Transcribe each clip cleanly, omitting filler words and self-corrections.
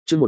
Chương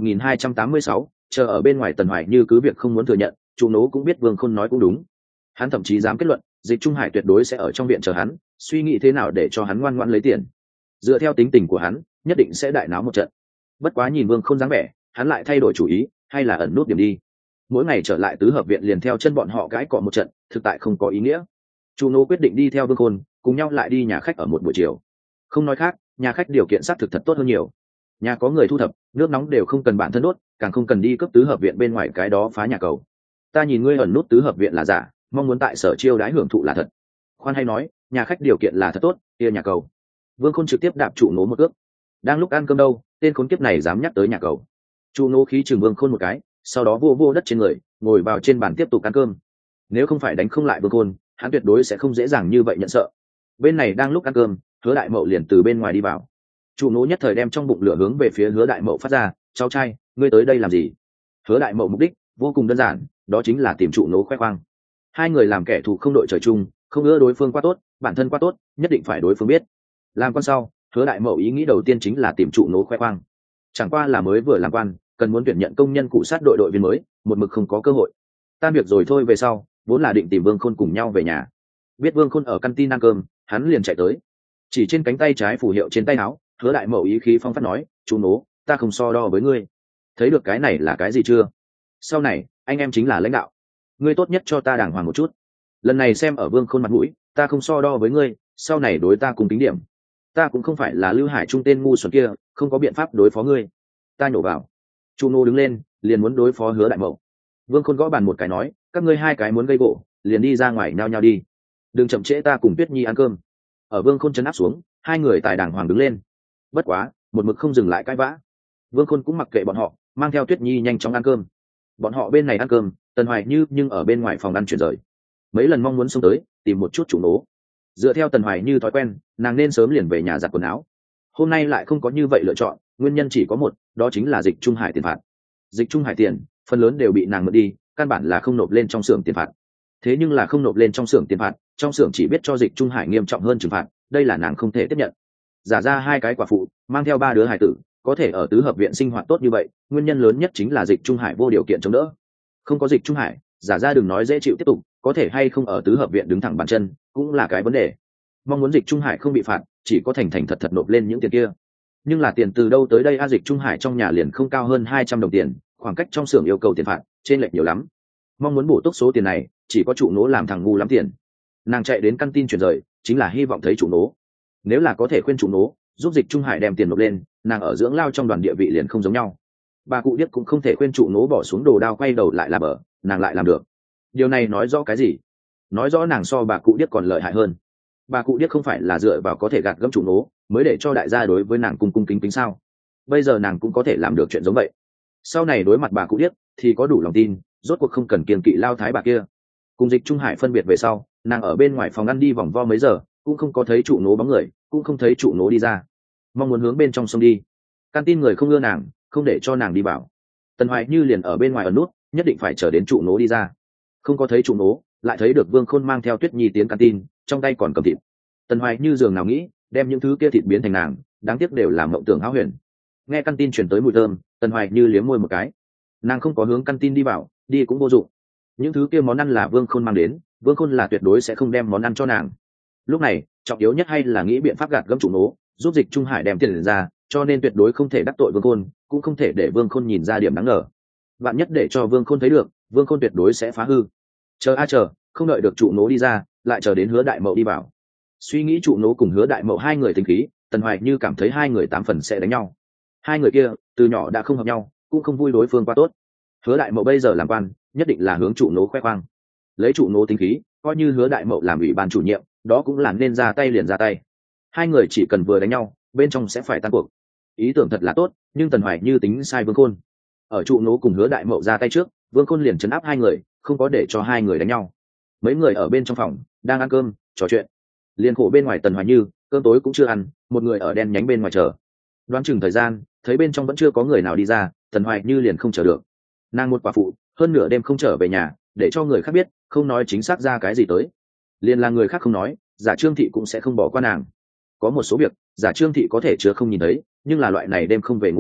1286, chờ ở bên ngoài Tần Hoài Như cứ việc không muốn thừa nhận, Trụ Nố cũng biết Vương Khôn nói cũng đúng. Hắn thậm chí dám kết luận, Dịch Trung Hải tuyệt đối sẽ ở trong viện chờ hắn, suy nghĩ thế nào để cho hắn ngoan ngoãn lấy tiền. Dựa theo tính tình của hắn, nhất định sẽ đại náo một trận. Bất quá nhìn Vương Khôn dáng vẻ, hắn lại thay đổi chủ ý, hay là ẩn nút điểm đi. Mỗi ngày trở lại tứ hợp viện liền theo chân bọn họ gãi cọ một trận, thực tại không có ý nghĩa. Trụ Nố quyết định đi theo Vương Khôn, cùng nhau lại đi nhà khách ở một buổi chiều. Không nói khác, nhà khách điều kiện xác thực thật tốt hơn nhiều. Nhà có người thu thập, nước nóng đều không cần bản thân đốt, càng không cần đi cấp tứ hợp viện bên ngoài cái đó phá nhà cầu. Ta nhìn ngươi ẩn nút tứ hợp viện là giả, mong muốn tại sở chiêu đãi hưởng thụ là thật. Khoan hay nói, nhà khách điều kiện là thật tốt, kia nhà cầu. Vương Khôn trực tiếp đạp Trụ Nố một ước. Đang lúc ăn cơm đâu, tên khốn kiếp này dám nhắc tới nhà cầu. Trụ Nố khí chừng Vương Khôn một cái, sau đó vô vô đất trên người, ngồi vào trên bàn tiếp tục ăn cơm. Nếu không phải đánh không lại Vương Khôn, hắn tuyệt đối sẽ không dễ dàng như vậy nhận sợ. Bên này đang lúc ăn cơm, Hứa Đại Mậu liền từ bên ngoài đi vào. Trụ Nố nhất thời đem trong bụng lửa hướng về phía Hứa Đại Mậu phát ra, cháu trai, ngươi tới đây làm gì? Hứa Đại Mậu mục đích vô cùng đơn giản, đó chính là tìm Trụ Nố khoe khoang. Hai người làm kẻ thù không đội trời chung, không ưa đối phương quá tốt, bản thân quá tốt, nhất định phải đối phương biết. Làm quan sau, Hứa Đại Mậu ý nghĩ đầu tiên chính là tìm Trụ Nố khoe khoang. Chẳng qua là mới vừa làm quan, cần muốn tuyển nhận công nhân cụ sát đội viên mới, một mực không có cơ hội. Tan việc rồi thôi về sau, vốn là định tìm Vương Khôn cùng nhau về nhà. Biết Vương Khôn ở canteen ăn cơm, hắn liền chạy tới. Chỉ trên cánh tay trái phù hiệu trên tay áo, Hứa Đại Mậu ý khí phong phát nói, Trụ Nố, ta không so đo với ngươi. Thấy được cái này là cái gì chưa? Sau này anh em chính là lãnh đạo, ngươi tốt nhất cho ta đàng hoàng một chút. Lần này xem ở Vương Khôn mặt mũi, ta không so đo với ngươi, sau này đối ta cùng tính điểm. Ta cũng không phải là Lưu Hải Trung tên ngu xuẩn kia, không có biện pháp đối phó ngươi. Ta nhổ vào. Trụ Nố đứng lên, liền muốn đối phó Hứa Đại Mậu. Vương Khôn gõ bàn một cái nói, các ngươi hai cái muốn gây gỗ, liền đi ra ngoài nhao nhao đi, đừng chậm trễ ta cùng Tuyết Nhi ăn cơm. Ở Vương Khôn trấn áp xuống, hai người tài đàng hoàng đứng lên. Bất quá, một mực không dừng lại cãi vã. Vương Khôn cũng mặc kệ bọn họ, mang theo Tuyết Nhi nhanh chóng ăn cơm. Bọn họ bên này ăn cơm, Tần Hoài Như nhưng ở bên ngoài phòng ăn chuyển rời. Mấy lần mong muốn xông tới tìm một chút Trụ Nố. Dựa theo Tần Hoài Như thói quen, nàng nên sớm liền về nhà giặt quần áo. Hôm nay lại không có như vậy lựa chọn, nguyên nhân chỉ có một, đó chính là Dịch Trung Hải tiền phạt. Dịch Trung Hải tiền, phần lớn đều bị nàng mượn đi, căn bản là không nộp lên trong xưởng tiền phạt. Thế nhưng là không nộp lên trong xưởng tiền phạt, trong xưởng chỉ biết cho Dịch Trung Hải nghiêm trọng hơn trừng phạt, đây là nàng không thể tiếp nhận. Giả ra hai cái quả phụ, mang theo ba đứa hài tử, có thể ở tứ hợp viện sinh hoạt tốt như vậy, nguyên nhân lớn nhất chính là Dịch Trung Hải vô điều kiện chống đỡ. Không có Dịch Trung Hải, giả ra đừng nói dễ chịu tiếp tục, có thể hay không ở tứ hợp viện đứng thẳng bàn chân, cũng là cái vấn đề. Mong muốn Dịch Trung Hải không bị phạt, chỉ có thành thật thật nộp lên những tiền kia. Nhưng là tiền từ đâu tới đây? Dịch Trung Hải trong nhà liền không cao hơn 200 đồng tiền, khoảng cách trong xưởng yêu cầu tiền phạt trên lệch nhiều lắm. Mong muốn bổ túc số tiền này, chỉ có Trụ Nố làm thằng ngu lắm tiền. Nàng chạy đến căn tin chuyển rời, chính là hy vọng thấy Trụ Nố. Nếu là có thể khuyên Trụ Nố giúp Dịch Trung Hải đem tiền nộp lên, nàng ở dưỡng lao trong đoàn địa vị liền không giống nhau. Bà cụ điếc cũng không thể khuyên Trụ Nố bỏ xuống đồ đao quay đầu lại là bờ, nàng lại làm được. Điều này nói rõ cái gì? Nói rõ nàng so bà cụ điếc còn lợi hại hơn. Bà cụ điếc không phải là dựa vào có thể gạt gẫm Trụ Nố mới để cho đại gia đối với nàng cung cung kính kính sao? Bây giờ nàng cũng có thể làm được chuyện giống vậy. Sau này đối mặt bà cụ điếc thì có đủ lòng tin, rốt cuộc không cần kiêng kỵ lao thái bà kia. Cùng Dịch Trung Hải phân biệt về sau, nàng ở bên ngoài phòng ăn đi vòng vo mấy giờ, cũng không có thấy Trụ Nố bóng người, cũng không thấy Trụ Nố đi ra. Mong muốn hướng bên trong sông đi, căn tin người không ưa nàng, không để cho nàng đi vào. Tần Hoài Như liền ở bên ngoài ở nút, nhất định phải chờ đến Trụ Nố đi ra. Không có thấy Trụ Nố, lại thấy được Vương Khôn mang theo Tuyết Nhi tiến căn tin, trong tay còn cầm thịt. Tần Hoài Như dường nào nghĩ đem những thứ kia thịt biến thành nàng, đáng tiếc đều là mộng tưởng hão huyền. Nghe căn tin chuyển tới mùi thơm, Tần Hoài Như liếm môi một cái. Nàng không có hướng căn tin đi vào, đi cũng vô dụng. Những thứ kia món ăn là Vương Khôn mang đến, Vương Khôn là tuyệt đối sẽ không đem món ăn cho nàng. Lúc này trọng yếu nhất hay là nghĩ biện pháp gạt gẫm Trụ Nố, giúp Dịch Trung Hải đem tiền ra, cho nên tuyệt đối không thể đắc tội Vương Khôn, cũng không thể để Vương Khôn nhìn ra điểm đáng ngờ. Vạn nhất để cho Vương Khôn thấy được, Vương Khôn tuyệt đối sẽ phá hư. Chờ a chờ, không đợi được Trụ Nố đi ra, lại chờ đến Hứa Đại Mậu đi vào. Suy nghĩ Trụ Nố cùng Hứa Đại Mậu hai người tính khí, Tần Hoài Như cảm thấy hai người 8 phần sẽ đánh nhau. Hai người kia từ nhỏ đã không hợp nhau, cũng không vui đối phương qua tốt. Hứa Đại Mậu bây giờ làm quan, nhất định là hướng Trụ Nố khoe khoang. Lấy Trụ Nố tính khí, coi như Hứa Đại Mậu làm ủy ban chủ nhiệm, đó cũng là nên ra tay liền ra tay. Hai người chỉ cần vừa đánh nhau, bên trong sẽ phải tan cuộc. Ý tưởng thật là tốt, nhưng Tần Hoài Như tính sai Vương Khôn. Ở Trụ Nố cùng Hứa Đại Mậu ra tay trước, Vương Khôn liền trấn áp hai người, không có để cho hai người đánh nhau. Mấy người ở bên trong phòng đang ăn cơm trò chuyện, liền khổ bên ngoài Tần Hoài Như cơm tối cũng chưa ăn, một người ở đen nhánh bên ngoài chờ. Đoán chừng thời gian, thấy bên trong vẫn chưa có người nào đi ra, Tần Hoài Như liền không chờ được. Nàng một quả phụ, hơn nửa đêm không trở về nhà, để cho người khác biết, không nói chính xác ra cái gì tới. Liền là người khác không nói, giả Trương Thị cũng sẽ không bỏ qua nàng. Có một số việc, giả Trương Thị có thể chứa không nhìn thấy, nhưng là loại này đêm không về ngủ chuyện,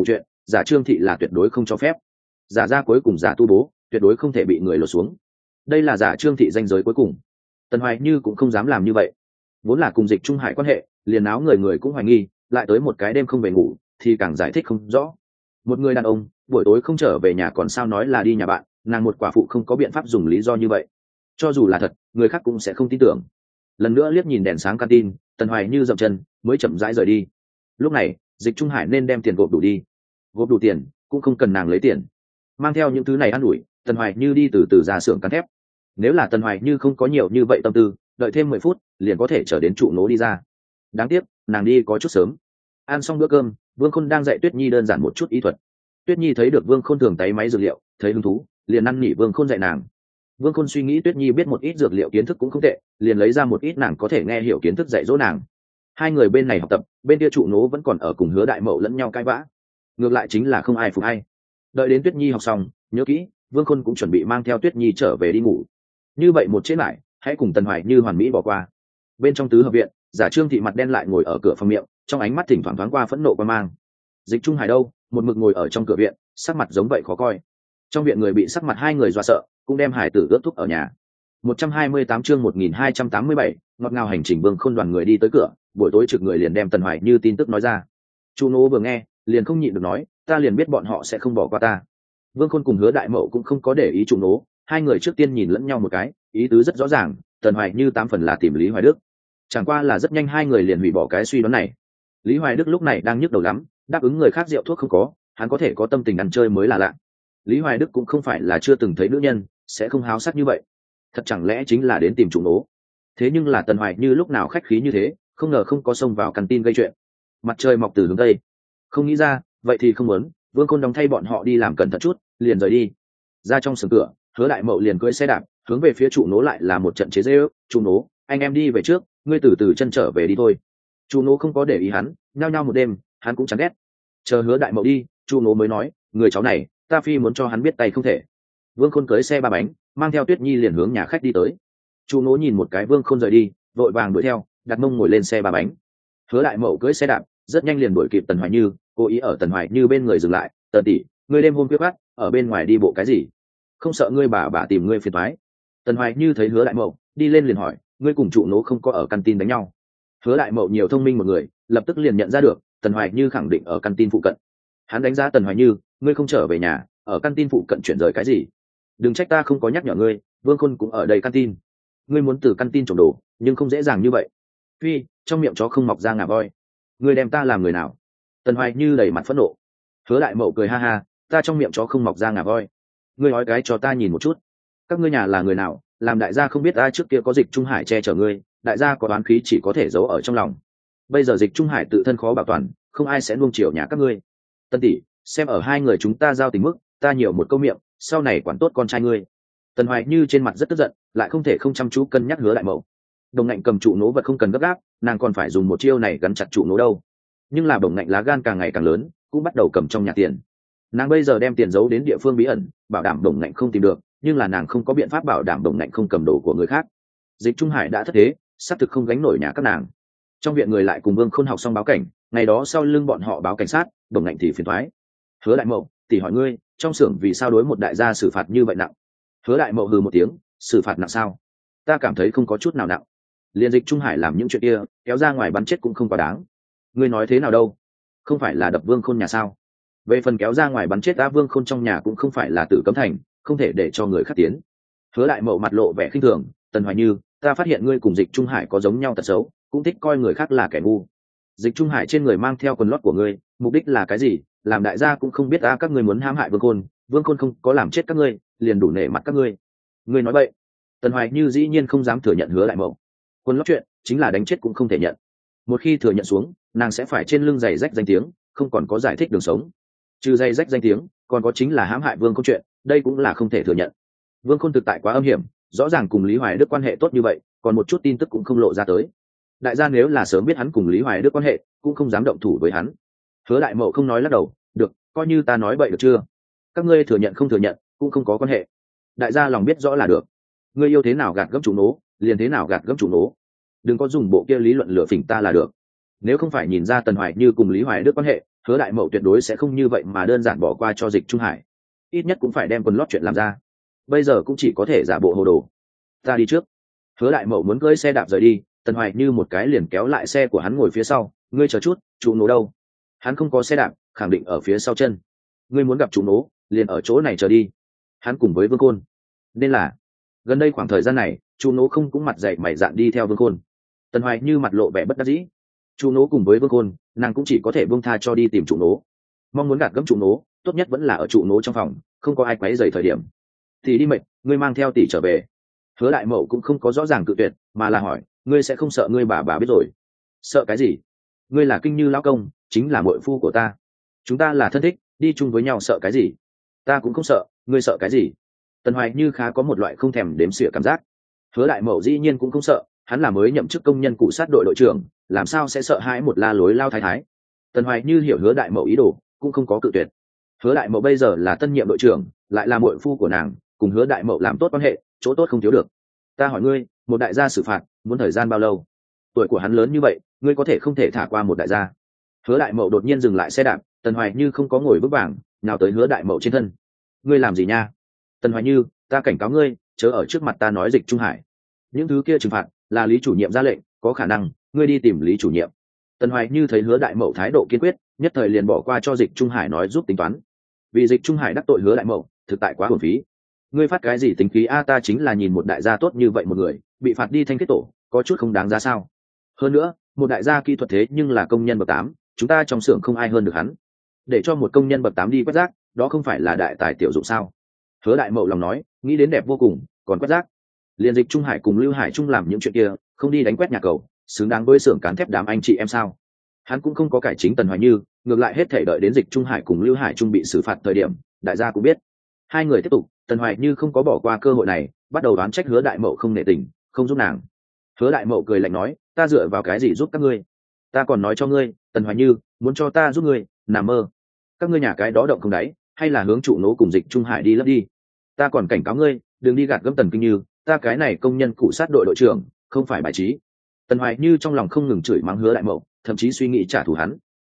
giả Trương thị là tuyệt đối không cho phép. Giả gia cuối cùng giả tu bố tuyệt đối không thể bị người lột xuống, đây là giả Trương thị danh giới cuối cùng. Tần Hoài Như cũng không dám làm như vậy, vốn là cùng Dịch Trung Hải quan hệ liền áo người người cũng hoài nghi, lại tới một cái đêm không về ngủ thì càng giải thích không rõ. Một người đàn ông buổi tối không trở về nhà còn sao nói là đi nhà bạn, nàng một quả phụ không có biện pháp dùng lý do như vậy, cho dù là thật người khác cũng sẽ không tin tưởng. Lần nữa liếc nhìn đèn sáng canteen, Tần Hoài Như dậm chân mới chậm rãi rời đi. Lúc này Dịch Trung Hải nên đem tiền gộp đủ đi, gộp đủ tiền cũng không cần nàng lấy tiền, mang theo những thứ này ăn ủi Tần Hoài Như đi từ từ ra xưởng cán thép. Nếu là Tần Hoài Như không có nhiều như vậy tâm tư, đợi thêm 10 phút liền có thể trở đến trụ nố đi ra. Đáng tiếc nàng đi có chút sớm. Ăn xong bữa cơm, Vương Khôn đang dạy Tuyết Nhi đơn giản một chút y thuật. Tuyết Nhi thấy được Vương Khôn thường tay máy dược liệu, thấy hứng thú liền năn nỉ Vương Khôn dạy nàng. Vương Khôn suy nghĩ Tuyết Nhi biết một ít dược liệu kiến thức cũng không tệ, liền lấy ra một ít nàng có thể nghe hiểu kiến thức dạy dỗ nàng. Hai người bên này học tập, bên kia trụ nố vẫn còn ở cùng Hứa Đại Mậu lẫn nhau cãi vã, ngược lại chính là không ai phục ai. Đợi đến Tuyết Nhi học xong, nhớ kỹ, Vương Khôn cũng chuẩn bị mang theo Tuyết Nhi trở về đi ngủ. Như vậy một chế lại, hãy cùng Tần Hoài Như hoàn mỹ bỏ qua. Bên trong tứ hợp viện, giả Trương thị mặt đen lại ngồi ở cửa phòng miệng, trong ánh mắt thỉnh thoảng thoáng qua phẫn nộ quan mang. Dịch Trung Hải đâu, một mực ngồi ở trong cửa viện, sắc mặt giống vậy khó coi. Trong viện người bị sắc mặt hai người dọa sợ, cũng đem Hải tử ướt thúc ở nhà. 128 chương 1287, ngọt ngào hành trình Vương Khôn đoàn người đi tới cửa, buổi tối trực người liền đem Tần Hoài Như tin tức nói ra. Chu Nô vừa nghe, liền không nhịn được nói, ta liền biết bọn họ sẽ không bỏ qua ta. Vương Khôn cùng Hứa Đại Mậu cũng không có để ý Chu Nô, hai người trước tiên nhìn lẫn nhau một cái, ý tứ rất rõ ràng, Tần Hoài Như 8 phần là tìm Lý Hoài Đức. Chẳng qua là rất nhanh hai người liền hủy bỏ cái suy đoán này. Lý Hoài Đức lúc này đang nhức đầu lắm, đáp ứng người khác rượu thuốc không có, hắn có thể có tâm tình ăn chơi mới là lạ. Lý Hoài Đức cũng không phải là chưa từng thấy nữ nhân, sẽ không háo sắc như vậy. Thật chẳng lẽ chính là đến tìm chủ nố? Thế nhưng là Tần Hoài Như lúc nào khách khí như thế, không ngờ không có xông vào căn tin gây chuyện. Mặt trời mọc từ hướng tây, không nghĩ ra, vậy thì không muốn. Vương Khôn đóng thay bọn họ đi làm cẩn thận chút, liền rời đi. Ra trong sườn cửa, Hứa Đại Mậu liền cưỡi xe đạp, hướng về phía trụ nố lại là một trận chế giễu. Trụ nố, anh em đi về trước, ngươi từ từ chân trở về đi thôi. Trụ nố không có để ý hắn, nhao nhao một đêm, hắn cũng chán ghét. Chờ Hứa Đại Mậu đi, trụ nố mới nói, người cháu này, ta phi muốn cho hắn biết tay không thể. Vương Khôn cưỡi xe ba bánh, mang theo Tuyết Nhi liền hướng nhà khách đi tới. Trụ nố nhìn một cái Vương Khôn rời đi, vội vàng đuổi theo, đặt mông ngồi lên xe ba bánh. Hứa Đại Mậu cưỡi xe đạp, rất nhanh liền đuổi kịp Tần Hoài Như, cố ý ở Tần Hoài Như bên người dừng lại. Tần tỷ, ngươi đêm hôm khuya khoắt ở bên ngoài đi bộ cái gì? Không sợ ngươi bà tìm ngươi phiền toái? Tần Hoài Như thấy Hứa Đại Mậu đi lên liền hỏi, ngươi cùng trụ nố không có ở căn tin đánh nhau? Hứa Đại Mậu nhiều thông minh một người, lập tức liền nhận ra được Tần Hoài Như khẳng định ở căn tin phụ cận. Hắn đánh giá Tần Hoài Như, ngươi không trở về nhà, ở căn tin phụ cận chuyển rời cái gì? Đừng trách ta không có nhắc nhở ngươi, Vương Khôn cũng ở đây căn tin. Ngươi muốn từ căn tin trộm đồ, nhưng không dễ dàng như vậy. Phi, trong miệng chó không mọc ra ngà voi. Ngươi đem ta làm người nào? Tần Hoài Như đầy mặt phẫn nộ. Hứa Đại Mậu cười ha ha, ta trong miệng chó không mọc ra ngà voi. Ngươi nói cái cho ta nhìn một chút. Các ngươi nhà là người nào, làm đại gia không biết ta trước kia có Dịch Trung Hải che chở ngươi, đại gia có đoán khí chỉ có thể giấu ở trong lòng. Bây giờ Dịch Trung Hải tự thân khó bảo toàn, không ai sẽ nuông chiều nhà các ngươi. Tân tỷ, xem ở hai người chúng ta giao tình mức, ta nhiều một câu miệng, sau này quản tốt con trai ngươi. Tần Hoài Như trên mặt rất tức giận, lại không thể không chăm chú cân nhắc Hứa Đại Mậu. Đồng Ngạnh cầm trụ nố vật không cần gấp gáp, nàng còn phải dùng một chiêu này gắn chặt trụ nố đâu. Nhưng là Đồng Ngạnh lá gan càng ngày càng lớn, cũng bắt đầu cầm trong nhà tiền. Nàng bây giờ đem tiền giấu đến địa phương bí ẩn, bảo đảm Đồng Ngạnh không tìm được, nhưng là nàng không có biện pháp bảo đảm Đồng Ngạnh không cầm đồ của người khác. Dịch Trung Hải đã thất thế, xác thực không gánh nổi nhà các nàng. Trong viện người lại cùng Vương Khôn học xong báo cảnh, ngày đó sau lưng bọn họ báo cảnh sát, Đồng Ngạnh thì phiền toái. Hứa Đại Mậu, tỷ hỏi ngươi, trong xưởng vì sao đối một đại gia xử phạt như vậy nặng? Hứa Đại Mậu hừ một tiếng, xử phạt nặng sao? Ta cảm thấy không có chút nào nặng. Liên Dịch Trung Hải làm những chuyện kia, kéo ra ngoài bắn chết cũng không quá đáng. Ngươi nói thế nào đâu? Không phải là đập Vương Khôn nhà sao? Về phần kéo ra ngoài bắn chết Vương Khôn trong nhà cũng không phải là Tử Cấm Thành, không thể để cho người khác tiến. Hứa Đại Mậu mặt lộ vẻ khinh thường, Tần Hoài Như, ta phát hiện ngươi cùng Dịch Trung Hải có giống nhau tật xấu, cũng thích coi người khác là kẻ ngu. Dịch Trung Hải trên người mang theo quần lót của ngươi, mục đích là cái gì? Làm đại gia cũng không biết các ngươi muốn hãm hại Vương Khôn, Vương Khôn không có làm chết các ngươi, liền đủ nể mặt các ngươi. Ngươi nói vậy? Tần Hoài Như dĩ nhiên không dám thừa nhận Hứa Đại Mậu. Quần lót chuyện, chính là đánh chết cũng không thể nhận. Một khi thừa nhận xuống, nàng sẽ phải trên lưng giày rách danh tiếng, không còn có giải thích đường sống. Trừ giày rách danh tiếng, còn có chính là hãm hại Vương Khôn chuyện, đây cũng là không thể thừa nhận. Vương Khôn thực tại quá âm hiểm, rõ ràng cùng Lý Hoài Đức quan hệ tốt như vậy, còn một chút tin tức cũng không lộ ra tới. Đại gia nếu là sớm biết hắn cùng Lý Hoài Đức quan hệ, cũng không dám động thủ với hắn. Hứa Đại Mậu không nói lắc đầu, được, coi như ta nói vậy được chưa? Các ngươi thừa nhận không thừa nhận, cũng không có quan hệ. Đại gia lòng biết rõ là được. Ngươi yêu thế nào gạt gẫm chủ nố, liền thế nào gạt gẫm chủ nố. Đừng có dùng bộ kia lý luận lừa phỉnh ta là được. Nếu không phải nhìn ra Tần Hoài Như cùng Lý Hoài Đức quan hệ, Hứa Đại Mậu tuyệt đối sẽ không như vậy mà đơn giản bỏ qua cho Dịch Trung Hải, ít nhất cũng phải đem quần lót chuyện làm ra. Bây giờ cũng chỉ có thể giả bộ hồ đồ. Ta đi trước. Hứa Đại Mậu muốn cưỡi xe đạp rời đi, Tần Hoài Như một cái liền kéo lại xe của hắn ngồi phía sau. Ngươi chờ chút, chủ nố đâu? Hắn không có xe đạp, khẳng định ở phía sau chân. Ngươi muốn gặp chủ nố, liền ở chỗ này chờ đi. Hắn cùng với Vương Khôn. Nên là gần đây khoảng thời gian này, chủ nố không cũng mặt dày mày dạn đi theo Vương Khôn. Tần Hoài Như mặt lộ vẻ bất đắc dĩ. Chủ nố cùng với Vương Khôn, nàng cũng chỉ có thể buông tha cho đi tìm chủ nố. Mong muốn gạt gẫm chủ nố, tốt nhất vẫn là ở chủ nố trong phòng, không có ai quấy rầy thời điểm. Thì đi mệt, ngươi mang theo tỷ trở về. Hứa Đại Mậu cũng không có rõ ràng cự tuyệt, mà là hỏi, ngươi sẽ không sợ ngươi bà biết rồi? Sợ cái gì? Ngươi là Kinh Như lão công, chính là muội phu của ta, chúng ta là thân thích, đi chung với nhau sợ cái gì? Ta cũng không sợ, ngươi sợ cái gì? Tần Hoài Như khá có một loại không thèm đếm xỉa cảm giác. Hứa Đại Mậu dĩ nhiên cũng không sợ, hắn là mới nhậm chức công nhân cụ sát đội đội trưởng, làm sao sẽ sợ hãi một la lối lao thái thái? Tần Hoài Như hiểu Hứa Đại Mậu ý đồ, cũng không có cự tuyệt. Hứa Đại Mậu bây giờ là tân nhiệm đội trưởng, lại là muội phu của nàng, cùng Hứa Đại Mậu làm tốt quan hệ, chỗ tốt không thiếu được. Ta hỏi ngươi, một đại gia xử phạt muốn thời gian bao lâu? Tuổi của hắn lớn như vậy, ngươi có thể không thể thả qua một đại gia? Hứa Đại Mậu đột nhiên dừng lại xe đạp, Tần Hoài Như không có ngồi vững vàng, nào tới Hứa Đại Mậu trên thân. Ngươi làm gì nha? Tần Hoài Như, ta cảnh cáo ngươi, chớ ở trước mặt ta nói Dịch Trung Hải. Những thứ kia trừng phạt là Lý chủ nhiệm ra lệnh, có khả năng ngươi đi tìm Lý chủ nhiệm. Tần Hoài Như thấy Hứa Đại Mậu thái độ kiên quyết, nhất thời liền bỏ qua cho Dịch Trung Hải nói giúp tính toán. Vì Dịch Trung Hải đắc tội Hứa Đại Mậu, thực tại quá uổng phí. Ngươi phát cái gì tính khí a? Ta chính là nhìn một đại gia tốt như vậy một người, bị phạt đi thanh kết tổ, có chút không đáng ra sao? Hơn nữa, một đại gia kỹ thuật thế nhưng là công nhân bậc 8, chúng ta trong xưởng không ai hơn được hắn. Để cho một công nhân bậc 8 đi quét rác, đó không phải là đại tài tiểu dụng sao? Hứa Đại Mậu lòng nói, nghĩ đến đẹp vô cùng, còn quét rác. Liên Dịch Trung Hải cùng Lưu Hải Trung làm những chuyện kia, không đi đánh quét nhà cầu, xứng đáng với xưởng cán thép đám anh chị em sao? Hắn cũng không có cải chính Tần Hoài Như, ngược lại hết thể đợi đến Dịch Trung Hải cùng Lưu Hải Trung bị xử phạt thời điểm, đại gia cũng biết. Hai người tiếp tục, Tần Hoài Như không có bỏ qua cơ hội này, bắt đầu đoán trách Hứa Đại Mậu không nể tình, không giúp nàng. Hứa Đại Mậu cười lạnh nói, ta dựa vào cái gì giúp các ngươi? Ta còn nói cho ngươi, Tần Hoài Như muốn cho ta giúp ngươi, nằm mơ. Các ngươi nhà cái đó động không đáy, hay là hướng trụ nố cùng Dịch Trung Hải đi lấp đi. Ta còn cảnh cáo ngươi, đừng đi gạt gẫm Tần Kinh Như, ta cái này công nhân cụ sát đội đội trưởng, không phải bài trí. Tần Hoài Như trong lòng không ngừng chửi mắng Hứa Đại Mậu, thậm chí suy nghĩ trả thù hắn.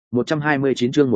129 chương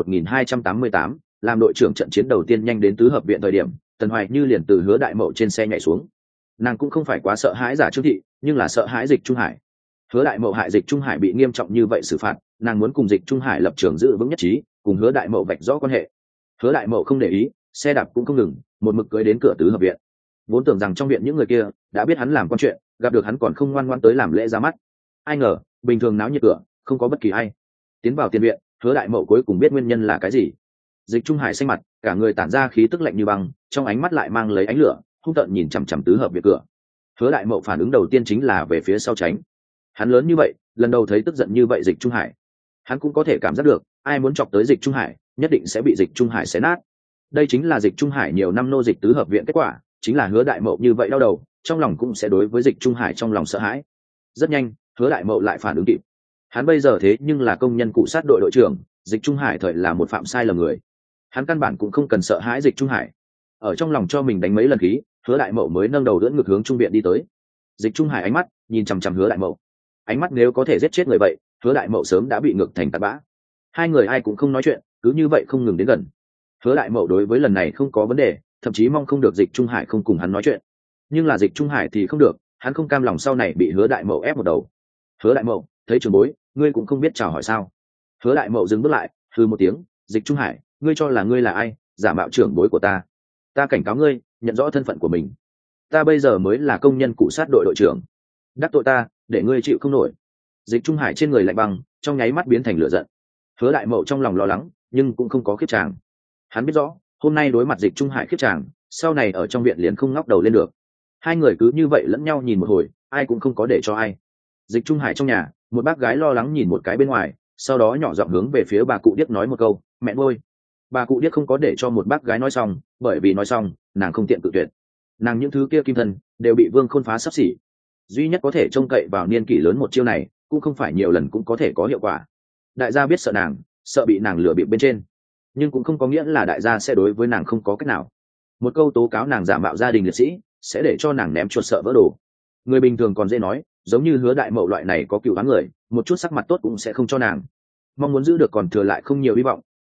1288, làm đội trưởng trận chiến đầu tiên nhanh đến tứ hợp viện thời điểm, Tần Hoài Như liền từ Hứa Đại Mậu trên xe nhảy xuống. Nàng cũng không phải quá sợ hãi giả Trương Thị, nhưng là sợ hãi Dịch Trung Hải. Hứa Đại Mậu hại Dịch Trung Hải bị nghiêm trọng như vậy xử phạt, nàng muốn cùng Dịch Trung Hải lập trường giữ vững nhất trí, cùng Hứa Đại Mậu vạch rõ quan hệ. Hứa Đại Mậu không để ý, xe đạp cũng không ngừng, một mực cưỡi đến cửa tứ hợp viện. Vốn tưởng rằng trong viện những người kia đã biết hắn làm quan chuyện, gặp được hắn còn không ngoan ngoãn tới làm lễ ra mắt. Ai ngờ, bình thường náo nhiệt cửa, không có bất kỳ ai. Tiến vào tiền viện, Hứa Đại Mậu cuối cùng biết nguyên nhân là cái gì. Dịch Trung Hải xanh mặt, cả người tản ra khí tức lạnh như băng, trong ánh mắt lại mang lấy ánh lửa, hung tợn nhìn chằm chằm tứ hợp viện cửa. Hứa Đại Mậu phản ứng đầu tiên chính là về phía sau tránh. Hắn lớn như vậy, lần đầu thấy tức giận như vậy Dịch Trung Hải. Hắn cũng có thể cảm giác được, ai muốn chọc tới Dịch Trung Hải, nhất định sẽ bị Dịch Trung Hải xé nát. Đây chính là Dịch Trung Hải nhiều năm nô dịch tứ hợp viện kết quả, chính là Hứa Đại Mậu như vậy đau đầu, trong lòng cũng sẽ đối với Dịch Trung Hải trong lòng sợ hãi. Rất nhanh, Hứa Đại Mậu lại phản ứng kịp. Hắn bây giờ thế nhưng là công nhân cụ sát đội đội trưởng, Dịch Trung Hải thời là một phạm sai lầm người. Hắn căn bản cũng không cần sợ hãi Dịch Trung Hải. Ở trong lòng cho mình đánh mấy lần khí, Hứa Đại Mậu mới nâng đầu đỡ ngược hướng trung viện đi tới. Dịch Trung Hải ánh mắt nhìn chằm chằm Hứa Đại Mậu. Ánh mắt nếu có thể giết chết người vậy, Hứa Đại Mậu sớm đã bị ngược thành tạt bã. Hai người ai cũng không nói chuyện, cứ như vậy không ngừng đến gần. Hứa Đại Mậu đối với lần này không có vấn đề, thậm chí mong không được Dịch Trung Hải không cùng hắn nói chuyện. Nhưng là Dịch Trung Hải thì không được, hắn không cam lòng sau này bị Hứa Đại Mậu ép một đầu. Hứa Đại Mậu, thấy trưởng bối, ngươi cũng không biết chào hỏi sao? Hứa Đại Mậu dừng bước lại, hừ một tiếng, Dịch Trung Hải, ngươi cho là ngươi là ai, giả mạo trưởng bối của ta? Ta cảnh cáo ngươi, nhận rõ thân phận của mình. Ta bây giờ mới là công nhân cụ sát đội đội trưởng, đắc tội ta, để ngươi chịu không nổi. Dịch Trung Hải trên người lạnh băng, trong nháy mắt biến thành lửa giận. Hứa Đại Mậu trong lòng lo lắng, nhưng cũng không có khiếp tràng. Hắn biết rõ, hôm nay đối mặt Dịch Trung Hải khiếp tràng, sau này ở trong viện liền không ngóc đầu lên được. Hai người cứ như vậy lẫn nhau nhìn một hồi, ai cũng không có để cho ai. Dịch Trung Hải trong nhà, một bác gái lo lắng nhìn một cái bên ngoài, sau đó nhỏ giọng hướng về phía bà cụ điếc nói một câu, mẹ nuôi. Bà cụ điếc không có để cho một bác gái nói xong, bởi vì nói xong, nàng không tiện cự tuyệt. Nàng những thứ kia kim thân đều bị Vương Khôn phá sắp xỉ, duy nhất có thể trông cậy vào niên kỷ lớn một chiêu này, cũng không phải nhiều lần cũng có thể có hiệu quả. Đại gia biết sợ nàng, sợ bị nàng lừa bịp bên trên, nhưng cũng không có nghĩa là đại gia sẽ đối với nàng không có cách nào. Một câu tố cáo nàng giả mạo gia đình liệt sĩ, sẽ để cho nàng ném chuột sợ vỡ đồ. Người bình thường còn dễ nói, giống như Hứa Đại Mậu loại này có cựu oán người, một chút sắc mặt tốt cũng sẽ không cho nàng. Mong muốn giữ được còn thừa lại không nhiều hy vọng,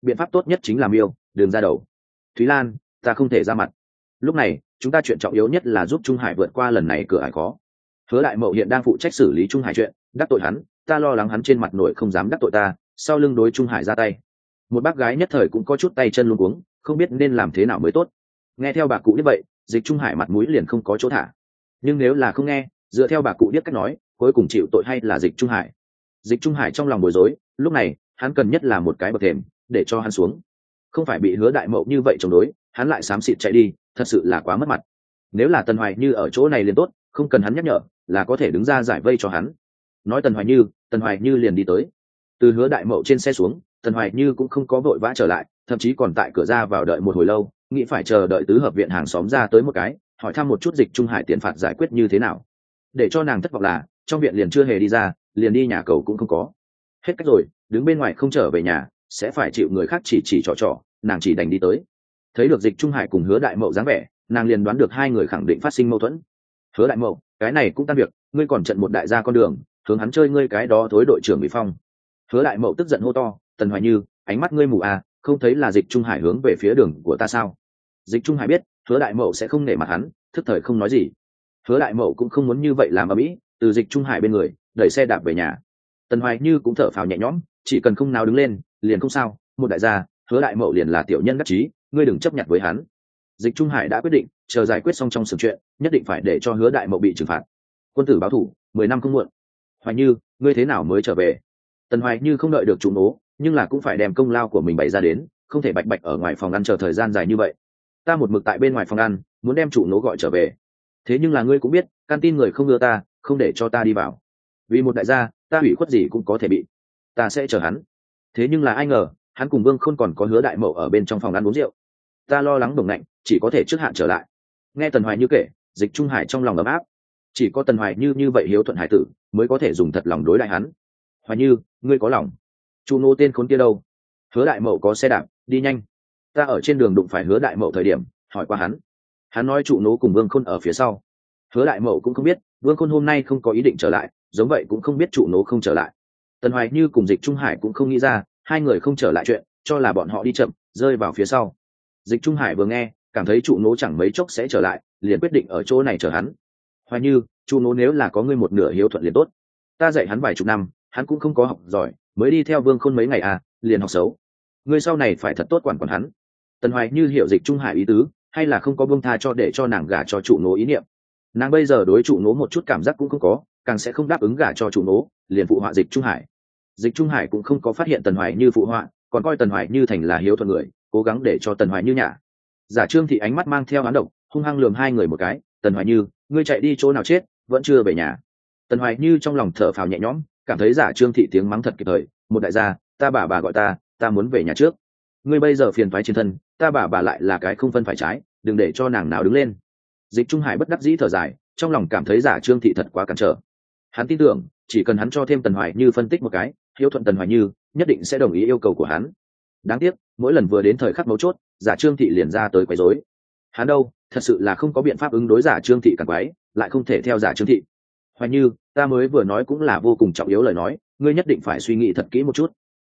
biện pháp tốt nhất chính là miêu đường ra đầu. Thúy Lan, ta không thể ra mặt. Lúc này chúng ta chuyện trọng yếu nhất là giúp Trung Hải vượt qua lần này cửa ải khó. Hứa Đại Mậu hiện đang phụ trách xử lý Trung Hải chuyện, đắc tội hắn, ta lo lắng hắn trên mặt nổi không dám đắc tội ta, sau lưng đối Trung Hải ra tay. Một bác gái nhất thời cũng có chút tay chân luống cuống, không biết nên làm thế nào mới tốt. Nghe theo bà cụ như vậy, Dịch Trung Hải mặt mũi liền không có chỗ thả. Nhưng nếu là không nghe, dựa theo bà cụ biết cách nói, cuối cùng chịu tội hay là Dịch Trung Hải. Dịch Trung Hải trong lòng bối rối, lúc này hắn cần nhất là một cái bậc thềm để cho hắn xuống, không phải bị Hứa Đại Mậu như vậy chống đối, hắn lại xám xịt chạy đi, thật sự là quá mất mặt. Nếu là Tần Hoài Như ở chỗ này liền tốt, không cần hắn nhắc nhở, là có thể đứng ra giải vây cho hắn. Nói Tần Hoài Như liền đi tới. Từ Hứa Đại Mậu trên xe xuống, Tần Hoài Như cũng không có vội vã trở lại, thậm chí còn tại cửa ra vào đợi một hồi lâu, nghĩ phải chờ đợi tứ hợp viện hàng xóm ra tới một cái, hỏi thăm một chút Dịch Trung Hải tiền phạt giải quyết như thế nào. Để cho nàng thất vọng là, trong viện liền chưa hề đi ra, liền đi nhà cầu cũng không có. Hết cách rồi, đứng bên ngoài không trở về nhà, sẽ phải chịu người khác chỉ trỏ, nàng chỉ đành đi tới. Thấy được Dịch Trung Hải cùng Hứa Đại Mậu dáng vẻ, nàng liền đoán được hai người khẳng định phát sinh mâu thuẫn. Hứa Đại Mậu, cái này cũng tan việc, ngươi còn trận một đại gia con đường, hướng hắn chơi ngươi cái đó thối đội trưởng bị phong. Hứa Đại Mậu tức giận hô to, Tần Hoài Như, ánh mắt ngươi mù à, không thấy là Dịch Trung Hải hướng về phía đường của ta sao? Dịch Trung Hải biết Hứa Đại Mậu sẽ không nể mặt hắn, thức thời không nói gì. Hứa Đại Mậu cũng không muốn như vậy làm ở mỹ, từ Dịch Trung Hải bên người đẩy xe đạp về nhà. Tần Hoài Như cũng thở phào nhẹ nhõm, chỉ cần không nào đứng lên liền không sao, một đại gia, Hứa Đại Mậu liền là tiểu nhân đắc chí, ngươi đừng chấp nhận với hắn. Dịch Trung Hải đã quyết định, chờ giải quyết xong trong sự chuyện, nhất định phải để cho Hứa Đại Mậu bị trừng phạt. Quân tử báo thủ, 10 năm không muộn. Hoài Như, ngươi thế nào mới trở về? Tần Hoài Như không đợi được chủ nố, nhưng là cũng phải đem công lao của mình bày ra đến, không thể bạch bạch ở ngoài phòng ăn chờ thời gian dài như vậy. Ta một mực tại bên ngoài phòng ăn, muốn đem chủ nố gọi trở về. Thế nhưng là ngươi cũng biết, căn tin người không ưa ta, không để cho ta đi vào. Vì một đại gia, ta hủy khuất gì cũng có thể bị. Ta sẽ chờ hắn. Thế nhưng là ai ngờ, hắn cùng Vương Khôn còn có Hứa Đại Mậu ở bên trong phòng ăn uống rượu. Ta lo lắng đồng lạnh, chỉ có thể trước hạn trở lại. Nghe Tần Hoài Như kể, Dịch Trung Hải trong lòng ấm áp. Chỉ có Tần Hoài Như như vậy hiếu thuận hải tử, mới có thể dùng thật lòng đối lại hắn. Hoài Như, ngươi có lòng. Chu nô tên khốn kia đâu? Hứa Đại Mậu có xe đạp, đi nhanh. Ta ở trên đường đụng phải Hứa Đại Mậu thời điểm, hỏi qua hắn. Hắn nói trụ nô cùng Vương Khôn ở phía sau. Hứa Đại Mậu cũng không biết, Vương Khôn hôm nay không có ý định trở lại, giống vậy cũng không biết trụ nô không trở lại. Tần Hoài Như cùng Dịch Trung Hải cũng không nghĩ ra, hai người không trở lại chuyện, cho là bọn họ đi chậm, rơi vào phía sau. Dịch Trung Hải vừa nghe, cảm thấy trụ nô chẳng mấy chốc sẽ trở lại, liền quyết định ở chỗ này chờ hắn. Hoài Như, trụ nô nếu là có ngươi một nửa hiếu thuận liền tốt. Ta dạy hắn vài chục năm, hắn cũng không có học giỏi, mới đi theo Vương Khôn mấy ngày à, liền học xấu. Ngươi sau này phải thật tốt quản hắn. Tần Hoài Như hiểu Dịch Trung Hải ý tứ, hay là không có buông tha cho để cho nàng gả cho trụ nô ý niệm. Nàng bây giờ đối trụ nô một chút cảm giác cũng không có, càng sẽ không đáp ứng gả cho trụ nô, liền phụ họa Dịch Trung Hải. Dịch Trung Hải cũng không có phát hiện Tần Hoài Như phụ họa, còn coi Tần Hoài Như thành là hiếu thuận người, cố gắng để cho Tần Hoài Như nhả. Giả Trương Thị ánh mắt mang theo oán độc, hung hăng lườm hai người một cái. Tần Hoài Như, ngươi chạy đi chỗ nào chết, vẫn chưa về nhà. Tần Hoài Như trong lòng thở phào nhẹ nhõm, cảm thấy Giả Trương Thị tiếng mắng thật kịp thời. Một đại gia, ta bà gọi ta muốn về nhà trước. Ngươi bây giờ phiền toái trên thân, ta bà lại là cái không phân phải trái, đừng để cho nàng nào đứng lên. Dịch Trung Hải bất đắc dĩ thở dài, trong lòng cảm thấy Giả Trương Thị thật quá cản trở. Hắn tin tưởng, chỉ cần hắn cho thêm Tần Hoài Như phân tích một cái, hiếu thuận Tần Hoài Như nhất định sẽ đồng ý yêu cầu của hắn. Đáng tiếc, mỗi lần vừa đến thời khắc mấu chốt, Giả Trương Thị liền ra tới quấy rối. Hắn đâu, thật sự là không có biện pháp ứng đối Giả Trương Thị càng quái, lại không thể theo Giả Trương Thị. Hoài Như, ta mới vừa nói cũng là vô cùng trọng yếu lời nói, ngươi nhất định phải suy nghĩ thật kỹ một chút.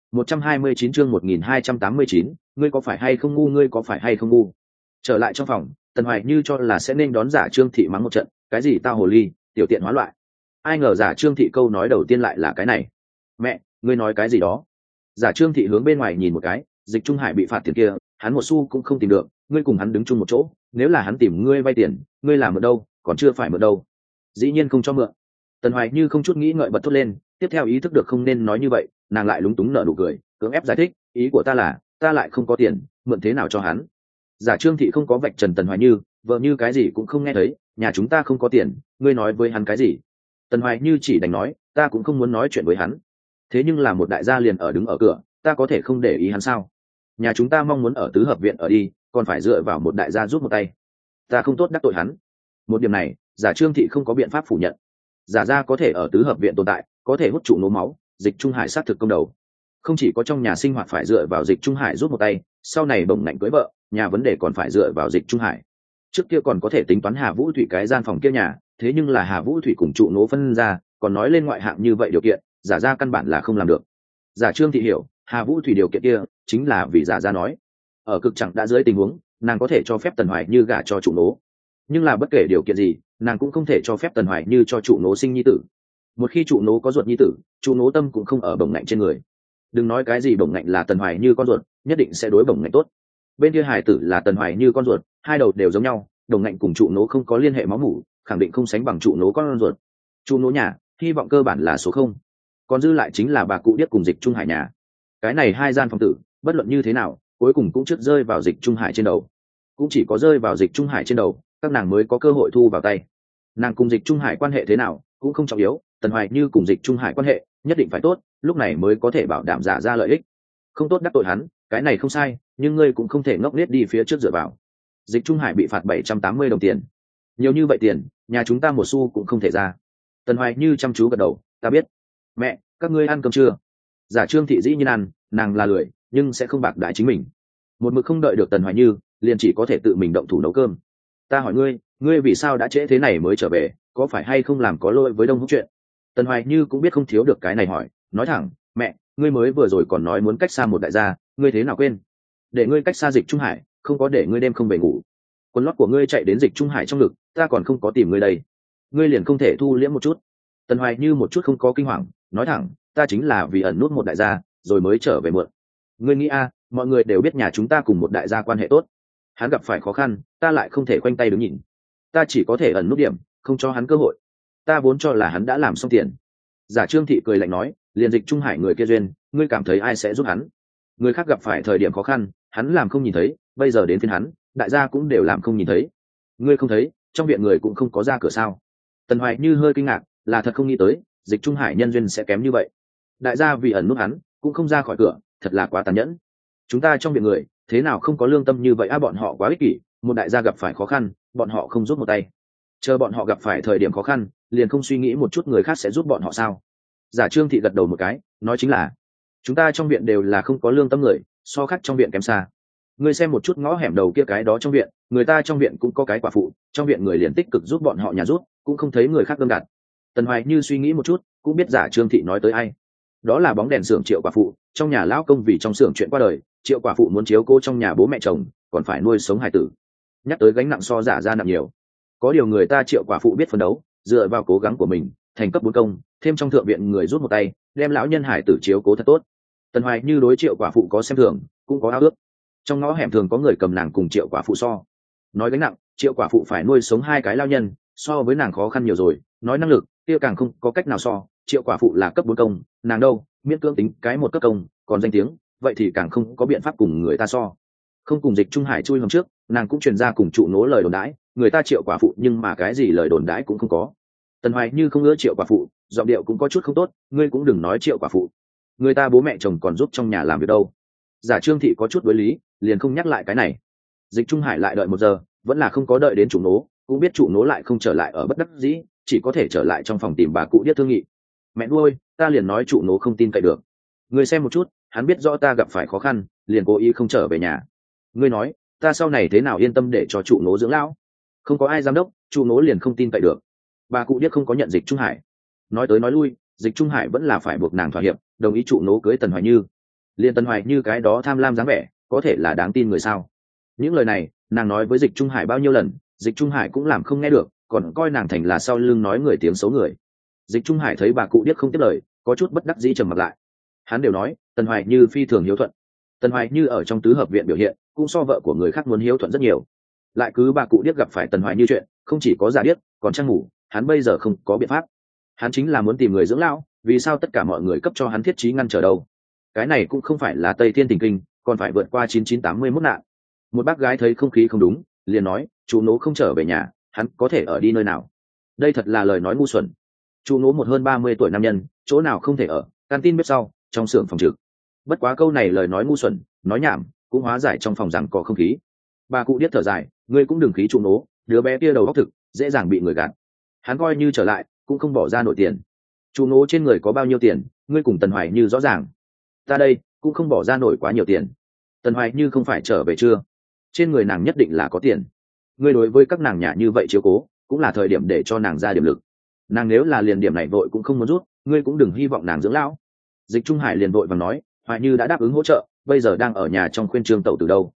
129 chương 1289, ngươi có phải hay không ngu, ngươi có phải hay không ngu. Trở lại trong phòng, Tần Hoài Như cho là sẽ nên đón Giả Trương Thị mắng một trận, cái gì tao hồ ly, tiểu tiện hóa loại. Ai ngờ Giả Trương Thị câu nói đầu tiên lại là cái này. Mẹ, ngươi nói cái gì đó? Giả Trương Thị hướng bên ngoài nhìn một cái, Dịch Trung Hải bị phạt tiền kia, hắn một xu cũng không tìm được, ngươi cùng hắn đứng chung một chỗ, nếu là hắn tìm ngươi vay tiền, ngươi làm ở đâu, còn chưa phải mượn đâu. Dĩ nhiên không cho mượn. Tần Hoài Như không chút nghĩ ngợi bật thốt lên, tiếp theo ý thức được không nên nói như vậy, nàng lại lúng túng nở nụ cười, cưỡng ép giải thích, ý của ta là, ta lại không có tiền, mượn thế nào cho hắn. Giả Trương Thị không có vạch trần Tần Hoài Như, vợ như cái gì cũng không nghe thấy, nhà chúng ta không có tiền, ngươi nói với hắn cái gì. Tần Hoài Như chỉ đành nói, ta cũng không muốn nói chuyện với hắn. Thế nhưng là một đại gia liền ở đứng ở cửa, ta có thể không để ý hắn sao? Nhà chúng ta mong muốn ở tứ hợp viện ở đi, còn phải dựa vào một đại gia giúp một tay. Ta không tốt đắc tội hắn. Một điểm này, Giả Trương Thị không có biện pháp phủ nhận. Giả gia có thể ở tứ hợp viện tồn tại, có thể hút trụ nố máu, Dịch Trung Hải sát thực công đầu. Không chỉ có trong nhà sinh hoạt phải dựa vào Dịch Trung Hải giúp một tay, sau này bồng nạnh cưới vợ, nhà vấn đề còn phải dựa vào Dịch Trung Hải. Trước kia còn có thể tính toán Hà Vũ Thủy cái gian phòng kia nhà, thế nhưng là Hà Vũ Thủy cùng trụ nố phân ra, còn nói lên ngoại hạng như vậy điều kiện, Giả gia căn bản là không làm được. Giả Trương Thị hiểu, Hà Vũ Thủy điều kiện kia chính là vì giả ra nói ở cực chẳng đã dưới tình huống nàng có thể cho phép Tần Hoài Như gả cho chủ nố, nhưng là bất kể điều kiện gì nàng cũng không thể cho phép Tần Hoài Như cho chủ nố sinh nhi tử. Một khi chủ nố có ruột nhi tử, chủ nố tâm cũng không ở bổng ngạnh trên người. Đừng nói cái gì bổng ngạnh là Tần Hoài Như con ruột, nhất định sẽ đối bổng ngạnh tốt. Bên kia hài tử là Tần Hoài Như con ruột, hai đầu đều giống nhau, đồng ngạnh cùng trụ nố không có liên hệ máu mủ, khẳng định không sánh bằng trụ nố con ruột. Trụ nố nhà hy vọng cơ bản là số không, còn dư lại chính là bà cụ Điếc cùng Dịch Trung Hải nhà. Cái này hai gian phòng tử bất luận như thế nào cuối cùng cũng trước rơi vào Dịch Trung Hải trên đầu, cũng chỉ có rơi vào Dịch Trung Hải trên đầu các nàng mới có cơ hội thu vào tay. Nàng cùng Dịch Trung Hải quan hệ thế nào cũng không trọng yếu, Tần Hoài Như cùng Dịch Trung Hải quan hệ nhất định phải tốt, lúc này mới có thể bảo đảm giả ra lợi ích. Không tốt đắc tội hắn, cái này không sai, nhưng ngươi cũng không thể ngốc nghếch đi phía trước dựa vào. Dịch Trung Hải bị phạt 780 đồng tiền, nhiều như vậy tiền nhà chúng ta một xu cũng không thể ra. Tần Hoài Như chăm chú gật đầu, ta biết. Mẹ, các ngươi ăn cơm chưa? Giả Trương thị dĩ nhiên ăn, nàng là lười nhưng sẽ không bạc đãi chính mình. Một mực không đợi được Tần Hoài Như, liền chỉ có thể tự mình động thủ nấu cơm. Ta hỏi ngươi, ngươi vì sao đã trễ thế này mới trở về, có phải hay không làm có lỗi với Đông Húc chuyện? Tần Hoài Như cũng biết không thiếu được cái này hỏi, nói thẳng, mẹ, ngươi mới vừa rồi còn nói muốn cách xa một đại gia, ngươi thế nào quên? Để ngươi cách xa Dịch Trung Hải, không có để ngươi đêm không về ngủ. Quần lót của ngươi chạy đến Dịch Trung Hải trong ngực, ta còn không có tìm ngươi đây, ngươi liền không thể thu liễm một chút? Tần Hoài Như một chút không có kinh hoàng, nói thẳng, ta chính là vì ẩn nút một đại gia, rồi mới trở về muộn. Ngươi nghĩ a, mọi người đều biết nhà chúng ta cùng một đại gia quan hệ tốt, hắn gặp phải khó khăn, ta lại không thể khoanh tay đứng nhìn, ta chỉ có thể ẩn nút điểm, không cho hắn cơ hội. Ta vốn cho là hắn đã làm xong tiền. Giả Trương thị cười lạnh nói, liền Dịch Trung Hải người kia duyên, ngươi cảm thấy ai sẽ giúp hắn? Người khác gặp phải thời điểm khó khăn, hắn làm không nhìn thấy, bây giờ đến phiên hắn, đại gia cũng đều làm không nhìn thấy. Ngươi không thấy, trong viện người cũng không có ra cửa sao? Tần Hoài Như hơi kinh ngạc, là thật không nghĩ tới, Dịch Trung Hải nhân duyên sẽ kém như vậy. Đại gia vì ẩn nút hắn, cũng không ra khỏi cửa, thật là quá tàn nhẫn. Chúng ta trong viện người, thế nào không có lương tâm như vậy a, bọn họ quá ích kỷ, một đại gia gặp phải khó khăn, bọn họ không giúp một tay. Chờ bọn họ gặp phải thời điểm khó khăn, liền không suy nghĩ một chút người khác sẽ giúp bọn họ sao? Giả Trương thị gật đầu một cái, nói chính là, chúng ta trong viện đều là không có lương tâm người, so khác trong viện kém xa. Ngươi xem một chút ngõ hẻm đầu kia cái đó trong viện, người ta trong viện cũng có cái quả phụ, trong viện người liền tích cực giúp bọn họ nhà rút, cũng không thấy người khác đâm đặt. Tần Hoài Như suy nghĩ một chút, cũng biết Giả Trương thị nói tới ai. Đó là bóng đèn xưởng Triệu quả phụ, trong nhà lão công vì trong xưởng chuyện qua đời, Triệu quả phụ muốn chiếu cố trong nhà bố mẹ chồng, còn phải nuôi sống hài tử. Nhắc tới gánh nặng so Giả ra nặng nhiều. Có điều người ta Triệu quả phụ biết phấn đấu, dựa vào cố gắng của mình, thành cấp 4 công, thêm trong thượng viện người rút một tay, đem lão nhân hải tử chiếu cố thật tốt. Tần Hoài Như đối Triệu quả phụ có xem thường, cũng có ao ước. Trong ngõ hẻm thường có người cầm nàng cùng Triệu quả phụ so. Nói gánh nặng, Triệu quả phụ phải nuôi sống 2 cái lao nhân, so với nàng khó khăn nhiều rồi, nói năng lực, kia càng không có cách nào so. Triệu quả phụ là cấp 4 công, nàng đâu, miễn cưỡng tính cái một cấp công, còn danh tiếng, vậy thì càng không có biện pháp cùng người ta so. Không cùng Dịch Trung Hải chui hôm trước, nàng cũng truyền ra cùng trụ nố lời đồn đãi, người ta Triệu quả phụ nhưng mà cái gì lời đồn đãi cũng không có. Tần Hoài Như không ưa Triệu quả phụ, giọng điệu cũng có chút không tốt, ngươi cũng đừng nói Triệu quả phụ, người ta bố mẹ chồng còn giúp trong nhà làm việc đâu. Giả Trương thị có chút đối lý, liền không nhắc lại cái này. Dịch Trung Hải lại đợi 1 giờ, vẫn là không có đợi đến trụ nố, cũng biết trụ nố lại không trở lại ở bất đắc dĩ, chỉ có thể trở lại trong phòng tìm bà cụ Điếc thương nghị. Mẹ nuôi, ta liền nói trụ nố không tin cậy được. Ngươi xem một chút, hắn biết rõ ta gặp phải khó khăn, liền cố ý không trở về nhà. Ngươi nói, ta sau này thế nào yên tâm để cho trụ nố dưỡng lão? Không có ai giám đốc, trụ nố liền không tin cậy được. Bà cụ Điếc không có nhận Dịch Trung Hải. Nói tới nói lui, Dịch Trung Hải vẫn là phải buộc nàng thỏa hiệp, đồng ý trụ nố cưới Tần Hoài Như. Liên Tần Hoài Như cái đó tham lam dáng vẻ, có thể là đáng tin người sao? Những lời này, nàng nói với Dịch Trung Hải bao nhiêu lần, Dịch Trung Hải cũng làm không nghe được, còn coi nàng thành là sau lưng nói người tiếng xấu người. Dịch Trung Hải thấy bà cụ Điếc không tiếp lời, có chút bất đắc dĩ trầm mặt lại. Hắn đều nói, Tần Hoài Như phi thường hiếu thuận. Tần Hoài Như ở trong tứ hợp viện biểu hiện, cũng so vợ của người khác muốn hiếu thuận rất nhiều. Lại cứ bà cụ Điếc gặp phải Tần Hoài Như chuyện, không chỉ có giả điếc, còn trang ngủ, hắn bây giờ không có biện pháp. Hắn chính là muốn tìm người dưỡng lão, vì sao tất cả mọi người cấp cho hắn thiết trí ngăn trở đâu? Cái này cũng không phải là Tây Thiên Tình Kinh, còn phải vượt qua 9981 nạn. Một bác gái thấy không khí không đúng, liền nói, chú nố không trở về nhà, hắn có thể ở đi nơi nào? Đây thật là lời nói ngu xuẩn. Chú nố một hơn 30 tuổi nam nhân, chỗ nào không thể ở, canteen bếp sau, trong xưởng phòng trực. Bất quá câu này lời nói ngu xuẩn, nói nhảm, cũng hóa giải trong phòng rằng có không khí. Bà cụ Điếc thở dài, ngươi cũng đừng khí chú nố, đứa bé kia đầu óc thực, dễ dàng bị người gạt. Hắn coi như trở lại, cũng không bỏ ra nổi tiền. Chú nố trên người có bao nhiêu tiền, ngươi cùng Tần Hoài Như rõ ràng. Ta đây cũng không bỏ ra nổi quá nhiều tiền. Tần Hoài Như không phải trở về chưa? Trên người nàng nhất định là có tiền. Ngươi đối với các nàng nhà như vậy chiếu cố, cũng là thời điểm để cho nàng ra điểm lực. Nàng nếu là liền điểm này vội cũng không muốn rút, ngươi cũng đừng hy vọng nàng dưỡng lão. Dịch Trung Hải liền vội và nói, Hoài Như đã đáp ứng hỗ trợ, bây giờ đang ở nhà trong khuyên trương tẩu từ đâu.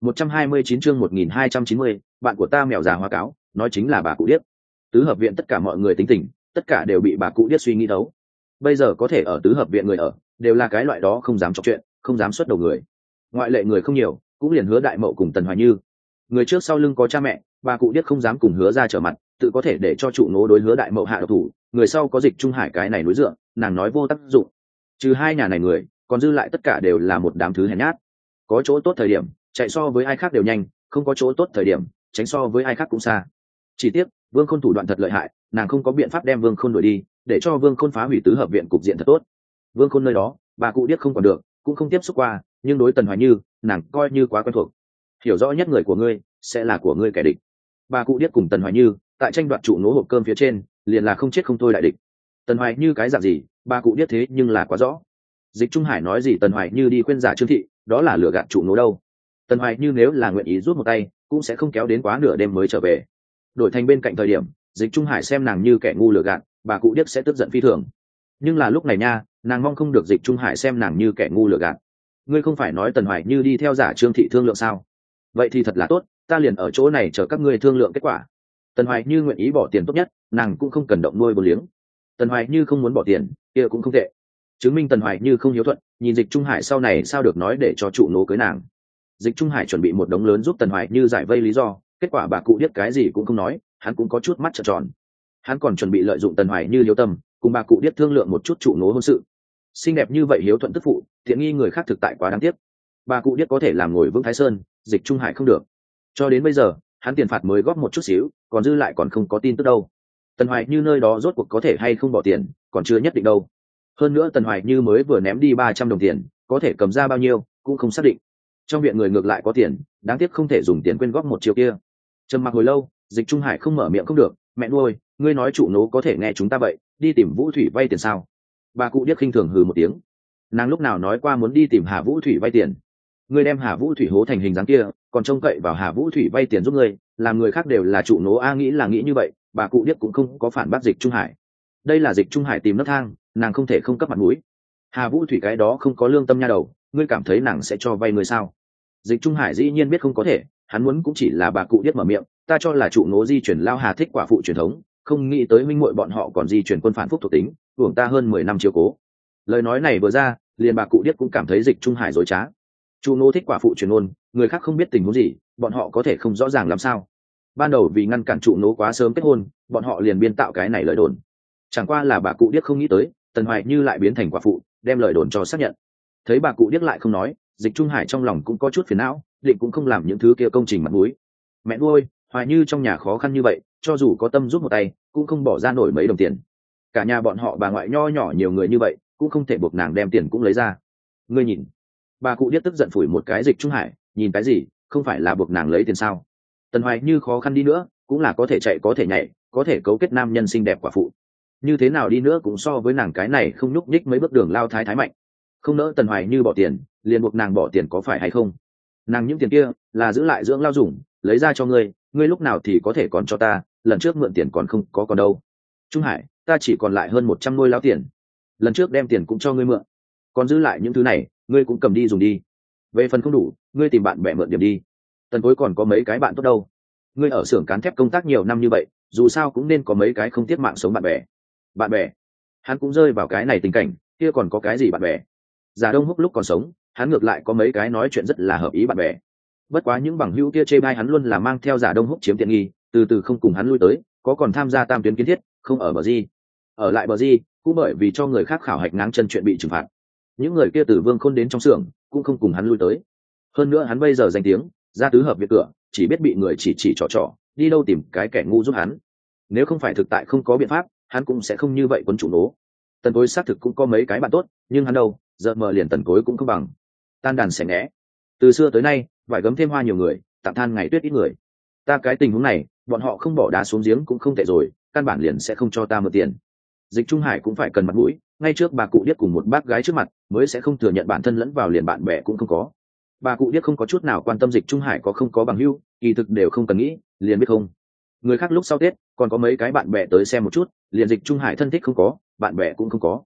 129 chương 1290, bạn của ta mèo già hoa cáo, nói chính là bà cụ điếc. Tứ hợp viện tất cả mọi người tính tình, tất cả đều bị bà cụ điếc suy nghĩ thấu. Bây giờ có thể ở tứ hợp viện người ở, đều là cái loại đó không dám chọc chuyện, không dám xuất đầu người. Ngoại lệ người không nhiều, cũng liền Hứa Đại Mậu cùng Tần Hoài Như. Người trước sau lưng có cha mẹ, bà cụ điếc không dám cùng Hứa ra trở mặt, tự có thể để cho trụ nố đối Hứa Đại Mậu hạ độc thủ. Người sau có Dịch Trung Hải cái này núi dựa, nàng nói vô tác dụng. Trừ hai nhà này người, còn dư lại tất cả đều là một đám thứ hèn nhát. Có chỗ tốt thời điểm, chạy so với ai khác đều nhanh, không có chỗ tốt thời điểm, tránh so với ai khác cũng xa. Chỉ tiếc, Vương Khôn thủ đoạn thật lợi hại, nàng không có biện pháp đem Vương Khôn đuổi đi, để cho Vương Khôn phá hủy tứ hợp viện cục diện thật tốt. Vương Khôn nơi đó, bà cụ điếc không còn được, cũng không tiếp xúc qua, nhưng đối Tần Hoài Như, nàng coi như quá quen thuộc. Hiểu rõ nhất người của ngươi, sẽ là của ngươi kẻ địch. Bà cụ điếc cùng Tần Hoài Như, tại tranh đoạt trụ nố hộp cơm phía trên, liền là không chết không thôi đại địch. Tần Hoài Như cái dạng gì, bà cụ điếc thế nhưng là quá rõ. Dịch Trung Hải nói gì Tần Hoài Như đi khuyên giả Trương Thị, đó là lừa gạt trụ nố đâu. Tần Hoài Như nếu là nguyện ý rút một tay, cũng sẽ không kéo đến quá nửa đêm mới trở về. Đổi thành bên cạnh thời điểm, Dịch Trung Hải xem nàng như kẻ ngu lừa gạt, bà cụ điếc sẽ tức giận phi thường. Nhưng là lúc này nha, nàng mong không được Dịch Trung Hải xem nàng như kẻ ngu lừa gạt. Ngươi không phải nói Tần Hoài Như đi theo giả Trương Thị thương lượng sao? Vậy thì thật là tốt, ta liền ở chỗ này chờ các ngươi thương lượng kết quả. Tần Hoài Như nguyện ý bỏ tiền tốt nhất, nàng cũng không cần động nuôi vô liếng. Tần Hoài Như không muốn bỏ tiền, kia cũng không tệ. Chứng minh Tần Hoài Như không hiếu thuận, nhìn Dịch Trung Hải sau này sao được nói để cho trụ nố cưới nàng. Dịch Trung Hải chuẩn bị một đống lớn giúp Tần Hoài Như giải vây lý do, kết quả bà cụ biết cái gì cũng không nói, hắn cũng có chút mắt trợn tròn. Hắn còn chuẩn bị lợi dụng Tần Hoài Như liếu tâm, cùng bà cụ biết thương lượng một chút trụ nố hôn sự. Xinh đẹp như vậy hiếu thuận tức phụ, tiện nghi người khác thực tại quá đáng tiếc. Bà cụ biết có thể làm ngồi vững Thái Sơn, Dịch Trung Hải không được. Cho đến bây giờ, hắn tiền phạt mới góp một chút xíu, còn dư lại còn không có tin tức đâu. Tần Hoài Như nơi đó rốt cuộc có thể hay không bỏ tiền, còn chưa nhất định đâu. Hơn nữa Tần Hoài Như mới vừa ném đi 300 đồng tiền, có thể cầm ra bao nhiêu cũng không xác định. Trong viện người ngược lại có tiền, đáng tiếc không thể dùng tiền quyên góp một triệu kia. Trầm mặc hồi lâu, Dịch Trung Hải không mở miệng không được, mẹ nuôi, ngươi nói trụ nố có thể nghe chúng ta vậy, đi tìm Vũ Thủy vay tiền sao? Bà cụ điếc khinh thường hừ một tiếng. Nàng lúc nào nói qua muốn đi tìm Hà Vũ Thủy vay tiền? Ngươi đem Hà Vũ Thủy hố thành hình dáng kia, còn trông cậy vào Hà Vũ Thủy vay tiền giúp ngươi, làm người khác đều là trụ nố a, nghĩ là nghĩ như vậy. Bà cụ điếc cũng không có phản bác Dịch Trung Hải. Đây là Dịch Trung Hải tìm nấc thang, nàng không thể không cấp mặt mũi. Hà Vũ Thủy cái đó không có lương tâm nha đầu, ngươi cảm thấy nàng sẽ cho vay người sao? Dịch Trung Hải dĩ nhiên biết không có thể, hắn muốn cũng chỉ là bà cụ điếc mở miệng, ta cho là trụ nố di chuyển lao Hà thích quả phụ truyền thống, không nghĩ tới minh muội bọn họ còn di chuyển quân phản phúc thuộc tính, hưởng ta hơn 10 năm chiếu cố. Lời nói này vừa ra, liền bà cụ điếc cũng cảm thấy Dịch Trung Hải dối trá. Trụ nố thích quả phụ truyền ôn, người khác không biết tình huống gì, bọn họ có thể không rõ ràng làm sao. Ban đầu vì ngăn cản trụ nố quá sớm kết hôn, bọn họ liền biên tạo cái này lời đồn. Chẳng qua là bà cụ điếc không nghĩ tới, Tần Hoài Như lại biến thành quả phụ, đem lời đồn cho xác nhận. Thấy bà cụ điếc lại không nói, Dịch Trung Hải trong lòng cũng có chút phiền não, định cũng không làm những thứ kia công trình mặt mũi. Mẹ nuôi, Hoài Như trong nhà khó khăn như vậy, cho dù có tâm giúp một tay, cũng không bỏ ra nổi mấy đồng tiền. Cả nhà bọn họ bà ngoại nho nhỏ nhiều người như vậy, cũng không thể buộc nàng đem tiền cũng lấy ra. Ngươi nhìn, bà cụ điếc tức giận phủi một cái Dịch Trung Hải, nhìn cái gì, không phải là buộc nàng lấy tiền sao? Tần Hoài Như khó khăn đi nữa, cũng là có thể chạy có thể nhảy, có thể cấu kết nam nhân xinh đẹp quả phụ. Như thế nào đi nữa cũng so với nàng cái này không nhúc nhích mấy bước đường lao thái thái mạnh. Không nỡ Tần Hoài Như bỏ tiền, liền buộc nàng bỏ tiền có phải hay không? Nàng những tiền kia là giữ lại dưỡng lao dùng, lấy ra cho ngươi, ngươi lúc nào thì có thể còn cho ta, lần trước mượn tiền còn không có còn đâu. Trung Hải, ta chỉ còn lại hơn 100 nuôi lao tiền. Lần trước đem tiền cũng cho ngươi mượn, còn giữ lại những thứ này, ngươi cũng cầm đi dùng đi. Về phần không đủ, ngươi tìm bạn bè mượn điểm đi. Tần Cối còn có mấy cái bạn tốt đâu. Ngươi ở xưởng cán thép công tác nhiều năm như vậy, dù sao cũng nên có mấy cái không tiếc mạng sống bạn bè. Bạn bè? Hắn cũng rơi vào cái này tình cảnh, kia còn có cái gì bạn bè? Giả Đông Húc lúc còn sống, hắn ngược lại có mấy cái nói chuyện rất là hợp ý bạn bè. Bất quá những bằng hữu kia chê bai hắn luôn là mang theo Giả Đông Húc chiếm tiện nghi, từ từ không cùng hắn lui tới, có còn tham gia tam tuyến kiến thiết, không ở bờ di. Ở lại bờ di, cũng bởi vì cho người khác khảo hạch ngáng chân chuyện bị trừng phạt. Những người kia từ Vương Khôn đến trong xưởng, cũng không cùng hắn lui tới. Hơn nữa hắn bây giờ danh tiếng, ra tứ hợp viện cửa, chỉ biết bị người chỉ trỏ, đi đâu tìm cái kẻ ngu giúp hắn. Nếu không phải thực tại không có biện pháp, hắn cũng sẽ không như vậy quấn chủ nố. Tần Cối xác thực cũng có mấy cái bạn tốt, nhưng hắn đâu, giờ mờ liền Tần Cối cũng không bằng. Tan đàn xẻ nghẽ. Từ xưa tới nay, vải gấm thêm hoa nhiều người, tạm than ngày tuyết ít người. Ta cái tình huống này, bọn họ không bỏ đá xuống giếng cũng không tệ rồi, căn bản liền sẽ không cho ta mượn tiền. Dịch Trung Hải cũng phải cần mặt mũi, ngay trước bà cụ điếc cùng một bác gái trước mặt, mới sẽ không thừa nhận bản thân lẫn vào liền bạn bè cũng không có. Bà cụ điếc không có chút nào quan tâm Dịch Trung Hải có không có bằng hữu, kỳ thực đều không cần nghĩ, liền biết không. Người khác lúc sau Tết, còn có mấy cái bạn bè tới xem một chút, liền Dịch Trung Hải thân thích không có, bạn bè cũng không có.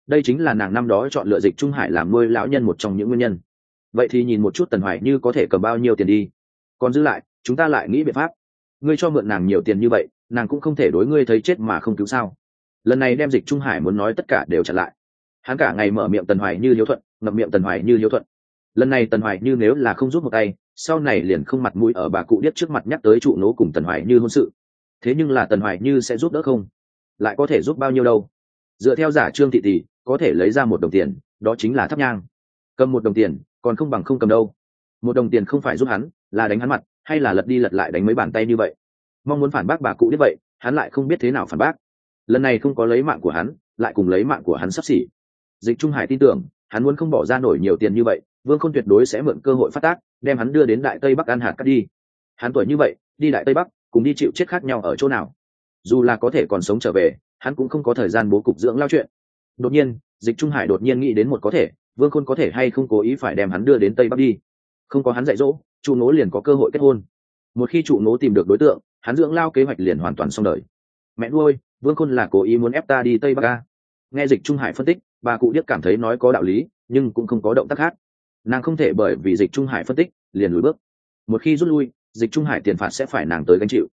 đây chính là nàng năm đó chọn lựa Dịch Trung Hải làm nuôi lão nhân một trong những nguyên nhân. Vậy thì nhìn một chút Tần Hoài Như có thể cầm bao nhiêu tiền đi, còn giữ lại chúng ta lại nghĩ biện pháp. Ngươi cho mượn nàng nhiều tiền như vậy, nàng cũng không thể đối ngươi thấy chết mà không cứu sao. Lần này đem Dịch Trung Hải muốn nói tất cả đều chặn lại. Hắn cả ngày mở miệng Tần Hoài Như hiếu thuận, ngậm miệng Tần Hoài Như hiếu thuận. Lần này Tần Hoài Như nếu là không giúp một tay, sau này liền không mặt mũi ở bà cụ điếc trước mặt nhắc tới trụ nố cùng Tần Hoài Như hôn sự. Thế nhưng là Tần Hoài Như sẽ giúp đỡ không? Lại có thể giúp bao nhiêu đâu? Dựa theo giả Trương thị tỷ, có thể lấy ra 1 đồng tiền, đó chính là thắp nhang. Cầm 1 đồng tiền, còn không bằng không cầm đâu. 1 đồng tiền không phải giúp hắn, là đánh hắn mặt, hay là lật đi lật lại đánh mấy bàn tay như vậy. Mong muốn phản bác bà cụ điếc vậy, hắn lại không biết thế nào phản bác. Lần này không có lấy mạng của hắn, lại cùng lấy mạng của hắn sắp xỉ. Dịch Trung Hải tin tưởng, hắn muốn không bỏ ra nổi nhiều tiền như vậy, Vương Khôn tuyệt đối sẽ mượn cơ hội phát tác, đem hắn đưa đến Đại Tây Bắc ăn hạt cắt đi. Hắn tuổi như vậy, đi Đại Tây Bắc, cùng đi chịu chết khác nhau ở chỗ nào? Dù là có thể còn sống trở về, hắn cũng không có thời gian bố cục dưỡng lao chuyện. Đột nhiên, Dịch Trung Hải đột nhiên nghĩ đến một có thể, Vương Khôn có thể hay không cố ý phải đem hắn đưa đến Tây Bắc đi. Không có hắn dạy dỗ, trụ nố liền có cơ hội kết hôn. Một khi trụ nố tìm được đối tượng, hắn dưỡng lao kế hoạch liền hoàn toàn xong đời. Mẹ nuôi, Vương Khôn là cố ý muốn ép ta đi Tây Bắc a. Nghe Dịch Trung Hải phân tích, bà cụ điếc cảm thấy nói có đạo lý, nhưng cũng không có động tác khác. Nàng không thể bởi vì Dịch Trung Hải phân tích liền lùi bước. Một khi rút lui, Dịch Trung Hải tiền phạt sẽ phải nàng tới gánh chịu.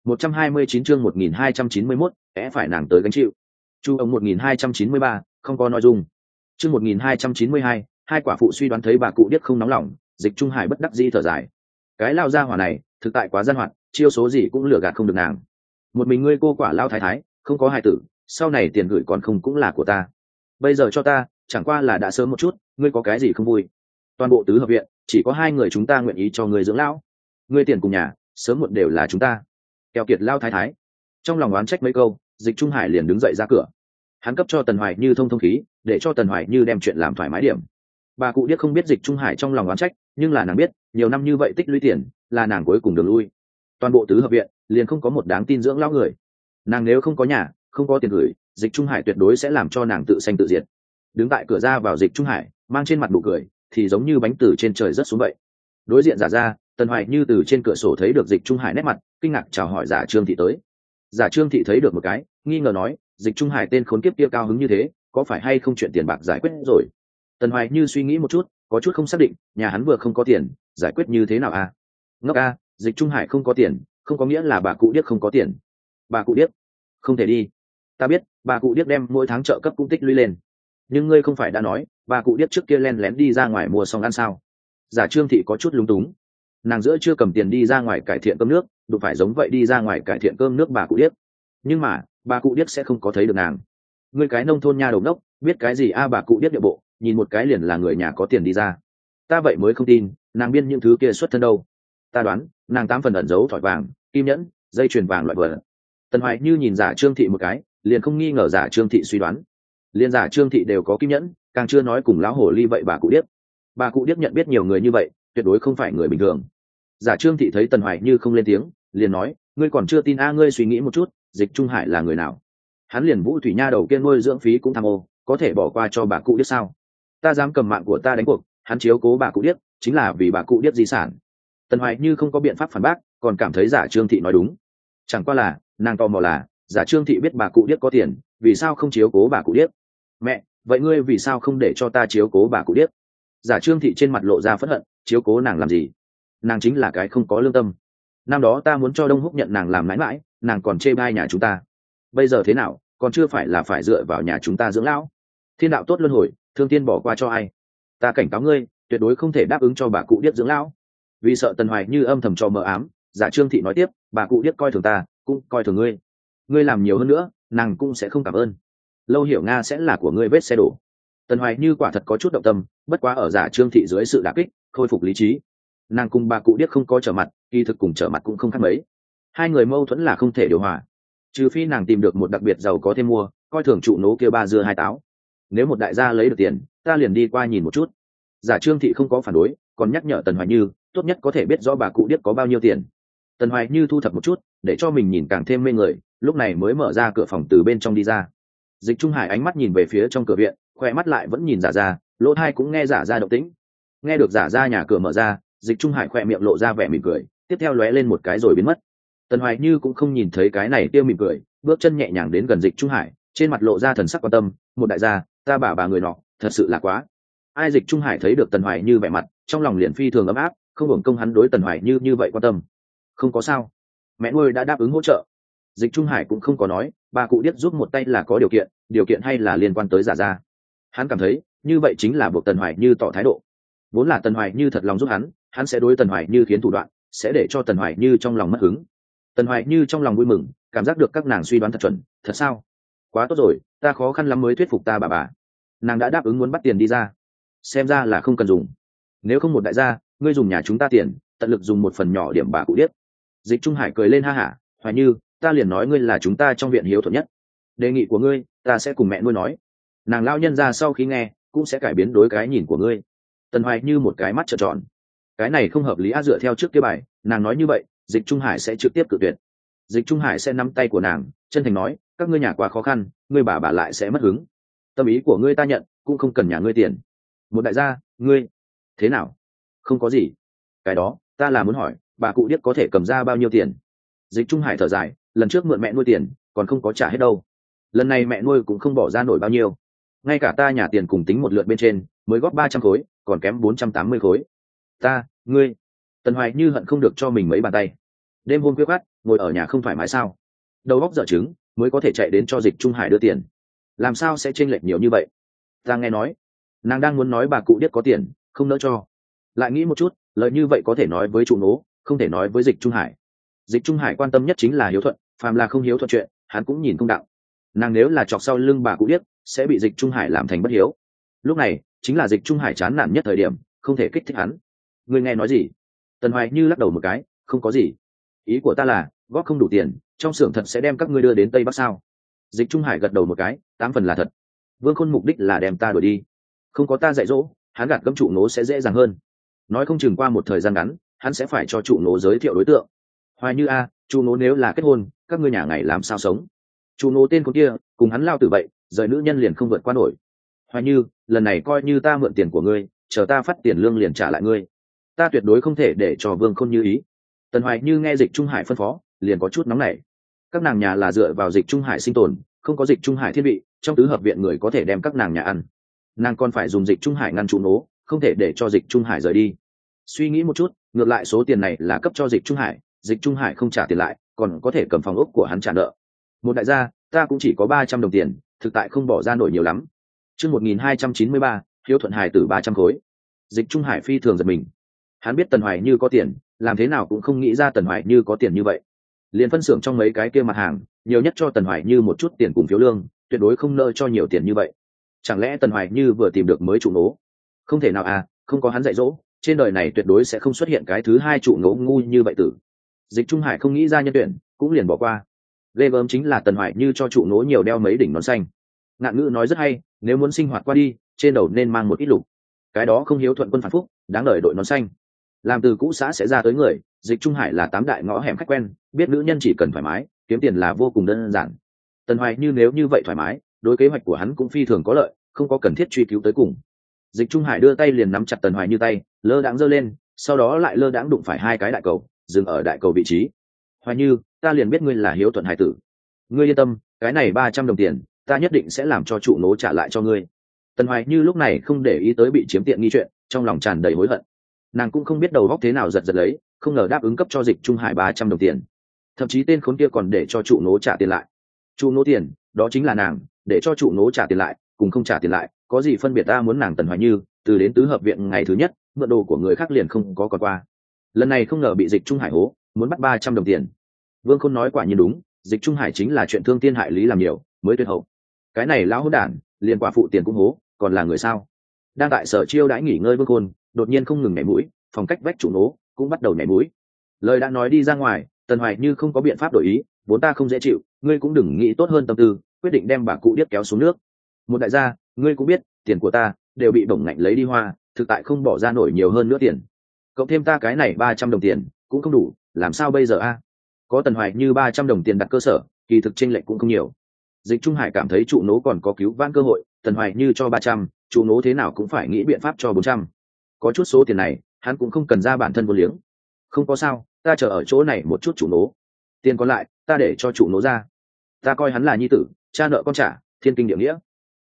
129 chương 1291, phải nàng tới gánh chịu. Chu ông 1293, không có nội dung. Chương 1292, hai quả phụ suy đoán thấy bà cụ điếc không nóng lòng, Dịch Trung Hải bất đắc dĩ thở dài. Cái lao gia hỏa này, thực tại quá gian hoạt, chiêu số gì cũng lừa gạt không được nàng. Một mình ngươi cô quả lao thái thái, không có hài tử, sau này tiền gửi còn không cũng là của ta. Bây giờ cho ta, chẳng qua là đã sớm một chút, ngươi có cái gì không vui? Toàn bộ tứ hợp viện, chỉ có 2 người chúng ta nguyện ý cho ngươi dưỡng lão. Ngươi tiền cùng nhà, sớm muộn đều là chúng ta. Keo kiệt lao thái thái. Trong lòng oán trách mấy câu, Dịch Trung Hải liền đứng dậy ra cửa. Hắn cấp cho Tần Hoài Như thông khí, để cho Tần Hoài Như đem chuyện làm thoải mái điểm. Bà cụ điếc không biết Dịch Trung Hải trong lòng oán trách, nhưng là nàng biết, nhiều năm như vậy tích lũy tiền, là nàng cuối cùng đường lui. Toàn bộ tứ hợp viện, liền không có một đáng tin dưỡng lão người. Nàng nếu không có nhà, không có tiền gửi, Dịch Trung Hải tuyệt đối sẽ làm cho nàng tự sanh tự diệt. Đứng tại cửa ra vào Dịch Trung Hải, mang trên mặt nụ cười, thì giống như bánh từ trên trời rớt xuống vậy. Đối diện giả ra, Tần Hoài Như từ trên cửa sổ thấy được Dịch Trung Hải nét mặt, kinh ngạc chào hỏi giả Trương thị tới. Giả Trương thị thấy được một cái, nghi ngờ nói, Dịch Trung Hải tên khốn kiếp kia cao hứng như thế, có phải hay không chuyện tiền bạc giải quyết rồi? Tần Hoài Như suy nghĩ một chút, có chút không xác định, nhà hắn vừa không có tiền, giải quyết như thế nào a? Ngốc a, Dịch Trung Hải không có tiền, không có nghĩa là bà cụ điếc không có tiền. Bà cụ điếc, không thể đi. Ta biết, bà cụ điếc đem mỗi tháng trợ cấp cũng tích lũy lên. Nhưng ngươi không phải đã nói, bà cụ điếc trước kia len lén đi ra ngoài mua xong ăn sao? Giả Trương thị có chút lúng túng. Nàng giữa chưa cầm tiền đi ra ngoài cải thiện cơm nước, đụng phải giống vậy đi ra ngoài cải thiện cơm nước bà cụ điếc. Nhưng mà, bà cụ điếc sẽ không có thấy được nàng. Ngươi cái nông thôn nha đầu đốc, biết cái gì a? Bà cụ điếc địa bộ, nhìn một cái liền là người nhà có tiền đi ra. Ta vậy mới không tin, nàng biên những thứ kia xuất thân đâu. Ta đoán, nàng 8 phần ẩn giấu thỏi vàng, kim nhẫn, dây chuyền vàng loại vật. Tần Hoài Như nhìn giả Trương thị một cái, liền không nghi ngờ giả Trương thị suy đoán. Liên giả Trương thị đều có kim nhẫn, càng chưa nói cùng lão hổ ly vậy bà cụ điếc. Bà cụ điếc nhận biết nhiều người như vậy, tuyệt đối không phải người bình thường. Giả Trương thị thấy Tần Hoài Như không lên tiếng, liền nói, ngươi còn chưa tin a? Ngươi suy nghĩ một chút, Dịch Trung Hải là người nào? Hắn liền Vũ Thủy Nha đầu kia nuôi dưỡng phí cũng tham ô, có thể bỏ qua cho bà cụ điếc sao? Ta dám cầm mạng của ta đánh cuộc, hắn chiếu cố bà cụ điếc chính là vì bà cụ điếc di sản. Tần Hoài Như không có biện pháp phản bác, còn cảm thấy giả Trương thị nói đúng. Chẳng qua là nàng tò mò là giả Trương thị biết bà cụ điếc có tiền, vì sao không chiếu cố bà cụ điếc? Mẹ, vậy ngươi vì sao không để cho ta chiếu cố bà cụ điếc? Giả Trương thị trên mặt lộ ra phẫn hận, chiếu cố nàng làm gì? Nàng chính là cái không có lương tâm. Năm đó ta muốn cho Đông Húc nhận nàng làm mãi mãi, nàng còn chê bai nhà chúng ta. Bây giờ thế nào, còn chưa phải là phải dựa vào nhà chúng ta dưỡng lão? Thiên đạo tốt luân hồi, thương tiên bỏ qua cho ai? Ta cảnh cáo ngươi, tuyệt đối không thể đáp ứng cho bà cụ điếc dưỡng lão. Vì sợ Tần Hoài Như âm thầm cho mờ ám, giả Trương thị nói tiếp, bà cụ điếc coi thường ta, cũng coi thường ngươi. Ngươi làm nhiều hơn nữa, nàng cũng sẽ không cảm ơn. Lâu Hiểu Nga sẽ là của ngươi vết xe đổ. Tần Hoài Như quả thật có chút động tâm, bất quá ở giả Trương thị dưới sự đả kích, khôi phục lý trí. Nàng cùng bà cụ điếc không có trở mặt, kỳ thực cùng trở mặt cũng không khác mấy. Hai người mâu thuẫn là không thể điều hòa, trừ phi nàng tìm được một đặc biệt giàu có thêm mua, coi thường trụ nố kia 3 dưa 2 táo. Nếu một đại gia lấy được tiền, ta liền đi qua nhìn một chút. Giả Trương thị không có phản đối, còn nhắc nhở Tần Hoài Như, tốt nhất có thể biết rõ bà cụ điếc có bao nhiêu tiền. Tần Hoài Như thu thập một chút, để cho mình nhìn càng thêm mê người, lúc này mới mở ra cửa phòng từ bên trong đi ra. Dịch Trung Hải ánh mắt nhìn về phía trong cửa viện, khoe mắt lại vẫn nhìn giả ra, lỗ tai cũng nghe giả ra động tĩnh. Nghe được giả ra nhà cửa mở ra, Dịch Trung Hải khoe miệng lộ ra vẻ mỉm cười, tiếp theo lóe lên một cái rồi biến mất. Tần Hoài Như cũng không nhìn thấy cái này tiêu mỉm cười, bước chân nhẹ nhàng đến gần Dịch Trung Hải, trên mặt lộ ra thần sắc quan tâm, một đại gia, ta bà người nọ thật sự là quá. Ai Dịch Trung Hải thấy được Tần Hoài Như vẻ mặt, trong lòng liền phi thường ấm áp, không hưởng công hắn đối Tần Hoài Như vậy quan tâm. Không có sao, mẹ nuôi đã đáp ứng hỗ trợ. Dịch Trung Hải cũng không có nói bà cụ điếc giúp một tay là có điều kiện hay là liên quan tới giả ra. Hắn cảm thấy như vậy chính là buộc Tần Hoài Như tỏ thái độ. Vốn là Tần Hoài Như thật lòng giúp hắn sẽ đối Tần Hoài Như khiến thủ đoạn, sẽ để cho Tần Hoài Như trong lòng mất hứng. Tần Hoài Như trong lòng vui mừng, cảm giác được các nàng suy đoán thật chuẩn. Thật sao? Quá tốt rồi, ta khó khăn lắm mới thuyết phục ta bà. Nàng đã đáp ứng muốn bắt tiền đi ra, xem ra là không cần dùng. Nếu không một đại gia, ngươi dùng nhà chúng ta tiền, tận lực dùng một phần nhỏ điểm bà cụ điếc. Dịch Trung Hải cười lên ha hả, Hoài Như, ta liền nói ngươi là chúng ta trong viện hiếu thuận nhất. Đề nghị của ngươi, ta sẽ cùng mẹ nuôi nói. Nàng lao nhân ra sau khi nghe, cũng sẽ cải biến đối cái nhìn của ngươi. Tần Hoài Như một cái mắt trợn tròn. Cái này không hợp lý á, dựa theo trước kia bài, nàng nói như vậy, Dịch Trung Hải sẽ trực tiếp cự tuyệt. Dịch Trung Hải sẽ nắm tay của nàng, chân thành nói, các ngươi nhà quá khó khăn, ngươi bà lại sẽ mất hứng. Tâm ý của ngươi ta nhận, cũng không cần nhà ngươi tiền. Một đại gia, ngươi thế nào? Không có gì. Cái đó, ta là muốn hỏi, bà cụ điếc có thể cầm ra bao nhiêu tiền? Dịch Trung Hải thở dài, lần trước mượn mẹ nuôi tiền, còn không có trả hết đâu. Lần này mẹ nuôi cũng không bỏ ra nổi bao nhiêu. Ngay cả ta nhà tiền cùng tính một lượt bên trên, mới góp 300 khối, còn kém 480 khối. Ngươi. Tần Hoài Như hận không được cho mình mấy bàn tay. Đêm hôm khuya khoắt, ngồi ở nhà không thoải mái sao? Đầu óc dở trứng, mới có thể chạy đến cho Dịch Trung Hải đưa tiền. Làm sao sẽ chênh lệch nhiều như vậy? Ta nghe nói, nàng đang muốn nói bà cụ điếc có tiền, không nỡ cho. Lại nghĩ một chút, lời như vậy có thể nói với trụ nố, không thể nói với Dịch Trung Hải. Dịch Trung Hải quan tâm nhất chính là hiếu thuận, phàm là không hiếu thuận chuyện, hắn cũng nhìn không đạo. Nàng nếu là chọc sau lưng bà cụ điếc, sẽ bị Dịch Trung Hải làm thành bất hiếu. Lúc này chính là Dịch Trung Hải chán nản nhất thời điểm, không thể kích thích hắn. Ngươi nghe nói gì? Tần Hoài Như lắc đầu một cái, không có gì. Ý của ta là, góp không đủ tiền, trong xưởng thật sẽ đem các ngươi đưa đến Tây Bắc sao? Dịch Trung Hải gật đầu một cái, 8 phần là thật. Vương Khôn mục đích là đem ta đuổi đi, không có ta dạy dỗ, hắn gạt gẫm trụ nố sẽ dễ dàng hơn. Nói không chừng qua một thời gian ngắn, hắn sẽ phải cho trụ nố giới thiệu đối tượng. Hoài Như a, trụ nố nếu là kết hôn, các ngươi nhà ngày làm sao sống? Trụ nố tên con kia, cùng hắn lao tử vậy, rời nữ nhân liền không vượt qua nổi. Hoài Như, lần này coi như ta mượn tiền của ngươi, chờ ta phát tiền lương liền trả lại ngươi. Ta tuyệt đối không thể để cho Vương Khôn như ý. Tần Hoài Như nghe Dịch Trung Hải phân phó, liền có chút nóng nảy. Các nàng nhà là dựa vào Dịch Trung Hải sinh tồn, không có Dịch Trung Hải thiên vị, trong tứ hợp viện người có thể đem các nàng nhà ăn. Nàng còn phải dùng Dịch Trung Hải ngăn trụ nố, không thể để cho Dịch Trung Hải rời đi. Suy nghĩ một chút, ngược lại số tiền này là cấp cho Dịch Trung Hải, Dịch Trung Hải không trả tiền lại, còn có thể cầm phòng ốc của hắn trả nợ. Một đại gia, ta cũng chỉ có 300 đồng tiền, thực tại không bỏ ra nổi nhiều lắm. Chương 1293, hiếu thuận Hải tử 300 khối. Dịch Trung Hải phi thường giật mình. Hắn biết Tần Hoài Như có tiền, làm thế nào cũng không nghĩ ra Tần Hoài Như có tiền như vậy. Liền phân xưởng trong mấy cái kia mặt hàng, nhiều nhất cho Tần Hoài Như một chút tiền cùng phiếu lương, tuyệt đối không nợ cho nhiều tiền như vậy. Chẳng lẽ Tần Hoài Như vừa tìm được mới trụ nố? Không thể nào à, không có hắn dạy dỗ, trên đời này tuyệt đối sẽ không xuất hiện cái thứ hai trụ nố ngu như vậy tử. Dịch Trung Hải không nghĩ ra nhân tuyển, cũng liền bỏ qua. Ghê gớm chính là Tần Hoài Như cho trụ nố nhiều đeo mấy đỉnh nón xanh. Ngạn ngữ nói rất hay, nếu muốn sinh hoạt qua đi, trên đầu nên mang một ít lục. Cái đó không hiếu thuận quân phản phúc, đáng đời đội nón xanh. Làm từ cũ xã sẽ ra tới người, Dịch Trung Hải là 8 đại ngõ hẻm khách quen, biết nữ nhân chỉ cần thoải mái, kiếm tiền là vô cùng đơn giản. Tần Hoài Như nếu như vậy thoải mái, đối kế hoạch của hắn cũng phi thường có lợi, không có cần thiết truy cứu tới cùng. Dịch Trung Hải đưa tay liền nắm chặt Tần Hoài Như tay, lơ đãng giơ lên, sau đó lại lơ đãng đụng phải hai cái đại cầu, dừng ở đại cầu vị trí. Hoài Như, ta liền biết ngươi là hiếu thuận hải tử. Ngươi yên tâm, cái này 300 đồng tiền, ta nhất định sẽ làm cho trụ nố trả lại cho ngươi. Tần Hoài Như lúc này không để ý tới bị chiếm tiện nghi chuyện, trong lòng tràn đầy hối hận. Nàng cũng không biết đầu góc thế nào giật giật lấy, không ngờ đáp ứng cấp cho Dịch Trung Hải 300 đồng tiền. Thậm chí tên khốn kia còn để cho trụ nố trả tiền lại. Trụ nố tiền, đó chính là nàng, để cho trụ nố trả tiền lại, cùng không trả tiền lại, có gì phân biệt? Ta muốn nàng Tần Hoài Như, từ đến tứ hợp viện ngày thứ nhất, mượn đồ của người khác liền không có còn qua. Lần này không ngờ bị Dịch Trung Hải hố, muốn bắt 300 đồng tiền. Vương Khôn nói quả nhiên đúng, Dịch Trung Hải chính là chuyện thương thiên hại lý làm nhiều, mới tuyệt hậu. Cái này lão hỗn đản, liền quả phụ tiền cũng hố, còn là người sao? Đang tại sở chiêu đãi nghỉ ngơi Vương Khôn, đột nhiên không ngừng nhảy mũi, phòng cách vách trụ nố cũng bắt đầu nhảy mũi. Lời đã nói đi ra ngoài, Tần Hoài Như không có biện pháp đổi ý, vốn ta không dễ chịu, ngươi cũng đừng nghĩ tốt hơn tâm tư, quyết định đem bà cụ điếc kéo xuống nước. Một đại gia, ngươi cũng biết, tiền của ta đều bị bổng ngạnh lấy đi hoa, thực tại không bỏ ra nổi nhiều hơn nữa tiền. Cộng thêm ta cái này 300 đồng tiền, cũng không đủ, làm sao bây giờ a? Có Tần Hoài Như 300 đồng tiền đặt cơ sở, kỳ thực chênh lệch cũng không nhiều. Dịch Trung Hải cảm thấy trụ nố còn có cứu vãn cơ hội, Tần Hoài Như cho 300, trụ nố thế nào cũng phải nghĩ biện pháp cho 400. Có chút số tiền này, hắn cũng không cần ra bản thân vô liếng. Không có sao, ta chờ ở chỗ này một chút trụ nố. Tiền còn lại, ta để cho trụ nố ra. Ta coi hắn là nhi tử, cha nợ con trả, thiên kinh địa nghĩa.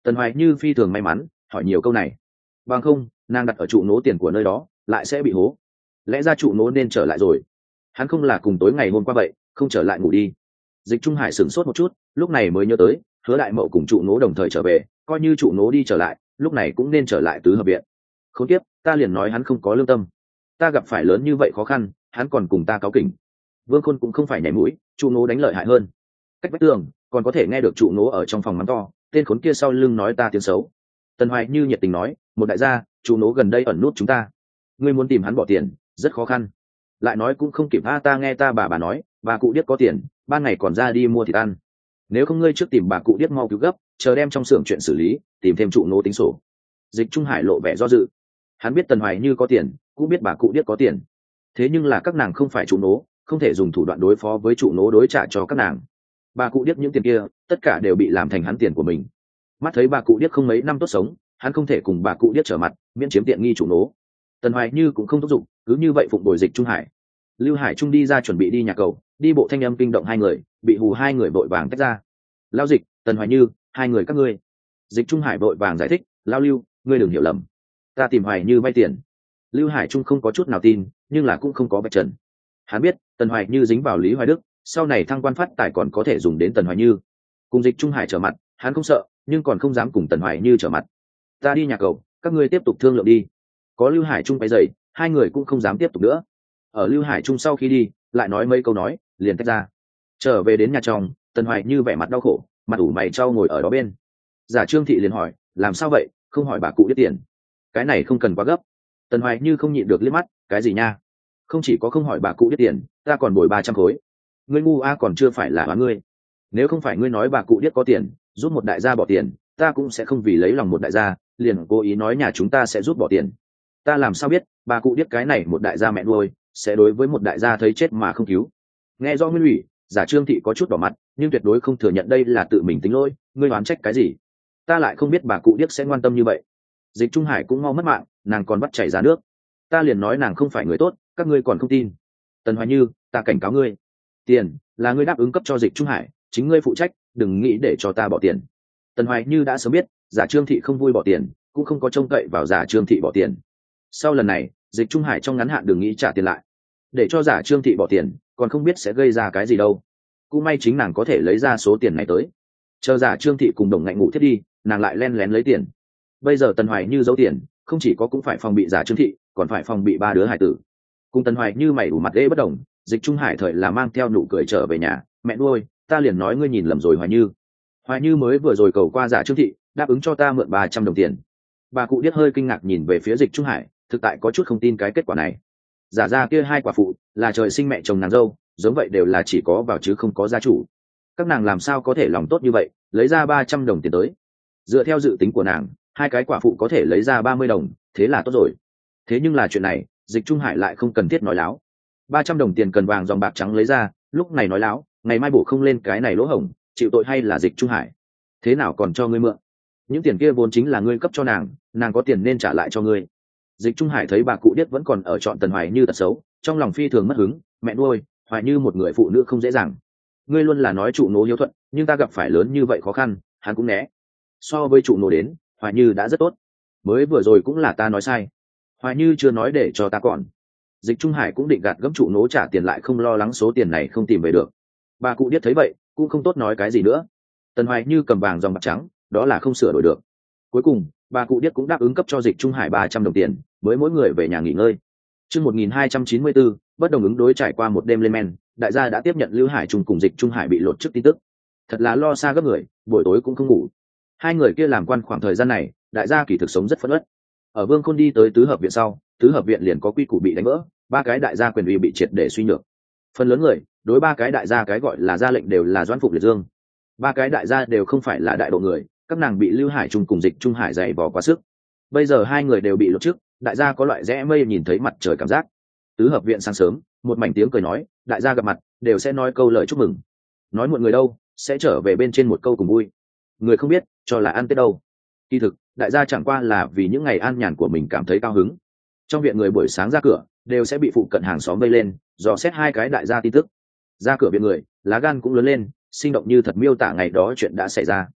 Tần Hoài Như phi thường may mắn hỏi nhiều câu này, bằng không nàng đặt ở trụ nố tiền của nơi đó lại sẽ bị hố. Lẽ ra trụ nố nên trở lại rồi, hắn không là cùng tối ngày hôm qua vậy không trở lại ngủ đi. Dịch Trung Hải sửng sốt một chút, lúc này mới nhớ tới Hứa Đại Mậu cùng trụ nố đồng thời trở về, coi như trụ nố đi trở lại lúc này cũng nên trở lại tứ hợp viện. Khốn kiếp, ta liền nói hắn không có lương tâm, ta gặp phải lớn như vậy khó khăn hắn còn cùng ta cáu kỉnh. Vương Khôn cũng không phải nhảy mũi, trụ nố đánh lợi hại hơn, cách vách tường còn có thể nghe được trụ nố ở trong phòng mắng to, tên khốn kia sau lưng nói ta tiếng xấu. Tần Hoài Như nhiệt tình nói, một đại gia trụ nố gần đây ẩn nút chúng ta, ngươi muốn tìm hắn bỏ tiền rất khó khăn. Lại nói cũng không kịp, ta nghe ta bà nói bà cụ điếc có tiền ban ngày còn ra đi mua thịt ăn, nếu không ngươi trước tìm bà cụ điếc mau cứu gấp, chờ đem trong xưởng chuyện xử lý tìm thêm trụ nố tính sổ. Dịch Trung Hải lộ vẻ do dự, hắn biết Tần Hoài Như có tiền cũng biết bà cụ điếc có tiền, thế nhưng là các nàng không phải trụ nố, không thể dùng thủ đoạn đối phó với trụ nố đối trả cho các nàng. Bà cụ điếc những tiền kia tất cả đều bị làm thành hắn tiền của mình, mắt thấy bà cụ điếc không mấy năm tốt sống, hắn không thể cùng bà cụ điếc trở mặt miễn chiếm tiện nghi trụ nố. Tần Hoài Như cũng không thúc giục, cứ như vậy phụng bồi Dịch Trung Hải. Lưu Hải Trung đi ra chuẩn bị đi nhà cầu, đi bộ thanh âm kinh động hai người, bị hù hai người vội vàng tách ra. Lao Dịch, Tần Hoài Như, hai người các ngươi. Dịch Trung Hải vội vàng giải thích, Lao Lưu, ngươi đừng hiểu lầm, ta tìm Hoài Như vay tiền. Lưu Hải Trung không có chút nào tin, nhưng là cũng không có vạch trần. Hắn biết Tần Hoài Như dính vào Lý Hoài Đức, sau này thăng quan phát tài còn có thể dùng đến Tần Hoài Như. Cùng Dịch Trung Hải trở mặt hắn không sợ, nhưng còn không dám cùng Tần Hoài Như trở mặt. Ta đi nhà cầu, các ngươi tiếp tục thương lượng đi. Có Lưu Hải Trung bày dậy, hai người cũng không dám tiếp tục nữa. Ở Lưu Hải Trung sau khi đi lại nói mấy câu nói liền tách ra. Trở về đến nhà trong, Tần Hoài Như vẻ mặt đau khổ, mặt ủ mày trao ngồi ở đó bên. Giả Trương Thị liền hỏi, làm sao vậy, không hỏi bà cụ biết tiền? Cái này không cần quá gấp. Tần Hoài Như không nhịn được liếc mắt, cái gì nha, không chỉ có không hỏi bà cụ biết tiền, ta còn bồi 300 khối. Ngươi ngu a, còn chưa phải là hóa ngươi. Nếu không phải ngươi nói bà cụ biết có tiền giúp một đại gia bỏ tiền, ta cũng sẽ không vì lấy lòng một đại gia liền cố ý nói nhà chúng ta sẽ giúp bỏ tiền. Ta làm sao biết bà cụ biết cái này một đại gia mẹ nuôi sẽ đối với một đại gia thấy chết mà không cứu. Nghe do nguyên ủy, Giả Trương Thị có chút đỏ mặt, nhưng tuyệt đối không thừa nhận đây là tự mình tính lỗi. Ngươi oán trách cái gì, ta lại không biết bà cụ điếc sẽ ngoan tâm như vậy. Dịch Trung Hải cũng mau mất mạng, nàng còn bắt chảy ra nước, ta liền nói nàng không phải người tốt, các ngươi còn không tin. Tần Hoài Như, ta cảnh cáo ngươi, tiền là ngươi đáp ứng cấp cho Dịch Trung Hải, chính ngươi phụ trách, đừng nghĩ để cho ta bỏ tiền. Tần Hoài Như đã sớm biết Giả Trương Thị không vui bỏ tiền, cũng không có trông cậy vào Giả Trương Thị bỏ tiền. Sau lần này Dịch Trung Hải trong ngắn hạn đừng nghĩ trả tiền lại, để cho Giả Trương Thị bỏ tiền còn không biết sẽ gây ra cái gì đâu. Cũng may chính nàng có thể lấy ra số tiền này tới, chờ Giả Trương Thị cùng Đồng Ngạnh ngủ thiết đi, nàng lại len lén lấy tiền. Bây giờ Tần Hoài Như giấu tiền, không chỉ có cũng phải phòng bị Giả Trương Thị, còn phải phòng bị ba đứa hải tử. Cùng Tần Hoài Như mày ủ mặt ghê bất đồng, Dịch Trung Hải thời là mang theo nụ cười trở về nhà. Mẹ nuôi, ta liền nói ngươi nhìn lầm rồi Hoài Như. Hoài Như mới vừa rồi cầu qua Giả Trương Thị, đáp ứng cho ta mượn 300 đồng tiền. Bà cụ điếc hơi kinh ngạc nhìn về phía Dịch Trung Hải, thực tại có chút không tin cái kết quả này. Giả ra kia hai quả phụ là trời sinh mẹ chồng nàng dâu, giống vậy đều là chỉ có vào chứ không có gia chủ, các nàng làm sao có thể lòng tốt như vậy lấy ra 300 đồng tiền tới. Dựa theo dự tính của nàng, hai cái quả phụ có thể lấy ra 30 đồng, thế là tốt rồi. Thế nhưng là chuyện này Dịch Trung Hải lại không cần thiết nói láo. 300 đồng tiền cần vàng dòng bạc trắng lấy ra, lúc này nói láo, ngày mai bổ không lên cái này lỗ hổng, chịu tội hay là Dịch Trung Hải? Thế nào còn cho ngươi mượn? Những tiền kia vốn chính là ngươi cấp cho nàng, nàng có tiền nên trả lại cho ngươi. Dịch Trung Hải thấy bà cụ điếc vẫn còn ở chọn Tần Hoài Như tật xấu, trong lòng phi thường mất hứng. Mẹ nuôi, Hoài Như một người phụ nữ không dễ dàng, ngươi luôn là nói trụ nố hiếu thuận, nhưng ta gặp phải lớn như vậy khó khăn hắn cũng né. So với trụ nố đến, Hoài Như đã rất tốt, mới vừa rồi cũng là ta nói sai, Hoài Như chưa nói để cho ta còn. Dịch Trung Hải cũng định gạt gẫm trụ nố trả tiền, lại không lo lắng số tiền này không tìm về được. Bà cụ điếc thấy vậy cũng không tốt nói cái gì nữa. Tần Hoài Như cầm vàng dòng bạc trắng, đó là không sửa đổi được. Cuối cùng bà cụ điếc cũng đáp ứng cấp cho Dịch Trung Hải 300 đồng tiền, mới mỗi người về nhà nghỉ ngơi. Chương 1294, bất đồng ứng đối. Trải qua một đêm lên men, đại gia đã tiếp nhận Lưu Hải Trung cùng Dịch Trung Hải bị lột chức tin tức. Thật là lo xa gấp người, buổi tối cũng không ngủ. Hai người kia làm quan khoảng thời gian này, đại gia kỳ thực sống rất phấn uất. Ở Vương Khôn đi tới tứ hợp viện sau, tứ hợp viện liền có quy củ bị đánh vỡ, ba cái đại gia quyền uy bị triệt để suy nhược. Phần lớn người đối ba cái đại gia cái gọi là ra lệnh đều là Doãn Phục Liệt Dương. Ba cái đại gia đều không phải là đại độ người, các nàng bị Lưu Hải Trung cùng Dịch Trung Hải dày vò quá sức. Bây giờ hai người đều bị lột chức, đại gia có loại rẽ mây nhìn thấy mặt trời cảm giác. Tứ hợp viện sáng sớm, một mảnh tiếng cười nói, đại gia gặp mặt đều sẽ nói câu lời chúc mừng, nói muộn người đâu sẽ trở về bên trên một câu cùng vui, người không biết cho là ăn tết đâu. Kỳ thực đại gia chẳng qua là vì những ngày an nhàn của mình cảm thấy cao hứng. Trong viện người buổi sáng ra cửa đều sẽ bị phụ cận hàng xóm vây lên dò xét hai cái đại gia tin tức. Ra cửa viện người lá gan cũng lớn lên, sinh động như thật miêu tả ngày đó chuyện đã xảy ra.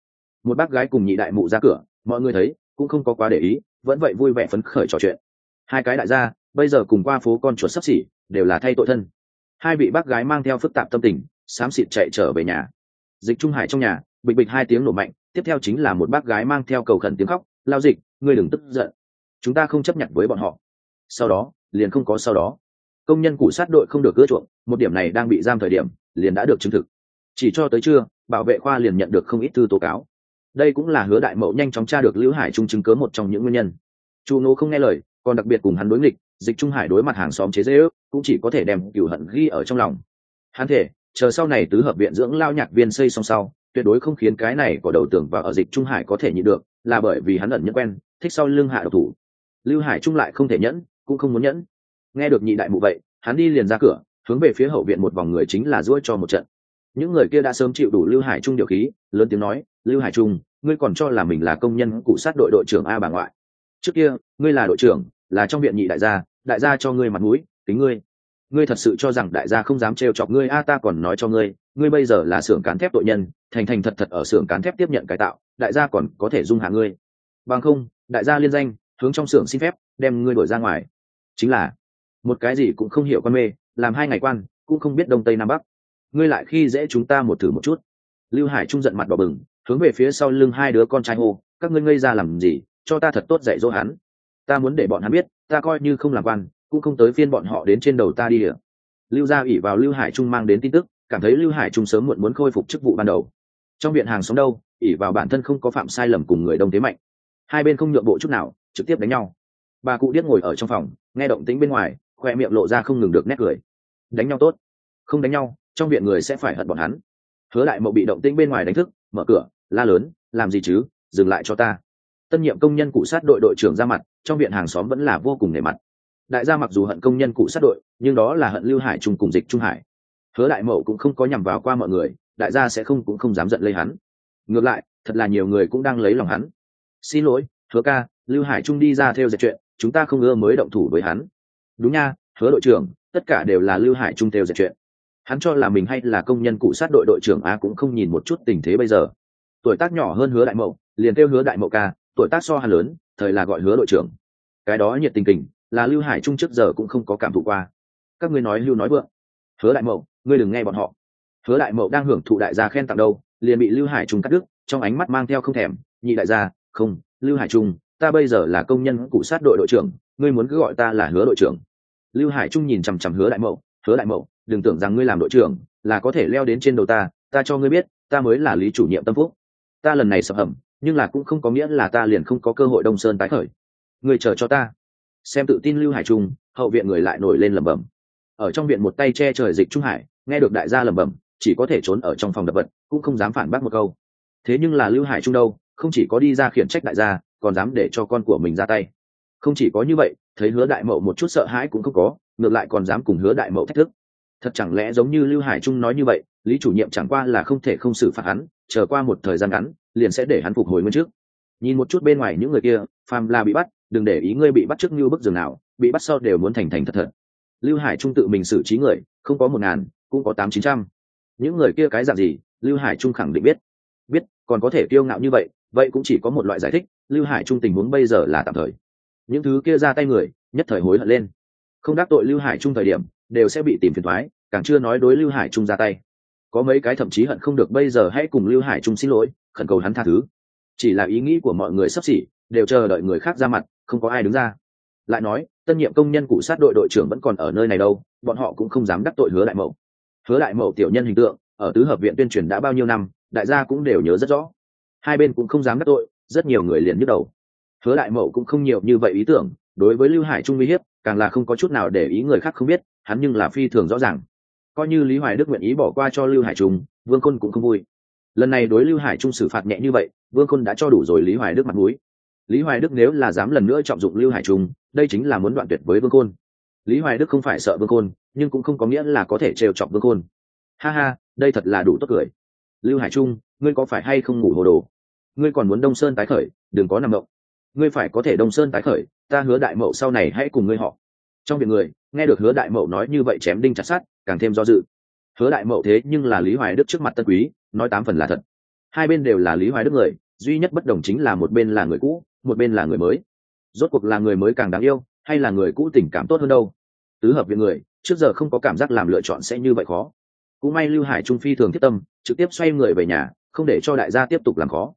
Một bác gái cùng nhị đại mụ ra cửa, mọi người thấy cũng không có quá để ý, vẫn vậy vui vẻ phấn khởi trò chuyện. Hai cái đại gia bây giờ cùng qua phố con chuột sắp xỉ, đều là thay tội thân. Hai vị bác gái mang theo phức tạp tâm tình, xám xịt chạy trở về nhà. Dịch Trung Hải trong nhà, bịch bịch hai tiếng nổ mạnh, tiếp theo chính là một bác gái mang theo cầu khẩn tiếng khóc. Lao Dịch, ngươi đừng tức giận, chúng ta không chấp nhận với bọn họ. Sau đó liền không có sau đó. Công nhân củ sát đội không được ưa chuộng, một điểm này đang bị giam thời điểm liền đã được chứng thực. Chỉ cho tới trưa, bảo vệ khoa liền nhận được không ít thư tố cáo. Đây cũng là Hứa Đại Mậu nhanh chóng tra được Lưu Hải Trung chứng cớ một trong những nguyên nhân. Chu Nô không nghe lời, còn đặc biệt cùng hắn đối nghịch, Dịch Trung Hải đối mặt hàng xóm chế giễu, cũng chỉ có thể đem cừu hận ghi ở trong lòng. Hắn thể chờ sau này tứ hợp viện dưỡng lao nhạc viên xây xong sau, tuyệt đối không khiến cái này có đầu tưởng vào ở Dịch Trung Hải có thể nhịn được, là bởi vì hắn ẩn nhẫn quen, thích sau lưng hạ độc thủ. Lưu Hải Trung lại không thể nhẫn, cũng không muốn nhẫn. Nghe được nhị đại mụ vậy, hắn đi liền ra cửa, hướng về phía hậu viện một vòng người chính là duỗi cho một trận. Những người kia đã sớm chịu đủ Lưu Hải Trung điều khí, lớn tiếng nói: Lưu Hải Trung, ngươi còn cho là mình là công nhân cụ sát đội đội trưởng a bà ngoại. Trước kia ngươi là đội trưởng, là trong viện nhị đại gia cho ngươi mặt mũi, tính ngươi thật sự cho rằng đại gia không dám trêu chọc ngươi a? Ta còn nói cho ngươi bây giờ là xưởng cán thép tội nhân, thành thật ở xưởng cán thép tiếp nhận cải tạo, đại gia còn có thể dung hạ ngươi. Bằng không, đại gia liên danh hướng trong xưởng xin phép đem ngươi đuổi ra ngoài. Chính là một cái gì cũng không hiểu con mê, làm 2 ngày quan cũng không biết đông tây nam bắc, ngươi lại khi dễ chúng ta một thử một chút. Lưu Hải Trung giận mặt đỏ bừng, hướng về phía sau lưng hai đứa con trai hô: các ngươi ngây ra làm gì, cho ta thật tốt dạy dỗ hắn. Ta muốn để bọn hắn biết, ta coi như không làm quan cũng không tới phiên bọn họ đến trên đầu ta đi địa. Lưu gia ủy vào Lưu Hải Trung mang đến tin tức, cảm thấy Lưu Hải Trung sớm muộn muốn khôi phục chức vụ ban đầu. Trong viện hàng xóm đâu, ỷ vào bản thân không có phạm sai lầm cùng người đông thế mạnh, hai bên không nhượng bộ chút nào, trực tiếp đánh nhau. Bà cụ điếc ngồi ở trong phòng, nghe động tĩnh bên ngoài, khoe miệng lộ ra không ngừng được nét cười. Đánh nhau tốt, không đánh nhau trong viện người sẽ phải hận bọn hắn. Hứa Đại Mậu bị động tĩnh bên ngoài đánh thức, mở cửa la lớn: làm gì chứ, dừng lại cho ta. Tân nhiệm công nhân cụ sát đội đội trưởng ra mặt, trong viện hàng xóm vẫn là vô cùng nể mặt. Đại gia mặc dù hận công nhân cụ sát đội, nhưng đó là hận Lưu Hải Trung cùng Dịch Trung Hải. Hứa Đại Mậu cũng không có nhằm vào qua mọi người, đại gia sẽ cũng không dám giận lấy hắn. Ngược lại, thật là nhiều người cũng đang lấy lòng hắn. Xin lỗi, Hứa ca, Lưu Hải Trung đi ra theo dệt chuyện, chúng ta không ưa mới động thủ với hắn. Đúng nha, Hứa đội trưởng, tất cả đều là Lưu Hải Trung theo dệt chuyện. Hắn cho là mình hay là công nhân cụ sát đội đội trưởng a, cũng không nhìn một chút tình thế bây giờ. Tuổi tác nhỏ hơn Hứa Đại Mậu, liền kêu Hứa Đại Mậu ca, tuổi tác so hắn lớn, thời là gọi Hứa đội trưởng. Cái đó nhiệt tình kình, là Lưu Hải Trung trước giờ cũng không có cảm thụ qua. Các ngươi nói hưu nói vượng. Hứa Đại Mậu, ngươi đừng nghe bọn họ. Hứa Đại Mậu đang hưởng thụ đại gia khen tặng đâu, liền bị Lưu Hải Trung cắt đứt, trong ánh mắt mang theo không thèm. Nhị đại gia, không, Lưu Hải Trung, ta bây giờ là công nhân cụ sát đội đội trưởng, ngươi muốn cứ gọi ta là Hứa đội trưởng. Lưu Hải Trung nhìn chằm chằm Hứa Đại Mậu, Hứa Đại Mậu, đừng tưởng rằng ngươi làm đội trưởng là có thể leo đến trên đầu ta, ta cho ngươi biết, ta mới là lý chủ nhiệm Tâm Phúc. Ta lần này sập hầm, nhưng là cũng không có nghĩa là ta liền không có cơ hội Đông Sơn tái khởi. Ngươi chờ cho ta. Xem tự tin Lưu Hải Trung, hậu viện người lại nổi lên lẩm bẩm. Ở trong viện một tay che trời Dịch Trung Hải, nghe được đại gia lẩm bẩm, chỉ có thể trốn ở trong phòng đập vật, cũng không dám phản bác một câu. Thế nhưng là Lưu Hải Trung đâu, không chỉ có đi ra khiển trách đại gia, còn dám để cho con của mình ra tay. Không chỉ có như vậy, thấy Hứa Đại Mậu một chút sợ hãi cũng không có, ngược lại còn dám cùng Hứa Đại Mậu thách thức. Thật chẳng lẽ giống như Lưu Hải Trung nói như vậy, lý chủ nhiệm chẳng qua là không thể không xử phạt hắn, chờ qua một thời gian ngắn liền sẽ để hắn phục hồi nguyên trước. Nhìn một chút bên ngoài những người kia, phàm là bị bắt, đừng để ý ngươi bị bắt trước như bức giường nào, bị bắt sau đều muốn thành thật thật. Lưu Hải Trung tự mình xử trí người, không có 1000, cũng có 800-900. Những người kia cái dạng gì, Lưu Hải Trung khẳng định biết, còn có thể kiêu ngạo như vậy, vậy cũng chỉ có một loại giải thích, Lưu Hải Trung tình huống bây giờ là tạm thời. Những thứ kia ra tay người, nhất thời hối hận lên. Không đắc tội Lưu Hải Trung thời điểm, đều sẽ bị tìm phiền toái, càng chưa nói đối Lưu Hải Trung ra tay. Có mấy cái thậm chí hận không được bây giờ hãy cùng Lưu Hải Trung xin lỗi, khẩn cầu hắn tha thứ. Chỉ là ý nghĩ của mọi người xấp xỉ, đều chờ đợi người khác ra mặt, không có ai đứng ra. Lại nói, tân nhiệm công nhân cụ sát đội đội trưởng vẫn còn ở nơi này đâu, bọn họ cũng không dám đắc tội Hứa Đại Mậu. Hứa Đại Mậu tiểu nhân hình tượng, ở tứ hợp viện tuyên truyền đã bao nhiêu năm, đại gia cũng đều nhớ rất rõ. Hai bên cũng không dám đắc tội, rất nhiều người liền nhức đầu. Hứa Đại Mậu cũng không nhiều như vậy ý tưởng, đối với Lưu Hải Trung uy hiếp, càng là không có chút nào để ý người khác không biết, hắn nhưng là phi thường rõ ràng. Coi như Lý Hoài Đức nguyện ý bỏ qua cho Lưu Hải Trung, Vương Khôn cũng không vui. Lần này đối Lưu Hải Trung xử phạt nhẹ như vậy, Vương Khôn đã cho đủ rồi Lý Hoài Đức mặt mũi. Lý Hoài Đức nếu là dám lần nữa trọng dụng Lưu Hải Trung, đây chính là muốn đoạn tuyệt với Vương Khôn. Lý Hoài Đức không phải sợ Vương Khôn, nhưng cũng không có nghĩa là có thể trêu chọc Vương Khôn. Ha ha, đây thật là đủ tốt cười. Lưu Hải Trung, ngươi có phải hay không ngủ hồ đồ? Ngươi còn muốn Đông Sơn tái khởi, đừng có nằm mộng. Ngươi phải có thể Đông Sơn tái khởi, ta Hứa Đại Mậu sau này hãy cùng ngươi họ. Trong viện người, nghe được Hứa Đại Mậu nói như vậy chém đinh chặt sắt, càng thêm do dự. Hứa Đại Mậu thế nhưng là Lý Hoài Đức trước mặt tân quý, nói 8 phần là thật. Hai bên đều là Lý Hoài Đức người, duy nhất bất đồng chính là một bên là người cũ, một bên là người mới. Rốt cuộc là người mới càng đáng yêu hay là người cũ tình cảm tốt hơn đâu? Tứ hợp viện người trước giờ không có cảm giác làm lựa chọn sẽ như vậy khó. Cũng may Lưu Hải Trung phi thường thiết tâm, trực tiếp xoay người về nhà, không để cho đại gia tiếp tục làm khó.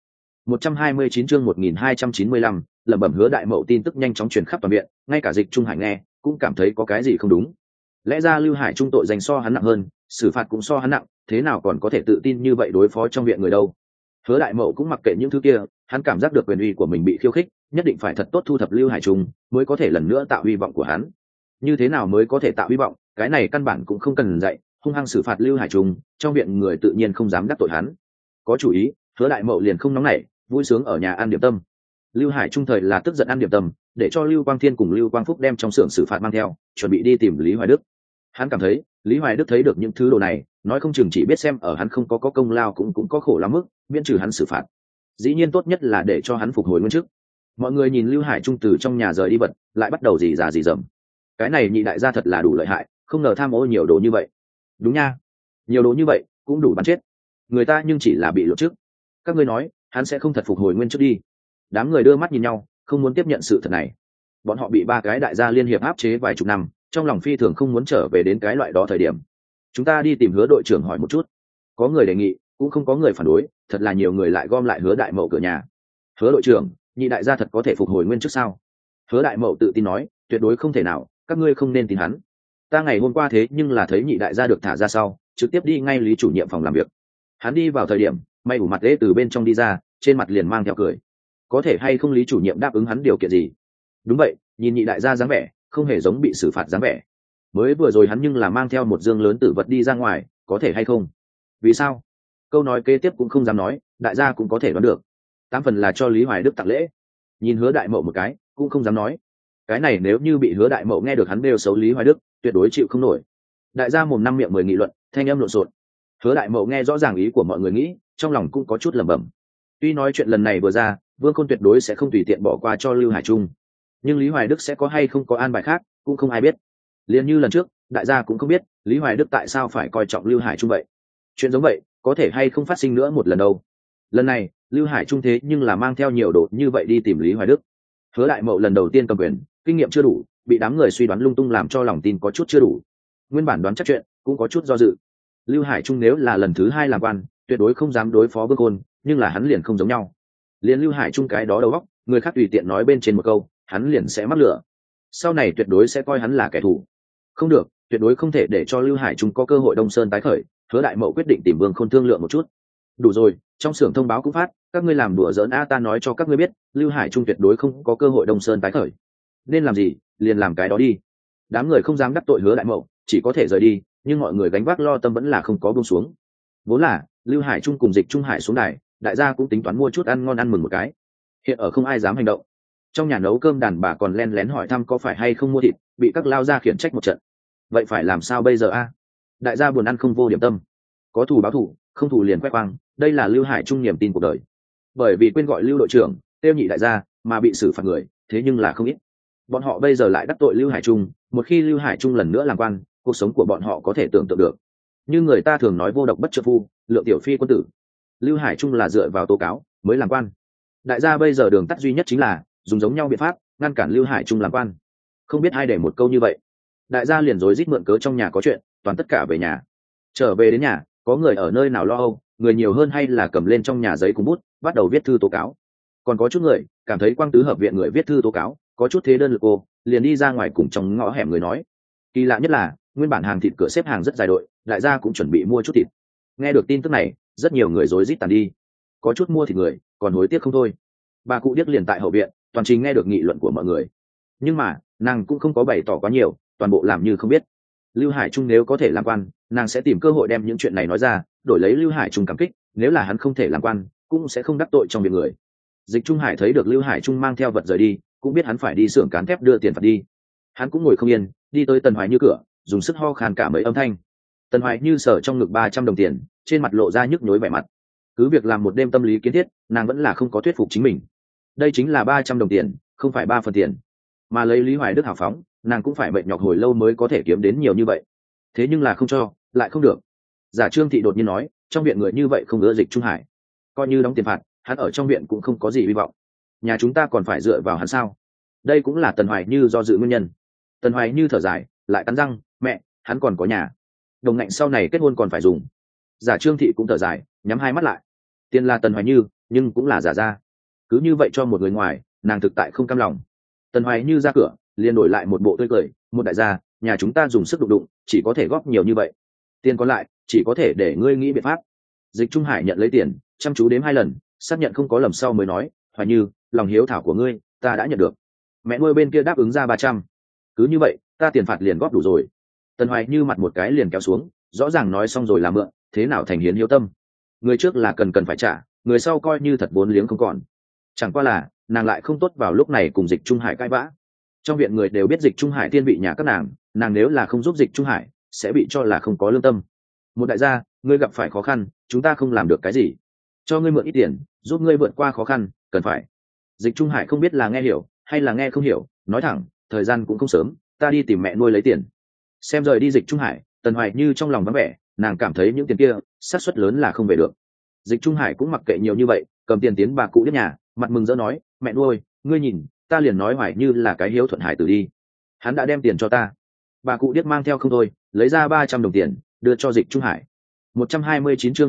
129 chương 1295, lẩm bẩm Hứa Đại Mậu tin tức nhanh chóng truyền khắp toàn viện, ngay cả Dịch Trung Hải nghe cũng cảm thấy có cái gì không đúng. Lẽ ra Lưu Hải Trung tội danh so hắn nặng hơn, xử phạt cũng so hắn nặng, thế nào còn có thể tự tin như vậy đối phó trong viện người đâu? Hứa Đại Mậu cũng mặc kệ những thứ kia, hắn cảm giác được quyền uy của mình bị khiêu khích, nhất định phải thật tốt thu thập Lưu Hải Trung, mới có thể lần nữa tạo hy vọng của hắn. Như thế nào mới có thể tạo hy vọng, cái này căn bản cũng không cần dạy, hung hăng xử phạt Lưu Hải Trung, trong viện người tự nhiên không dám đắc tội hắn. Có chủ ý, Hứa Đại Mậu liền không nóng nảy, vui sướng ở nhà ăn điểm tâm. Lưu Hải Trung thời là tức giận ăn điểm tâm, để cho Lưu Quang Thiên cùng Lưu Quang Phúc đem trong xưởng xử phạt mang theo, chuẩn bị đi tìm Lý Hoài Đức. Hắn cảm thấy Lý Hoài Đức thấy được những thứ đồ này, nói không chừng chỉ biết xem ở hắn không có công lao cũng có khổ lắm mức, miễn trừ hắn xử phạt. Dĩ nhiên tốt nhất là để cho hắn phục hồi nguyên chức. Mọi người nhìn Lưu Hải Trung từ trong nhà rời đi vật, lại bắt đầu rỉ rầm. Cái này nhị đại gia thật là đủ lợi hại, không ngờ tham ô nhiều đồ như vậy. Đúng nha, nhiều đồ như vậy cũng đủ bắn chết người ta, nhưng chỉ là bị lột chức. Các ngươi nói hắn sẽ không thật phục hồi nguyên chức đi? Đám người đưa mắt nhìn nhau, không muốn tiếp nhận sự thật này. Bọn họ bị ba cái đại gia liên hiệp áp chế vài chục năm, trong lòng phi thường không muốn trở về đến cái loại đó thời điểm. Chúng ta đi tìm Hứa đội trưởng hỏi một chút. Có người đề nghị, cũng không có người phản đối, thật là nhiều người lại gom lại Hứa Đại Mậu cửa nhà. Hứa đội trưởng, nhị đại gia thật có thể phục hồi nguyên chức sao? Hứa Đại Mậu tự tin nói, tuyệt đối không thể nào, các ngươi không nên tin hắn. Ta ngày hôm qua thế nhưng là thấy nhị đại gia được thả ra sau, trực tiếp đi ngay Lý chủ nhiệm phòng làm việc. Hắn đi vào thời điểm, may ủ mặt ghế từ bên trong đi ra, trên mặt liền mang theo cười. Có thể hay không Lý chủ nhiệm đáp ứng hắn điều kiện gì? Đúng vậy, nhìn nhị đại gia dáng vẻ, không hề giống bị xử phạt dáng vẻ. Mới vừa rồi hắn nhưng là mang theo một dương lớn tử vật đi ra ngoài, có thể hay không? Vì sao? Câu nói kế tiếp cũng không dám nói, đại gia cũng có thể đoán được. 8 phần là cho Lý Hoài Đức tặng lễ. Nhìn Hứa Đại Mậu một cái, cũng không dám nói. Cái này nếu như bị Hứa Đại Mậu nghe được hắn bêu xấu Lý Hoài Đức, tuyệt đối chịu không nổi. Đại gia mồm năm miệng 10 nghị luận, thanh âm lộn xộn. Hứa Đại Mậu nghe rõ ràng ý của mọi người nghĩ, trong lòng cũng có chút lẩm bẩm. Tuy nói chuyện lần này vừa ra, Vương Khôn tuyệt đối sẽ không tùy tiện bỏ qua cho Lưu Hải Trung, nhưng Lý Hoài Đức sẽ có hay không có an bài khác, cũng không ai biết. Liên như lần trước, đại gia cũng không biết Lý Hoài Đức tại sao phải coi trọng Lưu Hải Trung vậy. Chuyện giống vậy, có thể hay không phát sinh nữa một lần đâu. Lần này, Lưu Hải Trung thế nhưng là mang theo nhiều đồ như vậy đi tìm Lý Hoài Đức. Hứa Đại Mậu lần đầu tiên cầm quyền, kinh nghiệm chưa đủ, bị đám người suy đoán lung tung làm cho lòng tin có chút chưa đủ. Nguyên bản đoán chắc chuyện, cũng có chút do dự. Lưu Hải Trung nếu là lần thứ 2 làm quan, tuyệt đối không dám đối phó Vương Khôn, nhưng là hắn liền không giống nhau. Liền Lưu Hải Trung cái đó đầu óc, người khác tùy tiện nói bên trên một câu, hắn liền sẽ mắc lửa. Sau này tuyệt đối sẽ coi hắn là kẻ thù. Không được, tuyệt đối không thể để cho Lưu Hải Trung có cơ hội Đông Sơn tái khởi. Hứa Đại Mậu quyết định tìm Vương Khôn thương lượng một chút. Đủ rồi, trong xưởng thông báo cũng phát, các ngươi làm đùa giỡn a, ta nói cho các ngươi biết, Lưu Hải Trung tuyệt đối không có cơ hội Đông Sơn tái khởi. Nên làm gì, liền làm cái đó đi. Đám người không dám đắc tội Hứa Đại Mậu, chỉ có thể rời đi, nhưng mọi người gánh vác lo tâm vẫn là không có buông xuống. Vốn là Lưu Hải Trung cùng Dịch Trung Hải xuống đài, đại gia cũng tính toán mua chút ăn ngon ăn mừng một cái. Hiện ở không ai dám hành động. Trong nhà nấu cơm đàn bà còn len lén hỏi thăm có phải hay không mua thịt, bị các lao gia khiển trách một trận. Vậy phải làm sao bây giờ a? Đại gia buồn ăn không vô điểm tâm. Có thù báo thù, không thù liền khoe khoang, đây là Lưu Hải Trung niềm tin cuộc đời. Bởi vì quên gọi Lưu đội trưởng, tiêu nhị đại gia, mà bị xử phạt người, thế nhưng là không ít. Bọn họ bây giờ lại đắc tội Lưu Hải Trung, một khi Lưu Hải Trung lần nữa làm quan, cuộc sống của bọn họ có thể tưởng tượng được. Như người ta thường nói vô độc bất trợ phu, lượng tiểu phi quân tử. Lưu Hải Trung là dựa vào tố cáo mới làm quan. Đại gia bây giờ đường tắt duy nhất chính là dùng giống nhau biện pháp ngăn cản Lưu Hải Trung làm quan. Không biết ai để một câu như vậy, đại gia liền rối rít mượn cớ trong nhà có chuyện, toàn tất cả về nhà. Trở về đến nhà, có người ở nơi nào lo âu, người nhiều hơn hay là cầm lên trong nhà giấy cùng bút, bắt đầu viết thư tố cáo. Còn có chút người cảm thấy Quang Tứ hợp viện người viết thư tố cáo có chút thế đơn lực cô, liền đi ra ngoài cùng trong ngõ hẻm người nói. Kỳ lạ nhất là, nguyên bản hàng thịt cửa xếp hàng rất dài đội, đại gia cũng chuẩn bị mua chút thịt. Nghe được tin tức này, rất nhiều người rối rít tàn đi. Có chút mua thịt người còn hối tiếc không thôi. Bà cụ điếc liền tại hậu viện, toàn trình nghe được nghị luận của mọi người, nhưng mà nàng cũng không có bày tỏ quá nhiều, toàn bộ làm như không biết. Lưu Hải Trung nếu có thể làm quan, nàng sẽ tìm cơ hội đem những chuyện này nói ra, đổi lấy Lưu Hải Trung cảm kích. Nếu là hắn không thể làm quan, cũng sẽ không đắc tội trong việc người. Dịch Trung Hải thấy được Lưu Hải Trung mang theo vật rời đi, cũng biết hắn phải đi xưởng cán thép đưa tiền phạt đi. Hắn cũng ngồi không yên, đi tới Tần Hoài Như cửa, dùng sức ho khan cả mấy âm thanh. Tần Hoài Như sờ trong ngực 300 đồng tiền, trên mặt lộ ra nhức nhối vẻ mặt. Cứ việc làm một đêm tâm lý kiến thiết, nàng vẫn là không có thuyết phục chính mình. Đây chính là 300 đồng tiền, không phải 3 phần tiền. Mà lấy Lý Hoài Đức hào phóng, nàng cũng phải mệt nhọc hồi lâu mới có thể kiếm đến nhiều như vậy. Thế nhưng là không cho, lại không được. Giả Trương Thị đột nhiên nói, trong viện người như vậy không ưa Dịch Trung Hải, coi như đóng tiền phạt, hắn ở trong viện cũng không có gì hy vọng. Nhà chúng ta còn phải dựa vào hắn sao? Đây cũng là Tần Hoài Như do dự nguyên nhân. Tần Hoài Như thở dài, lại cắn răng, mẹ, hắn còn có nhà. Đồng ngạnh sau này kết hôn còn phải dùng. Giả Trương Thị cũng thở dài, nhắm hai mắt lại. Tiền là Tần Hoài Như, nhưng cũng là giả ra. Cứ như vậy cho một người ngoài, nàng thực tại không cam lòng. Tần Hoài Như ra cửa, liền đổi lại một bộ tươi cười, một đại gia, nhà chúng ta dùng sức đụng đụng, chỉ có thể góp nhiều như vậy. Tiền còn lại, chỉ có thể để ngươi nghĩ biện pháp. Dịch Trung Hải nhận lấy tiền, chăm chú đếm 2 lần, xác nhận không có lầm sau mới nói, Hoài Như, lòng hiếu thảo của ngươi, ta đã nhận được. Mẹ nuôi bên kia đáp ứng ra 300. Cứ như vậy, ta tiền phạt liền góp đủ rồi. Tần Hoài Như mặt một cái liền kéo xuống, rõ ràng nói xong rồi làm mượn, thế nào thành hiến hiếu tâm. Người trước là cần phải trả, người sau coi như thật vốn liếng không còn. Chẳng qua là, nàng lại không tốt vào lúc này cùng Dịch Trung Hải cãi vã. Trong viện người đều biết Dịch Trung Hải thiên vị nhà các nàng nếu là không giúp Dịch Trung Hải, sẽ bị cho là không có lương tâm. Một đại gia, ngươi gặp phải khó khăn, chúng ta không làm được cái gì, cho ngươi mượn ít tiền, giúp ngươi vượt qua khó khăn, cần phải. Dịch Trung Hải không biết là nghe hiểu hay là nghe không hiểu, nói thẳng, thời gian cũng không sớm, ta đi tìm mẹ nuôi lấy tiền. Xem rời đi Dịch Trung Hải, Tần Hoài Như trong lòng vắng vẻ, nàng cảm thấy những tiền kia xác suất lớn là không về được. Dịch Trung Hải cũng mặc kệ nhiều như vậy, cầm tiền tiến bà cụ đến nhà, mặt mừng rỡ nói, mẹ nuôi, ngươi nhìn, ta liền nói Hoài Như là cái hiếu thuận hải tử đi, hắn đã đem tiền cho ta. Bà cụ điếc mang theo không thôi, lấy ra 300 đồng tiền đưa cho Dịch Trung Hải. 129 chương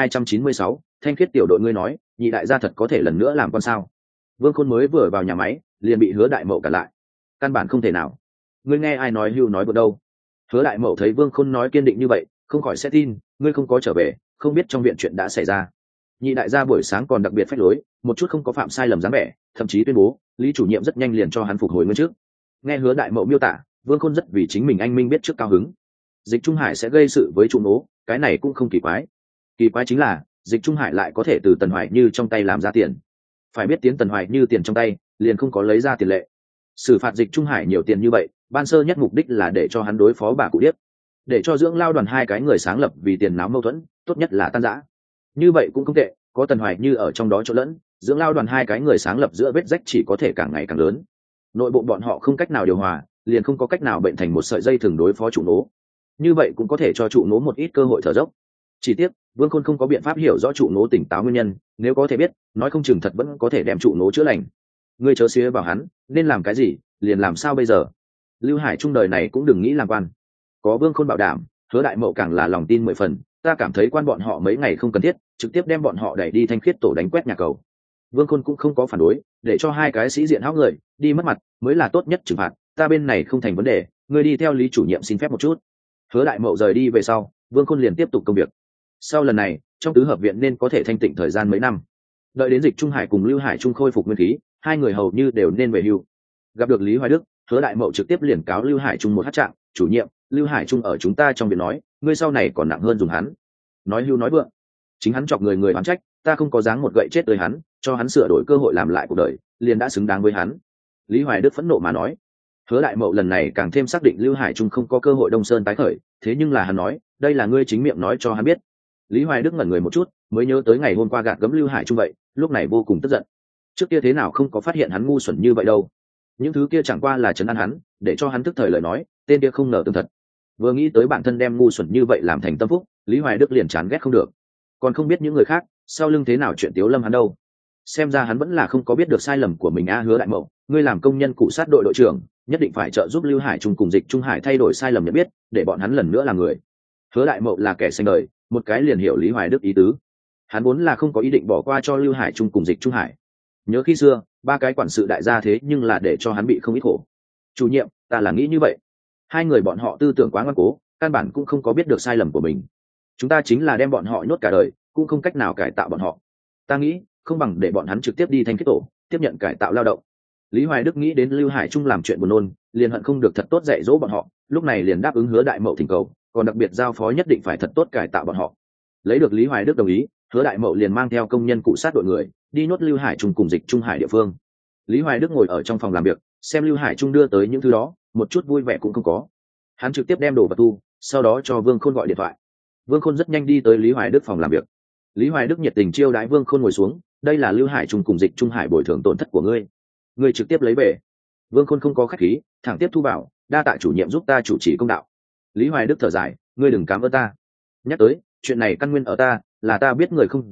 1296, Thanh Khiết tiểu đội, ngươi nói nhị đại gia thật có thể lần nữa làm con sao? Vương Khôn mới vừa vào nhà máy liền bị Hứa Đại Mậu cản lại. Căn bản không thể nào, ngươi nghe ai nói hưu nói vượt đâu? Hứa Đại Mậu thấy Vương Khôn nói kiên định như vậy, không khỏi sẽ tin, ngươi không có trở về, không biết trong viện chuyện đã xảy ra. Nhị đại gia buổi sáng còn đặc biệt phách lối, một chút không có phạm sai lầm dáng vẻ, thậm chí tuyên bố Lý chủ nhiệm rất nhanh liền cho hắn phục hồi nguyên trước. Nghe Hứa Đại Mậu miêu tả, Vương Khôn rất vì chính mình anh minh biết trước cao hứng. Dịch Trung Hải sẽ gây sự với trụ nố, cái này cũng không kỳ quái. Kỳ quái chính là Dịch Trung Hải lại có thể từ Tần Hoài Như trong tay làm ra tiền. Phải biết tiến Tần Hoài Như tiền trong tay, liền không có lấy ra tiền lệ. Xử phạt Dịch Trung Hải nhiều tiền như vậy, ban sơ nhất mục đích là để cho hắn đối phó bà cụ điếc, để cho dưỡng lao đoàn hai cái người sáng lập vì tiền náo mâu thuẫn, tốt nhất là tan rã. Như vậy cũng không tệ, có Tần Hoài Như ở trong đó chỗ lẫn, dưỡng lao đoàn hai cái người sáng lập giữa vết rách chỉ có thể càng ngày càng lớn. Nội bộ bọn họ không cách nào điều hòa, liền không có cách nào bệnh thành một sợi dây thường đối phó trụ nố. Như vậy cũng có thể cho trụ nố một ít cơ hội thở dốc. Chỉ tiếc Vương Khôn không có biện pháp hiểu rõ trụ nố tỉnh táo nguyên nhân, nếu có thể biết, nói không chừng thật vẫn có thể đem trụ nố chữa lành. Ngươi chớ xía vào hắn, nên làm cái gì liền làm sao bây giờ. Lưu Hải trung đời này cũng đừng nghĩ làm quan, có Vương Khôn bảo đảm, Hứa Đại Mậu càng là lòng tin 10 phần. Ta cảm thấy quan bọn họ mấy ngày không cần thiết, trực tiếp đem bọn họ đẩy đi Thanh Khiết tổ đánh quét nhà cầu. Vương Khôn cũng không có phản đối, để cho hai cái sĩ diện háo người đi mất mặt mới là tốt nhất trừng phạt. Ta bên này không thành vấn đề, ngươi đi theo Lý chủ nhiệm xin phép một chút. Hứa Đại Mậu rời đi về sau, Vương Khôn liền tiếp tục công việc. Sau lần này, trong tứ hợp viện nên có thể thanh tịnh thời gian mấy năm. Đợi đến Dịch Trung Hải cùng Lưu Hải Trung khôi phục nguyên khí, hai người hầu như đều nên về hưu. Gặp được Lý Hoài Đức, Hứa Đại Mậu trực tiếp liền cáo Lưu Hải Trung một hát trạng, chủ nhiệm, Lưu Hải Trung ở chúng ta trong viện nói, ngươi sau này còn nặng hơn dùng hắn. Nói hưu nói vượng, chính hắn chọc người oán trách, ta không có dáng một gậy chết tới hắn, cho hắn sửa đổi cơ hội làm lại cuộc đời, liền đã xứng đáng với hắn. Lý Hoài Đức phẫn nộ mà nói. Hứa Đại Mậu lần này càng thêm xác định Lưu Hải Trung không có cơ hội Đông Sơn tái khởi, thế nhưng là hắn nói, đây là ngươi chính miệng nói cho hắn biết. Lý Hoài Đức ngẩn người một chút, mới nhớ tới ngày hôm qua gạt gẫm Lưu Hải Trung vậy, lúc này vô cùng tức giận. Trước kia thế nào không có phát hiện hắn ngu xuẩn như vậy đâu? Những thứ kia chẳng qua là trấn an hắn, để cho hắn tức thời lời nói, tên kia không ngờ tương thật. Vừa nghĩ tới bản thân đem ngu xuẩn như vậy làm thành tâm phúc, Lý Hoài Đức liền chán ghét không được. Còn không biết những người khác sau lưng thế nào chuyện Tiếu Lâm hắn đâu. Xem ra hắn vẫn là không có biết được sai lầm của mình a. Hứa Đại Mậu, ngươi làm công nhân cụ sát đội đội trưởng, nhất định phải trợ giúp Lưu Hải Trung cùng Dịch Trung Hải thay đổi sai lầm nhận biết, để bọn hắn lần nữa là người. Hứa Đại Mậu là kẻ xanh đời, một cái liền hiểu Lý Hoài Đức ý tứ. Hắn vốn là không có ý định bỏ qua cho Lưu Hải Trung cùng Dịch Trung Hải. Nhớ khi xưa, ba cái quản sự đại gia thế nhưng là để cho hắn bị không ít khổ. Chủ nhiệm, ta là nghĩ như vậy. Hai người bọn họ tư tưởng quá ngoan cố, căn bản cũng không có biết được sai lầm của mình. Chúng ta chính là đem bọn họ nhốt cả đời, cũng không cách nào cải tạo bọn họ. Ta nghĩ, không bằng để bọn hắn trực tiếp đi Thanh Khiết tổ, tiếp nhận cải tạo lao động. Lý Hoài Đức nghĩ đến Lưu Hải Trung làm chuyện buồn nôn, liền hận không được thật tốt dạy dỗ bọn họ, lúc này liền đáp ứng Hứa Đại Mậu thỉnh cầu, còn đặc biệt giao phó nhất định phải thật tốt cải tạo bọn họ. Lấy được Lý Hoài Đức đồng ý, Hứa Đại Mậu liền mang theo công nhân cụ sát đội người đi nhốt Lưu Hải Trung cùng Dịch Trung Hải địa phương. Lý Hoài Đức ngồi ở trong phòng làm việc, xem Lưu Hải Trung đưa tới những thứ đó, một chút vui vẻ cũng không có. Hắn trực tiếp đem đồ vật thu, sau đó cho Vương Khôn gọi điện thoại. Vương Khôn rất nhanh đi tới Lý Hoài Đức phòng làm việc. Lý Hoài Đức nhiệt tình chiêu đãi Vương Khôn ngồi xuống, đây là Lưu Hải Trung cùng Dịch Trung Hải bồi thường tổn thất của ngươi, ngươi trực tiếp lấy về. Vương Khôn không có khách khí, thẳng tiếp thu vào, đa tạ chủ nhiệm giúp ta chủ trì công đạo. Lý Hoài Đức thở dài, ngươi đừng cảm ơn ta. Nhắc tới chuyện này căn nguyên ở ta, là ta biết người không rõ,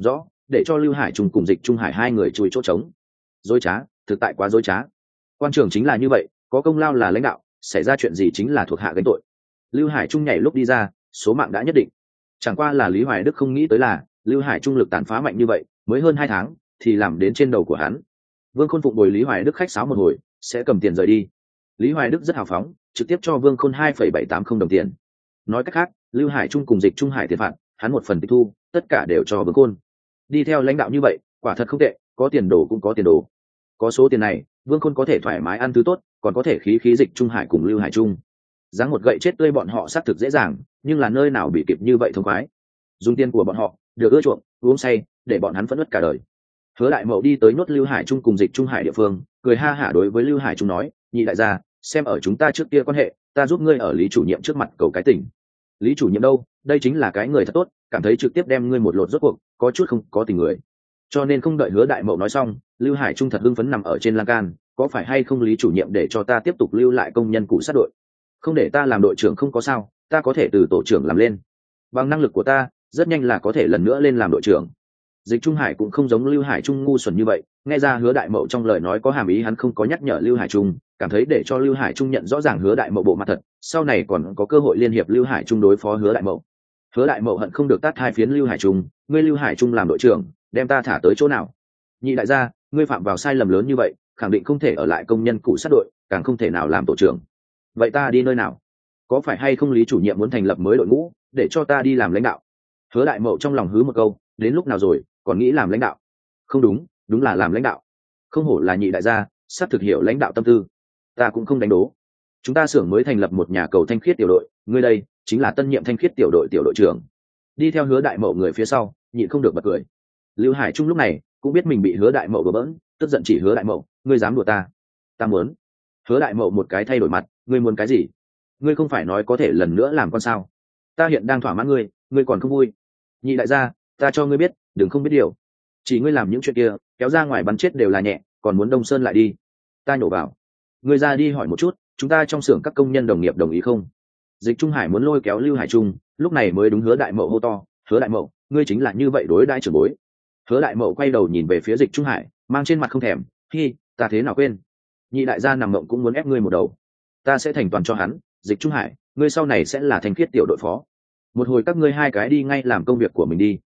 để cho Lưu Hải Trung cùng Dịch Trung Hải hai người chui chỗ trống. Dối trá, thực tại quá dối trá. Quan trường chính là như vậy, có công lao là lãnh đạo, xảy ra chuyện gì chính là thuộc hạ gánh tội. Lưu Hải Trung nhảy lúc đi ra, số mạng đã nhất định. Chẳng qua là Lý Hoài Đức không nghĩ tới là Lưu Hải Trung lực tàn phá mạnh như vậy, mới hơn 2 tháng thì làm đến trên đầu của hắn. Vương Khôn phụng bồi Lý Hoài Đức khách sáo một hồi, sẽ cầm tiền rời đi. Lý Hoài Đức rất hào phóng, trực tiếp cho Vương Khôn 2,780 đồng tiền. Nói cách khác, Lưu Hải Trung cùng Dịch Trung Hải tiền phạt, hắn một phần tịch thu, tất cả đều cho Vương Khôn. Đi theo lãnh đạo như vậy, quả thật không tệ, có tiền đồ cũng có tiền đồ. Có số tiền này, Vương Khôn có thể thoải mái ăn thứ tốt, còn có thể khí khí Dịch Trung Hải cùng Lưu Hải Trung. Giáng một gậy chết tươi bọn họ xác thực dễ dàng, nhưng là nơi nào bị kịp như vậy thông khoái. Dùng tiền của bọn họ, được ưa chuộng, uống say, để bọn hắn phẫn uất cả đời. Hứa Đại Mậu đi tới nhốt Lưu Hải Trung cùng Dịch Trung Hải địa phương, cười ha hả đối với Lưu Hải Trung nói, nhị đại gia, xem ở chúng ta trước kia quan hệ, ta giúp ngươi ở Lý chủ nhiệm trước mặt cầu cái tình. Lý chủ nhiệm đâu, đây chính là cái người thật tốt, cảm thấy trực tiếp đem ngươi một lột rốt cuộc, có chút không có tình người. Cho nên không đợi Hứa Đại Mậu nói xong, Lưu Hải Trung thật hưng phấn nằm ở trên lan can, có phải hay không Lý chủ nhiệm để cho ta tiếp tục lưu lại công nhân cụ sát đội? Không để ta làm đội trưởng không có sao, ta có thể từ tổ trưởng làm lên. Bằng năng lực của ta, rất nhanh là có thể lần nữa lên làm đội trưởng. Dịch Trung Hải cũng không giống Lưu Hải Trung ngu xuẩn như vậy, nghe ra Hứa Đại Mậu trong lời nói có hàm ý hắn không có nhắc nhở Lưu Hải Trung, cảm thấy để cho Lưu Hải Trung nhận rõ ràng Hứa Đại Mậu bộ mặt thật, sau này còn có cơ hội liên hiệp Lưu Hải Trung đối phó Hứa Đại Mậu. Hứa Đại Mậu hận không được tát hai phiến Lưu Hải Trung, ngươi Lưu Hải Trung làm đội trưởng, đem ta thả tới chỗ nào? Nhị đại gia, ngươi phạm vào sai lầm lớn như vậy, khẳng định không thể ở lại công nhân cụ sát đội, càng không thể nào làm tổ trưởng. Vậy ta đi nơi nào? Có phải hay không Lý chủ nhiệm muốn thành lập mới đội ngũ, để cho ta đi làm lãnh đạo? Hứa Đại Mậu trong lòng hứ một câu, đến lúc nào rồi, còn nghĩ làm lãnh đạo? Không đúng, đúng là làm lãnh đạo. Không hổ là nhị đại gia, sắp thực hiểu lãnh đạo tâm tư. Ta cũng không đánh đố. Chúng ta xưởng mới thành lập một nhà cầu thanh khiết tiểu đội, ngươi đây chính là tân nhiệm thanh khiết tiểu đội trưởng. Đi theo Hứa Đại Mậu người phía sau, nhịn không được bật cười. Lưu Hải Trung lúc này cũng biết mình bị Hứa Đại Mậu đùa bỡn, tức giận chỉ Hứa Đại Mậu, ngươi dám đùa ta? Ta muốn. Hứa Đại Mậu một cái thay đổi mặt, ngươi muốn cái gì? Ngươi không phải nói có thể lần nữa làm con sao? Ta hiện đang thỏa mãn ngươi, ngươi còn không vui? Nhị đại gia, ta cho ngươi biết, đừng không biết điều. Chỉ ngươi làm những chuyện kia, kéo ra ngoài bắn chết đều là nhẹ, còn muốn Đông Sơn lại đi. Ta nhổ vào. Ngươi ra đi hỏi một chút, chúng ta trong xưởng các công nhân đồng nghiệp đồng ý không? Dịch Trung Hải muốn lôi kéo Lưu Hải Trung, lúc này mới đúng Hứa Đại Mậu hô to, Hứa Đại Mậu, ngươi chính là như vậy đối đãi trưởng bối. Hứa Đại Mậu quay đầu nhìn về phía Dịch Trung Hải, mang trên mặt không thèm, hi, ta thế nào quên? Nhị đại gia nằm mộng cũng muốn ép ngươi một đầu. Ta sẽ thành toàn cho hắn, Dịch Trung Hải, ngươi sau này sẽ là thanh khiết tiểu đội phó. Một hồi các ngươi hai cái đi ngay làm công việc của mình đi.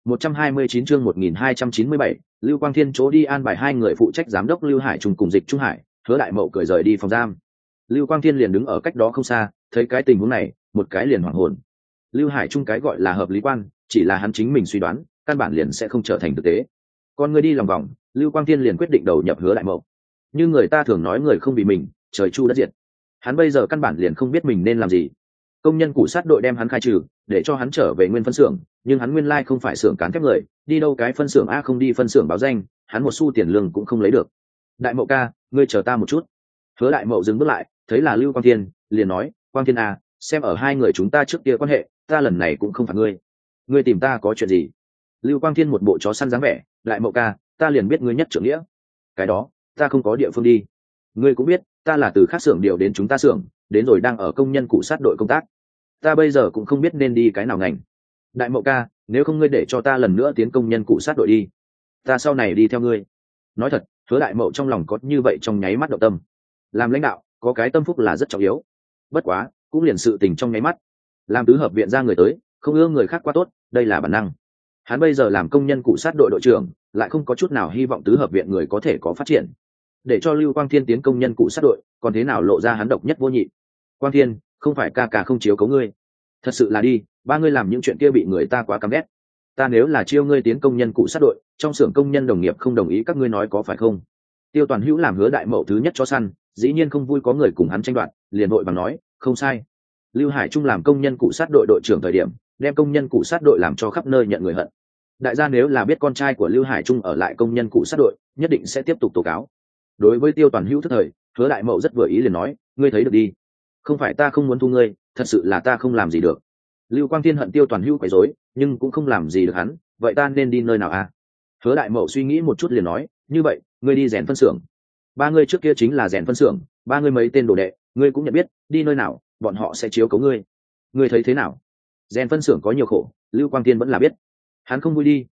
129 chương 1297, Lưu Quang Thiên chỗ đi an bài hai người phụ trách giám đốc Lưu Hải Trung cùng Dịch Trung Hải, Hứa Đại Mậu cười rời đi phòng giam. Lưu Quang Thiên liền đứng ở cách đó không xa, thấy cái tình huống này, một cái liền hoảng hồn. Lưu Hải Trung cái gọi là hợp lý quan, chỉ là hắn chính mình suy đoán, căn bản liền sẽ không trở thành thực tế. Còn người đi lòng vòng, Lưu Quang Thiên liền quyết định đầu nhập Hứa Đại Mậu. Như người ta thường nói người không vì mình, trời chu đất diệt. Hắn bây giờ căn bản liền không biết mình nên làm gì. Công nhân cụ sát đội đem hắn khai trừ, để cho hắn trở về nguyên phân xưởng, nhưng hắn nguyên lai không phải xưởng cán thép người, đi đâu cái phân xưởng a không đi phân xưởng báo danh, hắn một xu tiền lương cũng không lấy được. Đại Mậu ca, ngươi chờ ta một chút. Hứa Đại Mậu dừng bước lại, thấy là Lưu Quang Thiên, liền nói, Quang Thiên à, xem ở hai người chúng ta trước kia quan hệ, ta lần này cũng không phạt ngươi. Ngươi tìm ta có chuyện gì? Lưu Quang Thiên một bộ chó săn dáng vẻ, Đại Mậu ca, ta liền biết ngươi nhất trưởng nghĩa. Cái đó, ta không có địa phương đi. Ngươi cũng biết, ta là từ khác xưởng điều đến chúng ta xưởng, đến rồi đang ở công nhân cụ sát đội công tác. Ta bây giờ cũng không biết nên đi cái nào ngành. Đại Mậu ca, nếu không ngươi để cho ta lần nữa tiến công nhân cụ sát đội đi, ta sau này đi theo ngươi. Nói thật, Hứa Đại Mậu trong lòng có như vậy trong nháy mắt động tâm. Làm lãnh đạo, có cái tâm phúc là rất trọng yếu. Bất quá, cũng liền sự tình trong nháy mắt. Làm tứ hợp viện ra người tới, không ưa người khác quá tốt, đây là bản năng. Hắn bây giờ làm công nhân cụ sát đội đội trưởng, lại không có chút nào hy vọng tứ hợp viện người có thể có phát triển. Để cho Lưu Quang Thiên tiến công nhân cụ sát đội, còn thế nào lộ ra hắn độc nhất vô nhị. Quang Thiên, không phải ca ca không chiếu cấu ngươi, thật sự là đi, ba ngươi làm những chuyện kia bị người ta quá căm ghét. Ta nếu là chiêu ngươi tiến công nhân cụ sát đội, trong xưởng công nhân đồng nghiệp không đồng ý các ngươi nói có phải không? Tiêu Toàn Hữu làm Hứa Đại Mậu thứ nhất cho săn, dĩ nhiên không vui có người cùng hắn tranh đoạt, liền vội bằng nói, không sai. Lưu Hải Trung làm công nhân cụ sát đội đội trưởng thời điểm, đem công nhân cụ sát đội làm cho khắp nơi nhận người hận. Đại gia nếu là biết con trai của Lưu Hải Trung ở lại công nhân cụ sát đội, nhất định sẽ tiếp tục tố cáo. Đối với Tiêu Toàn Hữu thức thời, Hứa Đại Mậu rất vừa ý liền nói, ngươi thấy được đi, không phải ta không muốn thu ngươi, thật sự là ta không làm gì được. Lưu Quang Thiên hận Tiêu Toàn Hữu quấy rối, nhưng cũng không làm gì được hắn, vậy ta nên đi nơi nào à? Hứa Đại Mậu suy nghĩ một chút liền nói, như vậy, ngươi đi rèn phân xưởng. Ba ngươi trước kia chính là rèn phân xưởng, ba ngươi mấy tên đồ đệ, ngươi cũng nhận biết, đi nơi nào, bọn họ sẽ chiếu cố ngươi. Ngươi thấy thế nào? Rèn phân xưởng có nhiều khổ, Lưu Quang Thiên vẫn là biết. Hắn không vui đi,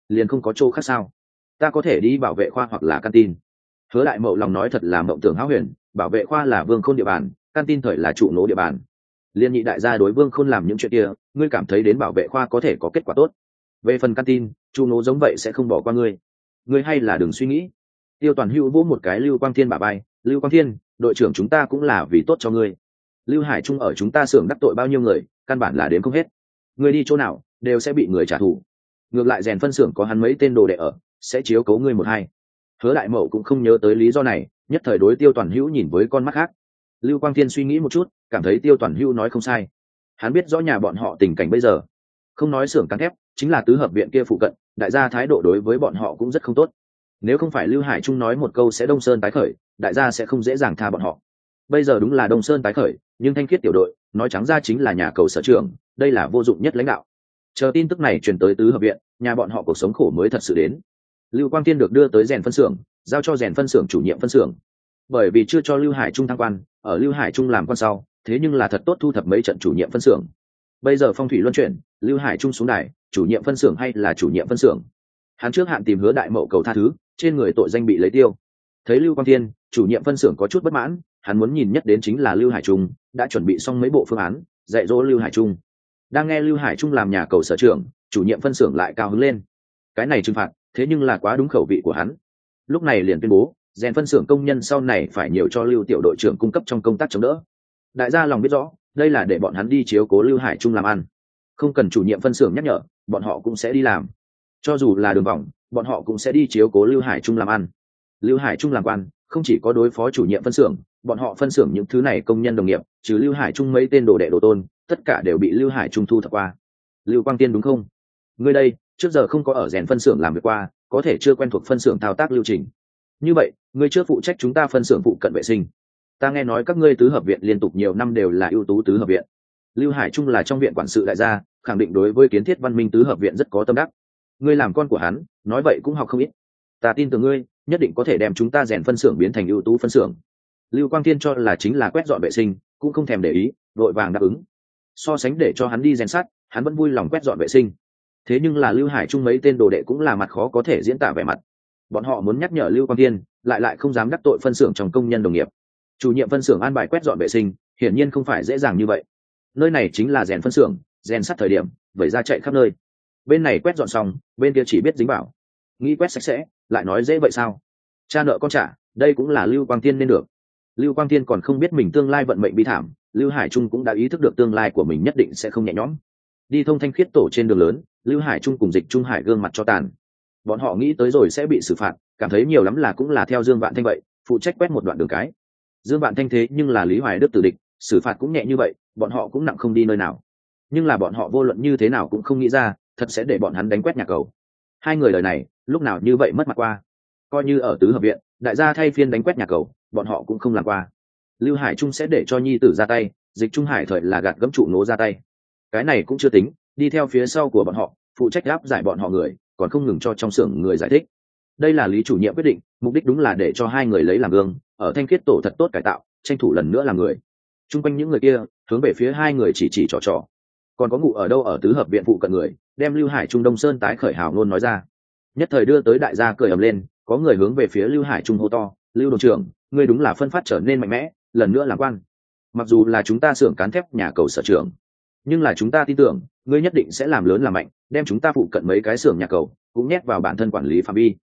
liền không có chỗ khác sao? Ta có thể đi bảo vệ khoa hoặc là canteen. Hứa Đại Mậu lòng nói thật là mộng tưởng hão huyền, bảo vệ khoa là Vương Khôn địa bàn, canteen thời là trụ nỗ địa bàn. Liên nhị đại gia đối Vương Khôn làm những chuyện kia, ngươi cảm thấy đến bảo vệ khoa có thể có kết quả tốt. Về phần canteen, trụ nỗ giống vậy sẽ không bỏ qua ngươi. Ngươi hay là đừng suy nghĩ. Tiêu Toàn Hữu vỗ một cái Lưu Quang Thiên bả vai, Lưu Quang Thiên, đội trưởng chúng ta cũng là vì tốt cho ngươi. Lưu Hải Trung ở chúng ta xưởng đắc tội bao nhiêu người, căn bản là đếm không hết. Ngươi đi chỗ nào, đều sẽ bị người trả thù. Ngược lại rèn phân xưởng có hắn mấy tên đồ đệ ở, sẽ chiếu cố ngươi một hai. Hứa Đại Mậu cũng không nhớ tới lý do này, nhất thời đối Tiêu Toàn Hữu nhìn với con mắt khác. Lưu Quang Thiên suy nghĩ một chút, cảm thấy Tiêu Toàn Hữu nói không sai. Hắn biết rõ nhà bọn họ tình cảnh bây giờ, không nói xưởng cán thép, chính là tứ hợp viện kia phụ cận, đại gia thái độ đối với bọn họ cũng rất không tốt. Nếu không phải Lưu Hải Trung nói một câu sẽ Đông Sơn tái khởi, đại gia sẽ không dễ dàng tha bọn họ. Bây giờ đúng là Đông Sơn tái khởi, nhưng Thanh Khiết tiểu đội, nói trắng ra chính là nhà cầu sở trưởng, đây là vô dụng nhất lãnh đạo. Chờ tin tức này truyền tới tứ hợp viện, nhà bọn họ cuộc sống khổ mới thật sự đến. Lưu Quang Thiên được đưa tới rèn phân xưởng, giao cho rèn phân xưởng chủ nhiệm phân xưởng. Bởi vì chưa cho Lưu Hải Trung thăng quan, ở Lưu Hải Trung làm quan sau, thế nhưng là thật tốt thu thập mấy trận chủ nhiệm phân xưởng. Bây giờ phong thủy luân chuyển, Lưu Hải Trung xuống đài, chủ nhiệm phân xưởng hay là chủ nhiệm phân xưởng. Hắn trước hạn tìm Hứa Đại Mậu cầu tha thứ, trên người tội danh bị lấy tiêu. Thấy Lưu Quang Thiên, chủ nhiệm phân xưởng có chút bất mãn, hắn muốn nhìn nhất đến chính là Lưu Hải Trung, đã chuẩn bị xong mấy bộ phương án, dạy dỗ Lưu Hải Trung. Đang nghe Lưu Hải Trung làm nhà cầu sở trưởng, chủ nhiệm phân xưởng lại cao hứng lên. Cái này trừng phạt, thế nhưng là quá đúng khẩu vị của hắn. Lúc này liền tuyên bố, rèn phân xưởng công nhân sau này phải nhiều cho Lưu tiểu đội trưởng cung cấp trong công tác chống đỡ. Đại gia lòng biết rõ, đây là để bọn hắn đi chiếu cố Lưu Hải Trung làm ăn. Không cần chủ nhiệm phân xưởng nhắc nhở, bọn họ cũng sẽ đi làm. Cho dù là đường vòng, bọn họ cũng sẽ đi chiếu cố Lưu Hải Trung làm ăn. Lưu Hải Trung làm quan, không chỉ có đối phó chủ nhiệm phân xưởng, bọn họ phân xưởng những thứ này công nhân đồng nghiệp, trừ Lưu Hải Trung mấy tên đồ đệ đồ tôn, tất cả đều bị Lưu Hải Trung thu thập qua. Lưu Quang Tiên đúng không? Ngươi đây, trước giờ không có ở rèn phân xưởng làm việc qua, có thể chưa quen thuộc phân xưởng thao tác lưu trình. Như vậy, ngươi trước phụ trách chúng ta phân xưởng phụ cận vệ sinh. Ta nghe nói các ngươi tứ hợp viện liên tục nhiều năm đều là ưu tú tứ hợp viện. Lưu Hải Trung là trong viện quản sự đại gia, khẳng định đối với kiến thiết văn minh tứ hợp viện rất có tâm đắc. Ngươi làm con của hắn, nói vậy cũng học không ít. Ta tin tưởng ngươi, nhất định có thể đem chúng ta rèn phân xưởng biến thành ưu tú phân xưởng. Lưu Quang Thiên cho là chính là quét dọn vệ sinh, cũng không thèm để ý, vội vàng đáp ứng. So sánh để cho hắn đi rèn sắt, hắn vẫn vui lòng quét dọn vệ sinh. Thế nhưng là Lưu Hải Trung mấy tên đồ đệ cũng là mặt khó có thể diễn tả vẻ mặt. Bọn họ muốn nhắc nhở Lưu Quang Thiên, lại không dám đắc tội phân xưởng trong công nhân đồng nghiệp. Chủ nhiệm phân xưởng an bài quét dọn vệ sinh, hiển nhiên không phải dễ dàng như vậy. Nơi này chính là rèn phân xưởng, rèn sắt thời điểm, vậy ra chạy khắp nơi. Bên này quét dọn xong, bên kia chỉ biết dính bảo. Nghĩ quét sạch sẽ, lại nói dễ vậy sao? Cha nợ con trả, đây cũng là Lưu Quang Thiên nên được. Lưu Quang Thiên còn không biết mình tương lai vận mệnh bi thảm, Lưu Hải Trung cũng đã ý thức được tương lai của mình nhất định sẽ không nhẹ nhõm. Đi thông Thanh Khiết tổ trên đường lớn, Lưu Hải Trung cùng Dịch Trung Hải gương mặt cho tàn. Bọn họ nghĩ tới rồi sẽ bị xử phạt, cảm thấy nhiều lắm là cũng là theo Dương Vạn Thanh vậy, phụ trách quét một đoạn đường cái. Dương Vạn Thanh thế nhưng là Lý Hoài Đức tử địch, xử phạt cũng nhẹ như vậy, bọn họ cũng nặng không đi nơi nào. Nhưng là bọn họ vô luận như thế nào cũng không nghĩ ra, thật sẽ để bọn hắn đánh quét nhà cầu. Hai người đời này, lúc nào như vậy mất mặt qua. Coi như ở tứ hợp viện, đại gia thay phiên đánh quét nhà cầu, bọn họ cũng không làm qua. Lưu Hải Trung sẽ để cho nhi tử ra tay, Dịch Trung Hải thời là gạt gẫm trụ nố ra tay. Cái này cũng chưa tính, đi theo phía sau của bọn họ, phụ trách áp giải bọn họ người, còn không ngừng cho trong xưởng người giải thích. Đây là Lý chủ nhiệm quyết định, mục đích đúng là để cho hai người lấy làm gương, ở Thanh Khiết tổ thật tốt cải tạo, tranh thủ lần nữa làm người. Trung quanh những người kia, hướng về phía hai người chỉ trò. Còn có ngủ ở đâu ở tứ hợp viện phụ cận người, đem Lưu Hải Trung Đông Sơn tái khởi hào ngôn nói ra. Nhất thời đưa tới đại gia cười ầm lên, có người hướng về phía Lưu Hải Trung hô to, Lưu đồn trưởng, ngươi đúng là phân phát trở nên mạnh mẽ, lần nữa làm quan. Mặc dù là chúng ta xưởng cán thép nhà cầu sở trưởng, nhưng là chúng ta tin tưởng ngươi nhất định sẽ làm lớn làm mạnh, đem chúng ta phụ cận mấy cái xưởng nhà cầu cũng nhét vào bản thân quản lý phạm vi.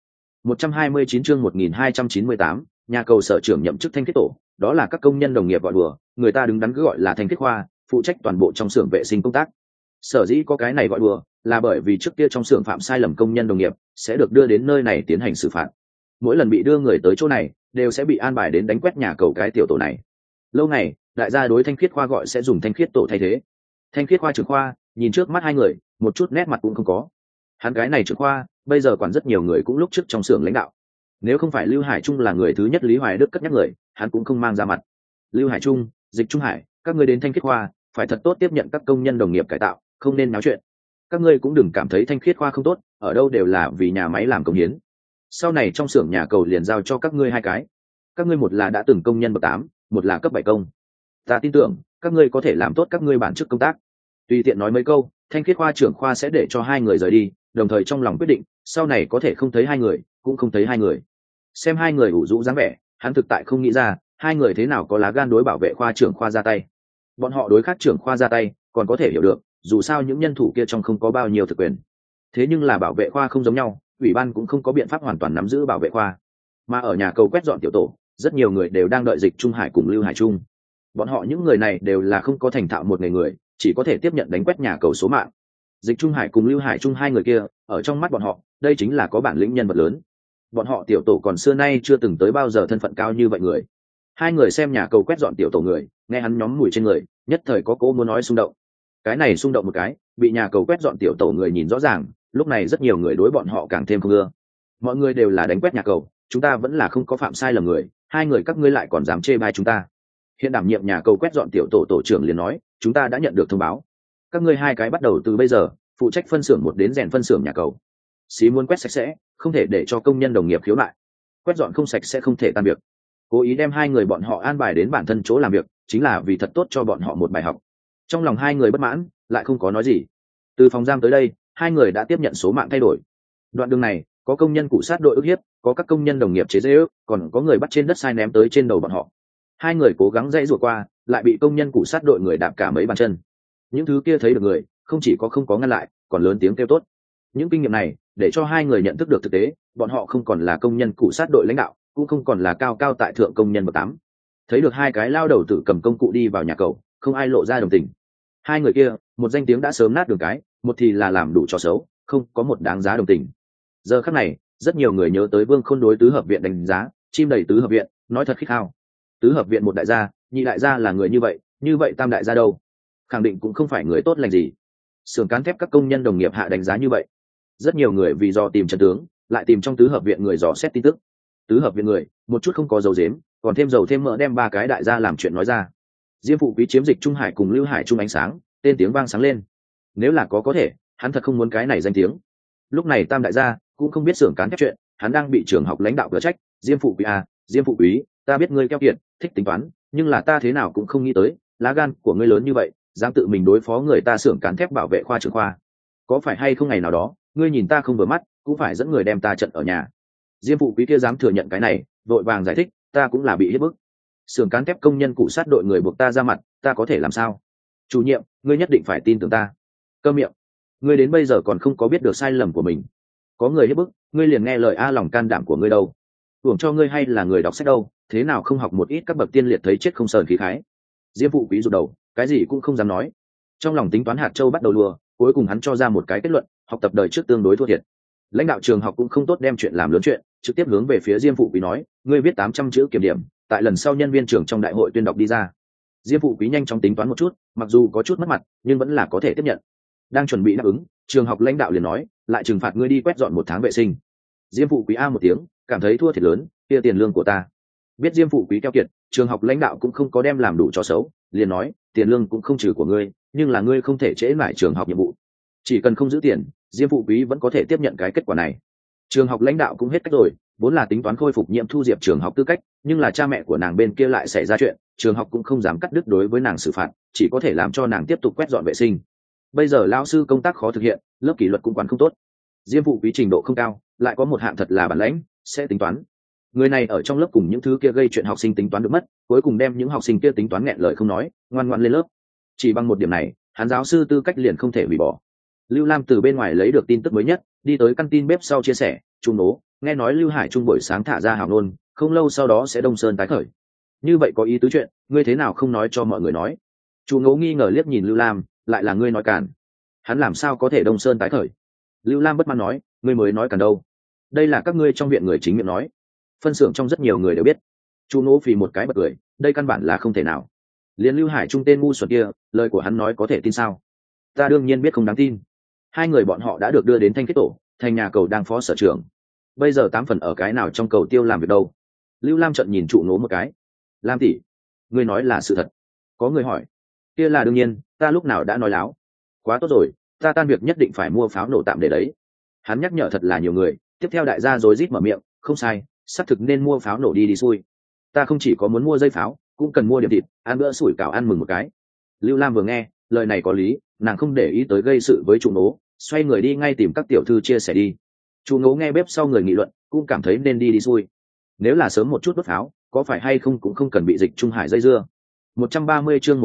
129 chương 1298, nhà cầu sở trưởng nhậm chức Thanh Khiết tổ, đó là các công nhân đồng nghiệp gọi đùa, người ta đứng đắn cứ gọi là Thanh Khiết khoa, phụ trách toàn bộ trong xưởng vệ sinh công tác. Sở dĩ có cái này gọi đùa là bởi vì trước kia trong xưởng phạm sai lầm công nhân đồng nghiệp sẽ được đưa đến nơi này tiến hành xử phạt. Mỗi lần bị đưa người tới chỗ này đều sẽ bị an bài đến đánh quét nhà cầu cái tiểu tổ này. Lâu ngày, đại gia đối Thanh Khiết khoa gọi sẽ dùng Thanh Khiết tổ thay thế. Thanh Khiết khoa trưởng khoa nhìn trước mắt hai người, một chút nét mặt cũng không có. Hắn cái này trưởng khoa bây giờ quản rất nhiều người cũng lúc trước trong xưởng lãnh đạo. Nếu không phải Lưu Hải Trung là người thứ nhất Lý Hoài Đức cất nhắc người, hắn cũng không mang ra mặt. Lưu Hải Trung, Dịch Trung Hải, các ngươi đến Thanh Khiết khoa phải thật tốt tiếp nhận các công nhân đồng nghiệp cải tạo, không nên náo chuyện. Các ngươi cũng đừng cảm thấy Thanh Khiết khoa không tốt, ở đâu đều là vì nhà máy làm công hiến. Sau này trong xưởng nhà cầu liền giao cho các ngươi hai cái. Các ngươi một là đã từng công nhân bậc 8, một là cấp 7 công. Ta tin tưởng các ngươi có thể làm tốt các ngươi bản chức công tác. Tùy tiện nói mấy câu, Thanh Khiết khoa trưởng khoa sẽ để cho hai người rời đi, đồng thời trong lòng quyết định sau này có thể không thấy hai người cũng không thấy hai người. Xem hai người ủ rũ dáng vẻ, hắn thực tại không nghĩ ra hai người thế nào có lá gan đối bảo vệ khoa trưởng khoa ra tay. Bọn họ đối khác trưởng khoa ra tay còn có thể hiểu được, dù sao những nhân thủ kia trong không có bao nhiêu thực quyền. Thế nhưng là bảo vệ khoa không giống nhau, ủy ban cũng không có biện pháp hoàn toàn nắm giữ bảo vệ khoa. Mà ở nhà cầu quét dọn tiểu tổ, rất nhiều người đều đang đợi Dịch Trung Hải cùng Lưu Hải Trung. Bọn họ những người này đều là không có thành thạo một nghề người, chỉ có thể tiếp nhận đánh quét nhà cầu số mạng. Dịch Trung Hải cùng Lưu Hải Trung hai người kia, ở trong mắt bọn họ, đây chính là có bản lĩnh nhân vật lớn. Bọn họ tiểu tổ còn xưa nay chưa từng tới bao giờ thân phận cao như vậy người. Hai người xem nhà cầu quét dọn tiểu tổ người, nghe hắn nhóm mùi trên người, nhất thời có cố muốn nói xung động. Cái này xung động một cái, bị nhà cầu quét dọn tiểu tổ người nhìn rõ ràng, lúc này rất nhiều người đối bọn họ càng thêm không ưa. Mọi người đều là đánh quét nhà cầu, chúng ta vẫn là không có phạm sai lầm người, hai người các ngươi lại còn dám chê bai chúng ta. Hiện đảm nhiệm nhà cầu quét dọn tiểu tổ tổ trưởng liền nói, chúng ta đã nhận được thông báo, các ngươi hai cái bắt đầu từ bây giờ phụ trách phân xưởng một đến rèn phân xưởng nhà cầu. Xí muốn quét sạch sẽ, không thể để cho công nhân đồng nghiệp khiếu nại, quét dọn không sạch sẽ không thể tan việc. Cố ý đem hai người bọn họ an bài đến bản thân chỗ làm việc, chính là vì thật tốt cho bọn họ một bài học. Trong lòng hai người bất mãn, lại không có nói gì. Từ phòng giam tới đây, hai người đã tiếp nhận số mạng thay đổi. Đoạn đường này, có công nhân cụ sát đội ức hiếp, có các công nhân đồng nghiệp chế giễu, còn có người bắt trên đất sai ném tới trên đầu bọn họ. Hai người cố gắng dãy rủa qua, lại bị công nhân cụ sát đội người đạp cả mấy bàn chân. Những thứ kia thấy được người, không chỉ có không có ngăn lại, còn lớn tiếng kêu tốt. Những kinh nghiệm này, để cho hai người nhận thức được thực tế, bọn họ không còn là công nhân cụ sát đội lãnh đạo, cũng không còn là cao cao tại thượng công nhân bậc 8. Thấy được hai cái lao đầu tử cầm công cụ đi vào nhà cầu, không ai lộ ra đồng tình. Hai người kia, một danh tiếng đã sớm nát đường cái, một thì là làm đủ trò xấu, không có một đáng giá đồng tình. Giờ khắc này, rất nhiều người nhớ tới Vương Khôn đối tứ hợp viện đánh giá, chim đầy tứ hợp viện, nói thật khích khao. Tứ hợp viện một đại gia, nhị đại gia là người như vậy tam đại gia đâu? Khẳng định cũng không phải người tốt lành gì. Xưởng cán thép các công nhân đồng nghiệp hạ đánh giá như vậy. Rất nhiều người vì do tìm trận tướng, lại tìm trong tứ hợp viện người dò xét tin tức. Tứ hợp viện người, một chút không có dầu dếm, còn thêm dầu thêm mỡ đem ba cái đại gia làm chuyện nói ra. Diêm Phụ Quý chiếm Dịch Trung Hải cùng Lưu Hải Trung ánh sáng, tên tiếng vang sáng lên. Nếu là có thể, hắn thật không muốn cái này danh tiếng. Lúc này tam đại gia cũng không biết xưởng cán thép chuyện, hắn đang bị trường học lãnh đạo cửa trách. Diêm Phụ Quý à, Diêm Phụ Quý, ta biết ngươi keo kiệt, thích tính toán, nhưng là ta thế nào cũng không nghĩ tới, lá gan của ngươi lớn như vậy, dám tự mình đối phó người ta xưởng cán thép bảo vệ khoa trưởng khoa. Có phải hay không ngày nào đó, ngươi nhìn ta không vừa mắt, cũng phải dẫn người đem ta trận ở nhà. Diêm Phụ Quý kia dám thừa nhận cái này, vội vàng giải thích, ta cũng là bị hiếp bức. Xưởng cán thép công nhân cụ sát đội người buộc ta ra mặt, ta có thể làm sao? Chủ nhiệm, ngươi nhất định phải tin tưởng ta. Câm miệng, ngươi đến bây giờ còn không có biết được sai lầm của mình. Có người hiếp bức, ngươi liền nghe lời a lòng can đảm của ngươi đâu. Tưởng cho ngươi hay là người đọc sách đâu, thế nào không học một ít các bậc tiên liệt thấy chết không sờn khí khái. Diêm Phụ Quý rụt đầu, cái gì cũng không dám nói. Trong lòng tính toán hạt châu bắt đầu lùa, cuối cùng hắn cho ra một cái kết luận, học tập đời trước tương đối thua thiệt. Lãnh đạo trường học cũng không tốt đem chuyện làm lớn chuyện, trực tiếp hướng về phía Diêm Phụ Quý nói, ngươi viết 800 chữ kiểm điểm, tại lần sau nhân viên trưởng trong đại hội tuyên đọc đi ra. Diêm Phụ Quý nhanh chóng tính toán một chút, mặc dù có chút mất mặt, nhưng vẫn là có thể tiếp nhận. Đang chuẩn bị đáp ứng, trường học lãnh đạo liền nói, lại trừng phạt ngươi đi quét dọn 1 tháng vệ sinh. Diêm Phụ Quý a một tiếng, cảm thấy thua thiệt lớn, kia tiền lương của ta. Biết Diêm Phụ Quý keo kiệt, trường học lãnh đạo cũng không có đem làm đủ cho xấu, liền nói, tiền lương cũng không trừ của ngươi, nhưng là ngươi không thể trễ lại trường học nhiệm vụ. Chỉ cần không giữ tiền, Diêm Phụ Quý vẫn có thể tiếp nhận cái kết quả này. Trường học lãnh đạo cũng hết cách rồi, vốn là tính toán khôi phục nhiệm thu Diệp trường học tư cách, nhưng là cha mẹ của nàng bên kia lại xảy ra chuyện, trường học cũng không dám cắt đứt đối với nàng xử phạt, chỉ có thể làm cho nàng tiếp tục quét dọn vệ sinh. Bây giờ lão sư công tác khó thực hiện, lớp kỷ luật cũng quản không tốt. Diêm Phụ Quý trình độ không cao, lại có một hạng thật là bản lãnh, sẽ tính toán. Người này ở trong lớp cùng những thứ kia gây chuyện học sinh tính toán được mất, cuối cùng đem những học sinh kia tính toán nghẹn lời không nói, ngoan ngoãn lên lớp. Chỉ bằng một điểm này, hắn giáo sư tư cách liền không thể hủy bỏ. Lưu Lam từ bên ngoài lấy được tin tức mới nhất, đi tới căn tin bếp sau chia sẻ, Trung Nố, nghe nói Lưu Hải Trung buổi sáng thả ra hào nôn, không lâu sau đó sẽ Đông Sơn tái khởi. Như vậy có ý tứ chuyện, ngươi thế nào không nói cho mọi người nói? Trung Nố nghi ngờ liếc nhìn Lưu Lam, lại là ngươi nói cản. Hắn làm sao có thể Đông Sơn tái khởi? Lưu Lam bất mãn nói, ngươi mới nói cản đâu? Đây là các ngươi trong viện người chính miệng nói. Phân xưởng trong rất nhiều người đều biết. Trung Nố phì một cái bật cười, đây căn bản là không thể nào. Liên Lưu Hải Trung tên ngu xuẩn kia, lời của hắn nói có thể tin sao? Ta đương nhiên biết không đáng tin. Hai người bọn họ đã được đưa đến Thanh Kết Tổ, thành nhà cầu đang phó sở trưởng. Bây giờ 8 phần ở cái nào trong cầu tiêu làm việc đâu? Lưu Lam trận nhìn Trụ Nố một cái. Lam tỷ, ngươi nói là sự thật? Có người hỏi. Kia là đương nhiên, ta lúc nào đã nói láo? Quá tốt rồi, ta tan việc nhất định phải mua pháo nổ tạm để đấy. Hắn nhắc nhở thật là nhiều người, tiếp theo đại gia rối rít mở miệng, không sai, xác thực nên mua pháo nổ đi xui. Ta không chỉ có muốn mua dây pháo, cũng cần mua điểm thịt, ăn bữa sủi cảo ăn mừng một cái. Lưu Lam vừa nghe, lời này có lý, nàng không để ý tới gây sự với Trụ Nố, xoay người đi ngay tìm các tiểu thư chia sẻ đi. Chu Ngố nghe bếp sau người nghị luận cũng cảm thấy nên đi xui. Nếu là sớm một chút đốt pháo có phải hay không cũng không cần bị Dịch Trung Hải dây dưa. 130 chương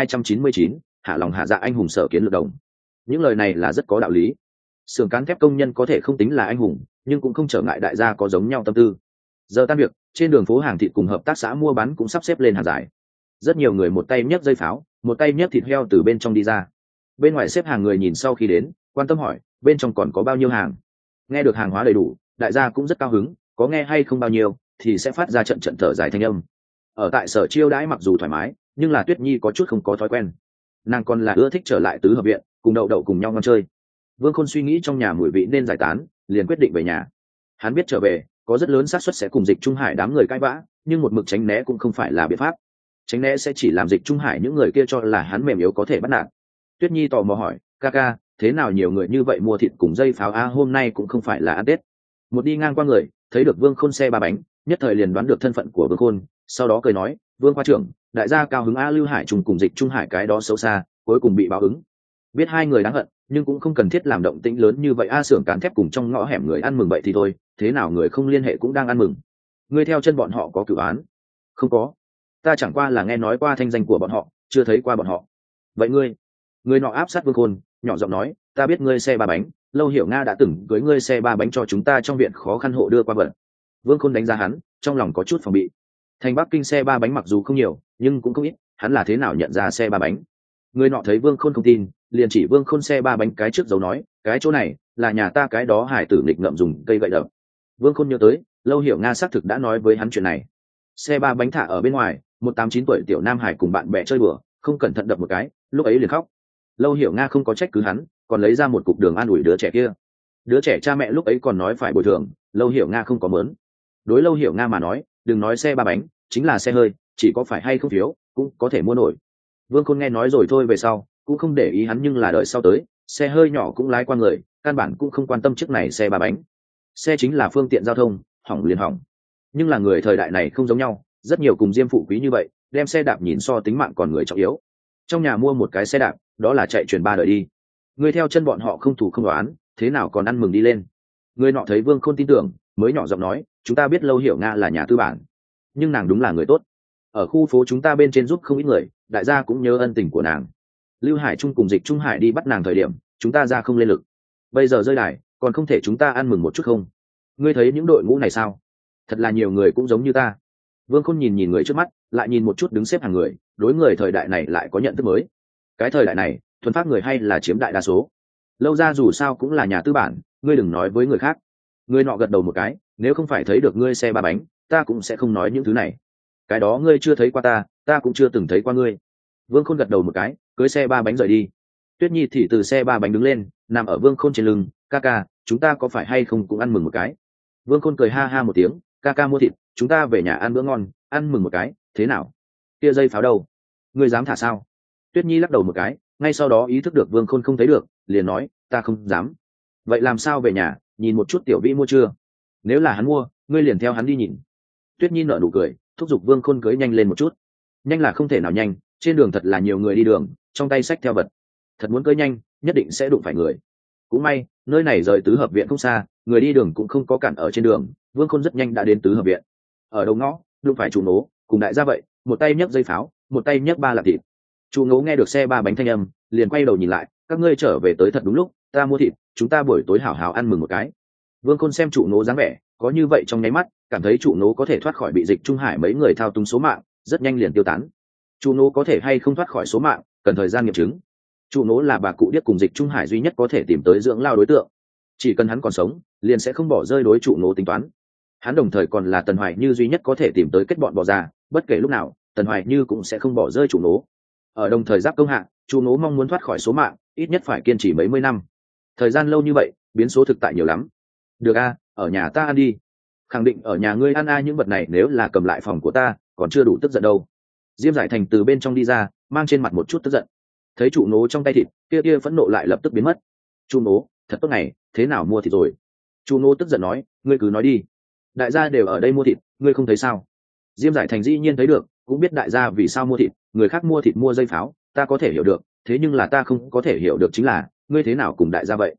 1299, hạ lòng hạ dạ anh hùng Sở Kiến Lược Đồng. Những lời này là rất có đạo lý. Xưởng cán thép công nhân có thể không tính là anh hùng, nhưng cũng không trở ngại đại gia có giống nhau tâm tư. Giờ tan việc, trên đường phố hàng thịt cùng hợp tác xã mua bán cũng sắp xếp lên hàng dài. Rất nhiều người một tay nhấc dây pháo, một tay nhấc thịt heo từ bên trong đi ra. Bên ngoài xếp hàng người nhìn sau khi đến, quan tâm hỏi, bên trong còn có bao nhiêu hàng? Nghe được hàng hóa đầy đủ, đại gia cũng rất cao hứng, có nghe hay không bao nhiêu, thì sẽ phát ra trận trận thở dài thanh âm. Ở tại sở chiêu đãi mặc dù thoải mái, nhưng là Tuyết Nhi có chút không có thói quen. Nàng còn là ưa thích trở lại tứ hợp viện, cùng Đậu Đậu cùng nhau ngon chơi. Vương Khôn suy nghĩ trong nhà mùi vị nên giải tán, liền quyết định về nhà. Hắn biết trở về, có rất lớn xác suất sẽ cùng Dịch Trung Hải đám người cãi vã, nhưng một mực tránh né cũng không phải là biện pháp. Tránh né sẽ chỉ làm Dịch Trung Hải những người kia cho là hắn mềm yếu có thể bắt nạt. Tuyết Nhi tò mò hỏi, ca, thế nào nhiều người như vậy mua thịt cùng dây pháo hôm nay cũng không phải là ăn Tết. Một đi ngang qua người, thấy được Vương Khôn xe ba bánh, nhất thời liền đoán được thân phận của Vương Khôn, sau đó cười nói, Vương khoa trưởng, đại gia cao hứng Lưu Hải Trùng cùng Dịch Trung Hải cái đó xấu xa, cuối cùng bị báo ứng. Biết hai người đáng hận, nhưng cũng không cần thiết làm động tĩnh lớn như vậy. Xưởng cán thép cùng trong ngõ hẻm người ăn mừng vậy thì thôi, thế nào người không liên hệ cũng đang ăn mừng. Ngươi theo chân bọn họ có cửu án? Không có, ta chẳng qua là nghe nói qua thanh danh của bọn họ, chưa thấy qua bọn họ. Vậy ngươi nọ áp sát Vương Khôn, nhỏ giọng nói, ta biết ngươi xe ba bánh, Lâu Hiểu Nga đã từng cưới ngươi xe ba bánh cho chúng ta trong viện khó khăn hộ đưa qua vật. Vương Khôn đánh giá hắn, trong lòng có chút phòng bị. Thành Bắc Kinh xe ba bánh mặc dù không nhiều, nhưng cũng không ít, hắn là thế nào nhận ra xe ba bánh? Người nọ thấy Vương Khôn không tin, liền chỉ Vương Khôn xe ba bánh cái trước dấu nói, cái chỗ này là nhà ta cái đó hải tử nghịch ngợm dùng cây gậy đập. Vương Khôn nhớ tới, Lâu Hiểu Nga xác thực đã nói với hắn chuyện này. Xe ba bánh thả ở bên ngoài, một 8-9 tuổi tiểu nam hải cùng bạn bè chơi bừa, không cẩn thận đập một cái, lúc ấy liền khóc. Lâu Hiểu Nga không có trách cứ hắn, còn lấy ra một cục đường an ủi đứa trẻ kia. Đứa trẻ cha mẹ lúc ấy còn nói phải bồi thường, Lâu Hiểu Nga không có mớn. Đối Lâu Hiểu Nga mà nói, đừng nói xe ba bánh, chính là xe hơi, chỉ có phải hay không phiếu cũng có thể mua nổi. Vương Khôn nghe nói rồi thôi về sau cũng không để ý hắn, nhưng là đợi sau tới, xe hơi nhỏ cũng lái qua người, căn bản cũng không quan tâm chiếc này xe ba bánh. Xe chính là phương tiện giao thông, hỏng liền hỏng. Nhưng là người thời đại này không giống nhau, rất nhiều cùng diêm phụ quý như vậy, đem xe đạp nhìn so tính mạng còn người trọng yếu. Trong nhà mua một cái xe đạp, đó là chạy truyền 3 đời đi. Người theo chân bọn họ không thủ không đoán, thế nào còn ăn mừng đi lên. Người nọ thấy Vương Khôn tin tưởng, mới nhỏ giọng nói, chúng ta biết Lâu Hiểu Nga là nhà tư bản, nhưng nàng đúng là người tốt, ở khu phố chúng ta bên trên giúp không ít người, đại gia cũng nhớ ân tình của nàng. Lưu Hải Trung cùng Dịch Trung Hải đi bắt nàng thời điểm, chúng ta ra không lên lực, bây giờ rơi đài, còn không thể chúng ta ăn mừng một chút không? Ngươi thấy những đội ngũ này sao? Thật là nhiều người cũng giống như ta. Vương Khôn nhìn người trước mắt, lại nhìn một chút đứng xếp hàng người, đối người thời đại này lại có nhận thức mới. Cái thời đại này, thuần phát người hay là chiếm đại đa số. Lâu ra dù sao cũng là nhà tư bản, ngươi đừng nói với người khác. Ngươi nọ gật đầu một cái, nếu không phải thấy được ngươi xe ba bánh, ta cũng sẽ không nói những thứ này. Cái đó ngươi chưa thấy qua ta cũng chưa từng thấy qua ngươi. Vương Khôn gật đầu một cái, cưới xe ba bánh rời đi. Tuyết Nhi thì từ xe ba bánh đứng lên, nằm ở Vương Khôn trên lưng, ca, chúng ta có phải hay không cũng ăn mừng một cái? Vương Khôn cười ha ha một tiếng, ca mua thịt, chúng ta về nhà ăn bữa ngon, ăn mừng một cái, thế nào? Kia dây pháo đâu? Ngươi dám thả sao? Tuyết Nhi lắc đầu một cái, ngay sau đó ý thức được Vương Khôn không thấy được, liền nói, ta không dám. Vậy làm sao về nhà, nhìn một chút Tiểu Vĩ mua chưa? Nếu là hắn mua, ngươi liền theo hắn đi nhìn. Tuyết Nhi nở nụ cười, thúc giục Vương Khôn cưới nhanh lên một chút. Nhanh là không thể nào nhanh, trên đường thật là nhiều người đi đường, trong tay xách theo vật. Thật muốn cưới nhanh, nhất định sẽ đụng phải người. Cũng may, nơi này rời tứ hợp viện không xa, người đi đường cũng không có cản ở trên đường. Vương Khôn rất nhanh đã đến tứ hợp viện. Ở đầu ngõ, đụng phải chủ nố, cùng đại gia vậy, một tay nhấc dây pháo, một tay nhấc 3 lạng thịt. Chủ nố nghe được xe ba bánh thanh âm, liền quay đầu nhìn lại, các ngươi trở về tới thật đúng lúc, ta mua thịt, chúng ta buổi tối hảo hảo ăn mừng một cái. Vương Khôn xem chủ nố dáng vẻ, có như vậy trong nháy mắt, cảm thấy chủ nố có thể thoát khỏi bị Dịch Trung Hải mấy người thao túng số mạng, rất nhanh liền tiêu tán. Chủ nố có thể hay không thoát khỏi số mạng, cần thời gian nghiệm chứng. Chủ nố là bà cụ điếc cùng Dịch Trung Hải duy nhất có thể tìm tới dưỡng lao đối tượng, chỉ cần hắn còn sống, liền sẽ không bỏ rơi đối chủ nố tính toán. Hắn đồng thời còn là Tần Hoài Như duy nhất có thể tìm tới kết bọn bỏ ra, bất kể lúc nào, Tần Hoài Như cũng sẽ không bỏ rơi chủ nố. Ở đồng thời giáp công hạ, chủ nố mong muốn thoát khỏi số mạng, ít nhất phải kiên trì mấy mươi năm. Thời gian lâu như vậy, biến số thực tại nhiều lắm. Được ở nhà ta ăn đi. Khẳng định ở nhà ngươi ăn những vật này, nếu là cầm lại phòng của ta, còn chưa đủ tức giận đâu. Diêm Giải Thành từ bên trong đi ra, mang trên mặt một chút tức giận. Thấy trụ nố trong tay thịt, kia phẫn nộ lại lập tức biến mất. Trụ nố, thật tốt này, thế nào mua thịt rồi? Trụ nố tức giận nói, ngươi cứ nói đi. Đại gia đều ở đây mua thịt, ngươi không thấy sao? Diêm Giải Thành dĩ nhiên thấy được, cũng biết đại gia vì sao mua thịt, người khác mua thịt mua dây pháo, ta có thể hiểu được, thế nhưng là ta không có thể hiểu được chính là, ngươi thế nào cùng đại gia vậy?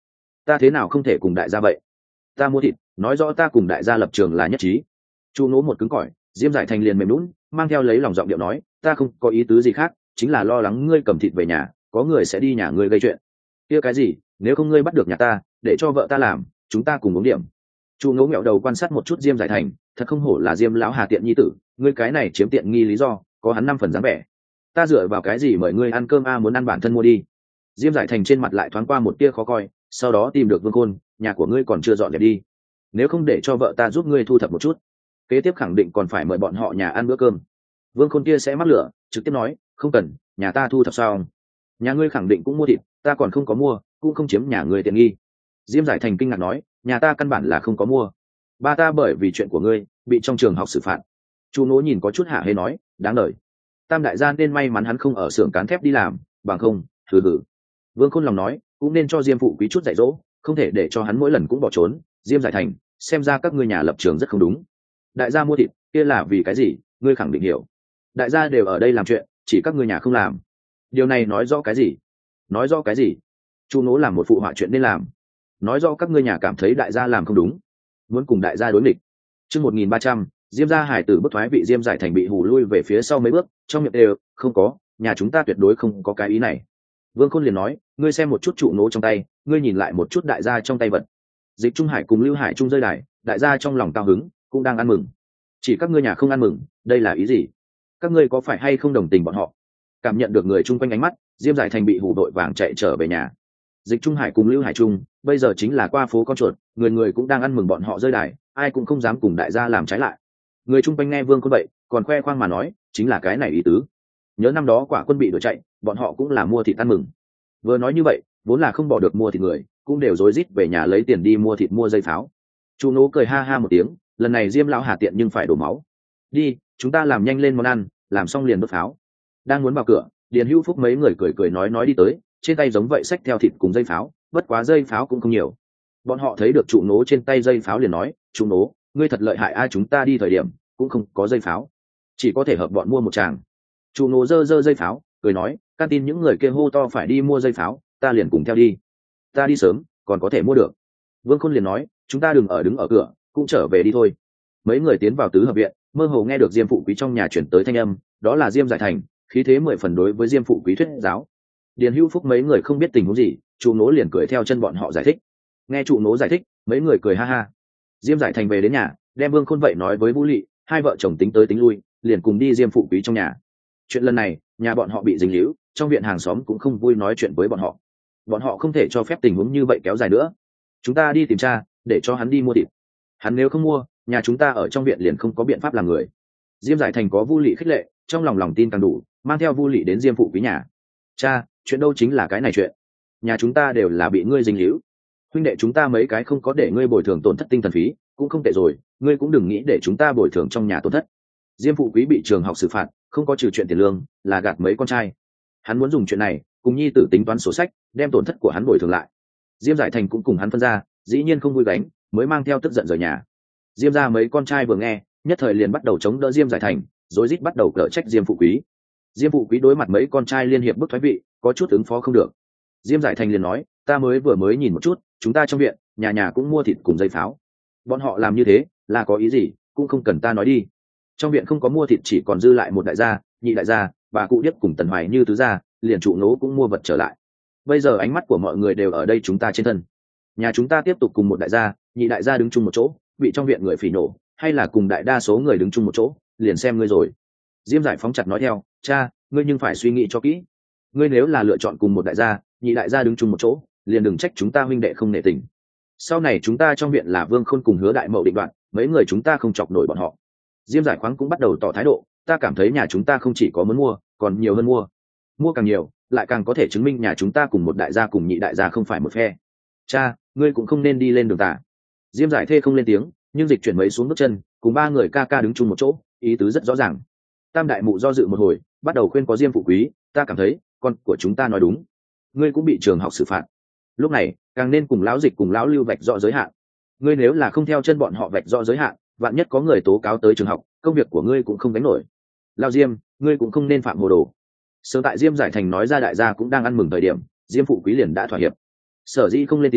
ta thế nào không thể cùng đại gia vậy? Ta mua thịt, nói rõ ta cùng đại gia lập trường là nhất trí. Chu Nỗ một cứng cỏi, Diêm Giải Thành liền mềm nhũn, mang theo lấy lòng giọng điệu nói, ta không có ý tứ gì khác, chính là lo lắng ngươi cầm thịt về nhà, có người sẽ đi nhà ngươi gây chuyện. Kia cái gì, nếu không ngươi bắt được nhà ta, để cho vợ ta làm, chúng ta cùng uống điểm. Chu Nỗ nghẹo đầu quan sát một chút Diêm Giải Thành, thật không hổ là Diêm lão Hà tiện nhi tử, ngươi cái này chiếm tiện nghi lý do, có hắn 5 phần dáng vẻ. Ta dựa vào cái gì mời ngươi ăn cơm a, muốn ăn bản thân mua đi. Diêm Giải Thành trên mặt lại thoáng qua một tia khó coi, sau đó tìm được Vương Khôn, nhà của ngươi còn chưa dọn dẹp đi, nếu không để cho vợ ta giúp ngươi thu thập một chút. Kế tiếp khẳng định còn phải mời bọn họ nhà ăn bữa cơm. Vương Khôn kia sẽ mắc lửa, trực tiếp nói, không cần, nhà ta thu thập sao? Nhà ngươi khẳng định cũng mua thịt, ta còn không có mua, cũng không chiếm nhà ngươi tiện nghi. Diêm Giải Thành kinh ngạc nói, nhà ta căn bản là không có mua, ba ta bởi vì chuyện của ngươi bị trong trường học xử phạt. Chu Nỗ nhìn có chút hạ hê nói, đáng lời. Tam đại gia nên may mắn hắn không ở xưởng cán thép đi làm, bằng không thử thử. Vương Khôn lòng nói, cũng nên cho Diêm phụ quý chút dạy dỗ, không thể để cho hắn mỗi lần cũng bỏ trốn. Diêm Giải Thành, xem ra các ngươi nhà lập trường rất không đúng. Đại gia mua thịt kia là vì cái gì, ngươi khẳng định hiểu. Đại gia đều ở đây làm chuyện, chỉ các ngươi nhà không làm. Điều này nói rõ cái gì? Nói rõ cái gì? Chu Nỗ làm một phụ họa chuyện nên làm, nói rõ các ngươi nhà cảm thấy đại gia làm không đúng, muốn cùng đại gia đối nghịch. Chương 1300, Diêm gia hải tử bất thoái vị. Diêm Giải Thành bị hù lui về phía sau mấy bước, trong miệng đều không có, nhà chúng ta tuyệt đối không có cái ý này. Vương Khôn liền nói, ngươi xem một chút Trụ Nỗ trong tay, ngươi nhìn lại một chút đại gia trong tay vật. Dịch Trung Hải cùng Lưu Hải Trung rơi đài, đại gia trong lòng cao hứng, cũng đang ăn mừng. Chỉ các ngươi nhà không ăn mừng, đây là ý gì? Các ngươi có phải hay không đồng tình bọn họ? Cảm nhận được người chung quanh ánh mắt, Diêm Giải Thành bị hù đội vàng chạy trở về nhà. Dịch Trung Hải cùng Lưu Hải Trung bây giờ chính là qua phố con chuột, người người cũng đang ăn mừng bọn họ rơi đài, ai cũng không dám cùng đại gia làm trái lại. Người chung quanh nghe Vương Khôn vậy, còn khoe khoang mà nói, chính là cái này ý tứ. Nhớ năm đó Quả Quân bị đuổi chạy, bọn họ cũng là mua thịt ăn mừng. Vừa nói như vậy, vốn là không bỏ được mua thịt người, cũng đều rối rít về nhà lấy tiền đi mua thịt mua dây pháo. Chu Nỗ cười ha ha một tiếng, lần này Diêm lão Hà tiện nhưng phải đổ máu. Đi, chúng ta làm nhanh lên món ăn, làm xong liền đốt pháo. Đang muốn vào cửa, Điền Hữu Phúc mấy người cười cười nói đi tới, trên tay giống vậy xách theo thịt cùng dây pháo, bất quá dây pháo cũng không nhiều. Bọn họ thấy được Trụ Nỗ trên tay dây pháo liền nói, Trụ Nỗ, ngươi thật lợi hại, ai chúng ta đi thời điểm cũng không có dây pháo, chỉ có thể hợp bọn mua một tràng. Trụ Nỗ giơ dây pháo, cười nói, can tin những người kia hô to phải đi mua dây pháo, ta liền cùng theo đi. Ta đi sớm, còn có thể mua được. Vương Khôn liền nói, chúng ta đừng đứng ở cửa, cũng trở về đi thôi. Mấy người tiến vào tứ hợp viện, mơ hồ nghe được Diêm phụ quý trong nhà chuyển tới thanh âm, đó là Diêm Giải Thành, khí thế 10 phần đối với Diêm phụ quý thuyết giáo. Điền Hữu Phúc mấy người không biết tình huống gì, Trụ Nỗ liền cười theo chân bọn họ giải thích. Nghe Trụ Nỗ giải thích, mấy người cười ha ha. Diêm Giải Thành về đến nhà, đem Vương Khôn vậy nói với Vũ Lị, hai vợ chồng tính tới tính lui, liền cùng đi Diêm phụ quý trong nhà. Chuyện lần này, nhà bọn họ bị dính líu, trong viện hàng xóm cũng không vui nói chuyện với bọn họ. Bọn họ không thể cho phép tình huống như vậy kéo dài nữa. Chúng ta đi tìm cha, để cho hắn đi mua thịt. Hắn nếu không mua, nhà chúng ta ở trong viện liền không có biện pháp làm người. Diêm Giải Thành có Vu Lị khích lệ, trong lòng tin càng đủ, mang theo Vu Lị đến Diêm phụ quý nhà. Cha, chuyện đâu chính là cái này chuyện. Nhà chúng ta đều là bị ngươi dính líu, huynh đệ chúng ta mấy cái không có để ngươi bồi thường tổn thất tinh thần phí, cũng không tệ rồi, ngươi cũng đừng nghĩ để chúng ta bồi thường trong nhà tổn thất. Diêm phụ quý bị trường học xử phạt, không có trừ chuyện tiền lương, là gạt mấy con trai. Hắn muốn dùng chuyện này cùng nhi tử tính toán sổ sách, đem tổn thất của hắn bồi thường lại. Diêm Giải Thành cũng cùng hắn phân ra, dĩ nhiên không vui gánh, mới mang theo tức giận rời nhà. Diêm ra mấy con trai vừa nghe, nhất thời liền bắt đầu chống đỡ Diêm Giải Thành, rối rít bắt đầu cở trách Diêm phụ quý. Diêm phụ quý đối mặt mấy con trai liên hiệp bức thoái vị, có chút ứng phó không được. Diêm Giải Thành liền nói, ta vừa mới nhìn một chút, chúng ta trong viện, nhà nhà cũng mua thịt cùng dây pháo. Bọn họ làm như thế là có ý gì, cũng không cần ta nói đi. Trong viện không có mua thịt, chỉ còn dư lại một đại gia, nhị đại gia, bà cụ điếc cùng Tần Hoài Như tứ gia, liền Trụ Nỗ cũng mua vật trở lại. Bây giờ ánh mắt của mọi người đều ở đây chúng ta trên thân. Nhà chúng ta tiếp tục cùng một đại gia, nhị đại gia đứng chung một chỗ, bị trong viện người phỉ nổ, hay là cùng đại đa số người đứng chung một chỗ, liền xem ngươi rồi. Diêm Giải phóng chặt nói theo, cha, ngươi nhưng phải suy nghĩ cho kỹ. Ngươi nếu là lựa chọn cùng một đại gia, nhị đại gia đứng chung một chỗ, liền đừng trách chúng ta huynh đệ không nể tình. Sau này chúng ta trong viện là Vương Khôn cùng Hứa Đại Mậu định đoạn, mấy người chúng ta không chọc nổi bọn họ. Diêm Giải khoáng cũng bắt đầu tỏ thái độ, ta cảm thấy nhà chúng ta không chỉ có muốn mua, còn nhiều hơn mua càng nhiều, lại càng có thể chứng minh nhà chúng ta cùng một đại gia cùng nhị đại gia không phải một phe. Cha, ngươi cũng không nên đi lên đường tà. Diêm Giải thê không lên tiếng, nhưng dịch chuyển mấy xuống bước chân, cùng ba người ca ca đứng chung một chỗ, ý tứ rất rõ ràng. Tam đại mụ do dự một hồi, bắt đầu khuyên có Diêm phụ quý, ta cảm thấy con của chúng ta nói đúng, ngươi cũng bị trường học xử phạt, lúc này càng nên cùng lão Dịch cùng lão Lưu vạch rõ giới hạn. Ngươi nếu là không theo chân bọn họ vạch rõ giới hạn, vạn nhất có người tố cáo tới trường học, công việc của ngươi cũng không gánh nổi. Lão Diêm, ngươi cũng không nên phạm hồ đồ. Sớm tại Diêm Giải Thành nói ra đại gia cũng đang ăn mừng thời điểm, Diêm phụ quý liền đã thỏa hiệp. Sở dĩ không lên tiếng,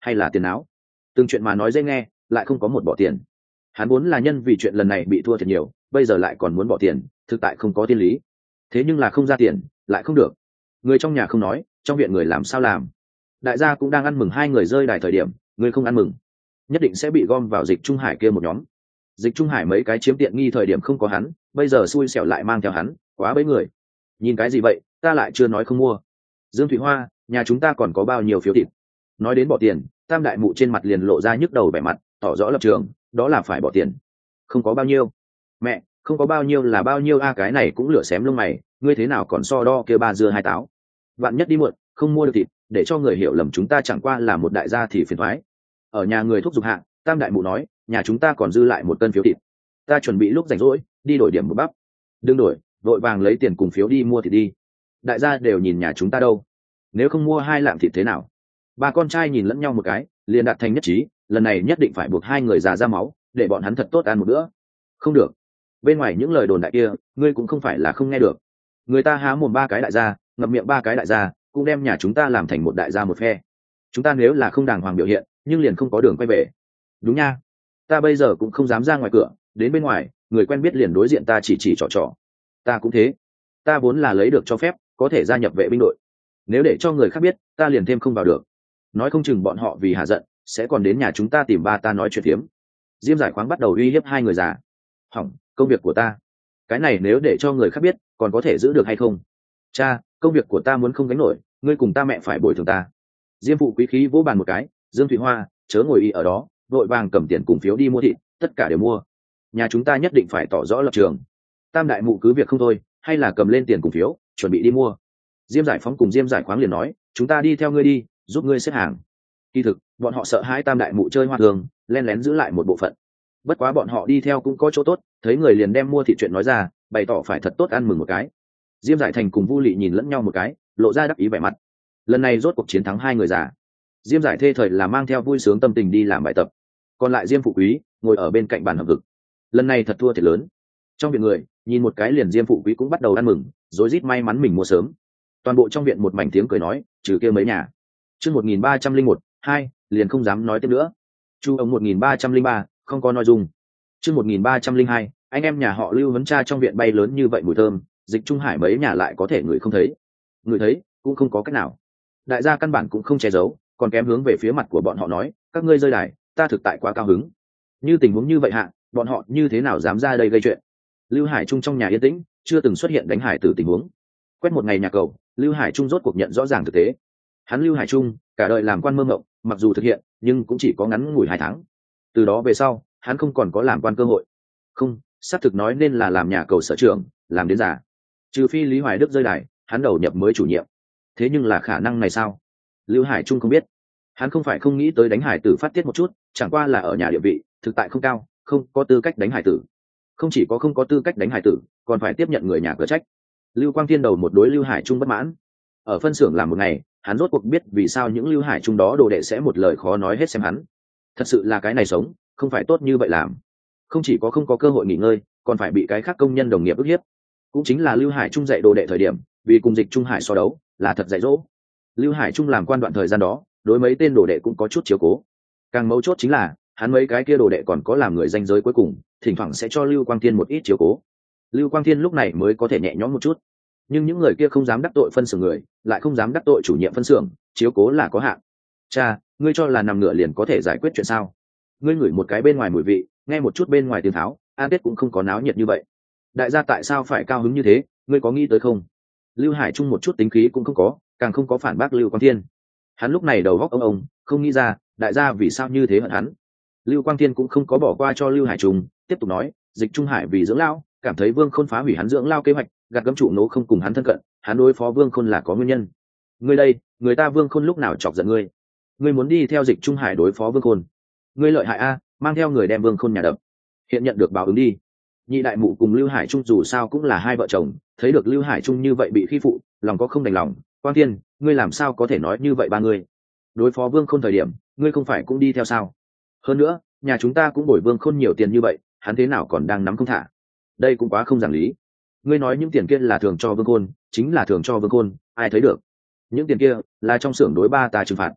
hay là tiền áo. Từng chuyện mà nói dễ nghe, lại không có một bỏ tiền. Hắn vốn là nhân vì chuyện lần này bị thua thiệt nhiều, bây giờ lại còn muốn bỏ tiền, thực tại không có thiên lý. Thế nhưng là không ra tiền lại không được. Người trong nhà không nói, trong viện người làm sao làm. Đại gia cũng đang ăn mừng hai người rơi đài thời điểm, người không ăn mừng nhất định sẽ bị gom vào Dịch Trung Hải kia một nhóm. Dịch Trung Hải mấy cái chiếm tiện nghi thời điểm không có hắn, bây giờ xui xẻo lại mang theo hắn, quá bấy người. Nhìn cái gì vậy, ta lại chưa nói không mua. Dương Thủy Hoa, nhà chúng ta còn có bao nhiêu phiếu thịt. Nói đến bỏ tiền, Tam đại mụ trên mặt liền lộ ra nhức đầu vẻ mặt, tỏ rõ lập trường, đó là phải bỏ tiền. Không có bao nhiêu. Mẹ, không có bao nhiêu là bao nhiêu a, cái này cũng lửa xém lông mày, ngươi thế nào còn so đo kia ba dưa hai táo. Vạn nhất đi muộn, không mua được thịt, để cho người hiểu lầm chúng ta chẳng qua là một đại gia thì phiền toái. Ở nhà người thúc giục hạ, Tam đại mụ nói, nhà chúng ta còn dư lại 1 cân phiếu thịt, ta chuẩn bị lúc rảnh rỗi đi đổi điểm một bắp. Đừng đổi, vội vàng lấy tiền cùng phiếu đi mua thịt đi. Đại gia đều nhìn nhà chúng ta đâu, nếu không mua 2 lạng thịt thế nào. Ba con trai nhìn lẫn nhau một cái, liền đạt thành nhất trí, lần này nhất định phải buộc hai người già ra máu, để bọn hắn thật tốt ăn một bữa. Không được, bên ngoài những lời đồn đại kia, ngươi cũng không phải là không nghe được. Người ta há mồm 3 cái đại gia, ngậm miệng 3 cái đại gia, cũng đem nhà chúng ta làm thành một đại gia một phe. Chúng ta nếu là không đàng hoàng biểu hiện, nhưng liền không có đường quay về. Đúng nha, ta bây giờ cũng không dám ra ngoài cửa, đến bên ngoài người quen biết liền đối diện ta chỉ trỏ. Ta cũng thế, ta vốn là lấy được cho phép có thể gia nhập vệ binh đội, nếu để cho người khác biết ta liền thêm không vào được, nói không chừng bọn họ vì hạ giận sẽ còn đến nhà chúng ta tìm ba ta nói chuyện phiếm. Diêm Giải Khoáng bắt đầu uy hiếp hai người già. Hỏng, công việc của ta, cái này nếu để cho người khác biết còn có thể giữ được hay không? Cha, công việc của ta muốn không gánh nổi, ngươi cùng ta mẹ phải bồi thường ta. Diêm Phụ quý khí vỗ bàn một cái, Dương Thủy Hoa chớ ngồi y ở đó, vội vàng cầm tiền cùng phiếu đi mua thịt, tất cả đều mua. Nhà chúng ta nhất định phải tỏ rõ lập trường. Tam đại mụ cứ việc không thôi, hay là cầm lên tiền cùng phiếu chuẩn bị đi mua. Diêm Giải Phóng cùng Diêm Giải Khoáng liền nói, chúng ta đi theo ngươi đi, giúp ngươi xếp hàng. Kỳ thực bọn họ sợ hãi Tam đại mụ chơi hoa thường, len lén giữ lại một bộ phận. Bất quá bọn họ đi theo cũng có chỗ tốt, thấy người liền đem mua thịt chuyện nói ra, bày tỏ phải thật tốt ăn mừng một cái. Diêm Giải Thành cùng Vu Lị nhìn lẫn nhau một cái, lộ ra đắc ý vẻ mặt. Lần này rốt cuộc chiến thắng hai người già. Diêm Giải Thê thời là mang theo vui sướng tâm tình đi làm bài tập, còn lại Diêm Phụ Quý ngồi ở bên cạnh bàn hầm vực. Lần này thật thua thiệt lớn. Trong viện người nhìn một cái liền Diêm Phụ Quý cũng bắt đầu ăn mừng, rối rít may mắn mình mua sớm. Toàn bộ trong viện một mảnh tiếng cười nói, trừ kia mấy nhà. Chương 1301, 2, liền không dám nói tiếp nữa. Chu ông 1303, không có nội dung. Chương 1302, anh em nhà họ Lưu vấn cha trong viện bay lớn như vậy mùi thơm, Dịch Trung Hải mấy nhà lại có thể ngửi không thấy. Ngửi thấy cũng không có cách nào. Đại gia căn bản cũng không che giấu, còn kém hướng về phía mặt của bọn họ nói, các ngươi rơi đài, ta thực tại quá cao hứng. Như tình huống như vậy hạ, bọn họ như thế nào dám ra đây gây chuyện. Lưu Hải Trung trong nhà yên tĩnh, chưa từng xuất hiện đánh hải tử tình huống. Quét một ngày nhà cầu, Lưu Hải Trung rốt cuộc nhận rõ ràng thực tế. Hắn Lưu Hải Trung cả đời làm quan mơ mộng, mặc dù thực hiện nhưng cũng chỉ có ngắn ngủi 2 tháng. Từ đó về sau hắn không còn có làm quan cơ hội. Không, xác thực nói nên là làm nhà cầu sở trưởng, làm đến già. Trừ phi Lý Hoài Đức rơi đài, hắn đầu nhập mới chủ nhiệm. Thế nhưng là khả năng này sao? Lưu Hải Trung không biết. Hắn không phải không nghĩ tới đánh hải tử phát tiết một chút, chẳng qua là ở nhà địa vị thực tại không cao, không có tư cách đánh hải tử. Không chỉ có không có tư cách đánh hải tử, còn phải tiếp nhận người nhà cửa trách. Lưu Quang Thiên đầu một đối Lưu Hải Trung bất mãn. Ở phân xưởng làm một ngày, hắn rốt cuộc biết vì sao những Lưu Hải Trung đó đồ đệ sẽ một lời khó nói hết xem hắn. Thật sự là cái này sống không phải tốt như vậy làm. Không chỉ có không có cơ hội nghỉ ngơi, còn phải bị cái khác công nhân đồng nghiệp ức hiếp. Cũng chính là Lưu Hải Trung dạy đồ đệ thời điểm, vì cùng Dịch Trung Hải so đấu, là thật dạy dỗ. Lưu Hải Trung làm quan đoạn thời gian đó, đối mấy tên đồ đệ cũng có chút chiếu cố. Càng mấu chốt chính là hắn mấy cái kia đồ đệ còn có làm người danh giới cuối cùng, thỉnh thoảng sẽ cho Lưu Quang Thiên một ít chiếu cố. Lưu Quang Thiên lúc này mới có thể nhẹ nhõm một chút. Nhưng những người kia không dám đắc tội phân xưởng người, lại không dám đắc tội chủ nhiệm phân xưởng, chiếu cố là có hạn. Cha, ngươi cho là nằm ngửa liền có thể giải quyết chuyện sao? Ngươi ngửi một cái bên ngoài mùi vị, nghe một chút bên ngoài tiếng tháo, an tết cũng không có náo nhiệt như vậy. Đại gia tại sao phải cao hứng như thế, ngươi có nghĩ tới không? Lưu Hải Trung một chút tính khí cũng không có, càng không có phản bác Lưu Quang Thiên. Hắn lúc này đầu góc ông, không nghĩ ra đại gia vì sao như thế hận hắn. Lưu Quang Thiên cũng không có bỏ qua cho Lưu Hải Trung, tiếp tục nói, Dịch Trung Hải vì dưỡng lao, cảm thấy Vương Khôn phá hủy hắn dưỡng lao kế hoạch, gạt gẫm trụ nỗ không cùng hắn thân cận, hắn đối phó Vương Khôn là có nguyên nhân. Ngươi đây, người ta Vương Khôn lúc nào chọc giận ngươi? Ngươi muốn đi theo Dịch Trung Hải đối phó Vương Khôn? Ngươi lợi hại a, mang theo người đem Vương Khôn nhà đập. Hiện nhận được báo ứng đi. Nhị đại mụ cùng Lưu Hải Trung dù sao cũng là hai vợ chồng, thấy được Lưu Hải Trung như vậy bị khi phụ, lòng có không đành lòng. Quang Thiên, ngươi làm sao có thể nói như vậy ba ngươi? Đối phó Vương Khôn thời điểm, ngươi không phải cũng đi theo sao? Hơn nữa, nhà chúng ta cũng bồi Vương Khôn nhiều tiền như vậy, hắn thế nào còn đang nắm không thả? Đây cũng quá không giảng lý. Ngươi nói những tiền kia là thường cho Vương Khôn, chính là thường cho Vương Khôn, ai thấy được? Những tiền kia là trong xưởng đối ba ta trừng phạt.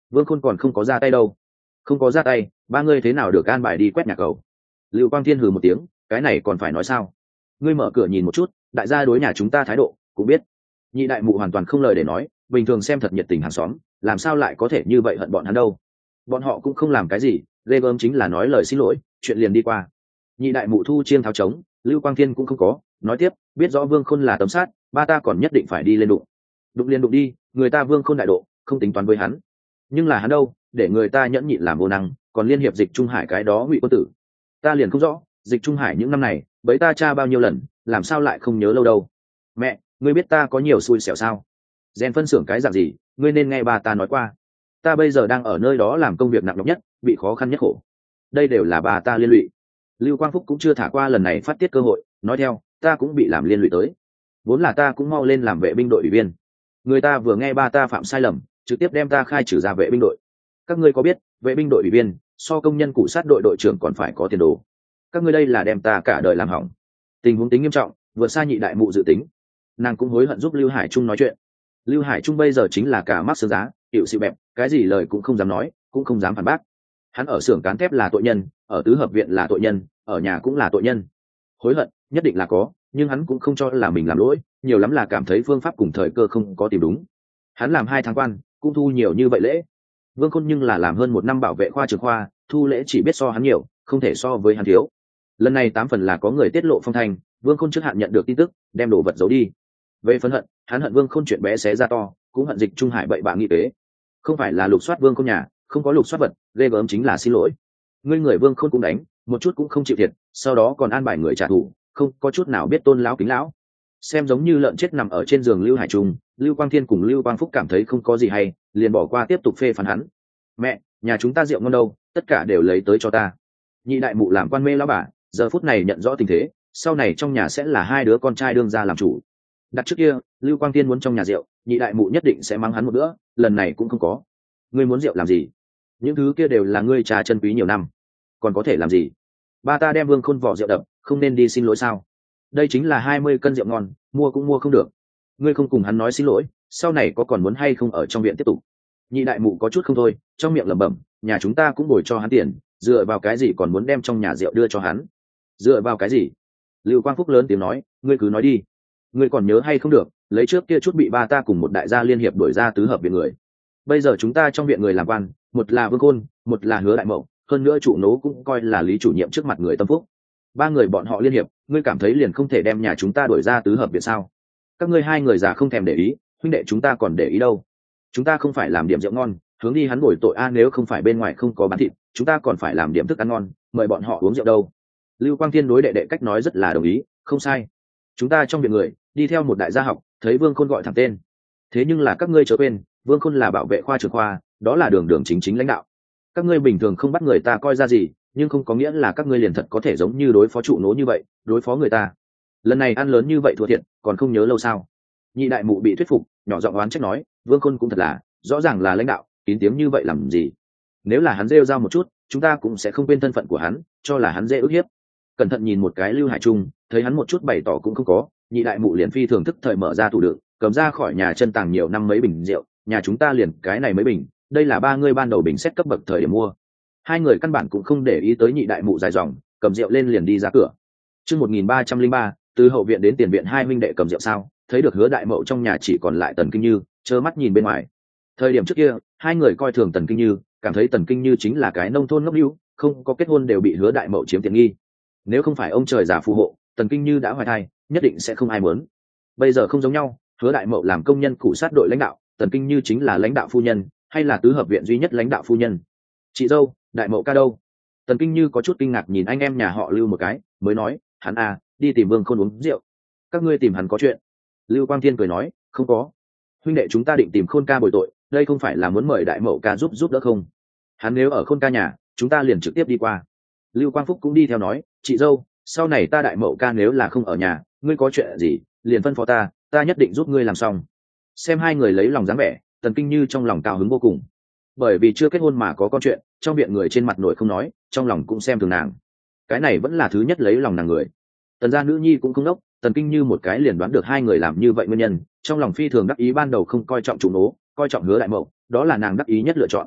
Vương Khôn còn không có ra tay đâu. Không có ra tay, ba ngươi thế nào được an bài đi quét nhà cầu? Lưu Quang Thiên hừ một tiếng, cái này còn phải nói sao? Ngươi mở cửa nhìn một chút, đại gia đối nhà chúng ta thái độ cũng biết. Nhị đại mụ hoàn toàn không lời để nói, bình thường xem thật nhiệt tình hàng xóm, làm sao lại có thể như vậy hận bọn hắn đâu? Bọn họ cũng không làm cái gì, ghê gớm chính là nói lời xin lỗi, chuyện liền đi qua. Nhị đại mụ thu chiên tháo trống, Lưu Quang Thiên cũng không có nói tiếp, biết rõ Vương Khôn là tấm sát, ba ta còn nhất định phải đi lên đụng. Đụng liền đụng đi, người ta Vương Khôn đại độ, không tính toán với hắn. Nhưng là hắn đâu, để người ta nhẫn nhịn làm vô năng, còn liên hiệp Dịch Trung Hải cái đó ngụy quân tử. Ta liền không rõ, Dịch Trung Hải những năm này, bấy ta cha bao nhiêu lần, làm sao lại không nhớ lâu đâu. Mẹ, ngươi biết ta có nhiều xui xẻo sao? Rèn phân xưởng cái dạng gì, ngươi nên nghe bà ta nói qua. Ta bây giờ đang ở nơi đó làm công việc nặng nhọc nhất, bị khó khăn nhất khổ. Đây đều là bà ta liên lụy. Lưu Quang Phúc cũng chưa thả qua lần này phát tiết cơ hội, nói theo, ta cũng bị làm liên lụy tới. Vốn là ta cũng mau lên làm vệ binh đội ủy viên. Người ta vừa nghe ba ta phạm sai lầm, trực tiếp đem ta khai trừ ra vệ binh đội. Các ngươi có biết, vệ binh đội ủy viên, so công nhân cụ sát đội đội trưởng còn phải có tiền đồ. Các ngươi đây là đem ta cả đời làm hỏng. Tình huống tính nghiêm trọng, vượt xa nhị đại mụ dự tính. Nàng cũng hối hận giúp Lưu Hải Trung nói chuyện. Lưu Hải Trung bây giờ chính là cả mắt sướng giá, hiệu xịu bẹp, cái gì lời cũng không dám nói, cũng không dám phản bác. Hắn ở xưởng cán thép là tội nhân, ở tứ hợp viện là tội nhân, ở nhà cũng là tội nhân. Hối hận nhất định là có, nhưng hắn cũng không cho là mình làm lỗi, nhiều lắm là cảm thấy phương pháp cùng thời cơ không có tìm đúng. Hắn làm 2 tháng quan, cũng thu nhiều như vậy lễ. Vương Khôn nhưng là làm hơn 1 năm bảo vệ khoa trưởng khoa, thu lễ chỉ biết so hắn nhiều, không thể so với hắn thiếu. Lần này 8 phần là có người tiết lộ phong thanh, Vương Khôn trước hạn nhận được tin tức, đem đồ vật giấu đi. Về phẫn hận, hắn hận Vương Khôn chuyện bé xé ra to, cũng hận Dịch Trung Hải bậy bạ nghi kế. Không phải là lục soát Vương Khôn nhà, không có lục soát vật, ghê gớm chính là xin lỗi. Ngươi người Vương Khôn cũng đánh, một chút cũng không chịu thiệt, sau đó còn an bài người trả thù, không có chút nào biết tôn lão kính lão. Xem giống như lợn chết nằm ở trên giường Lưu Hải Trung, Lưu Quang Thiên cùng Lưu Quang Phúc cảm thấy không có gì hay, liền bỏ qua tiếp tục phê phán hắn. Mẹ, nhà chúng ta rượu ngon đâu, tất cả đều lấy tới cho ta. Nhị đại mụ làm quan mê lão bà, giờ phút này nhận rõ tình thế, sau này trong nhà sẽ là 2 đứa con trai đương ra làm chủ. Đặt trước kia, Lưu Quang Thiên muốn trong nhà rượu, nhị đại mụ nhất định sẽ mắng hắn một bữa, lần này cũng không có. Ngươi muốn rượu làm gì? Những thứ kia đều là ngươi trà chân quý nhiều năm, còn có thể làm gì? Ba ta đem Vương Khôn vỏ rượu đập, không nên đi xin lỗi sao? Đây chính là 20 cân rượu ngon, mua cũng mua không được. Ngươi không cùng hắn nói xin lỗi, sau này có còn muốn hay không ở trong viện tiếp tục? Nhị đại mụ có chút không thôi, trong miệng lẩm bẩm, nhà chúng ta cũng bồi cho hắn tiền, dựa vào cái gì còn muốn đem trong nhà rượu đưa cho hắn? Dựa vào cái gì? Lưu Quang Phúc lớn tiếng nói, ngươi cứ nói đi. Ngươi còn nhớ hay không được, lấy trước kia chút bị ba ta cùng một đại gia liên hiệp đuổi ra tứ hợp viện người. Bây giờ chúng ta trong viện người làm quan, một là Vương Khôn, một là Hứa Đại Mậu, hơn nữa chủ nố cũng coi là lý chủ nhiệm trước mặt người tâm phúc. 3 người bọn họ liên hiệp, ngươi cảm thấy liền không thể đem nhà chúng ta đuổi ra tứ hợp viện sao? Các ngươi 2 người già không thèm để ý, huynh đệ chúng ta còn để ý đâu? Chúng ta không phải làm điểm rượu ngon, hướng đi hắn bồi tội nếu không phải bên ngoài không có bán thịt, chúng ta còn phải làm điểm thức ăn ngon, mời bọn họ uống rượu đâu. Lưu Quang Thiên đối đệ đệ cách nói rất là đồng ý, không sai. Chúng ta trong viện người đi theo một đại gia học, thấy Vương Khôn gọi thẳng tên. Thế nhưng là các ngươi chớ quên, Vương Khôn là bảo vệ khoa trưởng khoa, đó là đường đường chính chính lãnh đạo. Các ngươi bình thường không bắt người ta coi ra gì, nhưng không có nghĩa là các ngươi liền thật có thể giống như đối phó trụ nố như vậy, đối phó người ta. Lần này ăn lớn như vậy thua thiệt, còn không nhớ lâu sao? Nhị đại mụ bị thuyết phục, nhỏ giọng oán trách nói, Vương Khôn cũng thật là, rõ ràng là lãnh đạo, kín tiếng như vậy làm gì? Nếu là hắn rêu rao một chút, chúng ta cũng sẽ không quên thân phận của hắn, cho là hắn dễ ức hiếp. Cẩn thận nhìn một cái Lưu Hải Trung, thấy hắn một chút bày tỏ cũng không có, nhị đại mụ liền phi thường thức thời mở ra tủ đựng, cầm ra khỏi nhà chân tàng nhiều năm mấy bình rượu, nhà chúng ta liền cái này mấy bình, đây là 3 người ban đầu bình xét cấp bậc thời điểm mua. 2 người căn bản cũng không để ý tới nhị đại mụ dài dòng, cầm rượu lên liền đi ra cửa. Chương 1303, từ hậu viện đến tiền viện 2 huynh đệ cầm rượu sao? Thấy được Hứa Đại Mậu trong nhà chỉ còn lại Tần Kinh Như, trơ mắt nhìn bên ngoài. Thời điểm trước kia, 2 người coi thường Tần Kinh Như, cảm thấy Tần Kinh Như chính là cái nông thôn ngốc nữu, không có kết hôn đều bị Hứa Đại Mậu chiếm tiện nghi. Nếu không phải ông trời giả phù hộ, Tần Kinh Như đã hoài thai, nhất định sẽ không ai muốn. Bây giờ không giống nhau, Hứa Đại Mậu làm công nhân cụ sát đội lãnh đạo, Tần Kinh Như chính là lãnh đạo phu nhân, hay là tứ hợp viện duy nhất lãnh đạo phu nhân. Chị dâu, Đại Mậu ca đâu? Tần Kinh Như có chút kinh ngạc nhìn anh em nhà họ Lưu một cái, mới nói, hắn đi tìm Vương Khôn uống rượu. Các ngươi tìm hắn có chuyện? Lưu Quang Thiên cười nói, không có. Huynh đệ chúng ta định tìm Khôn ca bồi tội, đây không phải là muốn mời Đại Mậu ca giúp đỡ không? Hắn nếu ở Khôn ca nhà, chúng ta liền trực tiếp đi qua. Lưu Quang Phúc cũng đi theo nói, chị dâu, sau này ta Đại Mậu ca nếu là không ở nhà, ngươi có chuyện gì, liền phân phó ta nhất định giúp ngươi làm xong. Xem 2 người lấy lòng dáng vẻ, Tần Kinh Như trong lòng cao hứng vô cùng. Bởi vì chưa kết hôn mà có con chuyện, trong viện người trên mặt nổi không nói, trong lòng cũng xem thường nàng. Cái này vẫn là thứ nhất lấy lòng nàng người. Tần gia nữ nhi cũng không đốc, Tần Kinh Như một cái liền đoán được 2 người làm như vậy nguyên nhân, trong lòng phi thường đắc ý ban đầu không coi trọng chủ nố, coi trọng Hứa Đại Mậu, đó là nàng đắc ý nhất lựa chọn.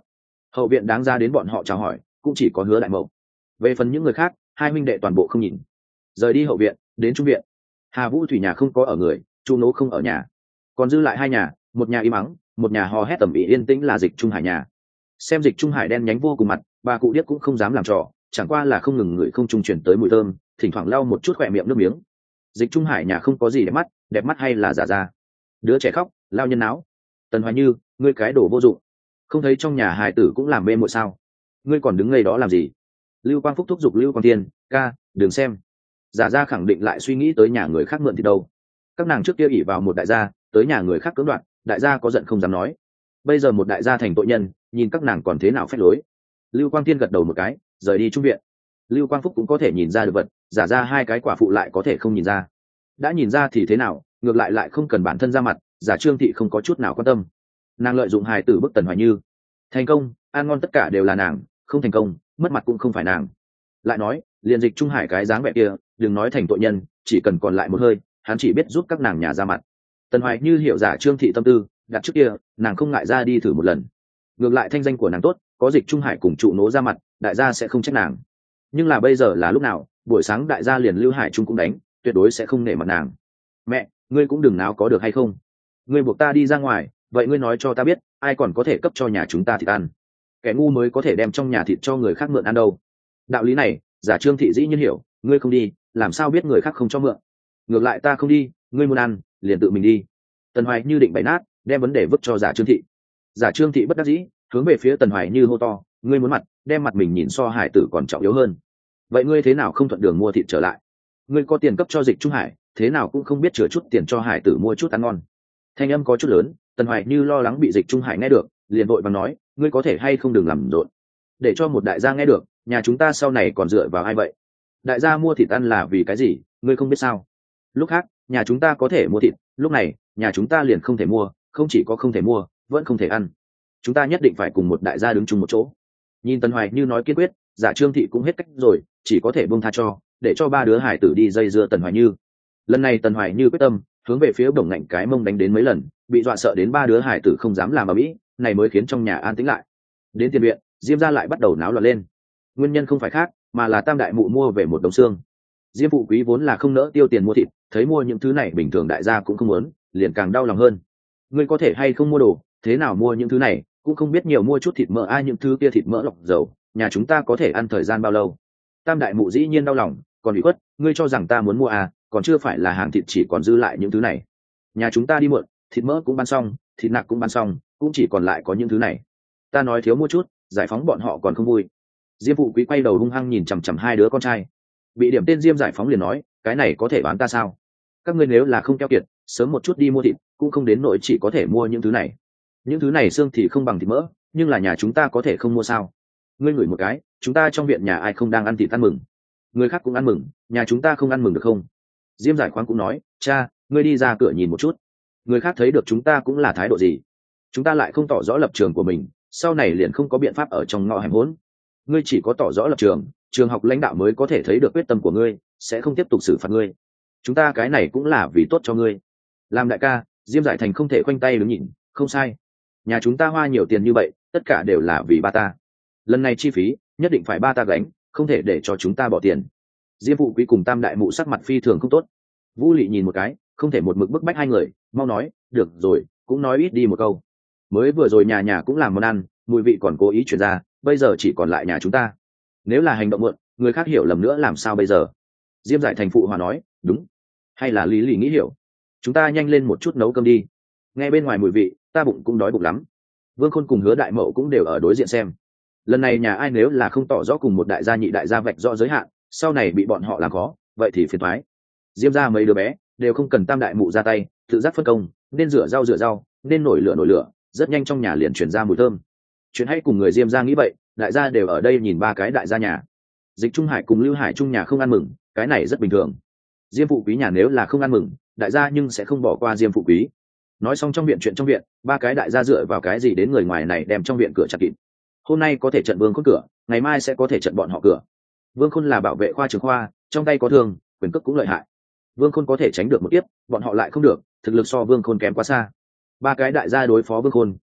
Hậu viện đáng ra đến bọn họ chào hỏi cũng chỉ có Hứa Đại Mậu. Về phần những người khác, hai huynh đệ toàn bộ không nhìn. Rời đi hậu viện đến trung viện, Hà Vũ Thủy nhà không có ở người, Chu Nỗ không ở nhà, còn dư lại hai nhà, một nhà im ắng, một nhà hò hét tầm ĩ yên tĩnh là Dịch Trung Hải nhà. Xem Dịch Trung Hải đen nhánh vô cùng mặt, bà cụ điếc cũng không dám làm trò, chẳng qua là không ngừng ngửi không trung chuyển tới mùi thơm, thỉnh thoảng lau một chút khỏe miệng nước miếng. Dịch Trung Hải nhà không có gì đẹp mắt hay là giả ra. Đứa trẻ khóc, lao nhân áo. Tần Hoài Như, ngươi cái đồ vô dụng, không thấy trong nhà hài tử cũng làm mê muội sao? Ngươi còn đứng ngay đó làm gì? Lưu Quang Phúc thúc giục Lưu Quang Tiên, ca, đừng xem. Giả ra khẳng định lại suy nghĩ tới nhà người khác mượn thì đâu. Các nàng trước kia ỷ vào một đại gia, tới nhà người khác cưỡng đoạt, đại gia có giận không dám nói. Bây giờ một đại gia thành tội nhân, nhìn các nàng còn thế nào phép lối. Lưu Quang Tiên gật đầu một cái, rời đi trung viện. Lưu Quang Phúc cũng có thể nhìn ra được vật, giả ra hai cái quả phụ lại có thể không nhìn ra. Đã nhìn ra thì thế nào, ngược lại không cần bản thân ra mặt, giả Trương thị không có chút nào quan tâm. Nàng lợi dụng hài tử bức Tần Hoài Như, thành công ăn ngon tất cả đều là nàng, không thành công mất mặt cũng không phải nàng. Lại nói liền Dịch Trung Hải cái dáng vẻ kia, đừng nói thành tội nhân, chỉ cần còn lại một hơi, hắn chỉ biết giúp các nàng nhà ra mặt. Tần Hoài Như hiểu giả Trương thị tâm tư, đặt trước kia nàng không ngại ra đi thử một lần. Ngược lại thanh danh của nàng tốt, có Dịch Trung Hải cùng trụ nố ra mặt, đại gia sẽ không trách nàng. Nhưng là bây giờ là lúc nào, buổi sáng đại gia liền Lưu Hải Trung cũng đánh, tuyệt đối sẽ không nể mặt nàng. Mẹ, ngươi cũng đừng náo có được hay không? Ngươi buộc ta đi ra ngoài, vậy ngươi nói cho ta biết, ai còn có thể cấp cho nhà chúng ta thịt ăn? Kẻ ngu mới có thể đem trong nhà thịt cho người khác mượn ăn đâu. Đạo lý này giả Trương thị dĩ nhiên hiểu, ngươi không đi làm sao biết người khác không cho mượn? Ngược lại ta không đi, ngươi muốn ăn liền tự mình đi. Tần Hoài Như định bày nát, đem vấn đề vứt cho giả Trương thị. Giả Trương thị bất đắc dĩ, hướng về phía Tần Hoài Như hô to, ngươi muốn mặt, đem mặt mình nhìn so hải tử còn trọng yếu hơn. Vậy ngươi thế nào không thuận đường mua thịt trở lại? Ngươi có tiền cấp cho Dịch Trung Hải, thế nào cũng không biết chừa chút tiền cho hải tử mua chút ăn ngon. Thanh âm có chút lớn, Tần Hoài Như lo lắng bị Dịch Trung Hải nghe được, liền vội vàng nói, ngươi có thể hay không đừng làm rộn, để cho một đại gia nghe được, nhà chúng ta sau này còn dựa vào ai vậy? Đại gia mua thịt ăn là vì cái gì, ngươi không biết sao? Lúc khác nhà chúng ta có thể mua thịt, lúc này nhà chúng ta liền không thể mua, không chỉ có không thể mua, vẫn không thể ăn. Chúng ta nhất định phải cùng một đại gia đứng chung một chỗ. Nhìn Tần Hoài Như nói kiên quyết, giả Trương thị cũng hết cách rồi, chỉ có thể buông tha cho, để cho ba đứa hải tử đi dây dưa Tần Hoài Như. Lần này Tần Hoài Như quyết tâm, hướng về phía Đồng Ngạnh cái mông đánh đến mấy lần, bị dọa sợ đến ba đứa hải tử không dám làm ầm ĩ, này mới khiến trong nhà an tĩnh lại. Đến tiền viện, Diêm gia lại bắt đầu náo loạn lên. Nguyên nhân không phải khác, mà là Tam đại mụ mua về một đống xương. Diêm phụ quý vốn là không nỡ tiêu tiền mua thịt, thấy mua những thứ này bình thường đại gia cũng không muốn, liền càng đau lòng hơn. Ngươi có thể hay không mua đồ, thế nào mua những thứ này, cũng không biết nhiều mua chút thịt mỡ, ai những thứ kia thịt mỡ lọc dầu, nhà chúng ta có thể ăn thời gian bao lâu? Tam đại mụ dĩ nhiên đau lòng, còn ủy khuất, ngươi cho rằng ta muốn mua à, còn chưa phải là hàng thịt chỉ còn dư lại những thứ này. Nhà chúng ta đi mượn, thịt mỡ cũng bán xong, thịt nạc cũng bán xong, cũng chỉ còn lại có những thứ này. Ta nói thiếu mua chút, giải phóng bọn họ còn không vui. Diêm phụ quý quay đầu hung hăng nhìn chằm chằm hai đứa con trai, bị điểm tên Diêm giải phóng liền nói, cái này có thể bán ta sao? Các ngươi nếu là không keo kiệt, sớm một chút đi mua thịt, cũng không đến nỗi chỉ có thể mua những thứ này. Những thứ này xương thì không bằng thịt mỡ, nhưng là nhà chúng ta có thể không mua sao? Ngươi ngửi một cái, chúng ta trong viện nhà ai không đang ăn thịt ăn mừng? Người khác cũng ăn mừng, nhà chúng ta không ăn mừng được không? Diêm giải khoáng cũng nói, cha, ngươi đi ra cửa nhìn một chút, người khác thấy được chúng ta cũng là thái độ gì? Chúng ta lại không tỏ rõ lập trường của mình, sau này liền không có biện pháp ở trong ngõ hẻm hỗn. Ngươi chỉ có tỏ rõ lập trường, trường học lãnh đạo mới có thể thấy được quyết tâm của ngươi, sẽ không tiếp tục xử phạt ngươi. Chúng ta cái này cũng là vì tốt cho ngươi. Làm đại ca, Diêm Giải Thành không thể khoanh tay đứng nhìn, không sai. Nhà chúng ta hoa nhiều tiền như vậy, tất cả đều là vì ba ta. Lần này chi phí nhất định phải ba ta gánh, không thể để cho chúng ta bỏ tiền. Diêm phụ quý cùng Tam đại mụ sắc mặt phi thường không tốt. Vũ Lệ nhìn một cái, không thể một mực bức bách hai người, mau nói, được rồi, cũng nói ít đi một câu. Mới vừa rồi nhà nhà cũng làm món ăn, mùi vị còn cố ý chuyển ra, bây giờ chỉ còn lại nhà chúng ta. Nếu là hành động mượn, người khác hiểu lầm nữa làm sao bây giờ? Diêm Giải Thành phụ hòa nói, đúng. Hay là Lý Lì nghĩ hiểu, chúng ta nhanh lên một chút nấu cơm đi. Nghe bên ngoài mùi vị, ta bụng cũng đói bụng lắm. Vương Khôn cùng Hứa Đại Mậu cũng đều ở đối diện xem. Lần này nhà ai nếu là không tỏ rõ cùng một đại gia nhị đại gia vạch rõ giới hạn, sau này bị bọn họ làm khó, vậy thì phiền toái. Diêm ra mấy đứa bé đều không cần Tam đại mụ ra tay, tự giác phân công, nên rửa rau, nên nổi lửa, rất nhanh trong nhà liền truyền ra mùi thơm. Chuyện hay cùng người Diêm ra nghĩ vậy, đại gia đều ở đây nhìn ba cái đại gia nhà. Dịch Trung Hải cùng Lưu Hải Trung nhà không ăn mừng, cái này rất bình thường. Diêm phụ quý nhà nếu là không ăn mừng, đại gia nhưng sẽ không bỏ qua Diêm phụ quý. Nói xong trong viện chuyện trong viện, ba cái đại gia dựa vào cái gì đến người ngoài này đem trong viện cửa chặt kín. Hôm nay có thể trận Vương Khôn cửa, ngày mai sẽ có thể trận bọn họ cửa. Vương Khôn là bảo vệ khoa trường khoa, trong tay có thương, quyền cước cũng lợi hại. Vương Khôn có thể tránh được một kiếp, bọn họ lại không được, thực lực so Vương Khôn kém quá xa. Ba cái đại gia đối phó Vương Khôn,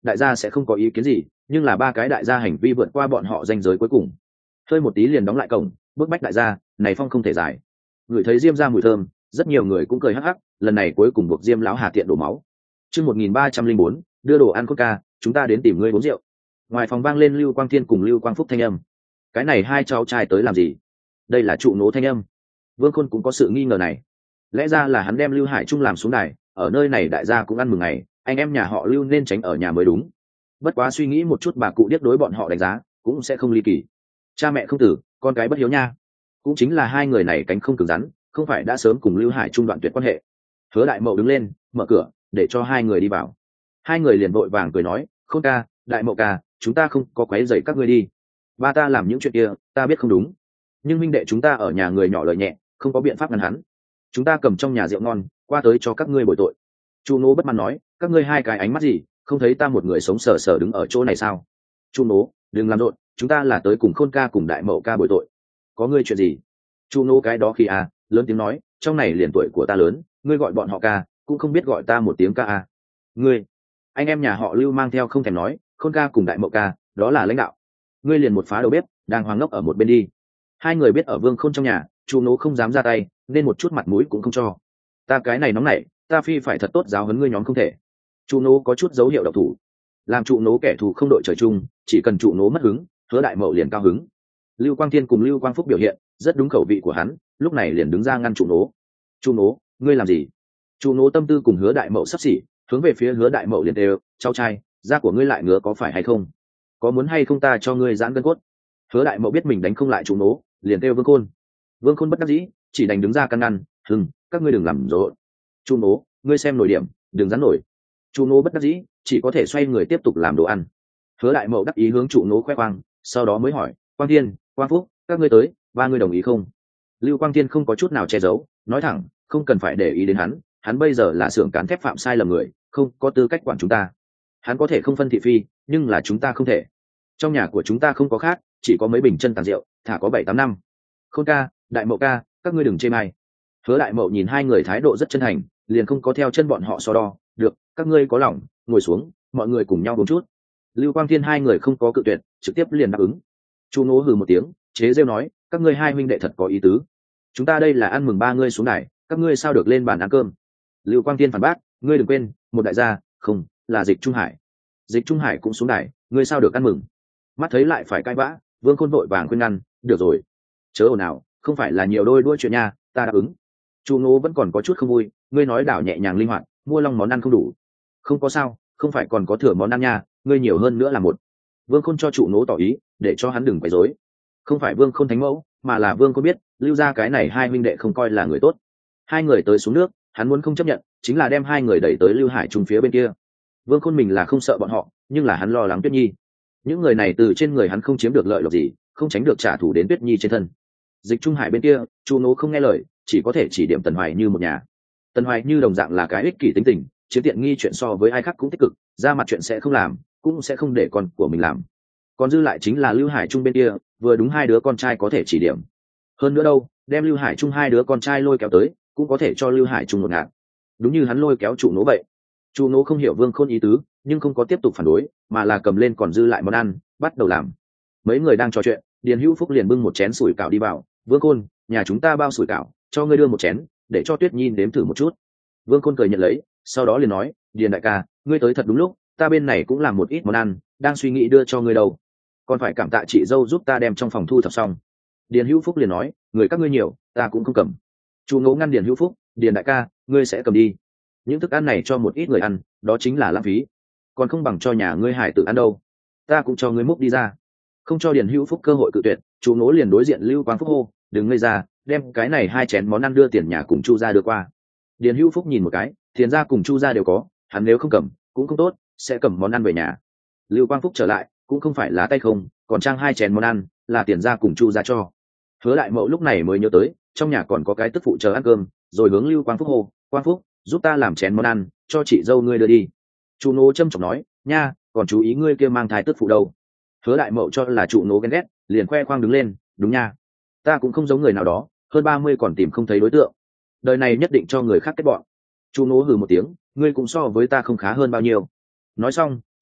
đại gia sẽ không có ý kiến gì, nhưng là ba cái đại gia hành vi vượt qua bọn họ ranh giới cuối cùng. Hơi một tí liền đóng lại cổng, bức bách đại gia, này phong không thể giải. Người thấy Diêm ra mùi thơm, rất nhiều người cũng cười hắc hắc, lần này cuối cùng buộc Diêm lão Hà tiện đổ máu. Chương 1304, đưa đồ ăn Coca, chúng ta đến tìm ngươi uống rượu. Ngoài phòng vang lên Lưu Quang Thiên cùng Lưu Quang Phúc thanh âm. Cái này hai cháu trai tới làm gì? Đây là trụ nố thanh âm. Vương Khôn cũng có sự nghi ngờ này. Lẽ ra là hắn đem Lưu Hải Trung làm xuống đài, ở nơi này đại gia cũng ăn mừng ngày, anh em nhà họ Lưu nên tránh ở nhà mới đúng. Bất quá suy nghĩ một chút bà cụ điếc đối bọn họ đánh giá, cũng sẽ không ly kỳ. Cha mẹ không tử, con cái bất hiếu nha. Cũng chính là hai người này cánh không cứng rắn, không phải đã sớm cùng Lưu Hải Trung đoạn tuyệt quan hệ. Hứa Đại Mậu đứng lên, mở cửa, để cho hai người đi vào. Hai người liền vội vàng cười nói, Khôn ca, Đại Mậu ca, chúng ta không có quấy rầy các ngươi đi. Ba ta làm những chuyện kia, ta biết không đúng, nhưng minh đệ chúng ta ở nhà người nhỏ lời nhẹ, không có biện pháp ngăn hắn. Chúng ta cầm trong nhà rượu ngon, qua tới cho các ngươi bồi tội. Chu Nô bất mãn nói, các ngươi hai cái ánh mắt gì, không thấy ta một người sống sờ sờ đứng ở chỗ này sao? Chu Nô, đừng làm rộn, chúng ta là tới cùng Khôn ca cùng Đại Mậu ca bồi tội. Có ngươi chuyện gì? Chu Nô cái đó khi lớn tiếng nói, trong này liền tuổi của ta lớn, ngươi gọi bọn họ ca, cũng không biết gọi ta một tiếng ca Ngươi, anh em nhà họ Lưu mang theo không thèm nói, Khôn ca cùng Đại Mậu ca, đó là lãnh đạo. Ngươi liền một phá đầu bếp, đang hoàng ngốc ở một bên đi. Hai người biết ở Vương Khôn trong nhà, Chu Nô không dám ra tay, nên một chút mặt mũi cũng không cho. Ta cái này nóng nảy, ta phi phải thật tốt giáo huấn ngươi nhóm không thể. Chu Nô có chút dấu hiệu độc thủ, làm Chu Nô kẻ thù không đội trời chung, chỉ cần Chu Nô mất hứng, Hứa Đại Mậu liền cao hứng. Lưu Quang Thiên cùng Lưu Quang Phúc biểu hiện rất đúng khẩu vị của hắn, lúc này liền đứng ra ngăn Chu Nô. Chu Nô, ngươi làm gì? Chu Nô tâm tư cùng Hứa Đại Mậu sắp xỉ, hướng về phía Hứa Đại Mậu liền đều, cháu trai, da của ngươi lại ngứa có phải hay không? Có muốn hay không ta cho ngươi giãn gân cốt? Hứa Đại Mậu biết mình đánh không lại Chu Nô, liền kêu Vương Khôn. Vương Khôn bất đắc dĩ, chỉ đành đứng ra căn ngăn, các ngươi đừng làm rộn. Chu Nô, ngươi xem nổi điểm, đừng dán nổi. Chu Nô bất đắc dĩ, chỉ có thể xoay người tiếp tục làm đồ ăn. Hứa Đại Mậu đắc ý hướng Chu Nô khoe khoang, sau đó mới hỏi, Quang Thiên, Quang Phúc, các ngươi tới, ba ngươi đồng ý không? Lưu Quang Thiên không có chút nào che giấu, nói thẳng, không cần phải để ý đến hắn bây giờ là xưởng cán thép phạm sai lầm người, không có tư cách quản chúng ta. Hắn có thể không phân thị phi, nhưng là chúng ta không thể. Trong nhà của chúng ta không có khác, chỉ có mấy bình chân tàn rượu, thả có 7-8 năm. Khôn ca, Đại Mậu ca, các ngươi đừng chê mai. Hứa Đại Mậu nhìn hai người thái độ rất chân thành, liền không có theo chân bọn họ so đo. Được, các ngươi có lòng, ngồi xuống, mọi người cùng nhau uống chút. Lưu Quang Thiên hai người không có cự tuyệt, trực tiếp liền đáp ứng. Chu Nô hừ một tiếng, chế rêu nói, các ngươi hai huynh đệ thật có ý tứ. Chúng ta đây là ăn mừng ba ngươi xuống đài, các ngươi sao được lên bàn ăn cơm? Lưu Quang Thiên phản bác, ngươi đừng quên, một đại gia, không, là Dịch Trung Hải. Dịch Trung Hải cũng xuống đài, ngươi sao được ăn mừng? Mắt thấy lại phải cãi vã, Vương Khôn vội vàng khuyên ngăn, được rồi, chớ ồn ào, không phải là nhiều đôi đuôi chuyện nha, ta đáp ứng. Chu Nô vẫn còn có chút không vui, ngươi nói đảo nhẹ nhàng linh hoạt, mua long món ăn không đủ. Không có sao, không phải còn có thừa món ăn nha, ngươi nhiều hơn nữa là một. Vương Khôn cho Chu Nô tỏ ý, để cho hắn đừng quấy rối. Không phải Vương Khôn thánh mẫu, mà là Vương Khôn biết, Lưu gia cái này hai huynh đệ không coi là người tốt. Hai người tới xuống nước, hắn muốn không chấp nhận, chính là đem hai người đẩy tới Lưu Hải Trung phía bên kia. Vương Khôn mình là không sợ bọn họ, nhưng là hắn lo lắng Tuyết Nhi. Những người này từ trên người hắn không chiếm được lợi lộc gì, không tránh được trả thù đến Tuyết Nhi trên thân. Dịch Trung Hải bên kia, Chu Nô không nghe lời, chỉ có thể chỉ điểm Tần Hoài Như một nhà. Tần Hoài Như đồng dạng là cái ích kỷ tính tình, chiếm tiện nghi chuyện so với ai khác cũng tích cực, ra mặt chuyện sẽ không làm, cũng sẽ không để con của mình làm. Còn dư lại chính là Lưu Hải Trung bên kia, vừa đúng hai đứa con trai có thể chỉ điểm. Hơn nữa đâu, đem Lưu Hải Trung hai đứa con trai lôi kéo tới, cũng có thể cho Lưu Hải Trung một ngạt. Đúng như hắn lôi kéo Chu Nô vậy. Chu Nô không hiểu Vương Khôn ý tứ, nhưng không có tiếp tục phản đối, mà là cầm lên còn dư lại món ăn, bắt đầu làm. Mấy người đang trò chuyện, Điền Hữu Phúc liền bưng một chén sủi cảo đi vào, Vương Khôn, nhà chúng ta bao sủi cảo, cho ngươi đưa một chén, để cho Tuyết Nhi nếm thử một chút. Vương Khôn cười nhận lấy, sau đó liền nói, Điền đại ca, ngươi tới thật đúng lúc, ta bên này cũng làm một ít món ăn, đang suy nghĩ đưa cho ngươi đâu. Còn phải cảm tạ chị dâu giúp ta đem trong phòng thu thập xong. Điền Hữu Phúc liền nói, người các ngươi nhiều, ta cũng không cầm. Chu Ngỗ ngăn Điền Hữu Phúc, Điền đại ca, ngươi sẽ cầm đi. Những thức ăn này cho một ít người ăn, đó chính là lãng phí, còn không bằng cho nhà ngươi hải tự ăn đâu. Ta cũng cho ngươi múc đi ra. Không cho Điền Hữu Phúc cơ hội cự tuyệt, Chu Ngỗ liền đối diện Lưu Quang Phúc hô, đừng ngây ra, đem cái này hai chén món ăn đưa tiền nhà cùng Chu gia đưa qua. Điền Hữu Phúc nhìn một cái, tiền gia cùng Chu gia đều có, hắn nếu không cầm cũng không tốt, sẽ cầm món ăn về nhà. Lưu Quang Phúc trở lại, cũng không phải là tay không, còn trang hai chén món ăn, là tiền gia cùng Chu gia cho. Hứa Đại Mậu lúc này mới nhớ tới, trong nhà còn có cái tức phụ chờ ăn cơm, rồi hướng Lưu Quang Phúc hô, Quang Phúc, giúp ta làm chén món ăn, cho chị dâu ngươi đưa đi. Chu Nô trâm trọng nói, nha, còn chú ý ngươi kia mang thai tức phụ đâu. Hứa Đại Mậu cho là Chu Nô ghen ghét, liền khoe khoang đứng lên, đúng nha, ta cũng không giống người nào đó, hơn 30 còn tìm không thấy đối tượng, đời này nhất định cho người khác kết bọn. Chu Nô hừ một tiếng, ngươi cũng so với ta không khá hơn bao nhiêu. Nói xong,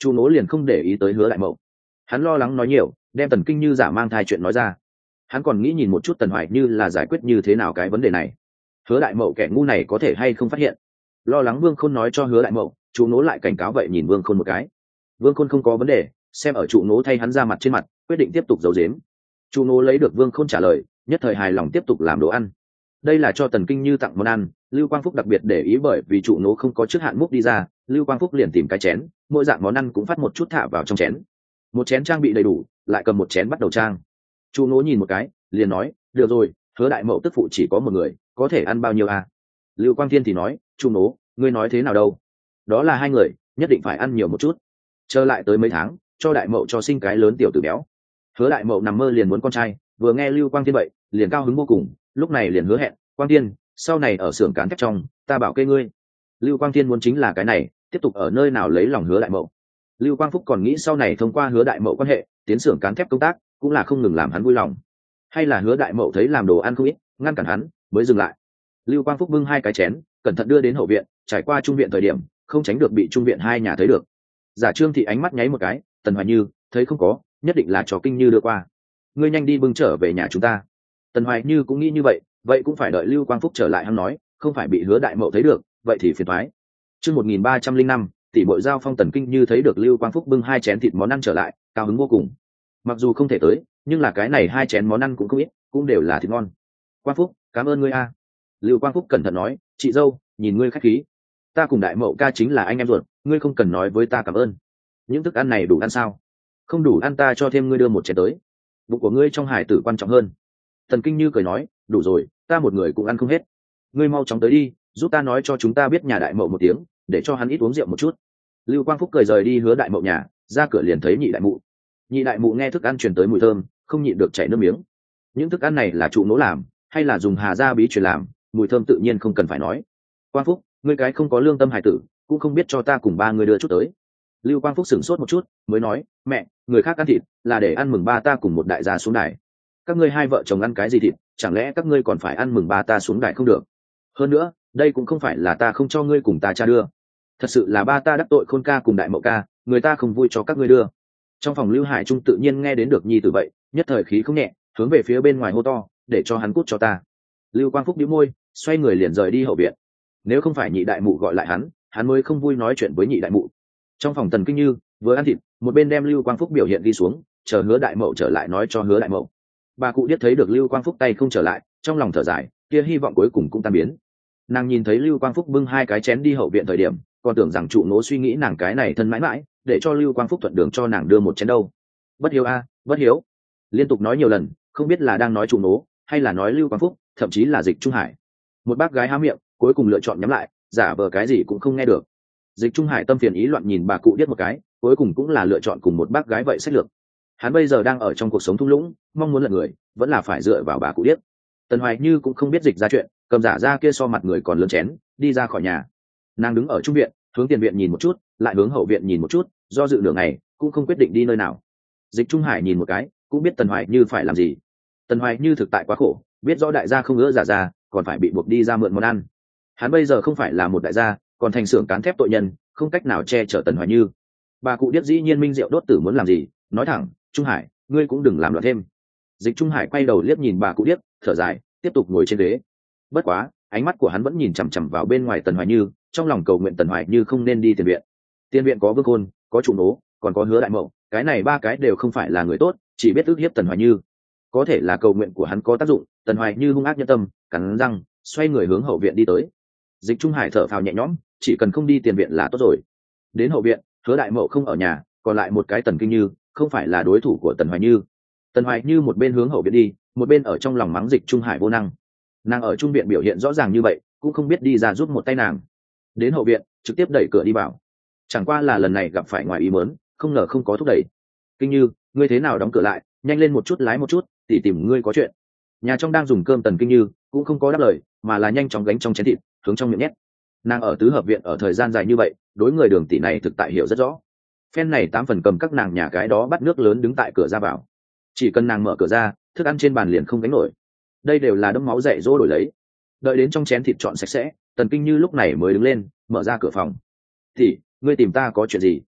Chu Nố liền không để ý tới Hứa Đại Mậu. Hắn lo lắng nói nhiều, đem Tần Kinh Như giả mang thai chuyện nói ra. Hắn còn nghĩ nhìn một chút Tần Hoài Như là giải quyết như thế nào cái vấn đề này. Hứa Đại Mậu kẻ ngu này có thể hay không phát hiện. Lo lắng Vương Khôn nói cho Hứa Đại Mậu, Chu Nố lại cảnh cáo vậy nhìn Vương Khôn một cái. Vương Khôn không có vấn đề, xem ở Chu Nố thay hắn ra mặt trên mặt, quyết định tiếp tục giấu giếm. Chu Nố lấy được Vương Khôn trả lời, nhất thời hài lòng tiếp tục làm đồ ăn. Đây là cho Tần Kinh Như tặng món ăn, Lưu Quang Phúc đặc biệt để ý bởi vì Chu Nố không có trước hạn múc đi ra, Lưu Quang Phúc liền tìm cái chén, mỗi dạng món ăn cũng phát một chút thả vào trong chén. Một chén trang bị đầy đủ, lại cầm một chén bắt đầu trang. Chu Nố nhìn một cái, liền nói, được rồi, Hứa Đại Mậu tức phụ chỉ có một người, có thể ăn bao nhiêu à? Lưu Quang Thiên thì nói, Chu Nố, ngươi nói thế nào đâu? Đó là hai người, nhất định phải ăn nhiều một chút. Trở lại tới mấy tháng, cho Đại Mậu cho sinh cái lớn tiểu tử béo. Hứa Đại Mậu nằm mơ liền muốn con trai, vừa nghe Lưu Quang Thiên vậy, liền cao hứng vô cùng, lúc này liền hứa hẹn, Quang Thiên, sau này ở xưởng cán thép trong, ta bảo kê ngươi. Lưu Quang Thiên muốn chính là cái này, tiếp tục ở nơi nào lấy lòng Hứa Đại Mậu. Lưu Quang Phúc còn nghĩ sau này thông qua Hứa Đại Mậu quan hệ, tiến xưởng cán thép công tác, cũng là không ngừng làm hắn vui lòng. Hay là Hứa Đại Mậu thấy làm đồ ăn không ít, ngăn cản hắn, mới dừng lại. Lưu Quang Phúc bưng hai cái chén, cẩn thận đưa đến hậu viện, trải qua trung viện thời điểm, không tránh được bị trung viện hai nhà thấy được. Giả Trương thị ánh mắt nháy một cái, Tần Hoài Như, thấy không có, nhất định là cho Kinh Như đưa qua. Ngươi nhanh đi bưng trở về nhà chúng ta. Tần Hoài Như cũng nghĩ như vậy, vậy cũng phải đợi Lưu Quang Phúc trở lại hắn nói, không phải bị Hứa Đại Mậu thấy được, vậy thì phiền toái. Chương 1305, tỷ muội giao phong. Tần Kinh Như thấy được Lưu Quang Phúc bưng hai chén thịt món ăn trở lại, cao hứng vô cùng. Mặc dù không thể tới, nhưng là cái này hai chén món ăn cũng không ít, cũng đều là thịt ngon. Quang Phúc, cảm ơn ngươi a. Lưu Quang Phúc cẩn thận nói, chị dâu, nhìn ngươi khách khí. Ta cùng Đại Mậu ca chính là anh em ruột, ngươi không cần nói với ta cảm ơn. Những thức ăn này đủ ăn sao? Không đủ ăn ta cho thêm ngươi đưa một chén tới. Bụng của ngươi trong hải tử quan trọng hơn. Tần Kinh Như cười nói, đủ rồi, ta một người cũng ăn không hết. Ngươi mau chóng tới đi, giúp ta nói cho chúng ta biết nhà Đại Mậu một tiếng, để cho hắn ít uống rượu một chút. Lưu Quang Phúc cười rời đi Hứa Đại Mậu nhà, ra cửa liền thấy Nhị Đại Mụ. Nhị Đại Mụ nghe thức ăn truyền tới mùi thơm, không nhịn được chảy nước miếng. Những thức ăn này là Trụ Nỗ làm, hay là dùng Hà gia bí truyền làm, mùi thơm tự nhiên không cần phải nói. Quang Phúc, ngươi cái không có lương tâm hải tử, cũng không biết cho ta cùng ba người đưa chút tới. Lưu Quang Phúc sửng sốt một chút, mới nói, mẹ, người khác ăn thịt là để ăn mừng ba ta cùng một đại gia xuống đài. Các ngươi hai vợ chồng ăn cái gì thịt, chẳng lẽ các ngươi còn phải ăn mừng ba ta xuống đài không được? Hơn nữa, đây cũng không phải là ta không cho ngươi cùng ta cha đưa. Thật sự là ba ta đắc tội Khôn ca cùng Đại Mậu ca, người ta không vui cho các ngươi đưa. Trong phòng Lưu Hải Trung tự nhiên nghe đến được nhi tử vậy, nhất thời khí không nhẹ, hướng về phía bên ngoài hô to, để cho hắn cút cho ta. Lưu Quang Phúc nhíu môi, xoay người liền rời đi hậu viện. Nếu không phải Nhị Đại Mụ gọi lại hắn mới không vui nói chuyện với Nhị Đại Mụ. Trong phòng Tần Kinh Như vừa ăn thịt, một bên đem Lưu Quang Phúc biểu hiện đi xuống, chờ Hứa Đại Mậu trở lại nói cho Hứa Đại Mậu. Bà cụ điếc thấy được Lưu Quang Phúc tay không trở lại, trong lòng thở dài, kia hy vọng cuối cùng cũng tan biến. Nàng nhìn thấy Lưu Quang Phúc bưng hai cái chén đi hậu viện thời điểm, còn tưởng rằng Trụ Nỗ suy nghĩ nàng cái này thân mãi mãi, để cho Lưu Quang Phúc thuận đường cho nàng đưa một chén đâu. Bất hiếu a, bất hiếu. Liên tục nói nhiều lần, không biết là đang nói Trụ Nỗ hay là nói Lưu Quang Phúc, thậm chí là Dịch Trung Hải. Một bác gái há miệng, cuối cùng lựa chọn nhắm lại, giả vờ cái gì cũng không nghe được. Dịch Trung Hải tâm phiền ý loạn nhìn bà cụ điếc một cái, cuối cùng cũng là lựa chọn cùng một bác gái vậy sách lược. Hắn bây giờ đang ở trong cuộc sống thung lũng, mong muốn lật người, vẫn là phải dựa vào bà cụ điếc. Tần Hoài Như cũng không biết dịch ra chuyện, cầm giả ra kia so mặt người còn lớn chén, đi ra khỏi nhà. Nàng đứng ở trung viện, hướng tiền viện nhìn một chút, lại hướng hậu viện nhìn một chút, do dự nửa ngày, cũng không quyết định đi nơi nào. Dịch Trung Hải nhìn một cái, cũng biết Tần Hoài Như phải làm gì. Tần Hoài Như thực tại quá khổ, biết rõ đại gia không ngỡ giả ra, còn phải bị buộc đi ra mượn món ăn. Hắn bây giờ không phải là một đại gia, còn thành xưởng cán thép tội nhân, không cách nào che chở Tần Hoài Như. Bà cụ điếc dĩ nhiên minh rượu đốt tử muốn làm gì, nói thẳng, Trung Hải, ngươi cũng đừng làm loạn thêm. Dịch Trung Hải quay đầu liếc nhìn bà cụ điếc, thở dài, tiếp tục ngồi trên ghế. Bất quá, ánh mắt của hắn vẫn nhìn chằm chằm vào bên ngoài Tần Hoài Như, trong lòng cầu nguyện Tần Hoài Như không nên đi tiền viện. Tiền viện có Vương Khôn, có Trụ Nỗ, còn có Hứa Đại Mậu, cái này ba cái đều không phải là người tốt, chỉ biết ức hiếp Tần Hoài Như. Có thể là cầu nguyện của hắn có tác dụng, Tần Hoài Như hung ác nhân tâm, cắn răng, xoay người hướng hậu viện đi tới. Dịch Trung Hải thở phào nhẹ nhõm, chỉ cần không đi tiền viện là tốt rồi. Đến hậu viện, Hứa Đại Mậu không ở nhà, còn lại một cái Tần Kinh Như, không phải là đối thủ của Tần Hoài Như. Tần Hoài Như một bên hướng hậu viện đi, một bên ở trong lòng mắng Dịch Trung Hải vô năng. Nàng ở trung viện biểu hiện rõ ràng như vậy, cũng không biết đi ra giúp một tay nàng. Đến hậu viện, trực tiếp đẩy cửa đi vào. Chẳng qua là lần này gặp phải ngoài ý muốn, không ngờ không có thúc đẩy. Kinh Như, ngươi thế nào đóng cửa lại, nhanh lên một chút lái một chút, tỉ tìm ngươi có chuyện. Nhà trong đang dùng cơm Tần Kinh Như cũng không có đáp lời, mà là nhanh chóng gánh trong chén thịt, hướng trong miệng nhét. Nàng ở tứ hợp viện ở thời gian dài như vậy, đối người Đường tỷ này thực tại hiểu rất rõ. Phen này 8 phần cầm các nàng nhà cái đó bắt nước lớn đứng tại cửa ra vào. Chỉ cần nàng mở cửa ra, thức ăn trên bàn liền không gánh nổi. Đây đều là đấm máu dạy dỗ đổi lấy. Đợi đến trong chén thịt trọn sạch sẽ, Tần Kinh Như lúc này mới đứng lên, mở ra cửa phòng. "Thì, ngươi tìm ta có chuyện gì?"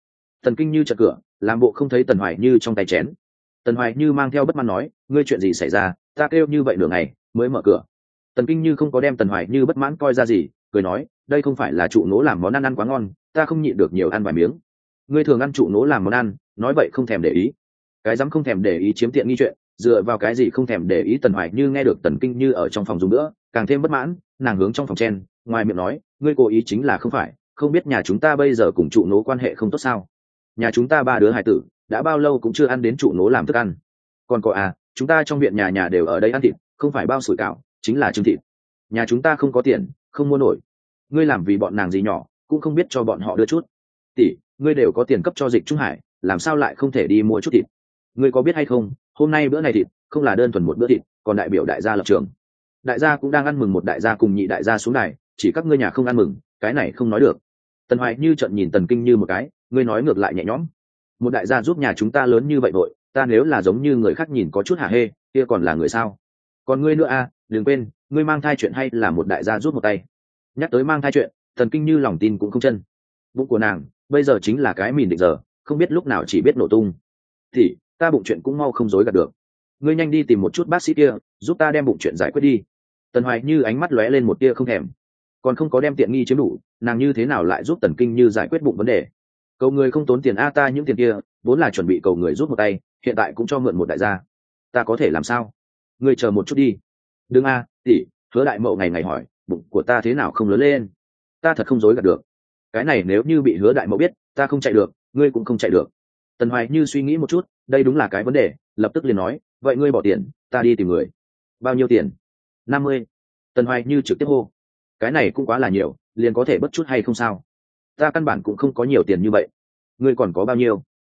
Tần Kinh Như chợt cửa, làm bộ không thấy Tần Hoài Như trong tay chén. Tần Hoài Như mang theo bất mãn nói, ngươi chuyện gì xảy ra, ta kêu như vậy nửa ngày mới mở cửa. Tần Kinh Như không có đem Tần Hoài Như bất mãn coi ra gì, cười nói, đây không phải là trụ nố làm món ăn quá ngon, ta không nhịn được nhiều ăn vài miếng. Ngươi thường ăn trụ nố làm món ăn, nói vậy không thèm để ý. Cái dám không thèm để ý chiếm tiện nghi chuyện, dựa vào cái gì không thèm để ý. Tần Hoài Như nghe được Tần Kinh Như ở trong phòng dùng nữa, càng thêm bất mãn, nàng hướng trong phòng chen, ngoài miệng nói, ngươi cố ý chính là không phải, không biết nhà chúng ta bây giờ cùng trụ nố quan hệ không tốt sao? Nhà chúng ta ba đứa hài tử, đã bao lâu cũng chưa ăn đến trụ nố làm thức ăn. Còn có à, chúng ta trong viện nhà nhà đều ở đây ăn thịt, không phải bao sủi cảo, chính là trứng thịt. Nhà chúng ta không có tiền, không mua nổi. Ngươi làm vì bọn nàng gì nhỏ, cũng không biết cho bọn họ đưa chút. Tỷ, ngươi đều có tiền cấp cho Dịch Trung Hải, làm sao lại không thể đi mua chút thịt? Ngươi có biết hay không, hôm nay bữa này thịt không là đơn thuần một bữa thịt, còn đại biểu đại gia lập trường. Đại gia cũng đang ăn mừng một đại gia cùng nhị đại gia xuống này, chỉ các ngươi nhà không ăn mừng, cái này không nói được. Tần Hoài Như trợn nhìn Tần Kinh Như một cái, ngươi nói ngược lại nhẹ nhõm. Một đại gia giúp nhà chúng ta lớn như vậy vội, ta nếu là giống như người khác nhìn có chút hả hê, kia còn là người sao? Còn ngươi nữa à, đừng quên, ngươi mang thai chuyện hay là một đại gia giúp một tay. Nhắc tới mang thai chuyện, Tần Kinh Như lòng tin cũng không chân. Bụng của nàng bây giờ chính là cái mìn định giờ, không biết lúc nào chỉ biết nổ tung. Thì ta bụng chuyện cũng mau không dối gạt được. Ngươi nhanh đi tìm một chút bác sĩ kia, giúp ta đem bụng chuyện giải quyết đi. Tần Hoài Như ánh mắt lóe lên một tia không thèm. Còn không có đem tiện nghi chiếm đủ, nàng như thế nào lại giúp Tần Kinh Như giải quyết bụng vấn đề? Cầu người không tốn tiền a, ta những tiền kia vốn là chuẩn bị cầu người giúp một tay, hiện tại cũng cho mượn một đại gia, ta có thể làm sao? Ngươi chờ một chút đi. Đừng a, tỷ, Hứa đại mậu ngày ngày hỏi bụng của ta thế nào không lớn lên, ta thật không dối gạt được. Cái này nếu như bị Hứa đại mậu biết, ta không chạy được, ngươi cũng không chạy được. Tần Hoài Như suy nghĩ một chút, đây đúng là cái vấn đề, lập tức liền nói, vậy ngươi bỏ tiền, ta đi tìm người. Bao nhiêu tiền? 50. Tần Hoài Như trực tiếp hô, cái này cũng quá là nhiều, liền có thể bất chút hay không sao? Ta căn bản cũng không có nhiều tiền như vậy. Ngươi còn có bao nhiêu?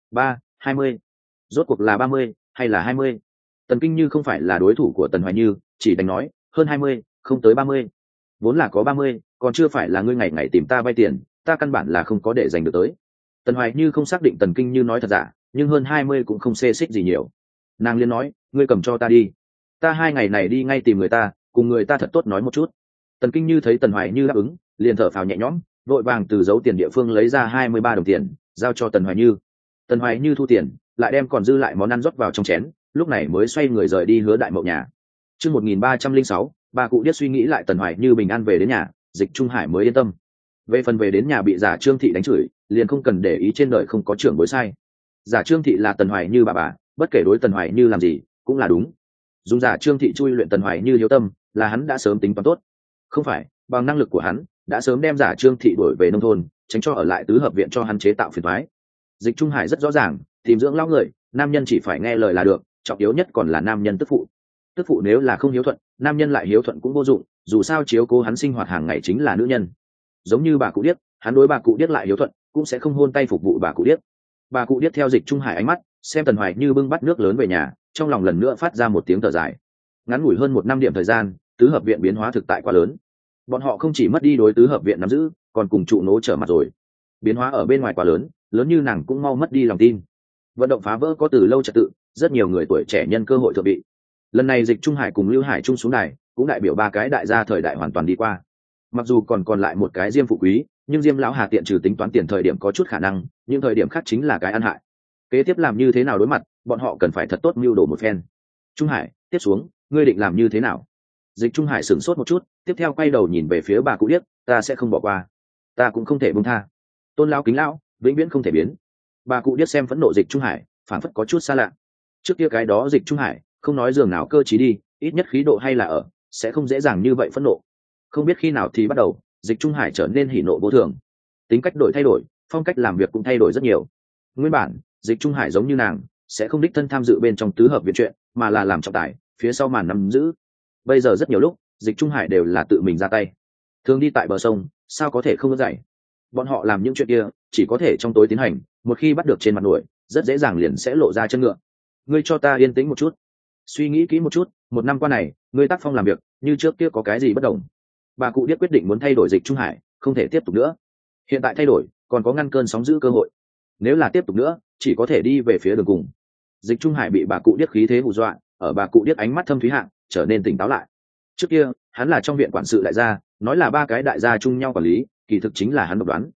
20. Rốt cuộc là 30 hay là 20? Tần Kinh Như không phải là đối thủ của Tần Hoài Như, chỉ đành nói, hơn 20, không tới 30. Vốn là có 30, còn chưa phải là ngươi ngày ngày tìm ta vay tiền, ta căn bản là không có để dành được tới. Tần Hoài Như không xác định Tần Kinh Như nói thật giả, nhưng hơn 20 cũng không xê xích gì nhiều. Nàng liền nói, ngươi cầm cho ta đi, ta 2 ngày này đi ngay tìm người ta, cùng người ta thật tốt nói một chút. Tần Kinh Như thấy Tần Hoài Như đáp ứng, liền thở phào nhẹ nhõm, vội vàng từ giấu tiền địa phương lấy ra 23 đồng tiền, giao cho Tần Hoài Như. Tần Hoài Như thu tiền, lại đem còn dư lại món ăn rót vào trong chén, lúc này mới xoay người rời đi Hứa đại mậu nhà. Chương 1306, bà cụ điếc suy nghĩ lại Tần Hoài Như bình an về đến nhà, Dịch Trung Hải mới yên tâm. Về phần về đến nhà bị giả Trương thị đánh chửi, liền không cần để ý, trên đời không có trưởng bối sai. Giả Trương thị là Tần Hoài Như bà, bất kể đối Tần Hoài Như làm gì cũng là đúng. Dùng giả Trương thị chui luyện Tần Hoài Như hiếu tâm, là hắn đã sớm tính toán tốt. Không phải, bằng năng lực của hắn, đã sớm đem giả Trương thị đuổi về nông thôn, tránh cho ở lại tứ hợp viện cho hắn chế tạo phiền toái. Dịch Trung Hải rất rõ ràng, tìm dưỡng lão người, nam nhân chỉ phải nghe lời là được, trọng yếu nhất còn là nam nhân tức phụ. Tức phụ nếu là không hiếu thuận, nam nhân lại hiếu thuận cũng vô dụng, dù sao chiếu cố hắn sinh hoạt hàng ngày chính là nữ nhân. Giống như bà cụ điếc, hắn đối bà cụ điếc lại hiếu thuận, cũng sẽ không hôn tay phục vụ bà cụ điếc. Bà cụ điếc theo Dịch Trung Hải ánh mắt, xem Tần Hoài Như bưng bát nước lớn về nhà, trong lòng lần nữa phát ra một tiếng thở dài. Ngắn ngủi hơn 1 năm điểm thời gian, tứ hợp viện biến hóa thực tại quá lớn. Bọn họ không chỉ mất đi đối tứ hợp viện nắm giữ, còn cùng trụ nố trở mặt rồi. Biến hóa ở bên ngoài quá lớn, lớn như nàng cũng mau mất đi lòng tin. Vận động phá vỡ có từ lâu trật tự, rất nhiều người tuổi trẻ nhân cơ hội thượng vị. Lần này Dịch Trung Hải cùng Lưu Hải Trung xuống đài, cũng đại biểu 3 cái đại gia thời đại hoàn toàn đi qua. Mặc dù còn lại một cái Diêm phụ quý, nhưng Diêm lão Hà tiện trừ tính toán tiền thời điểm có chút khả năng, nhưng thời điểm khác chính là cái ăn hại. Kế tiếp làm như thế nào đối mặt, bọn họ cần phải thật tốt mưu đồ một phen. Trung Hải, tiếp xuống, ngươi định làm như thế nào? Dịch Trung Hải sửng sốt một chút, tiếp theo quay đầu nhìn về phía bà cụ điếc, ta sẽ không bỏ qua, ta cũng không thể buông tha. Tôn lão kính lão, vĩnh viễn không thể biến. Bà cụ điếc xem phẫn nộ Dịch Trung Hải, phản phất có chút xa lạ. Trước kia cái đó Dịch Trung Hải, không nói giường nào cơ trí đi, ít nhất khí độ hay là ở, sẽ không dễ dàng như vậy phẫn nộ. Không biết khi nào thì bắt đầu, Dịch Trung Hải trở nên hỉ nộ vô thường, tính cách thay đổi, phong cách làm việc cũng thay đổi rất nhiều. Nguyên bản, Dịch Trung Hải giống như nàng, sẽ không đích thân tham dự bên trong tứ hợp viện chuyện, mà là làm trọng tài, phía sau màn nắm giữ. Bây giờ rất nhiều lúc, Dịch Trung Hải đều là tự mình ra tay. Thường đi tại bờ sông, sao có thể không ướt dậy. Bọn họ làm những chuyện kia, chỉ có thể trong tối tiến hành, một khi bắt được trên mặt nổi, rất dễ dàng liền sẽ lộ ra chân ngựa. Ngươi cho ta yên tĩnh một chút, suy nghĩ kỹ một chút, 1 năm qua này, ngươi tác phong làm việc, như trước kia có cái gì bất đồng? Bà cụ điếc quyết định muốn thay đổi Dịch Trung Hải, không thể tiếp tục nữa. Hiện tại thay đổi, còn có ngăn cơn sóng dữ cơ hội. Nếu là tiếp tục nữa, chỉ có thể đi về phía đường cùng. Dịch Trung Hải bị bà cụ điếc khí thế hù dọa, ở bà cụ điếc ánh mắt thâm thúy hạng, trở nên tỉnh táo lại. Trước kia, hắn là trong viện quản sự đại gia, nói là 3 cái đại gia chung nhau quản lý, kỳ thực chính là hắn độc đoán.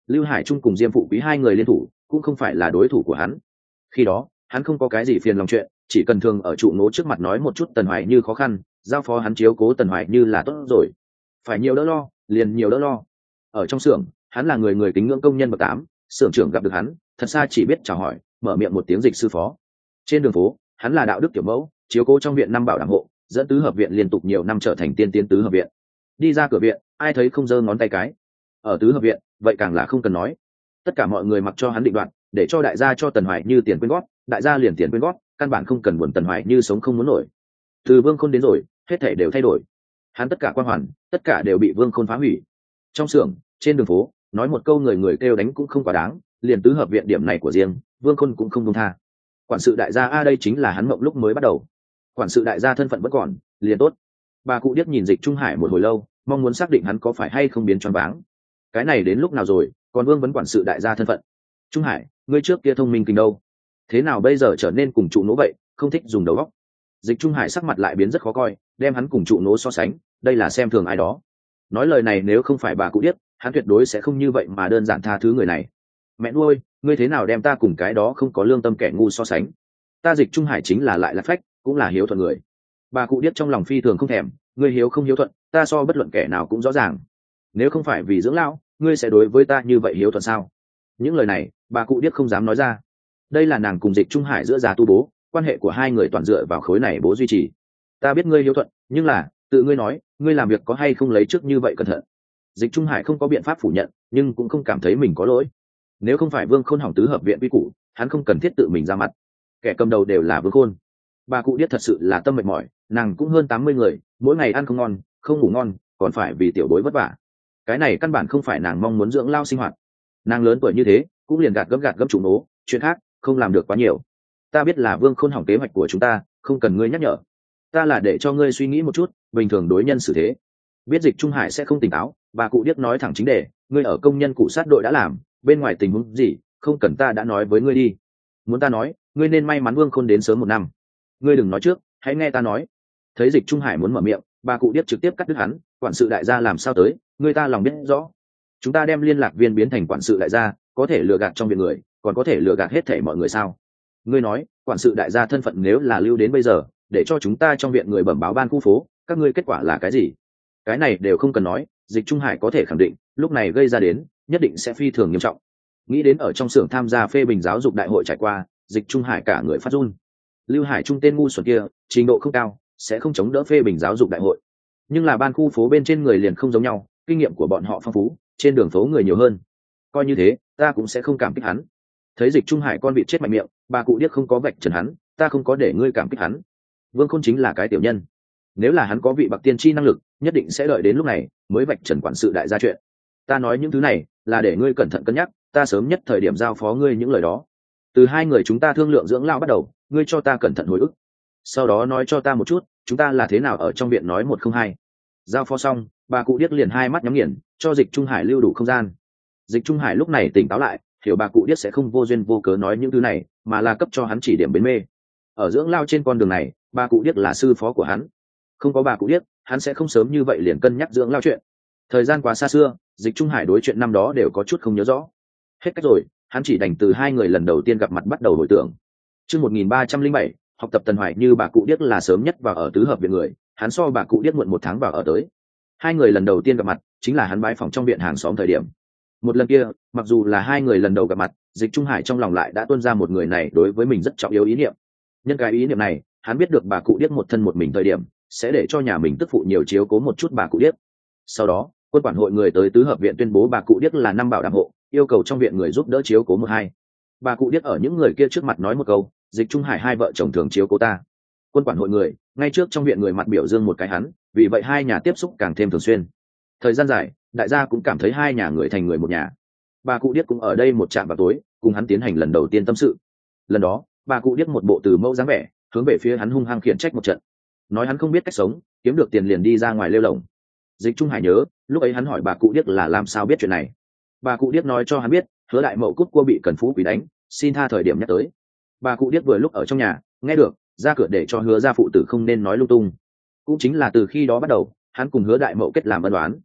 Lưu Hải Trung cùng Diêm Phụ Quý hai người liên thủ cũng không phải là đối thủ của hắn. Khi đó hắn không có cái gì phiền lòng chuyện, chỉ cần thường ở trụ nố trước mặt nói một chút Tần Hoài Như khó khăn, giao phó hắn chiếu cố Tần Hoài Như là tốt rồi. Phải nhiều đỡ lo liền nhiều đỡ lo. Ở trong xưởng hắn là người người kính ngưỡng công nhân bậc 8, xưởng trưởng gặp được hắn thật xa chỉ biết chào hỏi, mở miệng một tiếng dịch sư phó. Trên đường phố hắn là đạo đức kiểu mẫu, chiếu cố trong viện năm bảo đảm hộ, dẫn tứ hợp viện liên tục nhiều năm trở thành tiên tiến tứ hợp viện. Đi ra cửa viện ai thấy không giơ ngón tay cái. Ở tứ hợp viện vậy càng là không cần nói, tất cả mọi người mặc cho hắn định đoạt, để cho đại gia cho Tần Hoài Như tiền quyên góp, đại gia liền tiền quyên góp, căn bản không cần buồn Tần Hoài Như sống không muốn nổi. Từ Vương Khôn đến rồi hết thảy đều thay đổi, hắn tất cả quan hoàn tất cả đều bị Vương Khôn phá hủy. Trong xưởng trên đường phố nói một câu người người kêu đánh cũng không quá đáng, liền tứ hợp viện điểm này của riêng Vương Khôn cũng không buông tha. Quản sự đại gia đây chính là hắn mộng lúc mới bắt đầu. Quản sự đại gia thân phận vẫn còn liền tốt. Bà cụ điếc nhìn Dịch Trung Hải một hồi lâu, mong muốn xác định hắn có phải hay không biến choáng váng. Cái này đến lúc nào rồi còn vương vấn quản sự đại gia thân phận. Trung Hải, ngươi trước kia thông minh kinh đâu, thế nào bây giờ trở nên cùng trụ nỗ vậy, không thích dùng đầu óc. Dịch Trung Hải sắc mặt lại biến rất khó coi, đem hắn cùng trụ nỗ so sánh, đây là xem thường ai đó. Nói lời này nếu không phải bà cụ điếc, hắn tuyệt đối sẽ không như vậy mà đơn giản tha thứ người này. Mẹ nuôi, ngươi thế nào đem ta cùng cái đó không có lương tâm kẻ ngu so sánh. Ta Dịch Trung Hải chính là lại là phách, cũng là hiếu thuận người. Bà cụ điếc trong lòng phi thường không thèm, ngươi hiếu không hiếu thuận ta so bất luận kẻ nào cũng rõ ràng. Nếu không phải vì dưỡng lão, ngươi sẽ đối với ta như vậy hiếu thuận sao? Những lời này bà cụ điếc không dám nói ra. Đây là nàng cùng Dịch Trung Hải giữa già tu bố, quan hệ của hai người toàn dựa vào khối này bố duy trì. Ta biết ngươi hiếu thuận, nhưng là tự ngươi nói, ngươi làm việc có hay không lấy trước như vậy cẩn thận. Dịch Trung Hải không có biện pháp phủ nhận, nhưng cũng không cảm thấy mình có lỗi. Nếu không phải Vương Khôn hỏng tứ hợp viện quy củ, hắn không cần thiết tự mình ra mặt. Kẻ cầm đầu đều là Vương Khôn. Bà cụ điếc thật sự là tâm mệt mỏi, nàng cũng hơn 80 người, mỗi ngày ăn không ngon không ngủ ngon, còn phải vì tiểu bối vất vả. Cái này căn bản không phải nàng mong muốn dưỡng lao sinh hoạt. Nàng lớn tuổi như thế cũng liền gạt gấp trụ nố, chuyện khác không làm được quá nhiều. Ta biết là Vương Khôn hỏng kế hoạch của chúng ta, không cần ngươi nhắc nhở. Ta là để cho ngươi suy nghĩ một chút, bình thường đối nhân xử thế. Biết Dịch Trung Hải sẽ không tỉnh táo, bà cụ điếc nói thẳng chính đề, ngươi ở công nhân cụ sát đội đã làm, bên ngoài tình huống gì không cần ta đã nói với ngươi đi. Muốn ta nói, ngươi nên may mắn Vương Khôn đến sớm 1 năm. Ngươi đừng nói trước, hãy nghe ta nói. Thấy Dịch Trung Hải muốn mở miệng, bà cụ điếc trực tiếp cắt đứt hắn. Quản sự đại gia làm sao tới, người ta lòng biết rõ. Chúng ta đem liên lạc viên biến thành quản sự đại gia, có thể lừa gạt trong viện người, còn có thể lừa gạt hết thảy mọi người sao? Ngươi nói quản sự đại gia thân phận nếu là lưu đến bây giờ, để cho chúng ta trong viện người bẩm báo ban khu phố, các ngươi kết quả là cái gì? Cái này đều không cần nói, Dịch Trung Hải có thể khẳng định lúc này gây ra đến nhất định sẽ phi thường nghiêm trọng. Nghĩ đến ở trong xưởng tham gia phê bình giáo dục đại hội trải qua, Dịch Trung Hải cả người phát run. Lưu Hải Trung tên ngu xuẩn kia trình độ không cao, sẽ không chống đỡ phê bình giáo dục đại hội, nhưng là ban khu phố bên trên người liền không giống nhau, kinh nghiệm của bọn họ phong phú, trên đường phố người nhiều hơn. Coi như thế ta cũng sẽ không cảm kích hắn. Thấy Dịch Trung Hải con vịt chết mạnh miệng, bà cụ điếc không có vạch trần hắn, ta không có để ngươi cảm kích hắn. Vương Khôn chính là cái tiểu nhân, nếu là hắn có vị bậc tiên tri năng lực, nhất định sẽ đợi đến lúc này mới vạch trần quản sự đại gia chuyện. Ta nói những thứ này là để ngươi cẩn thận cân nhắc, ta sớm nhất thời điểm giao phó ngươi những lời đó. Từ hai người chúng ta thương lượng dưỡng lao bắt đầu, ngươi cho ta cẩn thận hồi ức, sau đó nói cho ta một chút chúng ta là thế nào ở trong viện nói 102. Giao phó xong, bà cụ điếc liền hai mắt nhắm nghiền, cho Dịch Trung Hải lưu đủ không gian. Dịch Trung Hải lúc này tỉnh táo lại, hiểu bà cụ điếc sẽ không vô duyên vô cớ nói những thứ này, mà là cấp cho hắn chỉ điểm bến mê. Ở dưỡng lao trên con đường này, bà cụ điếc là sư phó của hắn, không có bà cụ điếc hắn sẽ không sớm như vậy liền cân nhắc dưỡng lao chuyện. Thời gian quá xa xưa, Dịch Trung Hải đối chuyện năm đó đều có chút không nhớ rõ. Hết cách rồi, hắn chỉ đành từ hai người lần đầu tiên gặp mặt bắt đầu hồi tưởng. Chương 1307, học tập Tần Hoài Như. Bà cụ điếc là sớm nhất vào ở tứ hợp viện người, hắn so bà cụ điếc muộn 1 tháng vào ở tới. Hai người lần đầu tiên gặp mặt chính là hắn bái phòng trong viện hàng xóm thời điểm. Một lần kia, mặc dù là hai người lần đầu gặp mặt, Dịch Trung Hải trong lòng lại đã tuôn ra một người này đối với mình rất trọng yếu ý niệm. Nhân cái ý niệm này, hắn biết được bà cụ điếc một thân một mình thời điểm, sẽ để cho nhà mình tức phụ nhiều chiếu cố một chút bà cụ điếc. Sau đó, quân quản hội người tới tứ hợp viện tuyên bố bà cụ điếc là 5 bảo đảm hộ, yêu cầu trong viện người giúp đỡ chiếu cố 1-2. Bà cụ điếc ở những người kia trước mặt nói một câu, Dịch Trung Hải hai vợ chồng thường chiếu cố ta. Quân quản hội người ngay trước trong viện người mặt biểu dương một cái hắn, vì vậy hai nhà tiếp xúc càng thêm thường xuyên. Thời gian dài, đại gia cũng cảm thấy hai nhà người thành người một nhà. Bà cụ điếc cũng ở đây một trạm vào tối, cùng hắn tiến hành lần đầu tiên tâm sự. Lần đó, bà cụ điếc một bộ từ mẫu dáng vẻ, hướng về phía hắn hung hăng khiển trách một trận, nói hắn không biết cách sống, kiếm được tiền liền đi ra ngoài lêu lồng. Dịch Trung Hải nhớ, lúc ấy hắn hỏi bà cụ điếc là làm sao biết chuyện này. Bà cụ điếc nói cho hắn biết, Hứa Đại Mậu cút cua bị Cần Phú Quý đánh, xin tha thời điểm nhắc tới. Bà cụ điếc vừa lúc ở trong nhà, nghe được, ra cửa để cho Hứa gia phụ tử không nên nói lung tung. Cũng chính là từ khi đó bắt đầu, hắn cùng Hứa Đại Mậu kết làm ân oán.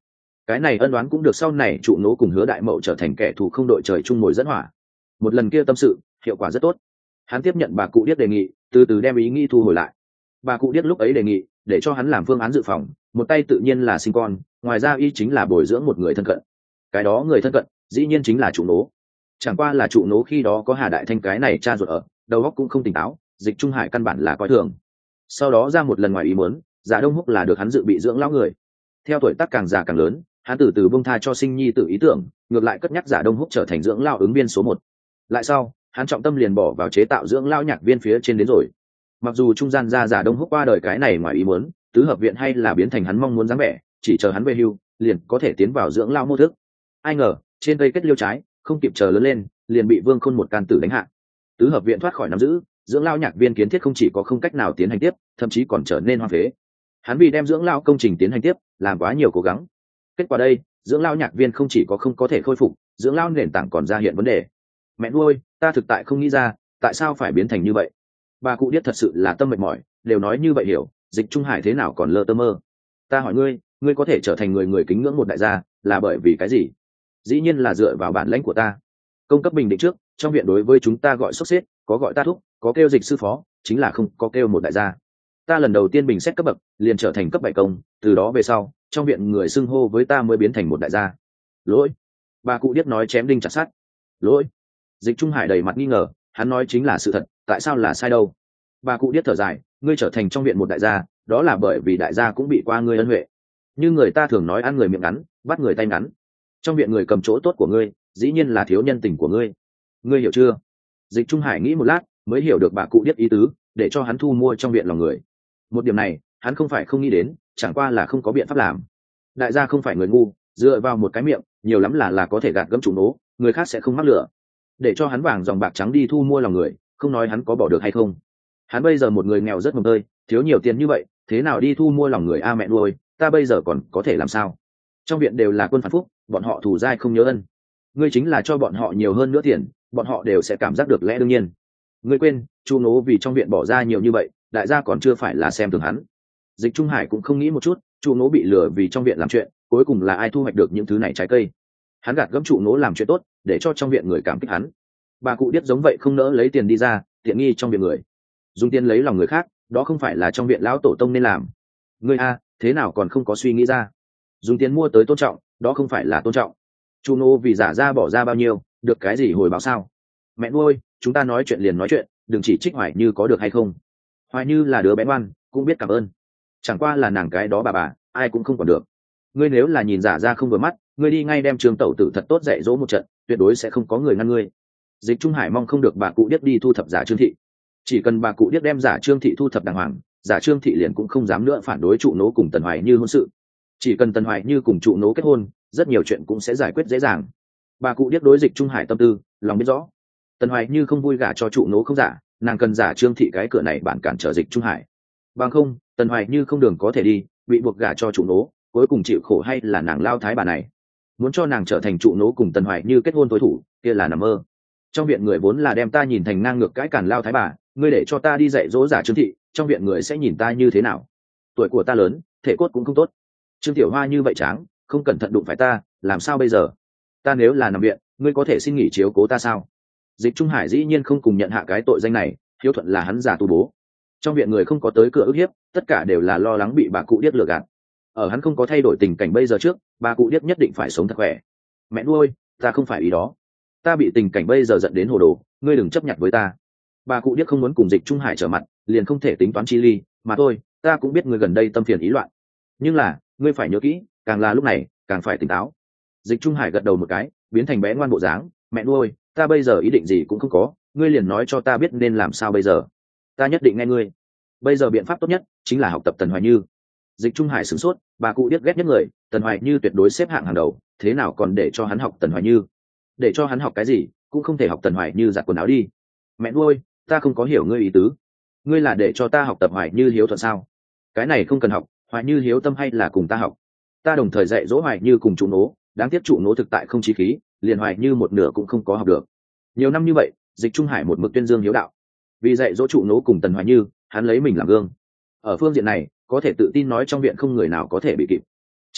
Cái này ân oán cũng được sau này trụ nố cùng Hứa Đại Mậu trở thành kẻ thù không đội trời chung mồi dẫn hỏa. Một lần kia tâm sự hiệu quả rất tốt. Hắn tiếp nhận bà cụ Điếc đề nghị, từ từ đem ý nghĩ thu hồi lại. Bà cụ Điếc lúc ấy đề nghị để cho hắn làm phương án dự phòng, một tay tự nhiên là sinh con, ngoài ra y chính là bồi dưỡng một người thân cận. Cái đó người thân cận dĩ nhiên chính là trụ nố. Chẳng qua là trụ nố khi đó có Hà Đại Thanh cái này cha ruột ở, đầu óc cũng không tỉnh táo, Dịch Trung Hải căn bản là coi thường. Sau đó ra một lần ngoài ý muốn, Giả Đông Húc là được hắn dự bị dưỡng lão người. Theo tuổi tác càng già càng lớn, hắn từ từ buông tha cho sinh nhi tự ý tưởng, ngược lại cất nhắc Giả Đông Húc trở thành dưỡng lão ứng viên số 1. Lại sau, hắn trọng tâm liền bỏ vào chế tạo dưỡng lão nhạc viên phía trên đến rồi. Mặc dù trung gian ra Giả Đông Húc qua đời cái này ngoài ý muốn, tứ hợp viện hay là biến thành hắn mong muốn dáng vẻ, chỉ chờ hắn về hưu, liền có thể tiến vào dưỡng lão mô thức. Ai ngờ, trên cây kết liêu trái, không kịp chờ lớn lên, liền bị Vương Khôn một can tử đánh hạ. Tứ hợp viện thoát khỏi nắm giữ, dưỡng lão nhạc viên kiến thiết không chỉ có không cách nào tiến hành tiếp, thậm chí còn trở nên hoang phế. Hắn vì đem dưỡng lão công trình tiến hành tiếp, làm quá nhiều cố gắng. Kết quả đây, dưỡng lão nhạc viên không chỉ có không có thể khôi phục, dưỡng lão nền tảng còn ra hiện vấn đề. Mẹ nuôi, ta thực tại không nghĩ ra, tại sao phải biến thành như vậy. Bà cụ Điếc thật sự là tâm mệt mỏi, đều nói như vậy hiểu, Dịch Trung Hải thế nào còn lơ tơ mơ. Ta hỏi ngươi, ngươi có thể trở thành người kính ngưỡng một đại gia, là bởi vì cái gì? Dĩ nhiên là dựa vào bản lãnh của ta. Công cấp bình định trước, trong viện đối với chúng ta gọi sốc xếp, có gọi ta thúc, có kêu Dịch sư phó, chính là không có kêu một đại gia. Ta lần đầu tiên bình xét cấp bậc, liền trở thành cấp 7 công, từ đó về sau, trong viện người xưng hô với ta mới biến thành một đại gia. Lỗi. Bà cụ Điếc nói chém đinh chặt sắt. Lỗi. Dịch Trung Hải đầy mặt nghi ngờ, hắn nói chính là sự thật, tại sao là sai đâu? Bà cụ Điếc thở dài, ngươi trở thành trong viện một đại gia, đó là bởi vì đại gia cũng bị qua ngươi ân huệ. Như người ta thường nói ăn người miệng ngắn, bắt người tay ngắn. Trong viện người cầm chỗ tốt của ngươi, dĩ nhiên là thiếu nhân tình của ngươi. Ngươi hiểu chưa? Dịch Trung Hải nghĩ một lát, mới hiểu được bà cụ Điếc ý tứ, để cho hắn thu mua trong viện lòng người. Một điểm này, hắn không phải không nghĩ đến, chẳng qua là không có biện pháp làm. Đại gia không phải người ngu, dựa vào một cái miệng, nhiều lắm là có thể gạt gẫm chủ nố, người khác sẽ không mắc lửa. Để cho hắn vàng dòng bạc trắng đi thu mua lòng người, không nói hắn có bỏ được hay không. Hắn bây giờ một người nghèo rất mồng tơi, thiếu nhiều tiền như vậy, thế nào đi thu mua lòng người a mẹ nuôi, ta bây giờ còn có thể làm sao? Trong viện đều là quân phản phúc, bọn họ thù dai không nhớ ân. Ngươi chính là cho bọn họ nhiều hơn nữa tiền, bọn họ đều sẽ cảm giác được lẽ đương nhiên. Ngươi quên, chu nố vì trong viện bỏ ra nhiều như vậy, đại gia còn chưa phải là xem thường hắn. Dịch Trung Hải cũng không nghĩ một chút, chu nố bị lừa vì trong viện làm chuyện, cuối cùng là ai thu hoạch được những thứ này trái cây? Hắn gạt gẫm trụ nố làm chuyện tốt, để cho trong viện người cảm kích hắn. Bà cụ Điếc giống vậy không nỡ lấy tiền đi ra, tiện nghi trong viện người. Dùng tiền lấy lòng người khác, đó không phải là trong viện lão tổ tông nên làm. Ngươi a, thế nào còn không có suy nghĩ ra? Dùng tiền mua tới tôn trọng, đó không phải là tôn trọng. Chu nô vì giả ra bỏ ra bao nhiêu, được cái gì hồi báo sao? Mẹ nuôi, chúng ta nói chuyện liền nói chuyện, đừng chỉ trích Hoài Như có được hay không. Hoài Như là đứa bé ngoan, cũng biết cảm ơn. Chẳng qua là nàng cái đó bà, ai cũng không còn được. Ngươi nếu là nhìn giả ra không vừa mắt, ngươi đi ngay đem Trường Tẩu Tử thật tốt dạy dỗ một trận, tuyệt đối sẽ không có người ngăn ngươi. Dịch Trung Hải mong không được bà cụ Điếc đi thu thập giả Trương Thị. Chỉ cần bà cụ Điếc đem giả Trương Thị thu thập đàng hoàng, giả Trương Thị liền cũng không dám nữa phản đối trụ nố cùng Tần Hoài Như hôn sự. Chỉ cần Tần Hoài Như cùng trụ nố kết hôn, rất nhiều chuyện cũng sẽ giải quyết dễ dàng. Bà cụ Điếc đối Dịch Trung Hải tâm tư, lòng biết rõ. Tần Hoài Như không vui gả cho trụ nố không giả, nàng cần giả Trương Thị cái cửa này bản cản trở Dịch Trung Hải. Bằng không, Tần Hoài Như không đường có thể đi, bị buộc gả cho trụ nố, cuối cùng chịu khổ hay là nàng lao thái bà này. Muốn cho nàng trở thành trụ nố cùng Tần Hoài Như kết hôn tối thủ, kia là nằm mơ. Trong viện người vốn là đem ta nhìn thành ngang ngược cãi cản lao thái bà, ngươi để cho ta đi dạy dỗ giả Trương Thị, trong viện người sẽ nhìn ta như thế nào? Tuổi của ta lớn, thể cốt cũng không tốt. Trương Tiểu Hoa như vậy tráng, không cẩn thận đụng phải ta, làm sao bây giờ? Ta nếu là nằm viện, ngươi có thể xin nghỉ chiếu cố ta sao? Dịch Trung Hải dĩ nhiên không cùng nhận hạ cái tội danh này, hiếu thuận là hắn giả tu bố. Trong viện người không có tới cửa ức hiếp, tất cả đều là lo lắng bị bà cụ Điếc lừa gạt. Ở hắn không có thay đổi tình cảnh bây giờ trước, bà cụ Điếc nhất định phải sống thật khỏe. Mẹ nuôi, ta không phải ý đó. Ta bị tình cảnh bây giờ giận đến hồ đồ, ngươi đừng chấp nhận với ta. Bà cụ Điếc không muốn cùng Dịch Trung Hải trở mặt, liền không thể tính toán chi ly, mà thôi, ta cũng biết ngươi gần đây tâm phiền ý loạn. Nhưng là, ngươi phải nhớ kỹ, càng là lúc này, càng phải tỉnh táo. Dịch Trung Hải gật đầu một cái, biến thành bé ngoan bộ dáng, mẹ nuôi, ta bây giờ ý định gì cũng không có, ngươi liền nói cho ta biết nên làm sao bây giờ. Ta nhất định nghe ngươi. Bây giờ biện pháp tốt nhất chính là học tập Tần Hoài Như. Dịch Trung Hải sửng sốt, bà cụ Điếc ghét nhất người, Tần Hoài Như tuyệt đối xếp hạng hàng đầu, thế nào còn để cho hắn học Tần Hoài Như? Để cho hắn học cái gì, cũng không thể học Tần Hoài Như giặt quần áo đi. Mẹ nuôi, ta không có hiểu ngươi ý tứ. Ngươi là để cho ta học tập Hoài Như hiếu thuận sao? Cái này không cần học, Hoài Như hiếu tâm hay là cùng ta học. Ta đồng thời dạy dỗ Hoài Như cùng trụ nố, đáng tiếc trụ nố thực tại không chí khí, liền Hoài Như một nửa cũng không có học được. Nhiều năm như vậy, Dịch Trung Hải một mực tuyên dương hiếu đạo. Vì dạy dỗ trụ nố cùng Tần Hoài Như, hắn lấy mình làm gương. Ở phương diện này, có thể tự tin nói trong viện không người nào có thể bị kịp. Chỉ tiếc,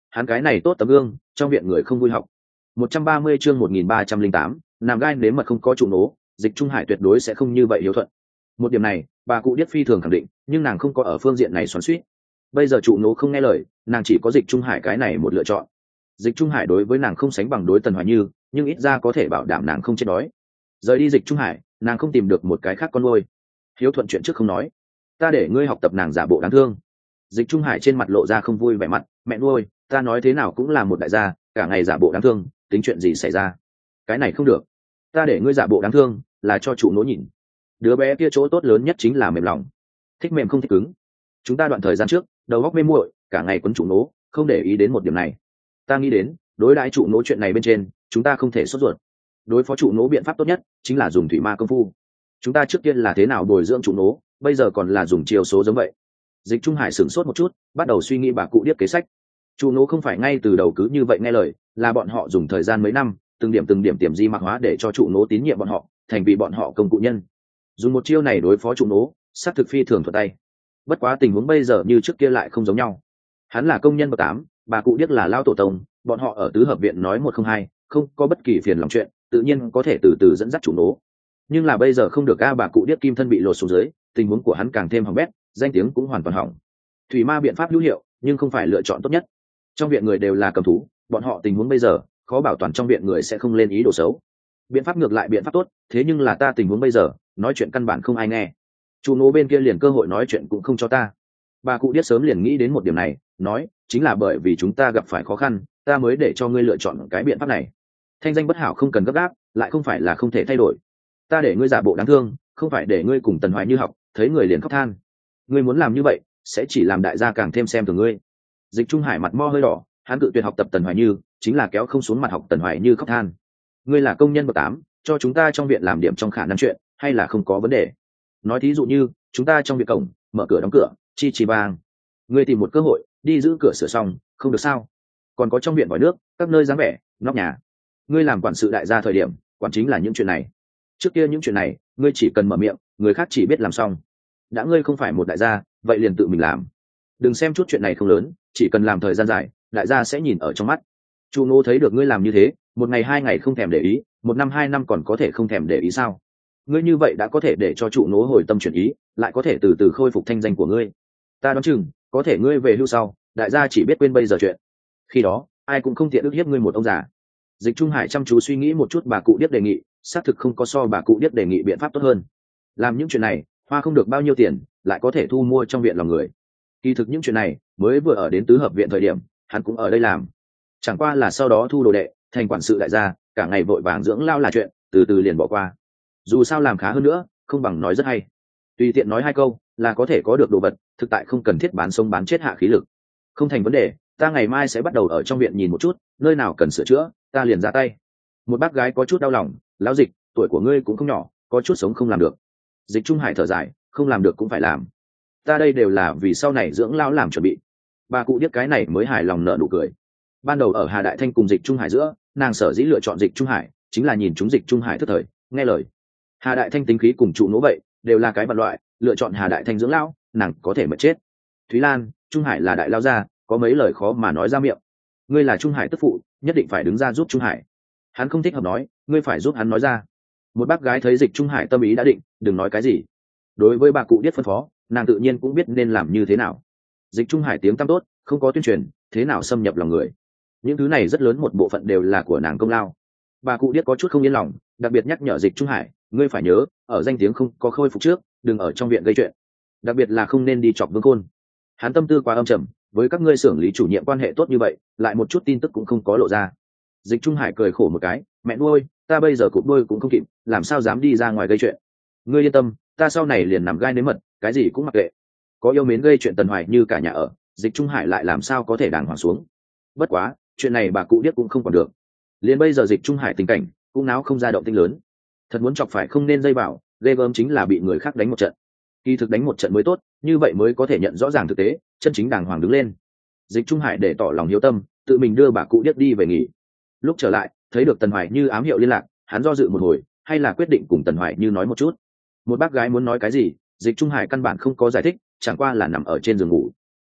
hắn cái này tốt tấm gương, trong viện người không vui học. 130 chương 1308, làm gai nếm mật không có trụ nố, Dịch Trung Hải tuyệt đối sẽ không như vậy hiếu thuận. Một điểm này, bà cụ Điếc phi thường khẳng định, nhưng nàng không có ở phương diện này xoắn xuýt. Bây giờ trụ nố không nghe lời, nàng chỉ có Dịch Trung Hải cái này một lựa chọn. Dịch Trung Hải đối với nàng không sánh bằng đối Tần Hoài Như, nhưng ít ra có thể bảo đảm nàng không chết đói. Rời đi Dịch Trung Hải, nàng không tìm được một cái khác con nuôi. Hiếu thuận chuyện trước không nói, ta để ngươi học tập nàng giả bộ đáng thương. Dịch Trung Hải trên mặt lộ ra không vui vẻ mặt, mẹ nuôi, ta nói thế nào cũng là một đại gia, cả ngày giả bộ đáng thương, tính chuyện gì xảy ra? Cái này không được, ta để ngươi giả bộ đáng thương, là cho trụ nố nhìn. Đứa bé kia chỗ tốt lớn nhất chính là mềm lòng, thích mềm không thích cứng. Chúng ta đoạn thời gian trước, đầu óc mê muội, cả ngày quấn trụ nố, không để ý đến một điểm này. Ta nghĩ đến, đối đãi trụ nố chuyện này bên trên, chúng ta không thể sốt ruột. Đối phó trụ nố biện pháp tốt nhất chính là dùng thủy ma công phu. Chúng ta trước tiên là thế nào bồi dưỡng trụ nố, bây giờ còn là dùng chiêu số giống vậy. Dịch Trung Hải sửng sốt một chút, bắt đầu suy nghĩ bà cụ Điếc kế sách. Trụ nố không phải ngay từ đầu cứ như vậy nghe lời, là bọn họ dùng thời gian mấy năm, từng điểm tiềm di mạc hóa để cho trụ nố tín nhiệm bọn họ, thành vì bọn họ công cụ nhân. Dùng một chiêu này đối phó trụ nố, sát thực phi thường thuận tay. Bất quá tình huống bây giờ như trước kia lại không giống nhau. Hắn là công nhân bậc 8, bà cụ Điếc là lao tổ tông, bọn họ ở tứ hợp viện nói một không hai, không có bất kỳ phiền lòng chuyện, tự nhiên có thể từ từ dẫn dắt trụ nố. Nhưng là bây giờ không được, bà cụ Điếc kim thân bị lột xuống dưới, tình huống của hắn càng thêm hỏng bét, danh tiếng cũng hoàn toàn hỏng. Thủy ma biện pháp hữu hiệu, nhưng không phải lựa chọn tốt nhất. Trong viện người đều là cầm thú, bọn họ tình huống bây giờ khó bảo toàn trong viện người sẽ không lên ý đồ xấu. Biện pháp ngược lại biện pháp tốt, thế nhưng là ta tình huống bây giờ nói chuyện căn bản không ai nghe. Chủ nô bên kia liền cơ hội nói chuyện cũng không cho ta. Bà cụ Điếc sớm liền nghĩ đến một điểm này, nói chính là bởi vì chúng ta gặp phải khó khăn, ta mới để cho ngươi lựa chọn cái biện pháp này. Thanh danh bất hảo không cần gấp gáp, lại không phải là không thể thay đổi. Ta để ngươi giả bộ đáng thương, không phải để ngươi cùng Tần Hoài Như học, thấy người liền khóc than. Ngươi muốn làm như vậy, sẽ chỉ làm đại gia càng thêm xem thường ngươi. Dịch Trung Hải mặt mo hơi đỏ, hắn cự tuyệt học tập Tần Hoài Như, chính là kéo không xuống mặt học Tần Hoài Như khóc than. Ngươi là công nhân bậc 8, cho chúng ta trong viện làm điểm trong khả năng chuyện, hay là không có vấn đề. Nói thí dụ như, chúng ta trong viện cổng, mở cửa đóng cửa, chi chi vang. Ngươi tìm một cơ hội, đi giữ cửa sửa xong, không được sao? Còn có trong viện vòi nước, các nơi dáng vẻ, nóc nhà. Ngươi làm quản sự đại gia thời điểm, quản chính là những chuyện này. Trước kia những chuyện này, ngươi chỉ cần mở miệng, người khác chỉ biết làm xong. Đã ngươi không phải một đại gia, vậy liền tự mình làm. Đừng xem chút chuyện này không lớn, chỉ cần làm thời gian dài, đại gia sẽ nhìn ở trong mắt. Chu Nô thấy được ngươi làm như thế, một ngày 2 ngày không thèm để ý, 1 năm 2 năm còn có thể không thèm để ý sao? Ngươi như vậy đã có thể để cho trụ nố hồi tâm chuyển ý, lại có thể từ từ khôi phục thanh danh của ngươi. Ta đoán chừng, có thể ngươi về hưu sau, đại gia chỉ biết quên bây giờ chuyện. Khi đó, ai cũng không tiện ức hiếp ngươi một ông già. Dịch Trung Hải chăm chú suy nghĩ một chút bà cụ Điếc đề nghị, xác thực không có so bà cụ Điếc đề nghị biện pháp tốt hơn. Làm những chuyện này, hoa không được bao nhiêu tiền, lại có thể thu mua trong viện lòng người. Kỳ thực những chuyện này, mới vừa ở đến tứ hợp viện thời điểm, hắn cũng ở đây làm. Chẳng qua là sau đó thu đồ đệ, thành quản sự đại gia, cả ngày vội vàng dưỡng lao là chuyện, từ từ liền bỏ qua. Dù sao làm khá hơn nữa, không bằng nói rất hay. Tùy tiện nói 2 câu, là có thể có được đồ vật, thực tại không cần thiết bán sống bán chết hạ khí lực. Không thành vấn đề, ta ngày mai sẽ bắt đầu ở trong viện nhìn một chút, nơi nào cần sửa chữa, ta liền ra tay. Một bác gái có chút đau lòng, lão Dịch, tuổi của ngươi cũng không nhỏ, có chút sống không làm được. Dịch Trung Hải thở dài, không làm được cũng phải làm. Ta đây đều là vì sau này dưỡng lão làm chuẩn bị. Bà cụ Điếc cái này mới hài lòng nở nụ cười. Ban đầu ở Hà Đại Thanh cùng Dịch Trung Hải giữa, nàng sở dĩ lựa chọn Dịch Trung Hải, chính là nhìn chúng Dịch Trung Hải thức thời, nghe lời. Hà Đại Thanh tính khí cùng trụ nỗ vậy, đều là cái vật loại, lựa chọn Hà Đại Thanh dưỡng lão, nàng có thể mất chết. Thúy Lan, Trung Hải là đại lao gia, có mấy lời khó mà nói ra miệng. Ngươi là Trung Hải tức phụ, nhất định phải đứng ra giúp Trung Hải. Hắn không thích hợp nói, ngươi phải giúp hắn nói ra. Một bác gái thấy Dịch Trung Hải tâm ý đã định, đừng nói cái gì. Đối với bà cụ Điếc phân phó, nàng tự nhiên cũng biết nên làm như thế nào. Dịch Trung Hải tiếng tăm tốt, không có tuyên truyền, thế nào xâm nhập lòng người. Những thứ này rất lớn một bộ phận đều là của nàng công lao. Bà cụ Điếc có chút không yên lòng, đặc biệt nhắc nhở Dịch Trung Hải, ngươi phải nhớ, ở danh tiếng không có khôi phục trước, đừng ở trong viện gây chuyện. Đặc biệt là không nên đi chọc Vương Khôn. Hắn tâm tư quá âm trầm, với các ngươi xưởng lý chủ nhiệm quan hệ tốt như vậy, lại một chút tin tức cũng không có lộ ra. Dịch Trung Hải cười khổ một cái, mẹ nuôi, ta bây giờ cụp đôi cũng không kịp, làm sao dám đi ra ngoài gây chuyện. Ngươi yên tâm, ta sau này liền nằm gai nếm mật, cái gì cũng mặc kệ. Có yêu mến gây chuyện Tần Hoài Như cả nhà ở, Dịch Trung Hải lại làm sao có thể đàng hoàng xuống. Bất quá, chuyện này bà cụ Điếc cũng không còn được. Liền bây giờ Dịch Trung Hải tình cảnh, cũng náo không ra động tĩnh lớn. Thật muốn chọc phải không nên dây vào, ghê gớm chính là bị người khác đánh một trận. Kỳ thực đánh một trận mới tốt, như vậy mới có thể nhận rõ ràng thực tế, chân chính đàng hoàng đứng lên. Dịch Trung Hải để tỏ lòng hiếu tâm, tự mình đưa bà cụ Điếc đi về nghỉ. Lúc trở lại, thấy được Tần Hoài Như ám hiệu liên lạc, hắn do dự một hồi, hay là quyết định cùng Tần Hoài Như nói một chút. Một bác gái muốn nói cái gì, Dịch Trung Hải căn bản không có giải thích, chẳng qua là nằm ở trên giường ngủ.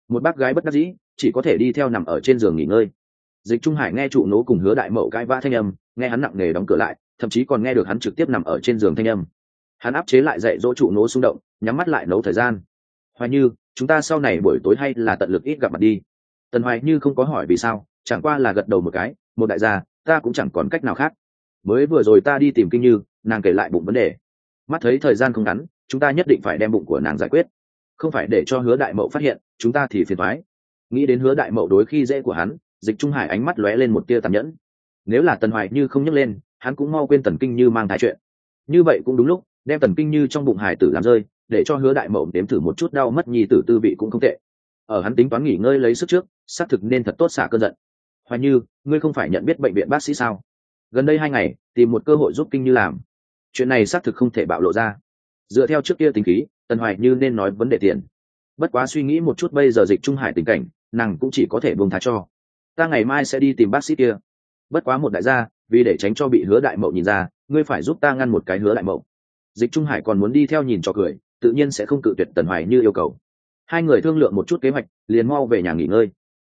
Một bác gái bất đắc dĩ chỉ có thể đi theo nằm ở trên giường nghỉ ngơi. Dịch Trung Hải nghe trụ nố cùng Hứa Đại Mậu cãi vã thanh âm, nghe hắn nặng nề đóng cửa lại, thậm chí còn nghe được hắn trực tiếp nằm ở trên giường thanh âm. Hắn áp chế lại dạy dỗ trụ nố xung động, nhắm mắt lại nấu thời gian. Hoài Như, chúng ta sau này buổi tối hay là tận lực ít gặp mặt đi. Tần Hoài Như không có hỏi vì sao, chẳng qua là gật đầu một cái, một đại gia, ta cũng chẳng còn cách nào khác. Mới vừa rồi ta đi tìm Kinh Như, nàng kể lại bụng vấn đề. Mắt thấy thời gian không ngắn, chúng ta nhất định phải đem bụng của nàng giải quyết, không phải để cho Hứa Đại Mậu phát hiện, chúng ta thì phiền toái. Nghĩ đến Hứa Đại Mậu đối khi dễ của hắn, Dịch Trung Hải ánh mắt lóe lên một tia tàn nhẫn. Nếu là Tần Hoài Như không nhấc lên, hắn cũng mau quên Tần Kinh Như mang thai chuyện. Như vậy cũng đúng lúc, đem Tần Kinh Như trong bụng hải tử làm rơi, để cho Hứa Đại Mậu nếm thử một chút đau mất nhi tử tư vị cũng không tệ. Ở hắn tính toán nghỉ ngơi lấy sức trước, xác thực nên thật tốt xả cơn giận. Hoài Như, ngươi không phải nhận biết bệnh viện bác sĩ sao? Gần đây 2 ngày, tìm một cơ hội giúp Kinh Như làm. Chuyện này xác thực không thể bạo lộ ra. Dựa theo trước kia tính khí, Tần Hoài Như nên nói vấn đề tiền. Bất quá suy nghĩ một chút bây giờ Dịch Trung Hải tình cảnh, nàng cũng chỉ có thể buông tha cho. Ta ngày mai sẽ đi tìm bác sĩ kia. Bất quá một đại gia, vì để tránh cho bị Hứa Đại Mậu nhìn ra, ngươi phải giúp ta ngăn một cái Hứa Đại Mậu. Dịch Trung Hải còn muốn đi theo nhìn cho cười, tự nhiên sẽ không cự tuyệt Tần Hoài Như yêu cầu. Hai người thương lượng một chút kế hoạch, liền mau về nhà nghỉ ngơi.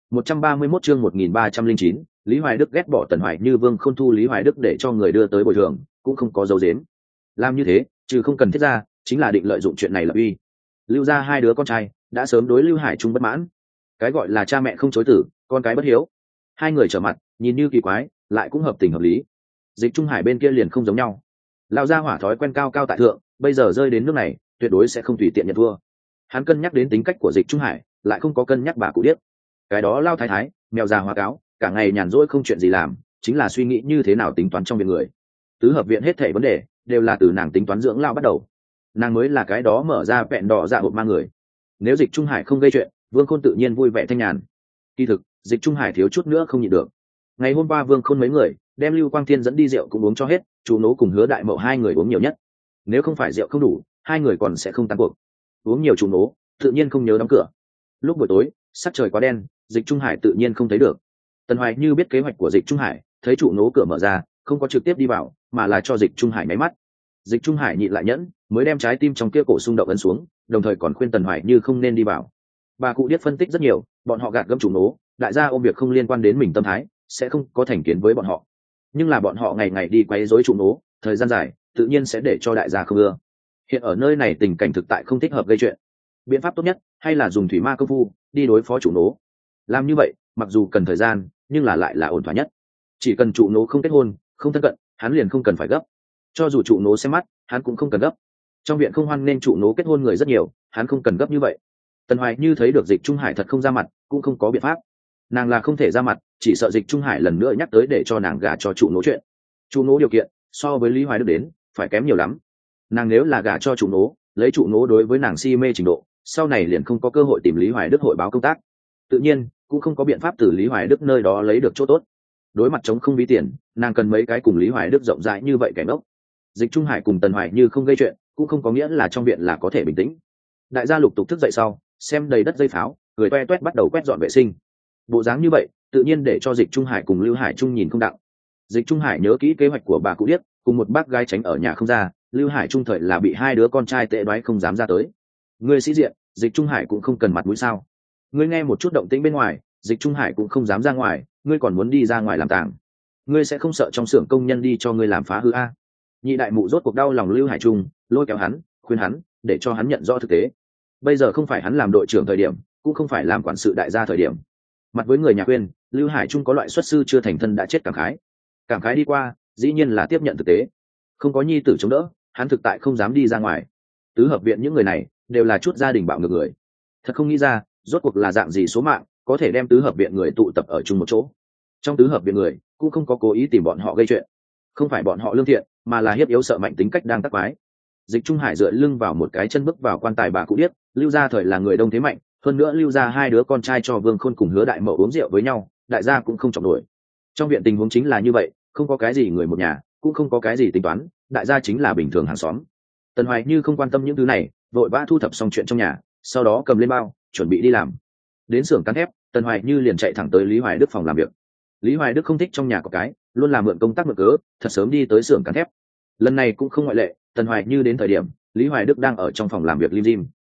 131 chương 1309, Lý Hoài Đức ghét bỏ Tần Hoài Như, Vương Khôn thu Lý Hoài Đức để cho người đưa tới bồi thường, cũng không có dấu giếm. Làm như thế, trừ không cần thiết ra, chính là định lợi dụng chuyện này lập uy. Lưu ra hai đứa con trai đã sớm đối Lưu Hải Trung bất mãn. Cái gọi là cha mẹ không chối tử, con cái bất hiếu. Hai người trở mặt, nhìn như kỳ quái, lại cũng hợp tình hợp lý. Dịch Trung Hải bên kia liền không giống nhau. Lão gia hỏa thói quen cao cao tại thượng, bây giờ rơi đến nước này, tuyệt đối sẽ không tùy tiện nhận thua. Hắn cân nhắc đến tính cách của Dịch Trung Hải, lại không có cân nhắc bà cụ điếc. Cái đó lao thái thái, mèo già hóa cáo, cả ngày nhàn rỗi không chuyện gì làm, chính là suy nghĩ như thế nào tính toán trong việc người. Tứ hợp viện hết thảy vấn đề đều là từ nàng tính toán dưỡng lao bắt đầu. Nàng mới là cái đó mở ra vẹn đỏ dạ hộp mang người. Nếu Dịch Trung Hải không gây chuyện, Vương Khôn tự nhiên vui vẻ thanh nhàn. Kỳ thực, Dịch Trung Hải thiếu chút nữa không nhịn được. Ngày hôm qua Vương Khôn mấy người đem Lưu Quang Thiên dẫn đi rượu cũng uống cho hết, chú nố cùng Hứa Đại Mậu hai người uống nhiều nhất. Nếu không phải rượu không đủ, hai người còn sẽ không tan cuộc. Uống nhiều chú nố, tự nhiên không nhớ đóng cửa. Lúc buổi tối, sắc trời quá đen, Dịch Trung Hải tự nhiên không thấy được. Tần Hoài Như biết kế hoạch của Dịch Trung Hải, thấy trụ nố cửa mở ra, không có trực tiếp đi vào, mà là cho Dịch Trung Hải nháy mắt. Dịch Trung Hải nhịn lại nhẫn, mới đem trái tim trong kia cổ xung động ấn xuống, đồng thời còn khuyên Tần Hoài Như không nên đi vào. Bà cụ điếc phân tích rất nhiều, bọn họ gạt gẫm trụ nố, đại gia ôm việc không liên quan đến mình tâm thái, sẽ không có thành kiến với bọn họ. Nhưng là bọn họ ngày ngày đi quấy rối trụ nố, thời gian dài, tự nhiên sẽ để cho đại gia không ưa. Hiện ở nơi này tình cảnh thực tại không thích hợp gây chuyện. Biện pháp tốt nhất hay là dùng thủy ma công phu đi đối phó trụ nố. Làm như vậy, mặc dù cần thời gian, nhưng là lại là ổn thỏa nhất. Chỉ cần trụ nố không kết hôn, không thân cận, hắn liền không cần phải gấp. Cho dù trụ nố xem mắt, hắn cũng không cần gấp. Trong viện không hoan nên trụ nố kết hôn người rất nhiều, hắn không cần gấp như vậy. Tần Hoài Như thấy được Dịch Trung Hải thật không ra mặt, cũng không có biện pháp. Nàng là không thể ra mặt, chỉ sợ Dịch Trung Hải lần nữa nhắc tới để cho nàng gả cho trụ nố chuyện. Trụ nố điều kiện so với Lý Hoài Đức đến phải kém nhiều lắm. Nàng nếu là gả cho trụ nố, lấy trụ nố đối với nàng si mê trình độ, sau này liền không có cơ hội tìm Lý Hoài Đức hội báo công tác, tự nhiên cũng không có biện pháp từ Lý Hoài Đức nơi đó lấy được chỗ tốt. Đối mặt chống không ví tiền, nàng cần mấy cái cùng Lý Hoài Đức rộng rãi như vậy kẻ ngốc. Dịch Trung Hải cùng Tần Hoài Như không gây chuyện, cũng không có nghĩa là trong viện là có thể bình tĩnh. Đại gia lục tục thức dậy sau, xem đầy đất dây pháo, người toe toét bắt đầu quét dọn vệ sinh. Bộ dáng như vậy, tự nhiên để cho Dịch Trung Hải cùng Lưu Hải Trung nhìn không đặng. Dịch Trung Hải nhớ kỹ kế hoạch của bà cụ điếc, cùng một bác gái tránh ở nhà không ra, Lưu Hải Trung thời là bị hai đứa con trai tệ đoái không dám ra tới. Ngươi sĩ diện, Dịch Trung Hải cũng không cần mặt mũi sao? Ngươi nghe một chút động tĩnh bên ngoài, Dịch Trung Hải cũng không dám ra ngoài, ngươi còn muốn đi ra ngoài làm tàng. Ngươi sẽ không sợ trong xưởng công nhân đi cho ngươi làm phá hư a? Nhị đại mụ rốt cuộc đau lòng Lưu Hải Trung, lôi kéo hắn, khuyên hắn, để cho hắn nhận rõ thực tế. Bây giờ không phải hắn làm đội trưởng thời điểm, cũng không phải làm quản sự đại gia thời điểm. Mặt với người nhà khuyên, Lưu Hải Trung có loại xuất sư chưa thành thân đã chết cảm khái đi qua, dĩ nhiên là tiếp nhận thực tế. Không có nhi tử chống đỡ, hắn thực tại không dám đi ra ngoài. Tứ hợp viện những người này đều là chút gia đình bạo ngược người. Thật không nghĩ ra, rốt cuộc là dạng gì số mạng có thể đem tứ hợp viện người tụ tập ở chung một chỗ. Trong tứ hợp viện người cũng không có cố ý tìm bọn họ gây chuyện, không phải bọn họ lương thiện, mà là hiếp yếu sợ mạnh tính cách đang tắc quái. Dịch Trung Hải dựa lưng vào một cái chân bước vào quan tài bà cụ điếc, Lưu gia thời là người đông thế mạnh, hơn nữa Lưu gia hai đứa con trai cho Vương Khôn cùng Hứa Đại Mậu uống rượu với nhau, đại gia cũng không trọng nổi. Trong viện tình huống chính là như vậy, không có cái gì người một nhà, cũng không có cái gì tính toán, đại gia chính là bình thường hàng xóm. Tần Hoài Như không quan tâm những thứ này, vội vã thu thập xong chuyện trong nhà, sau đó cầm lên bao, chuẩn bị đi làm. Đến xưởng cán thép, Tần Hoài Như liền chạy thẳng tới Lý Hoài Đức phòng làm việc. Lý Hoài Đức không thích trong nhà có cái, luôn làm mượn công tác mượn cớ, thật sớm đi tới xưởng cán thép. Lần này cũng không ngoại lệ, Tần Hoài Như đến thời điểm, Lý Hoài Đức đang ở trong phòng làm việc lim dim.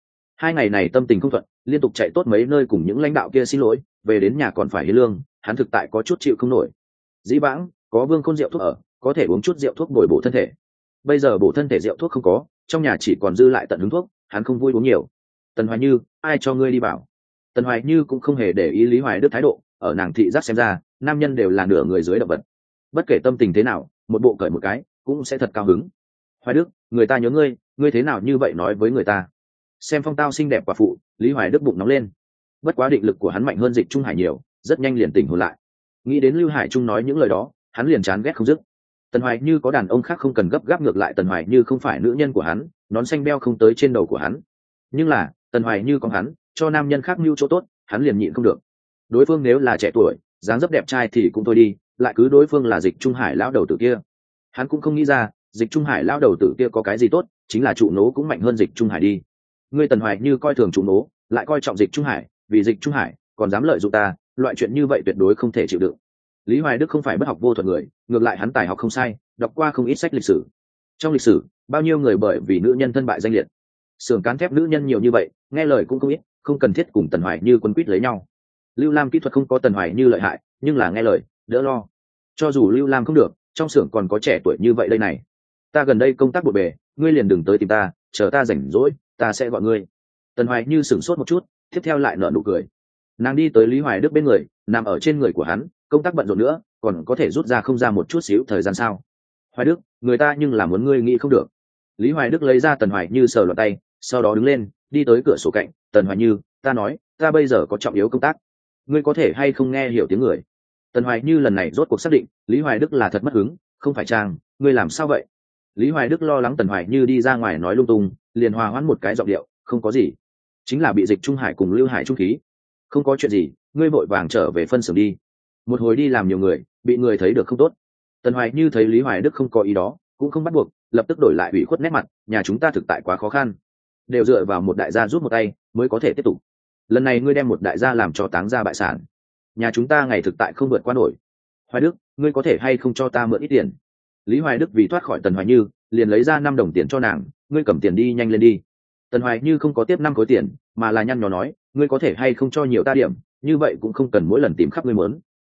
2 ngày này tâm tình không thuận, liên tục chạy tốt mấy nơi cùng những lãnh đạo kia xin lỗi, về đến nhà còn phải hiến lương, hắn thực tại có chút chịu không nổi. Dĩ vãng có Vương Khôn rượu thuốc ở, có thể uống chút rượu thuốc bồi bổ thân thể. Bây giờ bổ thân thể rượu thuốc không có, trong nhà chỉ còn dư lại tận hứng thuốc, hắn không vui uống nhiều. Tần Hoài Như, ai cho ngươi đi bảo? Tần Hoài Như cũng không hề để ý Lý Hoài Đức thái độ, ở nàng thị giác xem ra, nam nhân đều là nửa người dưới động vật. Bất kể tâm tình thế nào, một bộ cởi một cái, cũng sẽ thật cao hứng. Hoài Đức, người ta nhớ ngươi, ngươi thế nào như vậy nói với người ta? Xem phong tao xinh đẹp quả phụ, Lý Hoài Đức bụng nóng lên. Bất quá định lực của hắn mạnh hơn Dịch Trung Hải nhiều, rất nhanh liền tỉnh hồn lại. Nghĩ đến Lưu Hải Trung nói những lời đó, hắn liền chán ghét không dứt. Tần Hoài Như có đàn ông khác không cần gấp gáp, ngược lại Tần Hoài Như không phải nữ nhân của hắn, nón xanh beo không tới trên đầu của hắn. Nhưng là Tần Hoài Như có hắn, cho nam nhân khác mưu chỗ tốt, hắn liền nhịn không được. Đối phương nếu là trẻ tuổi, dáng dấp đẹp trai thì cũng thôi đi, lại cứ đối phương là Dịch Trung Hải lão đầu tử kia. Hắn cũng không nghĩ ra, Dịch Trung Hải lão đầu tử kia có cái gì tốt, chính là trụ nố cũng mạnh hơn Dịch Trung Hải đi. Ngươi Tần Hoài Như coi thường trụ nố, lại coi trọng Dịch Trung Hải, vì Dịch Trung Hải còn dám lợi dụng ta, loại chuyện như vậy tuyệt đối không thể chịu đựng. Lý Hoài Đức không phải bất học vô thuật người, ngược lại hắn tài học không sai, đọc qua không ít sách lịch sử. Trong lịch sử, bao nhiêu người bởi vì nữ nhân thân bại danh liệt. Xưởng cán thép nữ nhân nhiều như vậy, nghe lời cũng không ít, không cần thiết cùng Tần Hoài Như quấn quýt lấy nhau. Lưu Lam kỹ thuật không có Tần Hoài Như lợi hại, nhưng là nghe lời, đỡ lo. Cho dù Lưu Lam không được, trong xưởng còn có trẻ tuổi như vậy đây này. Ta gần đây công tác bộn bề, ngươi liền đừng tới tìm ta, chờ ta rảnh rỗi, ta sẽ gọi ngươi. Tần Hoài Như sửng sốt một chút, tiếp theo lại nở nụ cười. Nàng đi tới Lý Hoài Đức bên người, nằm ở trên người của hắn, công tác bận rộn nữa, còn có thể rút ra không ra một chút xíu thời gian sao? Hoài Đức, người ta nhưng là muốn ngươi nghĩ không được. Lý Hoài Đức lấy ra Tần Hoài Như sờ loạn tay, sau đó đứng lên, đi tới cửa sổ cạnh. Tần Hoài Như, ta nói, ta bây giờ có trọng yếu công tác, ngươi có thể hay không nghe hiểu tiếng người? Tần Hoài Như lần này rốt cuộc xác định, Lý Hoài Đức là thật mất hứng, không phải trang. Ngươi làm sao vậy? Lý Hoài Đức lo lắng Tần Hoài Như đi ra ngoài nói lung tung, liền hòa hoãn một cái giọng điệu, không có gì, chính là bị Dịch Trung Hải cùng Lưu Hải trung khí. Không có chuyện gì, ngươi vội vàng trở về phân xưởng đi. Một hồi đi làm nhiều người, bị người thấy được không tốt. Tần Hoài Như thấy Lý Hoài Đức không có ý đó, cũng không bắt buộc, lập tức đổi lại ủy khuất nét mặt. Nhà chúng ta thực tại quá khó khăn, đều dựa vào một đại gia giúp một tay mới có thể tiếp tục. Lần này ngươi đem một đại gia làm cho táng ra bại sản, nhà chúng ta ngày thực tại không vượt qua nổi. Hoài Đức, ngươi có thể hay không cho ta mượn ít tiền? Lý Hoài Đức vì thoát khỏi Tần Hoài Như, liền lấy ra 5 đồng tiền cho nàng. Ngươi cầm tiền đi nhanh lên đi. Tần Hoài Như không có tiếp 5 khối tiền, mà là nhăn nhó nói, ngươi có thể hay không cho nhiều ta điểm, như vậy cũng không cần mỗi lần tìm khắp ngươi muốn.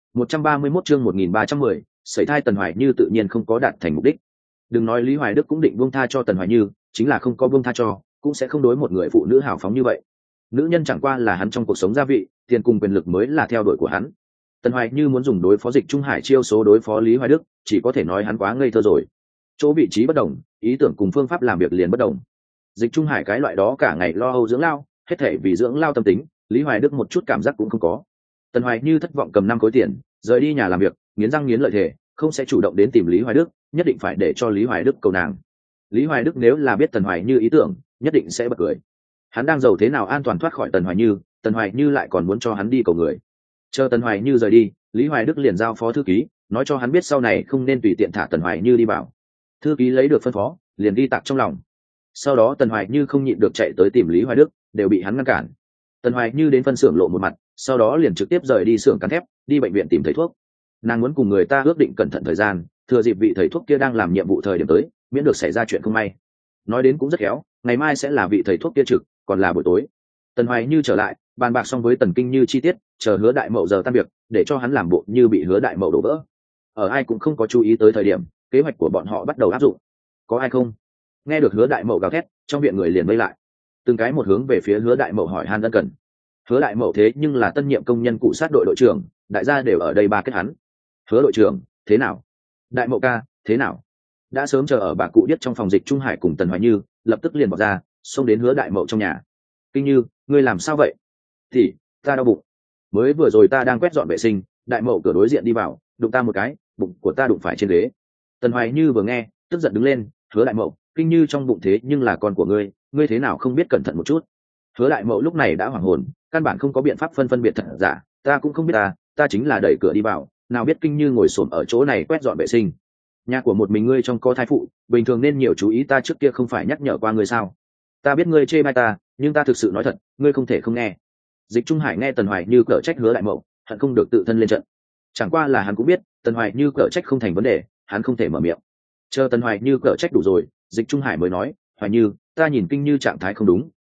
131 chương 1310, sẩy thai. Tần Hoài Như tự nhiên không có đạt thành mục đích. Đừng nói Lý Hoài Đức cũng định buông tha cho Tần Hoài Như, chính là không có buông tha cho, cũng sẽ không đối một người phụ nữ hào phóng như vậy. Nữ nhân chẳng qua là hắn trong cuộc sống gia vị, tiền cùng quyền lực mới là theo đuổi của hắn. Tần Hoài Như muốn dùng đối phó Dịch Trung Hải chiêu số đối phó Lý Hoài Đức, chỉ có thể nói hắn quá ngây thơ rồi. Chỗ vị trí bất đồng, ý tưởng cùng phương pháp làm việc liền bất đồng. Dịch Trung Hải cái loại đó cả ngày lo âu dưỡng lao, hết thể vì dưỡng lao tâm tính, Lý Hoài Đức một chút cảm giác cũng không có. Tần Hoài Như thất vọng cầm 5 khối tiền, rời đi nhà làm việc, nghiến răng nghiến lợi thề, không sẽ chủ động đến tìm Lý Hoài Đức, nhất định phải để cho Lý Hoài Đức cầu nàng. Lý Hoài Đức nếu là biết Tần Hoài Như ý tưởng, nhất định sẽ bật cười. Hắn đang giàu thế nào an toàn thoát khỏi Tần Hoài Như lại còn muốn cho hắn đi cầu người. Chờ Tần Hoài Như rời đi, Lý Hoài Đức liền giao phó thư ký, nói cho hắn biết sau này không nên tùy tiện thả Tần Hoài Như đi bảo. Thư ký lấy được phân phó, liền ghi tạc trong lòng. Sau đó Tần Hoài Như không nhịn được chạy tới tìm Lý Hoài Đức, đều bị hắn ngăn cản. Tần Hoài Như đến phân xưởng lộ một mặt, sau đó liền trực tiếp rời đi xưởng cán thép, đi bệnh viện tìm thầy thuốc. Nàng muốn cùng người ta ước định cẩn thận thời gian, thừa dịp vị thầy thuốc kia đang làm nhiệm vụ thời điểm tới, miễn được xảy ra chuyện không may. Nói đến cũng rất khéo, ngày mai sẽ là vị thầy thuốc kia trực, còn là buổi tối. Tần Hoài Như trở lại, bàn bạc xong với Tần Kinh Như chi tiết, chờ Hứa Đại Mậu giờ tan việc, để cho hắn làm bộ như bị Hứa Đại Mậu đổ vỡ. Ở ai cũng không có chú ý tới thời điểm, kế hoạch của bọn họ bắt đầu áp dụng. Có ai không? Nghe được Hứa Đại Mậu gào thét, trong viện người liền vây lại, từng cái một hướng về phía Hứa Đại Mậu hỏi han ân cần. Hứa Đại Mậu thế nhưng là tân nhiệm công nhân cụ sát đội đội trưởng, đại gia đều ở đây ba kết hắn. Hứa đội trưởng, thế nào? Đại Mậu ca, thế nào? Đã sớm chờ ở bà cụ điếc trong phòng Dịch Trung Hải cùng Tần Hoài Như, lập tức liền bỏ ra, xông đến Hứa Đại Mậu trong nhà. Kinh Như, ngươi làm sao vậy? Thì, ta đau bụng. Mới vừa rồi ta đang quét dọn vệ sinh, Đại Mậu cửa đối diện đi vào, đụng ta một cái, bụng của ta đụng phải trên ghế. Tần Hoài Như vừa nghe, tức giận đứng lên. Hứa Đại Mậu, Kinh Như trong bụng thế nhưng là con của ngươi, ngươi thế nào không biết cẩn thận một chút? Hứa Đại Mậu lúc này đã hoảng hồn, căn bản không có biện pháp phân biệt thật giả. Ta cũng không biết ta chính là đẩy cửa đi vào, nào biết Kinh Như ngồi xổm ở chỗ này quét dọn vệ sinh. Nhà của một mình ngươi trong có thai phụ, bình thường nên nhiều chú ý, ta trước kia không phải nhắc nhở qua ngươi sao? Ta biết ngươi chê bai ta, nhưng ta thực sự nói thật, ngươi không thể không nghe. Dịch Trung Hải nghe Tần Hoài Như cở trách Hứa Đại Mậu, hận không được tự thân lên trận. Chẳng qua là hắn cũng biết, Tần Hoài Như cở trách không thành vấn đề, hắn không thể mở miệng. Chờ Tần Hoài Như cở trách đủ rồi, Dịch Trung Hải mới nói, Hoài Như, ta nhìn Kinh Như trạng thái không đúng,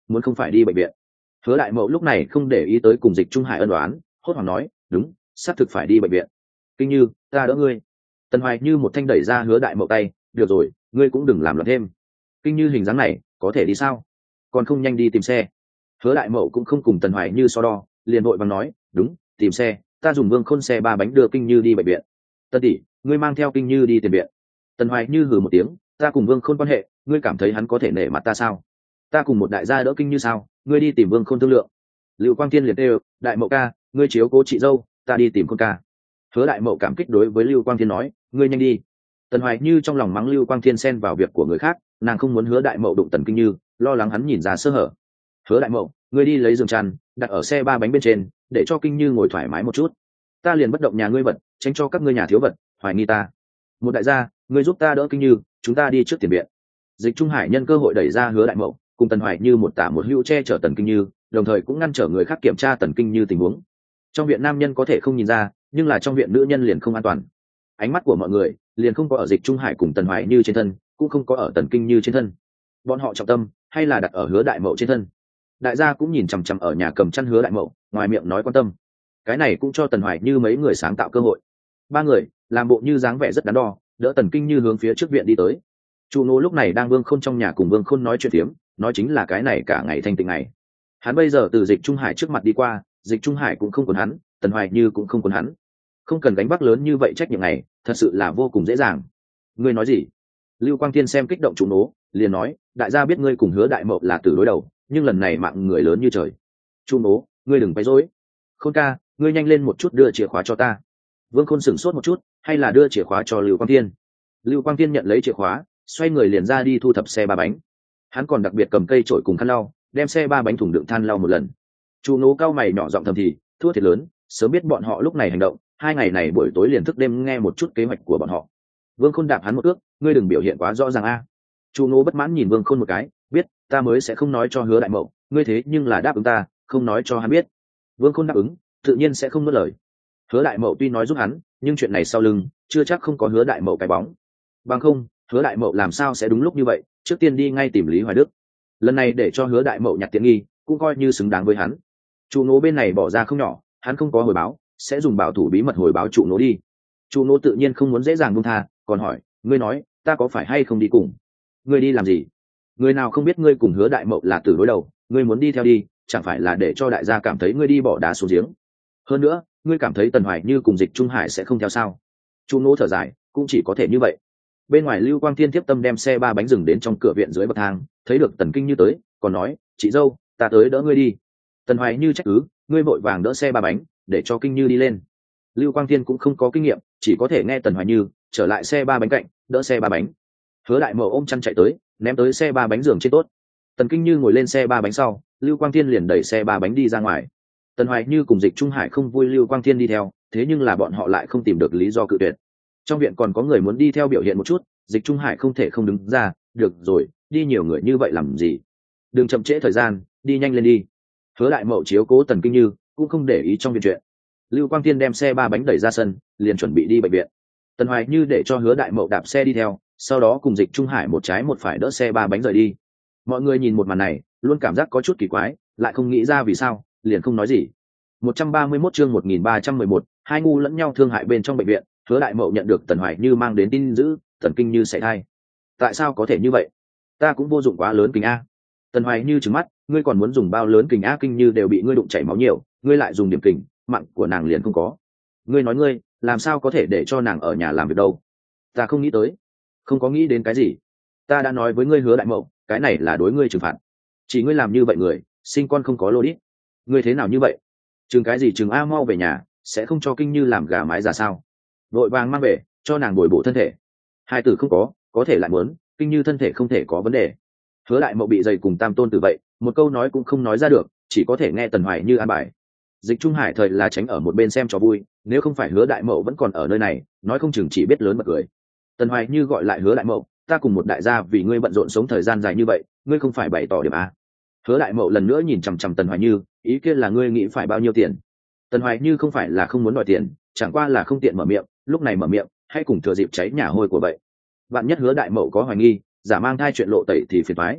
muốn không phải đi bệnh viện. Hứa đại mậu lúc này không để ý tới cùng Dịch Trung Hải ân đoán, hốt hoảng nói, đúng, xác thực phải đi bệnh viện. Kinh Như, ta đỡ ngươi. Tần Hoài Như một thanh đẩy ra Hứa đại mậu tay, được rồi, ngươi cũng đừng làm loạn thêm. Kinh Như hình dáng này có thể đi sao? Còn không nhanh đi tìm xe. Hứa đại mậu cũng không cùng Tần Hoài Như so đo, liền vội vàng nói, đúng, tìm xe, ta dùng Vương Khôn xe 3 bánh đưa Kinh Như đi bệnh viện. Tân tỷ, ngươi mang theo Kinh Như đi tiền viện. Tần Hoài Như hừ một tiếng, ta cùng Vương Khôn quan hệ, ngươi cảm thấy hắn có thể nể mặt ta sao? Ta cùng một đại gia đỡ Kinh Như sao? Ngươi đi tìm Vương Khôn thương lượng. Lưu Quang Thiên liền kêu, đại mậu ca, ngươi chiếu cố chị dâu, ta đi tìm Khôn ca. Hứa đại mậu cảm kích đối với Lưu Quang Thiên nói, ngươi nhanh đi. Tần Hoài Như trong lòng mắng Lưu Quang Thiên xen vào việc của người khác, nàng không muốn Hứa đại mậu đụng Tần Kinh Như, lo lắng hắn nhìn ra sơ hở. Hứa đại mậu, ngươi đi lấy giường chăn đặt ở xe 3 bánh bên trên, để cho Kinh Như ngồi thoải mái một chút. Ta liền bất động nhà ngươi vật, tránh cho các ngươi nhà thiếu vật hoài nghi ta. Một đại gia, ngươi giúp ta đỡ Kinh Như, chúng ta đi trước tiền viện. Dịch Trung Hải nhân cơ hội đẩy ra Hứa đại mậu, cùng Tần Hoài Như một tả một hữu che chở Tần Kinh Như, đồng thời cũng ngăn trở người khác kiểm tra Tần Kinh Như tình huống. Trong viện nam nhân có thể không nhìn ra, nhưng là trong viện nữ nhân liền không an toàn. Ánh mắt của mọi người liền không có ở Dịch Trung Hải cùng Tần Hoài Như trên thân, cũng không có ở Tần Kinh Như trên thân. Bọn họ trọng tâm hay là đặt ở Hứa đại mậu trên thân. Đại gia cũng nhìn chằm chằm ở nhà cầm chăn Hứa đại mậu, ngoài miệng nói quan tâm. Cái này cũng cho Tần Hoài Như mấy người sáng tạo cơ hội. Ba người làm bộ như dáng vẻ rất đắn đo, đỡ Tần Kinh Như hướng phía trước viện đi tới. Chu Nô lúc này đang Vương Khôn trong nhà cùng Vương Khôn nói chuyện phiếm, nói chính là cái này cả ngày thanh tịnh ngày. Hắn bây giờ từ Dịch Trung Hải trước mặt đi qua, Dịch Trung Hải cũng không còn hắn, Tần Hoài Như cũng không còn hắn, không cần gánh vác lớn như vậy trách nhiệm này, thật sự là vô cùng dễ dàng. Ngươi nói gì? Lưu Quang Thiên xem kích động Chu Nô, liền nói, đại gia biết ngươi cùng Hứa đại mậu là tử đối đầu, nhưng lần này mạng người lớn như trời. Chu Nô, ngươi đừng bối rối. Khôn ca, ngươi nhanh lên một chút đưa chìa khóa cho ta. Vương Khôn sửng sốt một chút, hay là đưa chìa khóa cho Lưu Quang Thiên. Lưu Quang Thiên nhận lấy chìa khóa, xoay người liền ra đi thu thập xe 3 bánh. Hắn còn đặc biệt cầm cây chổi cùng khăn lau, đem xe 3 bánh thùng đựng than lau một lần. Chu Nô cao mày nhỏ giọng thầm thì, thua thiệt lớn, sớm biết bọn họ lúc này hành động, 2 ngày này buổi tối liền thức đêm nghe một chút kế hoạch của bọn họ. Vương Khôn đạp hắn một ước, ngươi đừng biểu hiện quá rõ ràng a. Chu Nô bất mãn nhìn Vương Khôn một cái, biết, ta mới sẽ không nói cho Hứa đại mậu, ngươi thế nhưng là đáp ứng ta, không nói cho hắn biết. Vương Khôn đáp ứng, tự nhiên sẽ không nuốt lời. Hứa đại mậu tuy nói giúp hắn, nhưng chuyện này sau lưng chưa chắc không có Hứa đại mậu cái bóng. Bằng không, Hứa đại mậu làm sao sẽ đúng lúc như vậy, trước tiên đi ngay tìm Lý Hoài Đức. Lần này để cho Hứa đại mậu nhặt tiện nghi, cũng coi như xứng đáng với hắn. Chu Nô bên này bỏ ra không nhỏ, hắn không có hồi báo, sẽ dùng bảo thủ bí mật hồi báo Chu Nô đi. Chu Nô tự nhiên không muốn dễ dàng buông tha, còn hỏi, ngươi nói, ta có phải hay không đi cùng? Ngươi đi làm gì? Người nào không biết ngươi cùng Hứa đại mậu là tử đối đầu, ngươi muốn đi theo đi, chẳng phải là để cho đại gia cảm thấy ngươi đi bỏ đá xuống giếng. Hơn nữa, ngươi cảm thấy Tần Hoài Như cùng Dịch Trung Hải sẽ không theo sao? Chu Nô thở dài, cũng chỉ có thể như vậy. Bên ngoài Lưu Quang Thiên tiếp tâm đem xe 3 bánh dừng đến trong cửa viện dưới bậc thang, thấy được Tần Kinh Như tới, còn nói, chị dâu, ta tới đỡ ngươi đi. Tần Hoài Như trách cứ, ngươi vội vàng đỡ xe 3 bánh, để cho Kinh Như đi lên. Lưu Quang Thiên cũng không có kinh nghiệm, chỉ có thể nghe Tần Hoài Như trở lại xe 3 bánh cạnh, đỡ xe 3 bánh. Hứa đại mậu ôm chăn chạy tới, ném tới xe 3 bánh giường trên tốt. Tần Kinh Như ngồi lên xe 3 bánh sau, Lưu Quang Thiên liền đẩy xe 3 bánh đi ra ngoài. Tần Hoài Như cùng Dịch Trung Hải không vui Lưu Quang Thiên đi theo, thế nhưng là bọn họ lại không tìm được lý do cự tuyệt. Trong viện còn có người muốn đi theo biểu hiện một chút, Dịch Trung Hải không thể không đứng ra, được rồi, đi nhiều người như vậy làm gì? Đừng chậm trễ thời gian, đi nhanh lên đi. Hứa đại mậu chiếu cố Tần Kinh Như, cũng không để ý trong viện chuyện. Lưu Quang Thiên đem xe 3 bánh đẩy ra sân, liền chuẩn bị đi bệnh viện. Tần Hoài Như để cho Hứa đại mậu đạp xe đi theo, sau đó cùng Dịch Trung Hải một trái một phải đỡ xe 3 bánh rời đi. Mọi người nhìn một màn này, luôn cảm giác có chút kỳ quái, lại không nghĩ ra vì sao, liền không nói gì. 131 chương 1311, hai ngu lẫn nhau thương hại bên trong bệnh viện. Hứa đại mậu nhận được Tần Hoài Như mang đến tin dữ, Tần Kinh Như sảy thai. Tại sao có thể như vậy? Ta cũng vô dụng quá lớn kình a. Tần Hoài Như trừng mắt, ngươi còn muốn dùng bao lớn kình a? Kinh Như đều bị ngươi đụng chảy máu nhiều, ngươi lại dùng điểm kình, mạng của nàng liền không có. Ngươi nói ngươi, làm sao có thể để cho nàng ở nhà làm việc đâu? Ta không nghĩ tới. Không có nghĩ đến cái gì. Ta đã nói với ngươi Hứa đại mậu, cái này là đối ngươi trừng phạt. Chỉ ngươi làm như vậy người, sinh con không có lô đít. Ngươi thế nào như vậy? Chừng cái gì chừng a, mau về nhà, sẽ không cho Kinh Như làm gà mái già sao? Vội vàng mang về, cho nàng bồi bổ thân thể. Hai tử không có thể lại muốn, Kinh Như thân thể không thể có vấn đề. Hứa đại mậu bị dày cùng tam tôn từ vậy, một câu nói cũng không nói ra được, chỉ có thể nghe Tần Hoài Như an bài. Dịch Trung Hải thời là tránh ở một bên xem cho vui, nếu không phải Hứa đại mậu vẫn còn ở nơi này, nói không chừng chỉ biết lớn bật cười. Tần Hoài Như gọi lại Hứa đại mậu, ta cùng một đại gia vì ngươi bận rộn sống thời gian dài như vậy, ngươi không phải bày tỏ điểm a? Hứa đại mậu lần nữa nhìn chằm chằm Tần Hoài Như, ý kia là ngươi nghĩ phải bao nhiêu tiền? Tần Hoài Như không phải là không muốn đòi tiền, chẳng qua là không tiện mở miệng, lúc này mở miệng, hay cùng thừa dịp cháy nhà hôi của vậy. Bạn nhất Hứa đại mậu có hoài nghi, giả mang thai chuyện lộ tẩy thì phiền toái.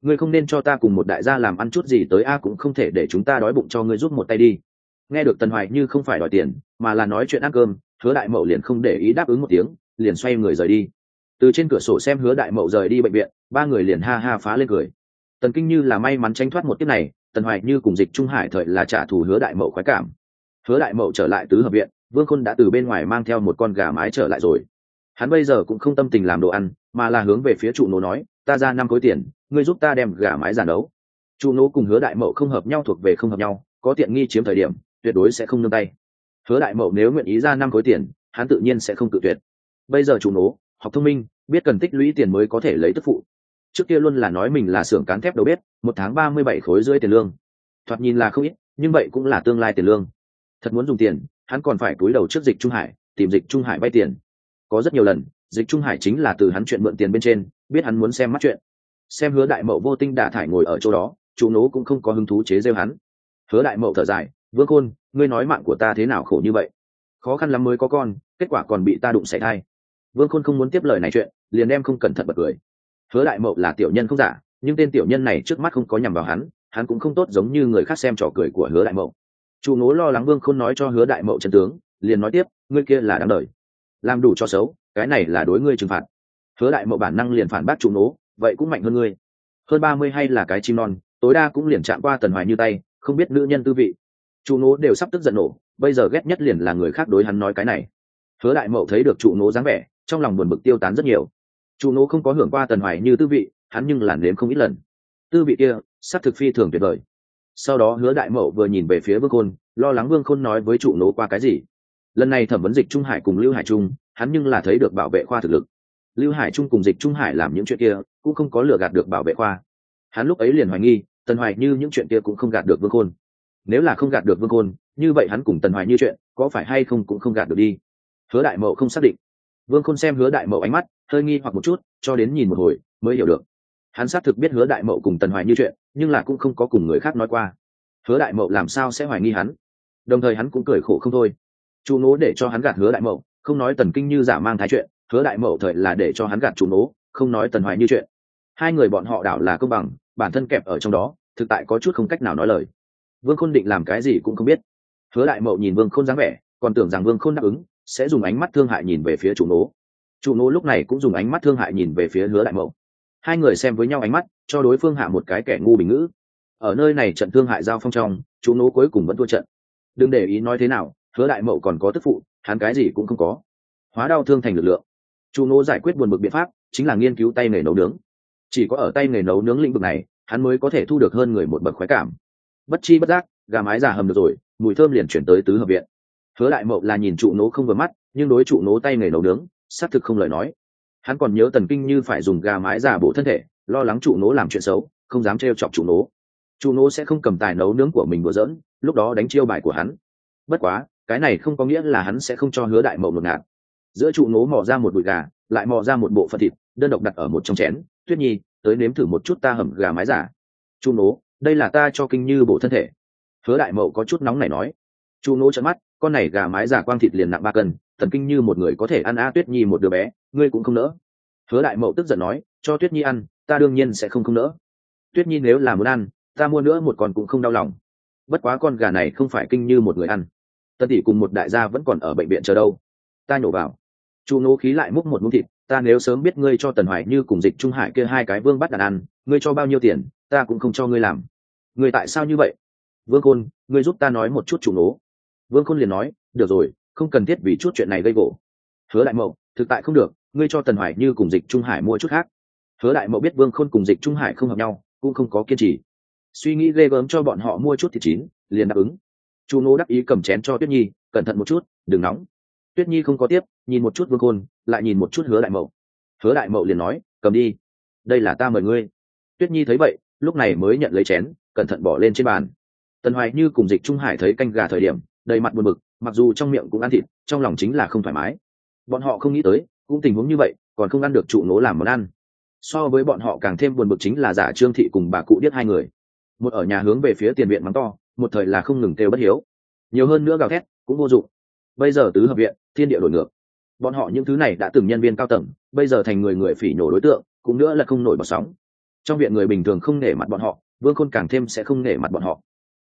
ngươi không nên cho ta cùng một đại gia làm ăn chút gì tới a, cũng không thể để chúng ta đói bụng cho ngươi giúp một tay đi. Nghe được Tần Hoài Như không phải đòi tiền mà là nói chuyện ăn cơm, Hứa Đại Mậu liền không để ý đáp ứng một tiếng, liền xoay người rời đi. Từ trên cửa sổ xem Hứa Đại Mậu rời đi bệnh viện, ba người liền ha ha phá lên cười. Tần Kinh Như là may mắn tránh thoát một kiếp này, Tần Hoài Như cùng Dịch Trung Hải thời là trả thù Hứa Đại Mậu khoái cảm. Hứa Đại Mậu trở lại tứ hợp viện, Vương Khôn đã từ bên ngoài mang theo một con gà mái trở lại rồi. Hắn bây giờ cũng không tâm tình làm đồ ăn, mà là hướng về phía trụ nô nói, ta ra 5 khối tiền, ngươi giúp ta đem gà mái giàn đấu. Trụ nô cùng Hứa Đại Mậu không hợp nhau, thuộc về không hợp nhau, có tiện nghi chiếm thời điểm, tuyệt đối sẽ không nương tay. Hứa Đại Mậu nếu nguyện ý ra 5 khối tiền, hắn tự nhiên sẽ không cự tuyệt. Bây giờ trụ nô học thông minh, biết cần tích lũy tiền mới có thể lấy tức phụ. Trước kia luôn là nói mình là xưởng cán thép đầu bếp, 1 tháng 37 khối rưỡi tiền lương. Thoạt nhìn là không ít, nhưng vậy cũng là tương lai tiền lương. Thật muốn dùng tiền, hắn còn phải cúi đầu trước Dịch Trung Hải, tìm Dịch Trung Hải vay tiền. Có rất nhiều lần, Dịch Trung Hải chính là từ hắn chuyện mượn tiền bên trên, biết hắn muốn xem mắt chuyện. Xem Hứa Đại Mậu vô tinh đả thải ngồi ở chỗ đó, chủ nố cũng không có hứng thú chế giễu hắn. Hứa Đại Mậu thở dài, Vương Khôn, ngươi nói mạng của ta thế nào khổ như vậy, khó khăn lắm mới có con, kết quả còn bị ta đụng sảy thai. Vương Khôn không muốn tiếp lời này chuyện, liền đem không cẩn thận bật cười. Hứa Đại Mậu là tiểu nhân không giả, nhưng tên tiểu nhân này trước mắt không có nhằm vào hắn cũng không tốt giống như người khác xem trò cười của Hứa Đại Mậu. Chủ nố lo lắng Vương Khôn nói cho Hứa Đại Mậu chân tướng, liền nói tiếp, ngươi kia là đáng đời, làm đủ cho xấu, cái này là đối ngươi trừng phạt. Hứa Đại Mậu bản năng liền phản bác chủ nố, vậy cũng mạnh hơn ngươi, hơn 30 hay là cái chim non, tối đa cũng liền chạm qua Tần Hoài Như tay, không biết nữ nhân tư vị. Chủ nố đều sắp tức giận nổ, bây giờ ghét nhất liền là người khác đối hắn nói cái này. Hứa Đại Mậu thấy được chủ nố dáng vẻ, trong lòng buồn bực tiêu tán rất nhiều. Chủ nố không có hưởng qua Tần Hoài Như tư vị, hắn nhưng là nếm không ít lần. Tư vị kia, sắc thực phi thường tuyệt vời. Sau đó Hứa Đại Mậu vừa nhìn về phía Vương Khôn, lo lắng Vương Khôn nói với chủ nố qua cái gì. Lần này thẩm vấn Dịch Trung Hải cùng Lưu Hải Trung, hắn nhưng là thấy được bảo vệ khoa thực lực. Lưu Hải Trung cùng Dịch Trung Hải làm những chuyện kia, cũng không có lừa gạt được bảo vệ khoa. Hắn lúc ấy liền hoài nghi, Tần Hoài Như những chuyện kia cũng không gạt được Vương Khôn. Nếu là không gạt được Vương Khôn, như vậy hắn cùng Tần Hoài Như chuyện, có phải hay không cũng không gạt được đi. Hứa Đại Mậu không xác định. Vương Khôn xem Hứa Đại Mậu ánh mắt hơi nghi hoặc một chút, cho đến nhìn một hồi mới hiểu được. Hắn xác thực biết Hứa Đại Mậu cùng Tần Hoài Như chuyện, nhưng là cũng không có cùng người khác nói qua. Hứa Đại Mậu làm sao sẽ hoài nghi hắn? Đồng thời hắn cũng cười khổ không thôi. Chủ nố để cho hắn gạt Hứa Đại Mậu, không nói Tần Kinh Như giả mang thái chuyện, Hứa Đại Mậu thời là để cho hắn gạt chủ nố, không nói Tần Hoài Như chuyện. Hai người bọn họ đảo là công bằng, bản thân kẹp ở trong đó, thực tại có chút không cách nào nói lời. Vương Khôn định làm cái gì cũng không biết. Hứa Đại Mậu nhìn Vương Khôn dáng vẻ, còn tưởng rằng Vương Khôn đáp ứng, sẽ dùng ánh mắt thương hại nhìn về phía chủ nố. Chủ nố lúc này cũng dùng ánh mắt thương hại nhìn về phía Hứa Đại Mậu. Hai người xem với nhau ánh mắt, cho đối phương hạ một cái kẻ ngu bình ngữ. Ở nơi này trận thương hại giao phong trong, chủ nố cuối cùng vẫn thua trận. Đừng để ý nói thế nào, Hứa Đại Mậu còn có tức phụ, hắn cái gì cũng không có. Hóa đau thương thành lực lượng. Chủ nố giải quyết buồn bực biện pháp, chính là nghiên cứu tay nghề nấu nướng. Chỉ có ở tay nghề nấu nướng lĩnh vực này, hắn mới có thể thu được hơn người một bậc khoái cảm. Bất chi bất giác, gà mái già hầm được rồi, mùi thơm liền chuyển tới tứ hợp viện. Hứa Đại Mậu là nhìn trụ nố không vừa mắt, nhưng đối trụ nố tay nghề nấu nướng, xác thực không lời nói. Hắn còn nhớ Tần Kinh Như phải dùng gà mái già bổ thân thể, lo lắng trụ nố làm chuyện xấu, không dám trêu chọc trụ nố. Trụ nố sẽ không cầm tài nấu nướng của mình đùa giỡn, lúc đó đánh chiêu bài của hắn. Bất quá, cái này không có nghĩa là hắn sẽ không cho Hứa Đại Mậu ngột ngạt. Giữa trụ nố mò ra một đùi gà, lại mò ra một bộ phận thịt, đơn độc đặt ở một trong chén. Tuyết Nhi, tới nếm thử một chút ta hầm gà mái giả. Trụ nố, đây là ta cho Kinh Như bổ thân thể. Hứa Đại Mậu có chút nóng nảy nói. Trụ nố trợn mắt, con này gà mái giả quang thịt liền nặng 3 cân, Tần Kinh Như một người có thể ăn Tuyết Nhi một đứa bé, ngươi cũng không nỡ. Hứa Đại Mậu tức giận nói, cho Tuyết Nhi ăn, ta đương nhiên sẽ không nỡ. Tuyết Nhi nếu là muốn ăn, ta mua nữa một con cũng không đau lòng. Bất quá con gà này không phải Kinh Như một người ăn. Tần tỷ cùng một đại gia vẫn còn ở bệnh viện chờ đâu. Ta nhổ vào. Trụ nố khí lại múc một muỗng thịt, ta nếu sớm biết ngươi cho Tần Hoài Như cùng Dịch Trung Hải kia hai cái vương bắt đàn ăn, ngươi cho bao nhiêu tiền, ta cũng không cho ngươi làm. Ngươi tại sao như vậy? Vương Khôn, ngươi giúp ta nói một chút. Trụ nố. Vương Khôn liền nói, được rồi, không cần thiết vì chút chuyện này gây gổ. Hứa Đại Mậu, thực tại không được, ngươi cho Tần Hoài Như cùng Dịch Trung Hải mua chút khác. Hứa Đại Mậu biết Vương Khôn cùng Dịch Trung Hải không hợp nhau, cũng không có kiên trì. Suy nghĩ ghê gớm cho bọn họ mua chút thịt chín, liền đáp ứng. Chu nô đắc ý cầm chén cho Tuyết Nhi, cẩn thận một chút, đừng nóng. Tuyết Nhi không có tiếp, nhìn một chút Vương Khôn, lại nhìn một chút Hứa Đại Mậu. Hứa Đại Mậu liền nói, cầm đi, đây là ta mời ngươi. Tuyết Nhi thấy vậy, lúc này mới nhận lấy chén, cẩn thận bỏ lên trên bàn. Tần Hoài Như cùng Dịch Trung Hải thấy canh gà thời điểm, đầy mặt buồn bực, mặc dù trong miệng cũng ăn thịt, trong lòng chính là không thoải mái. Bọn họ không nghĩ tới, cũng tình huống như vậy, còn không ăn được trụ nố làm món ăn. So với bọn họ càng thêm buồn bực chính là giả Trương Thị cùng bà cụ Điếc hai người. Một ở nhà hướng về phía tiền viện mắng to, một thời là không ngừng kêu bất hiếu. Nhiều hơn nữa gào thét, cũng vô dụng. Bây giờ tứ hợp viện, thiên địa đổi ngược. Bọn họ những thứ này đã từng nhân viên cao tầng, bây giờ thành người người phỉ nhổ đối tượng, cũng nữa là không nổi bọt sóng. Trong viện người bình thường không nể mặt bọn họ, Vương Khôn càng thêm sẽ không nể mặt bọn họ.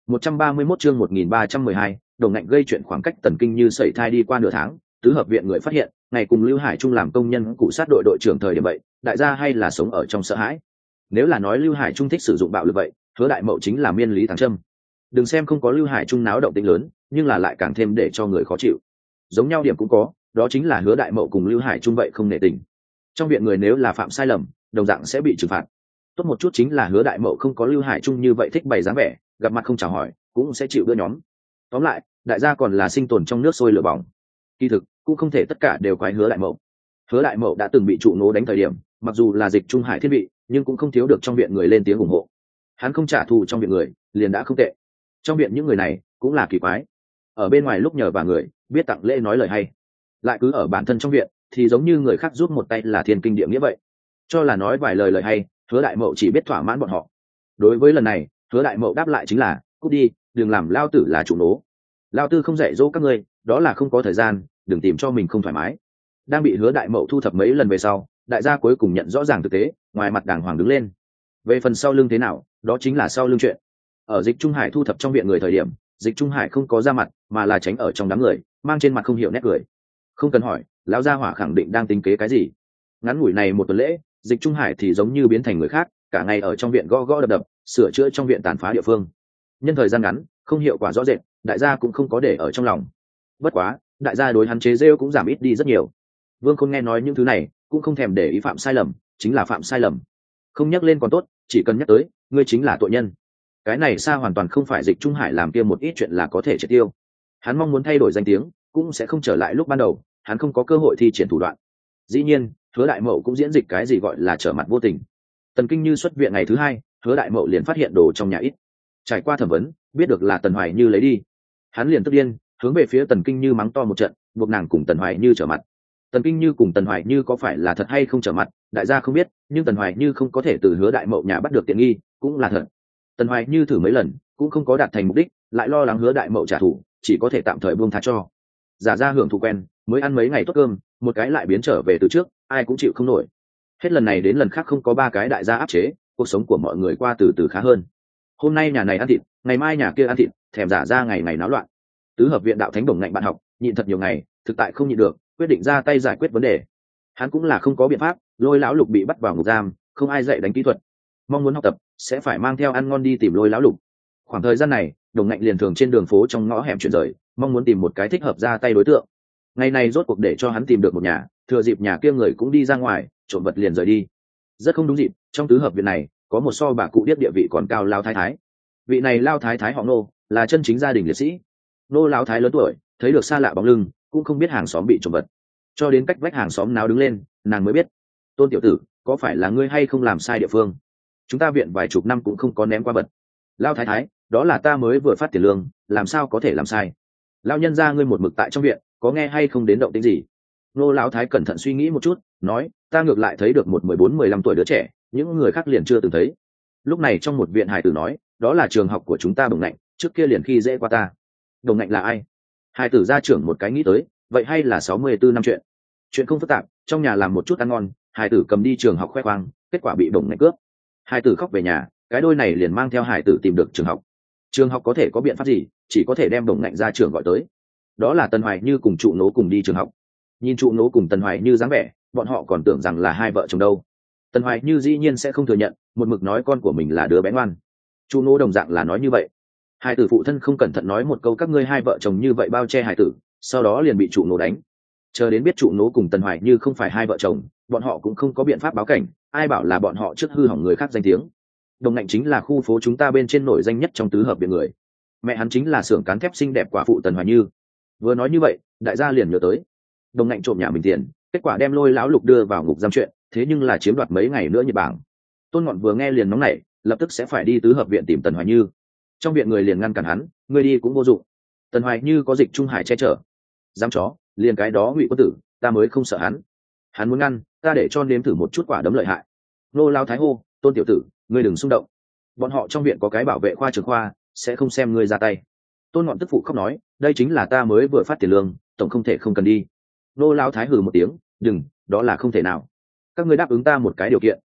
131 chương 1312, Đồng Ngạnh gây chuyện. Khoảng cách Tần Kinh Như sẩy thai đi qua nửa tháng, tứ hợp viện người phát hiện, ngày cùng Lưu Hải Trung làm công nhân cụ sát đội đội trưởng thời điểm vậy, đại gia hay là sống ở trong sợ hãi. Nếu là nói Lưu Hải Trung thích sử dụng bạo lực vậy, Hứa Đại Mậu chính là miên lý thắng châm. Đừng xem không có Lưu Hải Trung náo động tĩnh lớn, nhưng là lại càng thêm để cho người khó chịu. Giống nhau điểm cũng có, đó chính là Hứa Đại Mậu cùng Lưu Hải Trung vậy không nể tình. Trong viện người nếu là phạm sai lầm, đồng dạng sẽ bị trừng phạt. Tốt một chút chính là Hứa Đại Mậu không có Lưu Hải Trung như vậy thích bày dáng vẻ, gặp mặt không chào hỏi cũng sẽ chịu đưa nhóm. Tóm lại, đại gia còn là sinh tồn trong nước sôi lửa bỏng. Kỳ thực cũng không thể tất cả đều quái Hứa Đại Mậu. Hứa Đại Mậu đã từng bị trụ nố đánh thời điểm, mặc dù là Dịch Trung Hải thiên vị, nhưng cũng không thiếu được trong viện người lên tiếng ủng hộ. Hắn không trả thù trong viện người, liền đã không tệ. Trong viện những người này cũng là kỳ quái. Ở bên ngoài lúc nhờ và người, biết tặng lễ nói lời hay, lại cứ ở bản thân trong viện thì giống như người khác giúp một tay là thiên kinh địa nghĩa vậy. Cho là nói vài lời hay, Hứa Đại Mậu chỉ biết thỏa mãn bọn họ. Đối với lần này, Hứa Đại Mậu đáp lại chính là cút đi, đừng làm lao tử là chủ nố. Lao tư không dạy dỗ các ngươi, đó là không có thời gian, đừng tìm cho mình không thoải mái. Đang bị Hứa Đại Mậu thu thập mấy lần về sau, đại gia cuối cùng nhận rõ ràng thực tế, ngoài mặt đàng hoàng đứng lên. Về phần sau lưng thế nào, đó chính là sau lưng chuyện. Ở Dịch Trung Hải thu thập trong viện người thời điểm, Dịch Trung Hải không có ra mặt, mà là tránh ở trong đám người, mang trên mặt không hiểu nét cười. Không cần hỏi, lão gia hỏa khẳng định đang tính kế cái gì. Ngắn ngủi này một tuần lễ, Dịch Trung Hải thì giống như biến thành người khác, cả ngày ở trong viện gõ gõ đập đập, sửa chữa trong viện tàn phá địa phương. Nhân thời gian ngắn, không hiệu quả rõ rệt, đại gia cũng không có để ở trong lòng. Bất quá, đại gia đối hắn chế rêu cũng giảm ít đi rất nhiều. Vương Khôn nghe nói những thứ này, cũng không thèm để ý phạm sai lầm, chính là phạm sai lầm. Không nhắc lên còn tốt, chỉ cần nhắc tới, ngươi chính là tội nhân. Cái này xa hoàn toàn không phải Dịch Trung Hải làm kia một ít chuyện là có thể triệt tiêu. Hắn mong muốn thay đổi danh tiếng, cũng sẽ không trở lại lúc ban đầu, hắn không có cơ hội thi triển thủ đoạn. Dĩ nhiên, Hứa Đại Mậu cũng diễn dịch cái gì gọi là trở mặt vô tình. Tần Kinh Như xuất viện ngày thứ hai, Hứa Đại Mậu liền phát hiện đồ trong nhà ít. Trải qua thẩm vấn, biết được là Tần Hoài Như lấy đi. Hắn liền tức điên, hướng về phía Tần Kinh Như mắng to một trận, buộc nàng cùng Tần Hoài Như trở mặt. Tần Kinh Như cùng Tần Hoài Như có phải là thật hay không trở mặt, đại gia không biết, nhưng Tần Hoài Như không có thể từ Hứa Đại Mậu nhà bắt được tiện nghi, cũng là thật. Tần Hoài Như thử mấy lần, cũng không có đạt thành mục đích, lại lo lắng Hứa Đại Mậu trả thù, chỉ có thể tạm thời buông tha cho. Giả ra hưởng thụ quen, mới ăn mấy ngày tốt cơm, một cái lại biến trở về từ trước, ai cũng chịu không nổi. Hết lần này đến lần khác không có ba cái đại gia áp chế, cuộc sống của mọi người qua từ từ khá hơn. Hôm nay nhà này ăn thịt, ngày mai nhà kia ăn thịt, thèm giả ra ngày ngày náo loạn. Tứ hợp viện đạo thánh Đồng Ngạnh bạn học, nhịn thật nhiều ngày, thực tại không nhịn được, quyết định ra tay giải quyết vấn đề. Hắn cũng là không có biện pháp, Lôi lão Lục bị bắt vào ngục giam, không ai dạy đánh kỹ thuật. Mong muốn học tập, sẽ phải mang theo ăn ngon đi tìm Lôi lão Lục. Khoảng thời gian này, Đồng Ngạnh liền thường trên đường phố trong ngõ hẻm chuyển rời, mong muốn tìm một cái thích hợp ra tay đối tượng. Ngày này rốt cuộc để cho hắn tìm được một nhà, thừa dịp nhà kia người cũng đi ra ngoài, trộm vật liền rời đi. Rất không đúng dịp, trong tứ hợp viện này có một so bà cụ điếc địa vị còn cao lao thái thái. Vị này lao thái thái họ Nô, là chân chính gia đình liệt sĩ. Nô lão thái lớn tuổi, thấy được xa lạ bóng lưng, cũng không biết hàng xóm bị trộm vật. Cho đến cách vách hàng xóm nào đứng lên, nàng mới biết. Tôn tiểu tử, có phải là ngươi hay không làm sai địa phương? Chúng ta viện vài chục năm cũng không có ném qua vật. Lao thái thái, đó là ta mới vừa phát tiền lương, làm sao có thể làm sai? Lao nhân ra ngươi một mực tại trong viện, có nghe hay không đến động tĩnh gì? Nô lão thái cẩn thận suy nghĩ một chút, nói, ta ngược lại thấy được một 14-15 tuổi đứa trẻ, những người khác liền chưa từng thấy. Lúc này trong một viện hài tử nói, đó là trường học của chúng ta Đồng Ngạnh, trước kia liền khi dễ qua ta. Đồng Ngạnh là ai? Hài tử gia trưởng một cái nghĩ tới, vậy hay là 64 năm chuyện. Chuyện không phức tạp, trong nhà làm một chút ăn ngon, hài tử cầm đi trường học khoe khoang, kết quả bị Đồng Ngạnh cướp. Hài tử khóc về nhà, cái đôi này liền mang theo hài tử tìm được trường học. Trường học có thể có biện pháp gì, chỉ có thể đem Đồng Ngạnh gia trưởng gọi tới. Đó là Tần Hoài Như cùng trụ nố cùng đi trường học. Nhìn trụ nố cùng Tần Hoài Như dáng vẻ, bọn họ còn tưởng rằng là hai vợ chồng đâu. Tần Hoài Như dĩ nhiên sẽ không thừa nhận, một mực nói con của mình là đứa bé ngoan. Trụ nố đồng dạng là nói như vậy. Hai tử phụ thân không cẩn thận nói một câu các ngươi hai vợ chồng như vậy bao che hài tử, sau đó liền bị trụ nố đánh. Chờ đến biết trụ nố cùng Tần Hoài Như không phải hai vợ chồng, bọn họ cũng không có biện pháp báo cảnh, ai bảo là bọn họ trước hư hỏng người khác danh tiếng. Đồng Ngạnh chính là khu phố chúng ta bên trên nổi danh nhất trong tứ hợp viện người. Mẹ hắn chính là xưởng cán thép xinh đẹp quả phụ Tần Hoài Như. Vừa nói như vậy, đại gia liền nhớ tới Đồng Ngạnh trộm nhà mình tiền, kết quả đem Lôi lão Lục đưa vào ngục giam chuyện, thế nhưng là chiếm đoạt mấy ngày nữa nhiệt bảng. Tôn Ngọn vừa nghe liền nóng nảy, lập tức sẽ phải đi tứ hợp viện tìm Tần Hoài Như. Trong viện người liền ngăn cản hắn, người đi cũng vô dụng. Tần Hoài Như có Dịch Trung Hải che chở. Dám chó, liền cái đó Ngụy Quân Tử, ta mới không sợ hắn. Hắn muốn ngăn, ta để cho nếm thử một chút quả đấm lợi hại. Nô lao thái hô, Tôn tiểu tử, ngươi đừng xung động. Bọn họ trong viện có cái bảo vệ khoa trưởng khoa, sẽ không xem ngươi ra tay. Tôn Ngọn tức phụ khóc nói, đây chính là ta mới vừa phát tiền lương, tổng không thể không cần đi. Nô lao thái hừ một tiếng, đừng, đó là không thể nào. Các ngươi đáp ứng ta một cái điều kiện,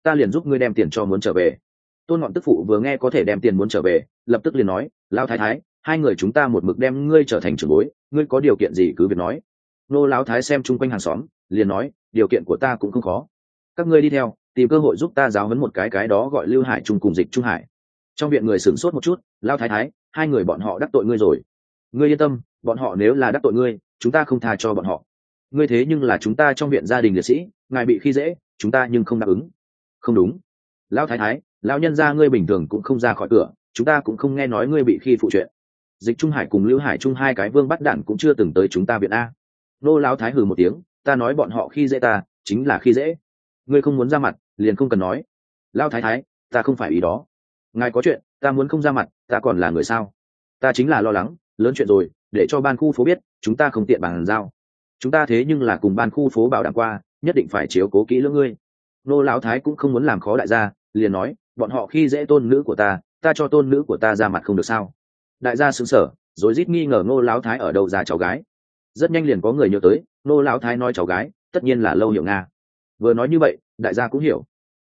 ta liền giúp ngươi đem tiền cho muốn trở về. Tôn Ngọn tức phụ vừa nghe có thể đem tiền muốn trở về, lập tức liền nói, lão thái thái, hai người chúng ta một mực đem ngươi trở thành trưởng bối, ngươi có điều kiện gì cứ việc nói. Nô lão thái xem chung quanh hàng xóm, liền nói, điều kiện của ta cũng không khó, các ngươi đi theo, tìm cơ hội giúp ta giáo huấn một cái đó gọi Lưu Hải Trung cùng Dịch Trung Hải. Trong viện người sửng sốt một chút, lão thái thái, hai người bọn họ đắc tội ngươi rồi. Ngươi yên tâm, bọn họ nếu là đắc tội ngươi, chúng ta không tha cho bọn họ. Ngươi thế nhưng là chúng ta trong viện gia đình liệt sĩ, ngài bị khi dễ, chúng ta nhưng không đáp ứng. Không đúng, lão thái thái, lão nhân gia ngươi bình thường cũng không ra khỏi cửa, chúng ta cũng không nghe nói ngươi bị khi phụ chuyện. Dịch Trung Hải cùng Lưu Hải Trung hai cái vương bắt đạn cũng chưa từng tới chúng ta viện a. Nô lão thái hừ một tiếng, ta nói bọn họ khi dễ ta, chính là khi dễ. Ngươi không muốn ra mặt, liền không cần nói. Lão thái thái, ta không phải ý đó. Ngài có chuyện, ta muốn không ra mặt, ta còn là người sao? Ta chính là lo lắng, lớn chuyện rồi, để cho ban khu phố biết, chúng ta không tiện bàn giao. Chúng ta thế nhưng là cùng ban khu phố bảo đảm qua, nhất định phải chiếu cố kỹ lưỡng ngươi. Nô lão thái cũng không muốn làm khó đại gia, liền nói, bọn họ khi dễ tôn nữ của ta cho tôn nữ của ta ra mặt không được sao? Đại gia sững sờ, rồi rít nghi ngờ Nô lão thái ở đâu ra cháu gái. Rất nhanh liền có người nhớ tới, Nô lão thái nói cháu gái, tất nhiên là Lâu Hiểu Nga. Vừa nói như vậy, đại gia cũng hiểu.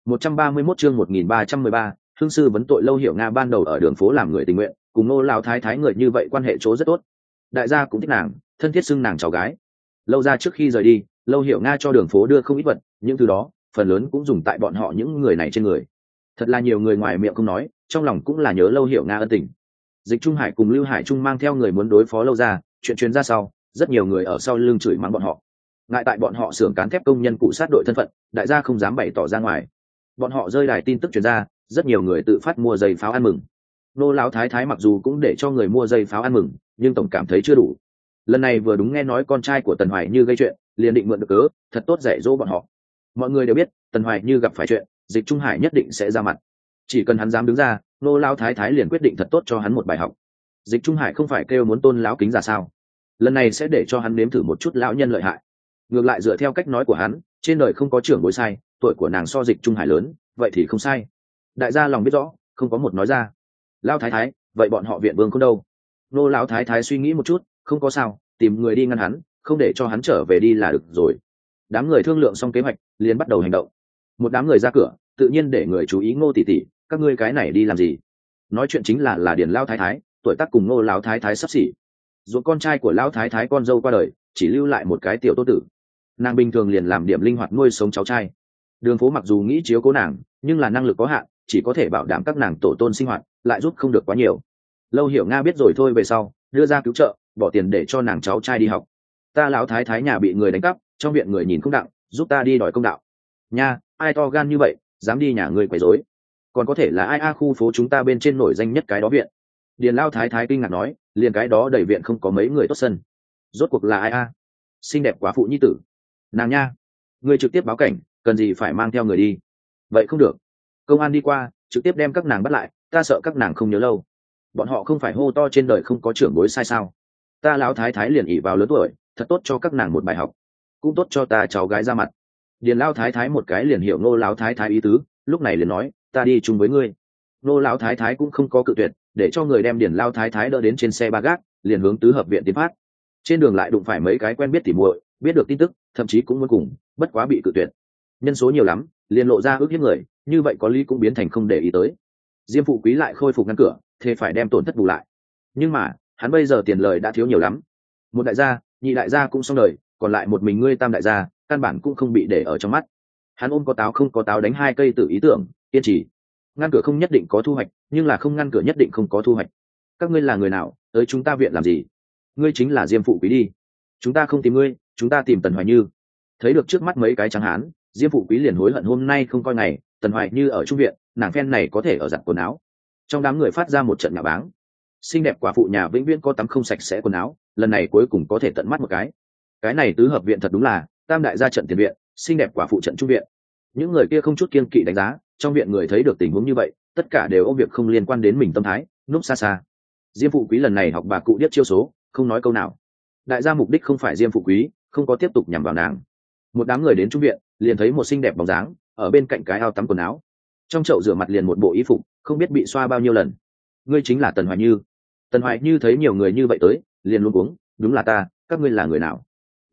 131 chương 1313, hương sư vấn tội. Lâu Hiểu Nga ban đầu ở đường phố làm người tình nguyện, cùng Nô lão thái người như vậy quan hệ chỗ rất tốt. Đại gia cũng thích nàng, thân thiết xưng nàng cháu gái. Lâu ra trước khi rời đi, Lâu Hiểu Nga cho đường phố đưa không ít vật, những thứ đó phần lớn cũng dùng tại bọn họ những người này trên người. Thật là nhiều người ngoài miệng không nói, trong lòng cũng là nhớ Lâu Hiểu Nga ân tình. Dịch Trung Hải cùng Lưu Hải Trung mang theo người muốn đối phó Lâu ra, chuyện truyền ra sau, rất nhiều người ở sau lưng chửi mắng bọn họ. Ngại tại bọn họ xưởng cán thép công nhân cụ sát đội thân phận, đại gia không dám bày tỏ ra ngoài. Bọn họ rơi đài tin tức truyền ra, rất nhiều người tự phát mua giày pháo ăn mừng. Nô lão thái mặc dù cũng để cho người mua giày pháo ăn mừng, nhưng tổng cảm thấy chưa đủ. Lần này vừa đúng nghe nói con trai của Tần Hoài Như gây chuyện, liền định mượn được cớ, thật tốt dạy dỗ bọn họ. Mọi người đều biết, Tần Hoài Như gặp phải chuyện, Dịch Trung Hải nhất định sẽ ra mặt. Chỉ cần hắn dám đứng ra, nô lão thái liền quyết định thật tốt cho hắn một bài học. Dịch Trung Hải không phải kêu muốn tôn lão kính ra sao? Lần này sẽ để cho hắn nếm thử một chút lão nhân lợi hại. Ngược lại dựa theo cách nói của hắn, trên đời không có trưởng bối sai, tuổi của nàng so Dịch Trung Hải lớn, vậy thì không sai. Đại gia lòng biết rõ, không có một nói ra. Lão thái, vậy bọn họ viện vương không đâu? Nô lão thái suy nghĩ một chút, không có sao, tìm người đi ngăn hắn, không để cho hắn trở về đi là được rồi. Đám người thương lượng xong kế hoạch, liền bắt đầu hành động. Một đám người ra cửa, tự nhiên để người chú ý Ngô tỷ tỷ, các ngươi cái này đi làm gì? Nói chuyện chính là Điền lão thái, tuổi tác cùng Ngô lão thái sắp xỉ. Dù con trai của lão thái con dâu qua đời, chỉ lưu lại một cái tiểu tô tử. Nàng bình thường liền làm điểm linh hoạt nuôi sống cháu trai. Đường phố mặc dù nghĩ chiếu cố nàng, nhưng là năng lực có hạn, chỉ có thể bảo đảm các nàng tổ tôn sinh hoạt, lại giúp không được quá nhiều. Lâu Hiểu Nga biết rồi thôi, về sau đưa ra cứu trợ, bỏ tiền để cho nàng cháu trai đi học. Ta lão thái nhà bị người đánh cắp, trong viện người nhìn không đặng, giúp ta đi đòi công đạo. Nha, ai to gan như vậy, dám đi nhà người quấy rối? Còn có thể là ai khu phố chúng ta bên trên nổi danh nhất cái đó viện. Điền lão thái kinh ngạc nói, liền cái đó đầy viện không có mấy người tốt sân. Rốt cuộc là ai xinh đẹp quá phụ nhi tử. Nàng nha, người trực tiếp báo cảnh, cần gì phải mang theo người đi? Vậy không được, công an đi qua, trực tiếp đem các nàng bắt lại, ta sợ các nàng không nhớ lâu. Bọn họ không phải hô to trên đời không có trưởng bối sai sao? Ta lão thái liền ỷ vào lớn tuổi, thật tốt cho các nàng một bài học, cũng tốt cho ta cháu gái ra mặt. Điền lão thái một cái liền hiểu Nô lão thái ý tứ, lúc này liền nói, ta đi chung với ngươi. Nô lão thái cũng không có cự tuyệt, để cho người đem Điền lão thái đỡ đến trên xe ba gác, liền hướng tứ hợp viện tiến phát. Trên đường lại đụng phải mấy cái quen biết tỉ muội, biết được tin tức, thậm chí cũng muốn cùng, bất quá bị cự tuyệt. Nhân số nhiều lắm, liền lộ ra ước hiếp người, như vậy có lý cũng biến thành không để ý tới. Diêm Phụ Quý lại khôi phục ngăn cửa, thế phải đem tổn thất bù lại. Nhưng mà hắn bây giờ tiền lời đã thiếu nhiều lắm. Một đại gia, nhị đại gia cũng xong đời, còn lại một mình ngươi tam đại gia, căn bản cũng không bị để ở trong mắt. Hắn ôm có táo không có táo đánh hai cây tự ý tưởng, kiên trì. Ngăn cửa không nhất định có thu hoạch, nhưng là không ngăn cửa nhất định không có thu hoạch. Các ngươi là người nào, tới chúng ta viện làm gì? Ngươi chính là Diêm Phụ Quý đi. Chúng ta không tìm ngươi, chúng ta tìm Tần Hoài Như. Thấy được trước mắt mấy cái trắng hán, Diêm Phụ Quý liền hối hận hôm nay không coi ngày, Tần Hoài Như ở trung viện, nàng phen này có thể ở giặt quần áo. Trong đám người phát ra một trận nhạo báng. Xinh đẹp quả phụ nhà vĩnh viễn có tắm không sạch sẽ quần áo, lần này cuối cùng có thể tận mắt một cái. Cái này tứ hợp viện thật đúng là tam đại gia trận tiền viện, xinh đẹp quả phụ trận trung viện. Những người kia không chút kiêng kỵ đánh giá, trong viện người thấy được tình huống như vậy, tất cả đều ôm việc không liên quan đến mình tâm thái, núp xa xa. Diêm Phụ Quý lần này học bà cụ điếc chiêu số, không nói câu nào. Đại gia mục đích không phải Diêm Phụ Quý, không có tiếp tục nhằm vào nàng. Một đám người đến trung viện, liền thấy một xinh đẹp bóng dáng ở bên cạnh cái ao tắm quần áo. Trong chậu rửa mặt liền một bộ y phục, không biết bị xoa bao nhiêu lần. Ngươi chính là Tần Hoài Như. Tần Hoài Như thấy nhiều người như vậy tới, liền luống cuống, đúng là ta, các ngươi là người nào?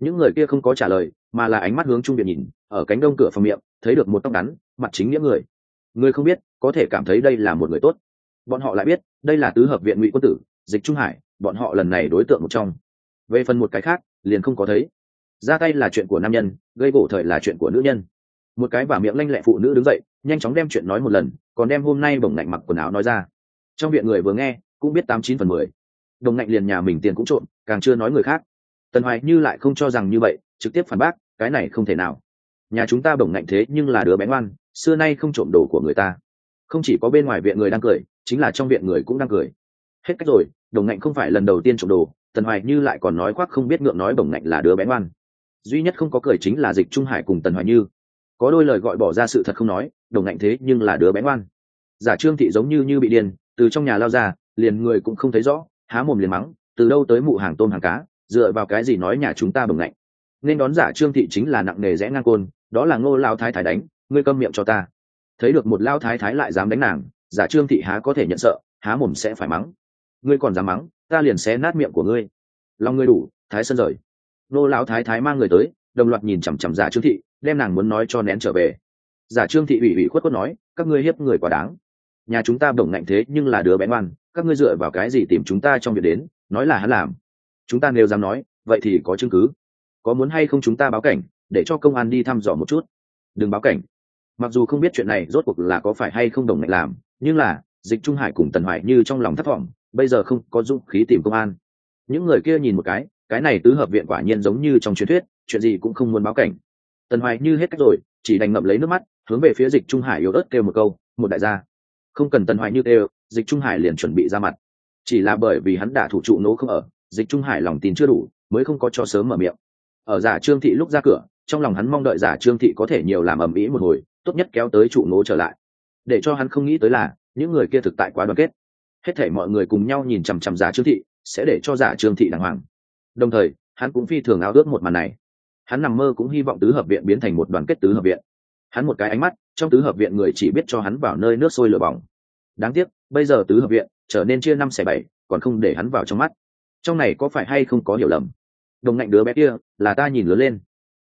Những người kia không có trả lời mà là ánh mắt hướng trung viện nhìn, ở cánh đông cửa phòng miệng thấy được một tóc ngắn mặt chính nghĩa người không biết có thể cảm thấy đây là một người tốt. Bọn họ lại biết đây là tứ hợp viện Ngụy Quân Tử, Dịch Trung Hải, bọn họ lần này đối tượng một trong. Về phần một cái khác liền không có thấy. Ra tay là chuyện của nam nhân, gây gỗ thời là chuyện của nữ nhân. Một cái vả miệng lanh lẹ phụ nữ đứng dậy nhanh chóng đem chuyện nói một lần, còn đem hôm nay Đồng Ngạnh mặc quần áo nói ra. Trong viện người vừa nghe cũng biết 89/10. Đồng Ngạnh liền nhà mình tiền cũng trộm, càng chưa nói người khác. Tần Hoài Như lại không cho rằng như vậy, trực tiếp phản bác, cái này không thể nào. Nhà chúng ta Đồng Ngạnh thế nhưng là đứa bé ngoan, xưa nay không trộm đồ của người ta. Không chỉ có bên ngoài viện người đang cười, chính là trong viện người cũng đang cười. Hết cách rồi, Đồng Ngạnh không phải lần đầu tiên trộm đồ, Tần Hoài Như lại còn nói khoác không biết ngượng nói Đồng Ngạnh là đứa bé ngoan. Duy nhất không có cười chính là Dịch Trung Hải cùng Tần Hoài Như. Có đôi lời gọi bỏ ra sự thật không nói, Đồng Ngạnh thế nhưng là đứa bé ngoan. Giả Trương Thị giống như bị điên, từ trong nhà lao ra, liền người cũng không thấy rõ, há mồm liền mắng, từ đâu tới mụ hàng tôm hàng cá, dựa vào cái gì nói nhà chúng ta Đồng Ngạnh. Nên đón Giả Trương Thị chính là nặng nề rẽ ngang côn, đó là Ngô lao thái thái đánh, ngươi câm miệng cho ta. Thấy được một lao thái thái lại dám đánh nàng, Giả Trương Thị há có thể nhận sợ, há mồm sẽ phải mắng. Ngươi còn dám mắng, ta liền xé nát miệng của ngươi. Lòng ngươi đủ, thái sân rời. Ngô lão thái thái mang người tới, đồng loạt nhìn chằm chằm Giả Trương Thị, đem nàng muốn nói cho nén trở về. Giả Trương Thị ủy khuất nói, các ngươi hiếp người quá đáng. Nhà chúng ta Đồng Ngạnh thế nhưng là đứa bé ngoan, các ngươi dựa vào cái gì tìm chúng ta trong việc đến, nói là hắn làm. Chúng ta nếu dám nói, vậy thì có chứng cứ. Có muốn hay không chúng ta báo cảnh, để cho công an đi thăm dò một chút. Đừng báo cảnh. Mặc dù không biết chuyện này rốt cuộc là có phải hay không Đồng Ngạnh làm, nhưng là Dịch Trung Hải cùng Tần Hoài Như trong lòng thất vọng, bây giờ không có dũng khí tìm công an. Những người kia nhìn một cái này tứ hợp viện quả nhiên giống như trong truyền thuyết, chuyện gì cũng không muốn báo cảnh. Tần Hoài Như hết cách rồi, chỉ đành ngậm lấy nước mắt, hướng về phía Dịch Trung Hải yếu ớt kêu một câu, một đại gia. Không cần Tần Hoài Như kêu, Dịch Trung Hải liền chuẩn bị ra mặt. Chỉ là bởi vì hắn đã thủ trụ nỗ không ở, Dịch Trung Hải lòng tin chưa đủ, mới không có cho sớm mở miệng. Ở Giả Trương Thị lúc ra cửa, trong lòng hắn mong đợi Giả Trương Thị có thể nhiều làm ầm ĩ một hồi, tốt nhất kéo tới trụ nỗ trở lại. Để cho hắn không nghĩ tới là những người kia thực tại quá đoàn kết. Hết thảy mọi người cùng nhau nhìn chằm chằm Giả Trương Thị, sẽ để cho Giả Trương Thị đàng hoàng. Đồng thời, hắn cũng phi thường ao ước một màn này. Hắn nằm mơ cũng hy vọng tứ hợp viện biến thành một đoàn kết tứ hợp viện. Hắn một cái ánh mắt, trong tứ hợp viện người chỉ biết cho hắn vào nơi nước sôi lửa bỏng. Đáng tiếc, bây giờ tứ hợp viện trở nên chia 5/7, còn không để hắn vào trong mắt. Trong này có phải hay không có hiểu lầm? Đồng Ngạnh đứa bé kia là ta nhìn lớn lên.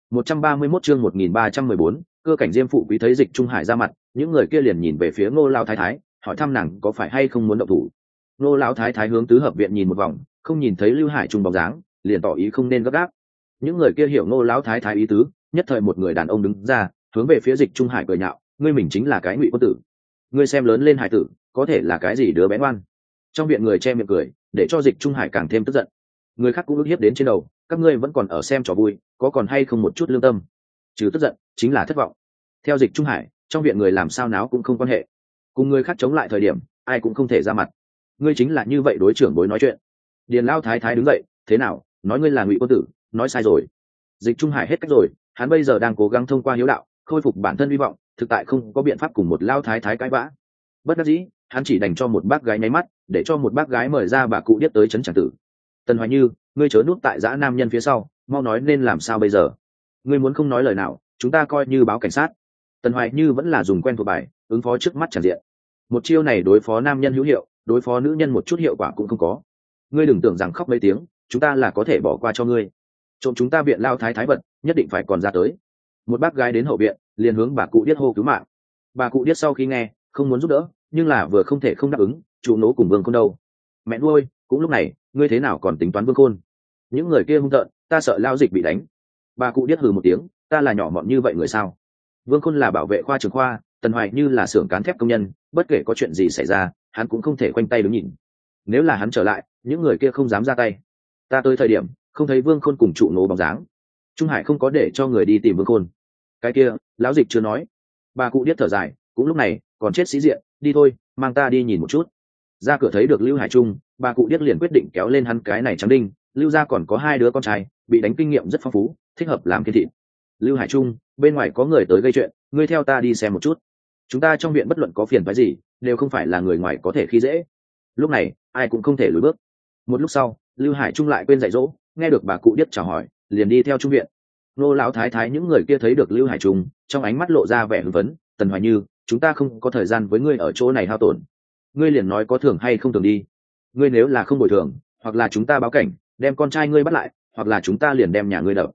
131 chương 1314, cơ cảnh diêm phụ quý thấy Dịch Trung Hải ra mặt, những người kia liền nhìn về phía Ngô lão thái thái, hỏi thăm nàng có phải hay không muốn động thủ. Ngô lão thái thái hướng tứ hợp viện nhìn một vòng, không nhìn thấy Lưu Hải Trung bóng dáng, liền tỏ ý không nên gấp gáp. Những người kia hiểu Ngô lão thái thái ý tứ, nhất thời một người đàn ông đứng ra, hướng về phía Dịch Trung Hải cười nhạo, ngươi mình chính là cái Ngụy Quân Tử. Ngươi xem lớn lên hải tử, có thể là cái gì đứa bé ngoan. Trong viện người che miệng cười, để cho Dịch Trung Hải càng thêm tức giận. Người khác cũng ức hiếp đến trên đầu, các ngươi vẫn còn ở xem trò vui, có còn hay không một chút lương tâm. Trừ tức giận chính là thất vọng. Theo Dịch Trung Hải, trong viện người làm sao náo cũng không quan hệ, cùng người khác chống lại thời điểm ai cũng không thể ra mặt. Ngươi chính là như vậy đối trưởng bối nói chuyện. Điền lao thái thái đứng dậy, thế nào, nói ngươi là Ngụy Quân Tử, nói sai rồi. Dịch Trung Hải hết cách rồi, hắn bây giờ đang cố gắng thông qua hiếu đạo khôi phục bản thân hy vọng, thực tại không có biện pháp cùng một lao thái thái cãi vã. Bất đắc dĩ, hắn chỉ đành cho một bác gái nháy mắt, để cho một bác gái mời ra bà cụ điếc tới trấn tràng tử. Tần Hoài Như, ngươi chớ núp tại dã nam nhân phía sau, mau nói nên làm sao bây giờ. Ngươi muốn không nói lời nào, chúng ta coi như báo cảnh sát. Tần Hoài Như vẫn là dùng quen thuộc bài, ứng phó trước mắt tràn diện. Một chiêu này đối phó nam nhân hữu hiệu, đối phó nữ nhân một chút hiệu quả cũng không có. Ngươi đừng tưởng rằng khóc mấy tiếng, chúng ta là có thể bỏ qua cho ngươi. Trộm chúng ta viện lao thái thái vật, nhất định phải còn ra tới. Một bác gái đến hậu viện, liền hướng bà cụ điếc hô cứu mạng. Bà cụ điếc sau khi nghe, không muốn giúp đỡ, nhưng là vừa không thể không đáp ứng, chủ nỗ cùng Vương Khôn đâu. Mẹ nuôi, cũng lúc này, ngươi thế nào còn tính toán Vương Khôn? Những người kia hung tợn, ta sợ lao dịch bị đánh. Bà cụ điếc hừ một tiếng, ta là nhỏ mọn như vậy người sao? Vương Khôn là bảo vệ khoa trường khoa, Tần Hoài Như là xưởng cán thép công nhân, bất kể có chuyện gì xảy ra, hắn cũng không thể khoanh tay đứng nhìn. Nếu là hắn trở lại, những người kia không dám ra tay. Ta tới thời điểm, không thấy Vương Khôn cùng trụ nổ bóng dáng. Trung Hải không có để cho người đi tìm Vương Khôn. Cái kia, lão dịch chưa nói. Bà cụ điếc thở dài, cũng lúc này, còn chết sĩ diện, đi thôi, mang ta đi nhìn một chút. Ra cửa thấy được Lưu Hải Trung, bà cụ điếc liền quyết định kéo lên hắn cái này trắng đinh. Lưu gia còn có 2 đứa con trai, bị đánh kinh nghiệm rất phong phú, thích hợp làm kiên thịt. Lưu Hải Trung, bên ngoài có người tới gây chuyện, ngươi theo ta đi xem một chút. Chúng ta trong viện bất luận có phiền phức gì, đều không phải là người ngoài có thể khi dễ. Lúc này, ai cũng không thể lùi bước. Một lúc sau, Lưu Hải Trung lại quên dạy dỗ, nghe được bà cụ điếc chào hỏi, liền đi theo trung viện. Nô lão thái thái những người kia thấy được Lưu Hải Trung, trong ánh mắt lộ ra vẻ hưng phấn. Tần Hoài Như, chúng ta không có thời gian với ngươi ở chỗ này hao tổn. Ngươi liền nói có thưởng hay không thưởng đi. Ngươi nếu là không bồi thường, hoặc là chúng ta báo cảnh, đem con trai ngươi bắt lại, hoặc là chúng ta liền đem nhà ngươi đập.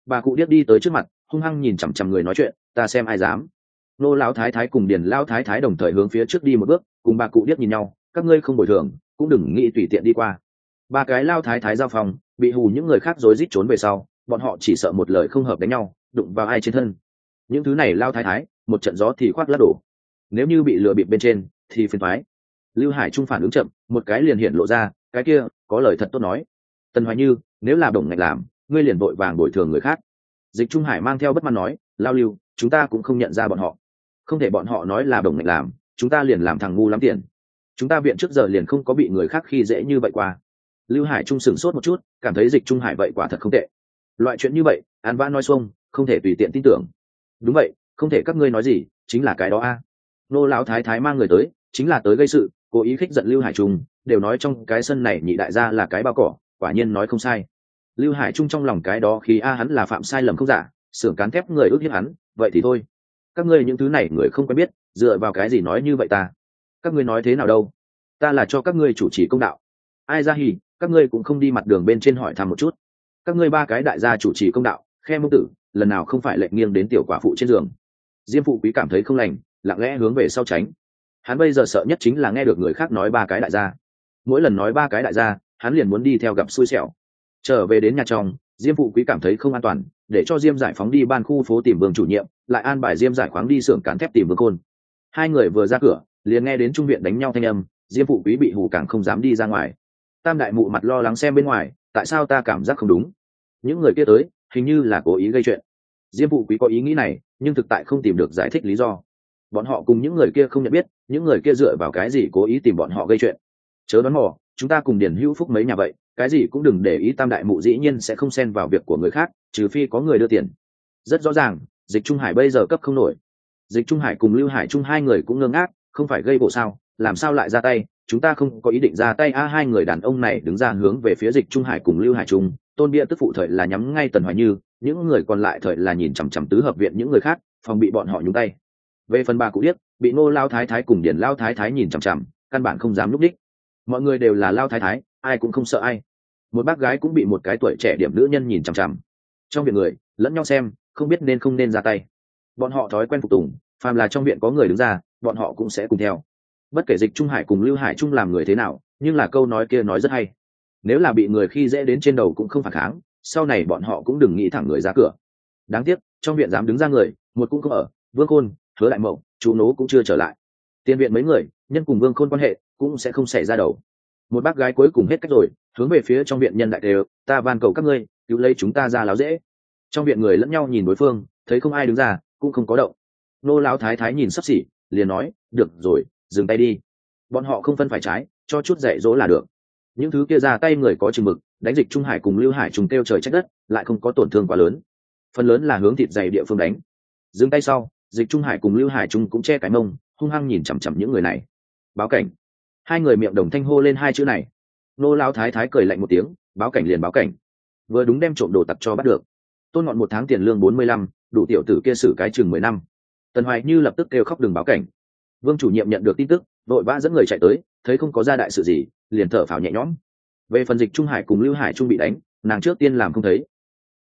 Bà cụ điếc đi tới trước mặt, hung hăng nhìn chằm chằm người nói chuyện, ta xem ai dám. Nô lão thái thái cùng điền lão thái thái đồng thời hướng phía trước đi một bước, cùng bà cụ điếc nhìn nhau, các ngươi không bồi thường cũng đừng nghĩ tùy tiện đi qua. Ba cái lao thái thái giao phòng, bị hù những người khác rối rít trốn về sau, bọn họ chỉ sợ một lời không hợp đánh nhau, đụng vào ai trên thân. Những thứ này lao thái thái, một trận gió thì khoác lắc đổ. Nếu như bị lừa bịp bên trên, thì phiền toái. Lưu Hải Trung phản ứng chậm, một cái liền hiện lộ ra, cái kia, có lời thật tốt nói. Tần Hoài Như, nếu là Đồng Ngạch làm, ngươi liền vội vàng bồi thường người khác. Dịch Trung Hải mang theo bất mãn nói, lao Lưu, chúng ta cũng không nhận ra bọn họ. Không thể bọn họ nói là Đồng Ngạch làm, chúng ta liền làm thằng ngu lắm tiền. Chúng ta viện trước giờ liền không có bị người khác khi dễ như vậy qua. Lưu Hải Trung sửng sốt một chút, cảm thấy Dịch Trung Hải vậy quả thật không tệ. Loại chuyện như vậy, An Vãn nói xuông, không thể tùy tiện tin tưởng. Đúng vậy, không thể các ngươi nói gì, chính là cái đó a. Nô lão thái thái mang người tới, chính là tới gây sự, cố ý khích giận Lưu Hải Trung, đều nói trong cái sân này nhị đại gia là cái bao cỏ, quả nhiên nói không sai. Lưu Hải Trung trong lòng cái đó khi hắn là phạm sai lầm không giả, xưởng cán thép người ước hiếp hắn, vậy thì thôi. Các ngươi những thứ này người không quen biết, dựa vào cái gì nói như vậy ta? Các ngươi nói thế nào đâu? Ta là cho các ngươi chủ trì công đạo. Ai ra hỉ, các ngươi cũng không đi mặt đường bên trên hỏi thăm một chút. Các ngươi ba cái đại gia chủ trì công đạo, khe mông tử, lần nào không phải lệnh nghiêng đến tiểu quả phụ trên giường. Diêm phụ quý cảm thấy không lành, lặng lẽ hướng về sau tránh. Hắn bây giờ sợ nhất chính là nghe được người khác nói ba cái đại gia. Mỗi lần nói ba cái đại gia, hắn liền muốn đi theo gặp xui xẻo. Trở về đến nhà trong, Diêm phụ quý cảm thấy không an toàn, để cho Diêm giải phóng đi ban khu phố tìm Vương chủ nhiệm, lại an bài Diêm giải khoáng đi xưởng cán thép tìm Vương Khôn. Hai người vừa ra cửa, liền nghe đến trung viện đánh nhau thanh âm, Diêm phụ quý bị hù càng không dám đi ra ngoài. Tam đại mụ mặt lo lắng xem bên ngoài, tại sao ta cảm giác không đúng? Những người kia tới, hình như là cố ý gây chuyện. Diêm phụ quý có ý nghĩ này, nhưng thực tại không tìm được giải thích lý do. Bọn họ cùng những người kia không nhận biết, những người kia dựa vào cái gì cố ý tìm bọn họ gây chuyện? Chớ đoán mò, chúng ta cùng Điền Hữu Phúc mấy nhà vậy, cái gì cũng đừng để ý, tam đại mụ dĩ nhiên sẽ không xen vào việc của người khác, trừ phi có người đưa tiền. Rất rõ ràng, Dịch Trung Hải bây giờ cấp không nổi. Dịch Trung Hải cùng Lưu Hải Trung hai người cũng ngơ ngác, không phải gây bộ sao, làm sao lại ra tay? Chúng ta không có ý định ra tay. Hai người đàn ông này đứng ra hướng về phía Dịch Trung Hải cùng Lưu Hải Trung, Tôn Bia tức phụ thời là nhắm ngay Tần Hoài Như, những người còn lại thời là nhìn chằm chằm tứ hợp viện những người khác, phòng bị bọn họ nhúng tay. Về phần bà cụ điếc, bị Ngô lao thái thái cùng Điền lao thái thái nhìn chằm chằm, căn bản không dám núp đích. Mọi người đều là lao thái thái, ai cũng không sợ ai. Một bác gái cũng bị một cái tuổi trẻ điểm nữ nhân nhìn chằm chằm. Trong viện người lẫn nhau xem, không biết nên không nên ra tay. Bọn họ thói quen phục tùng, phàm là trong viện có người đứng ra, bọn họ cũng sẽ cùng theo. Bất kể Dịch Trung Hải cùng Lưu Hải Trung làm người thế nào, nhưng là câu nói kia nói rất hay. Nếu là bị người khi dễ đến trên đầu cũng không phản kháng, sau này bọn họ cũng đừng nghĩ thẳng người ra cửa. Đáng tiếc, trong viện dám đứng ra người, một cũng không ở, Vương Khôn, Hứa Đại Mậu, chú Nố cũng chưa trở lại. Tiền viện mấy người, nhân cùng Vương Khôn quan hệ, cũng sẽ không xảy ra đầu. Một bác gái cuối cùng hết cách rồi, hướng về phía trong viện nhân đại đều, ta van cầu các ngươi, cứu lấy chúng ta ra láo dễ. Trong viện người lẫn nhau nhìn đối phương, thấy không ai đứng ra, cũng không có động. Nô lão thái thái nhìn sắp xỉ, liền nói, được rồi, dừng tay đi. Bọn họ không phân phải trái, cho chút dạy dỗ là được. Những thứ kia ra tay người có chừng mực, đánh Dịch Trung Hải cùng Lưu Hải Trung kêu trời trách đất, lại không có tổn thương quá lớn. Phần lớn là hướng thịt dày địa phương đánh. Dừng tay sau, Dịch Trung Hải cùng Lưu Hải Trung cũng che cái mông, hung hăng nhìn chằm chằm những người này. Báo cảnh. Hai người miệng đồng thanh hô lên hai chữ này. Nô lão thái thái cười lạnh một tiếng, báo cảnh liền báo cảnh. Vừa đúng đem trộm đồ tặc cho bắt được. Tôn Ngọn 1 tháng tiền lương 45, đủ tiểu tử kia xử cái chừng 10 năm. Tần Hoài Như lập tức kêu khóc đừng báo cảnh. Vương chủ nhiệm nhận được tin tức, vội vã dẫn người chạy tới, thấy không có ra đại sự gì, liền thở phào nhẹ nhõm. Về phần Dịch Trung Hải cùng Lưu Hải Trung bị đánh, nàng trước tiên làm không thấy,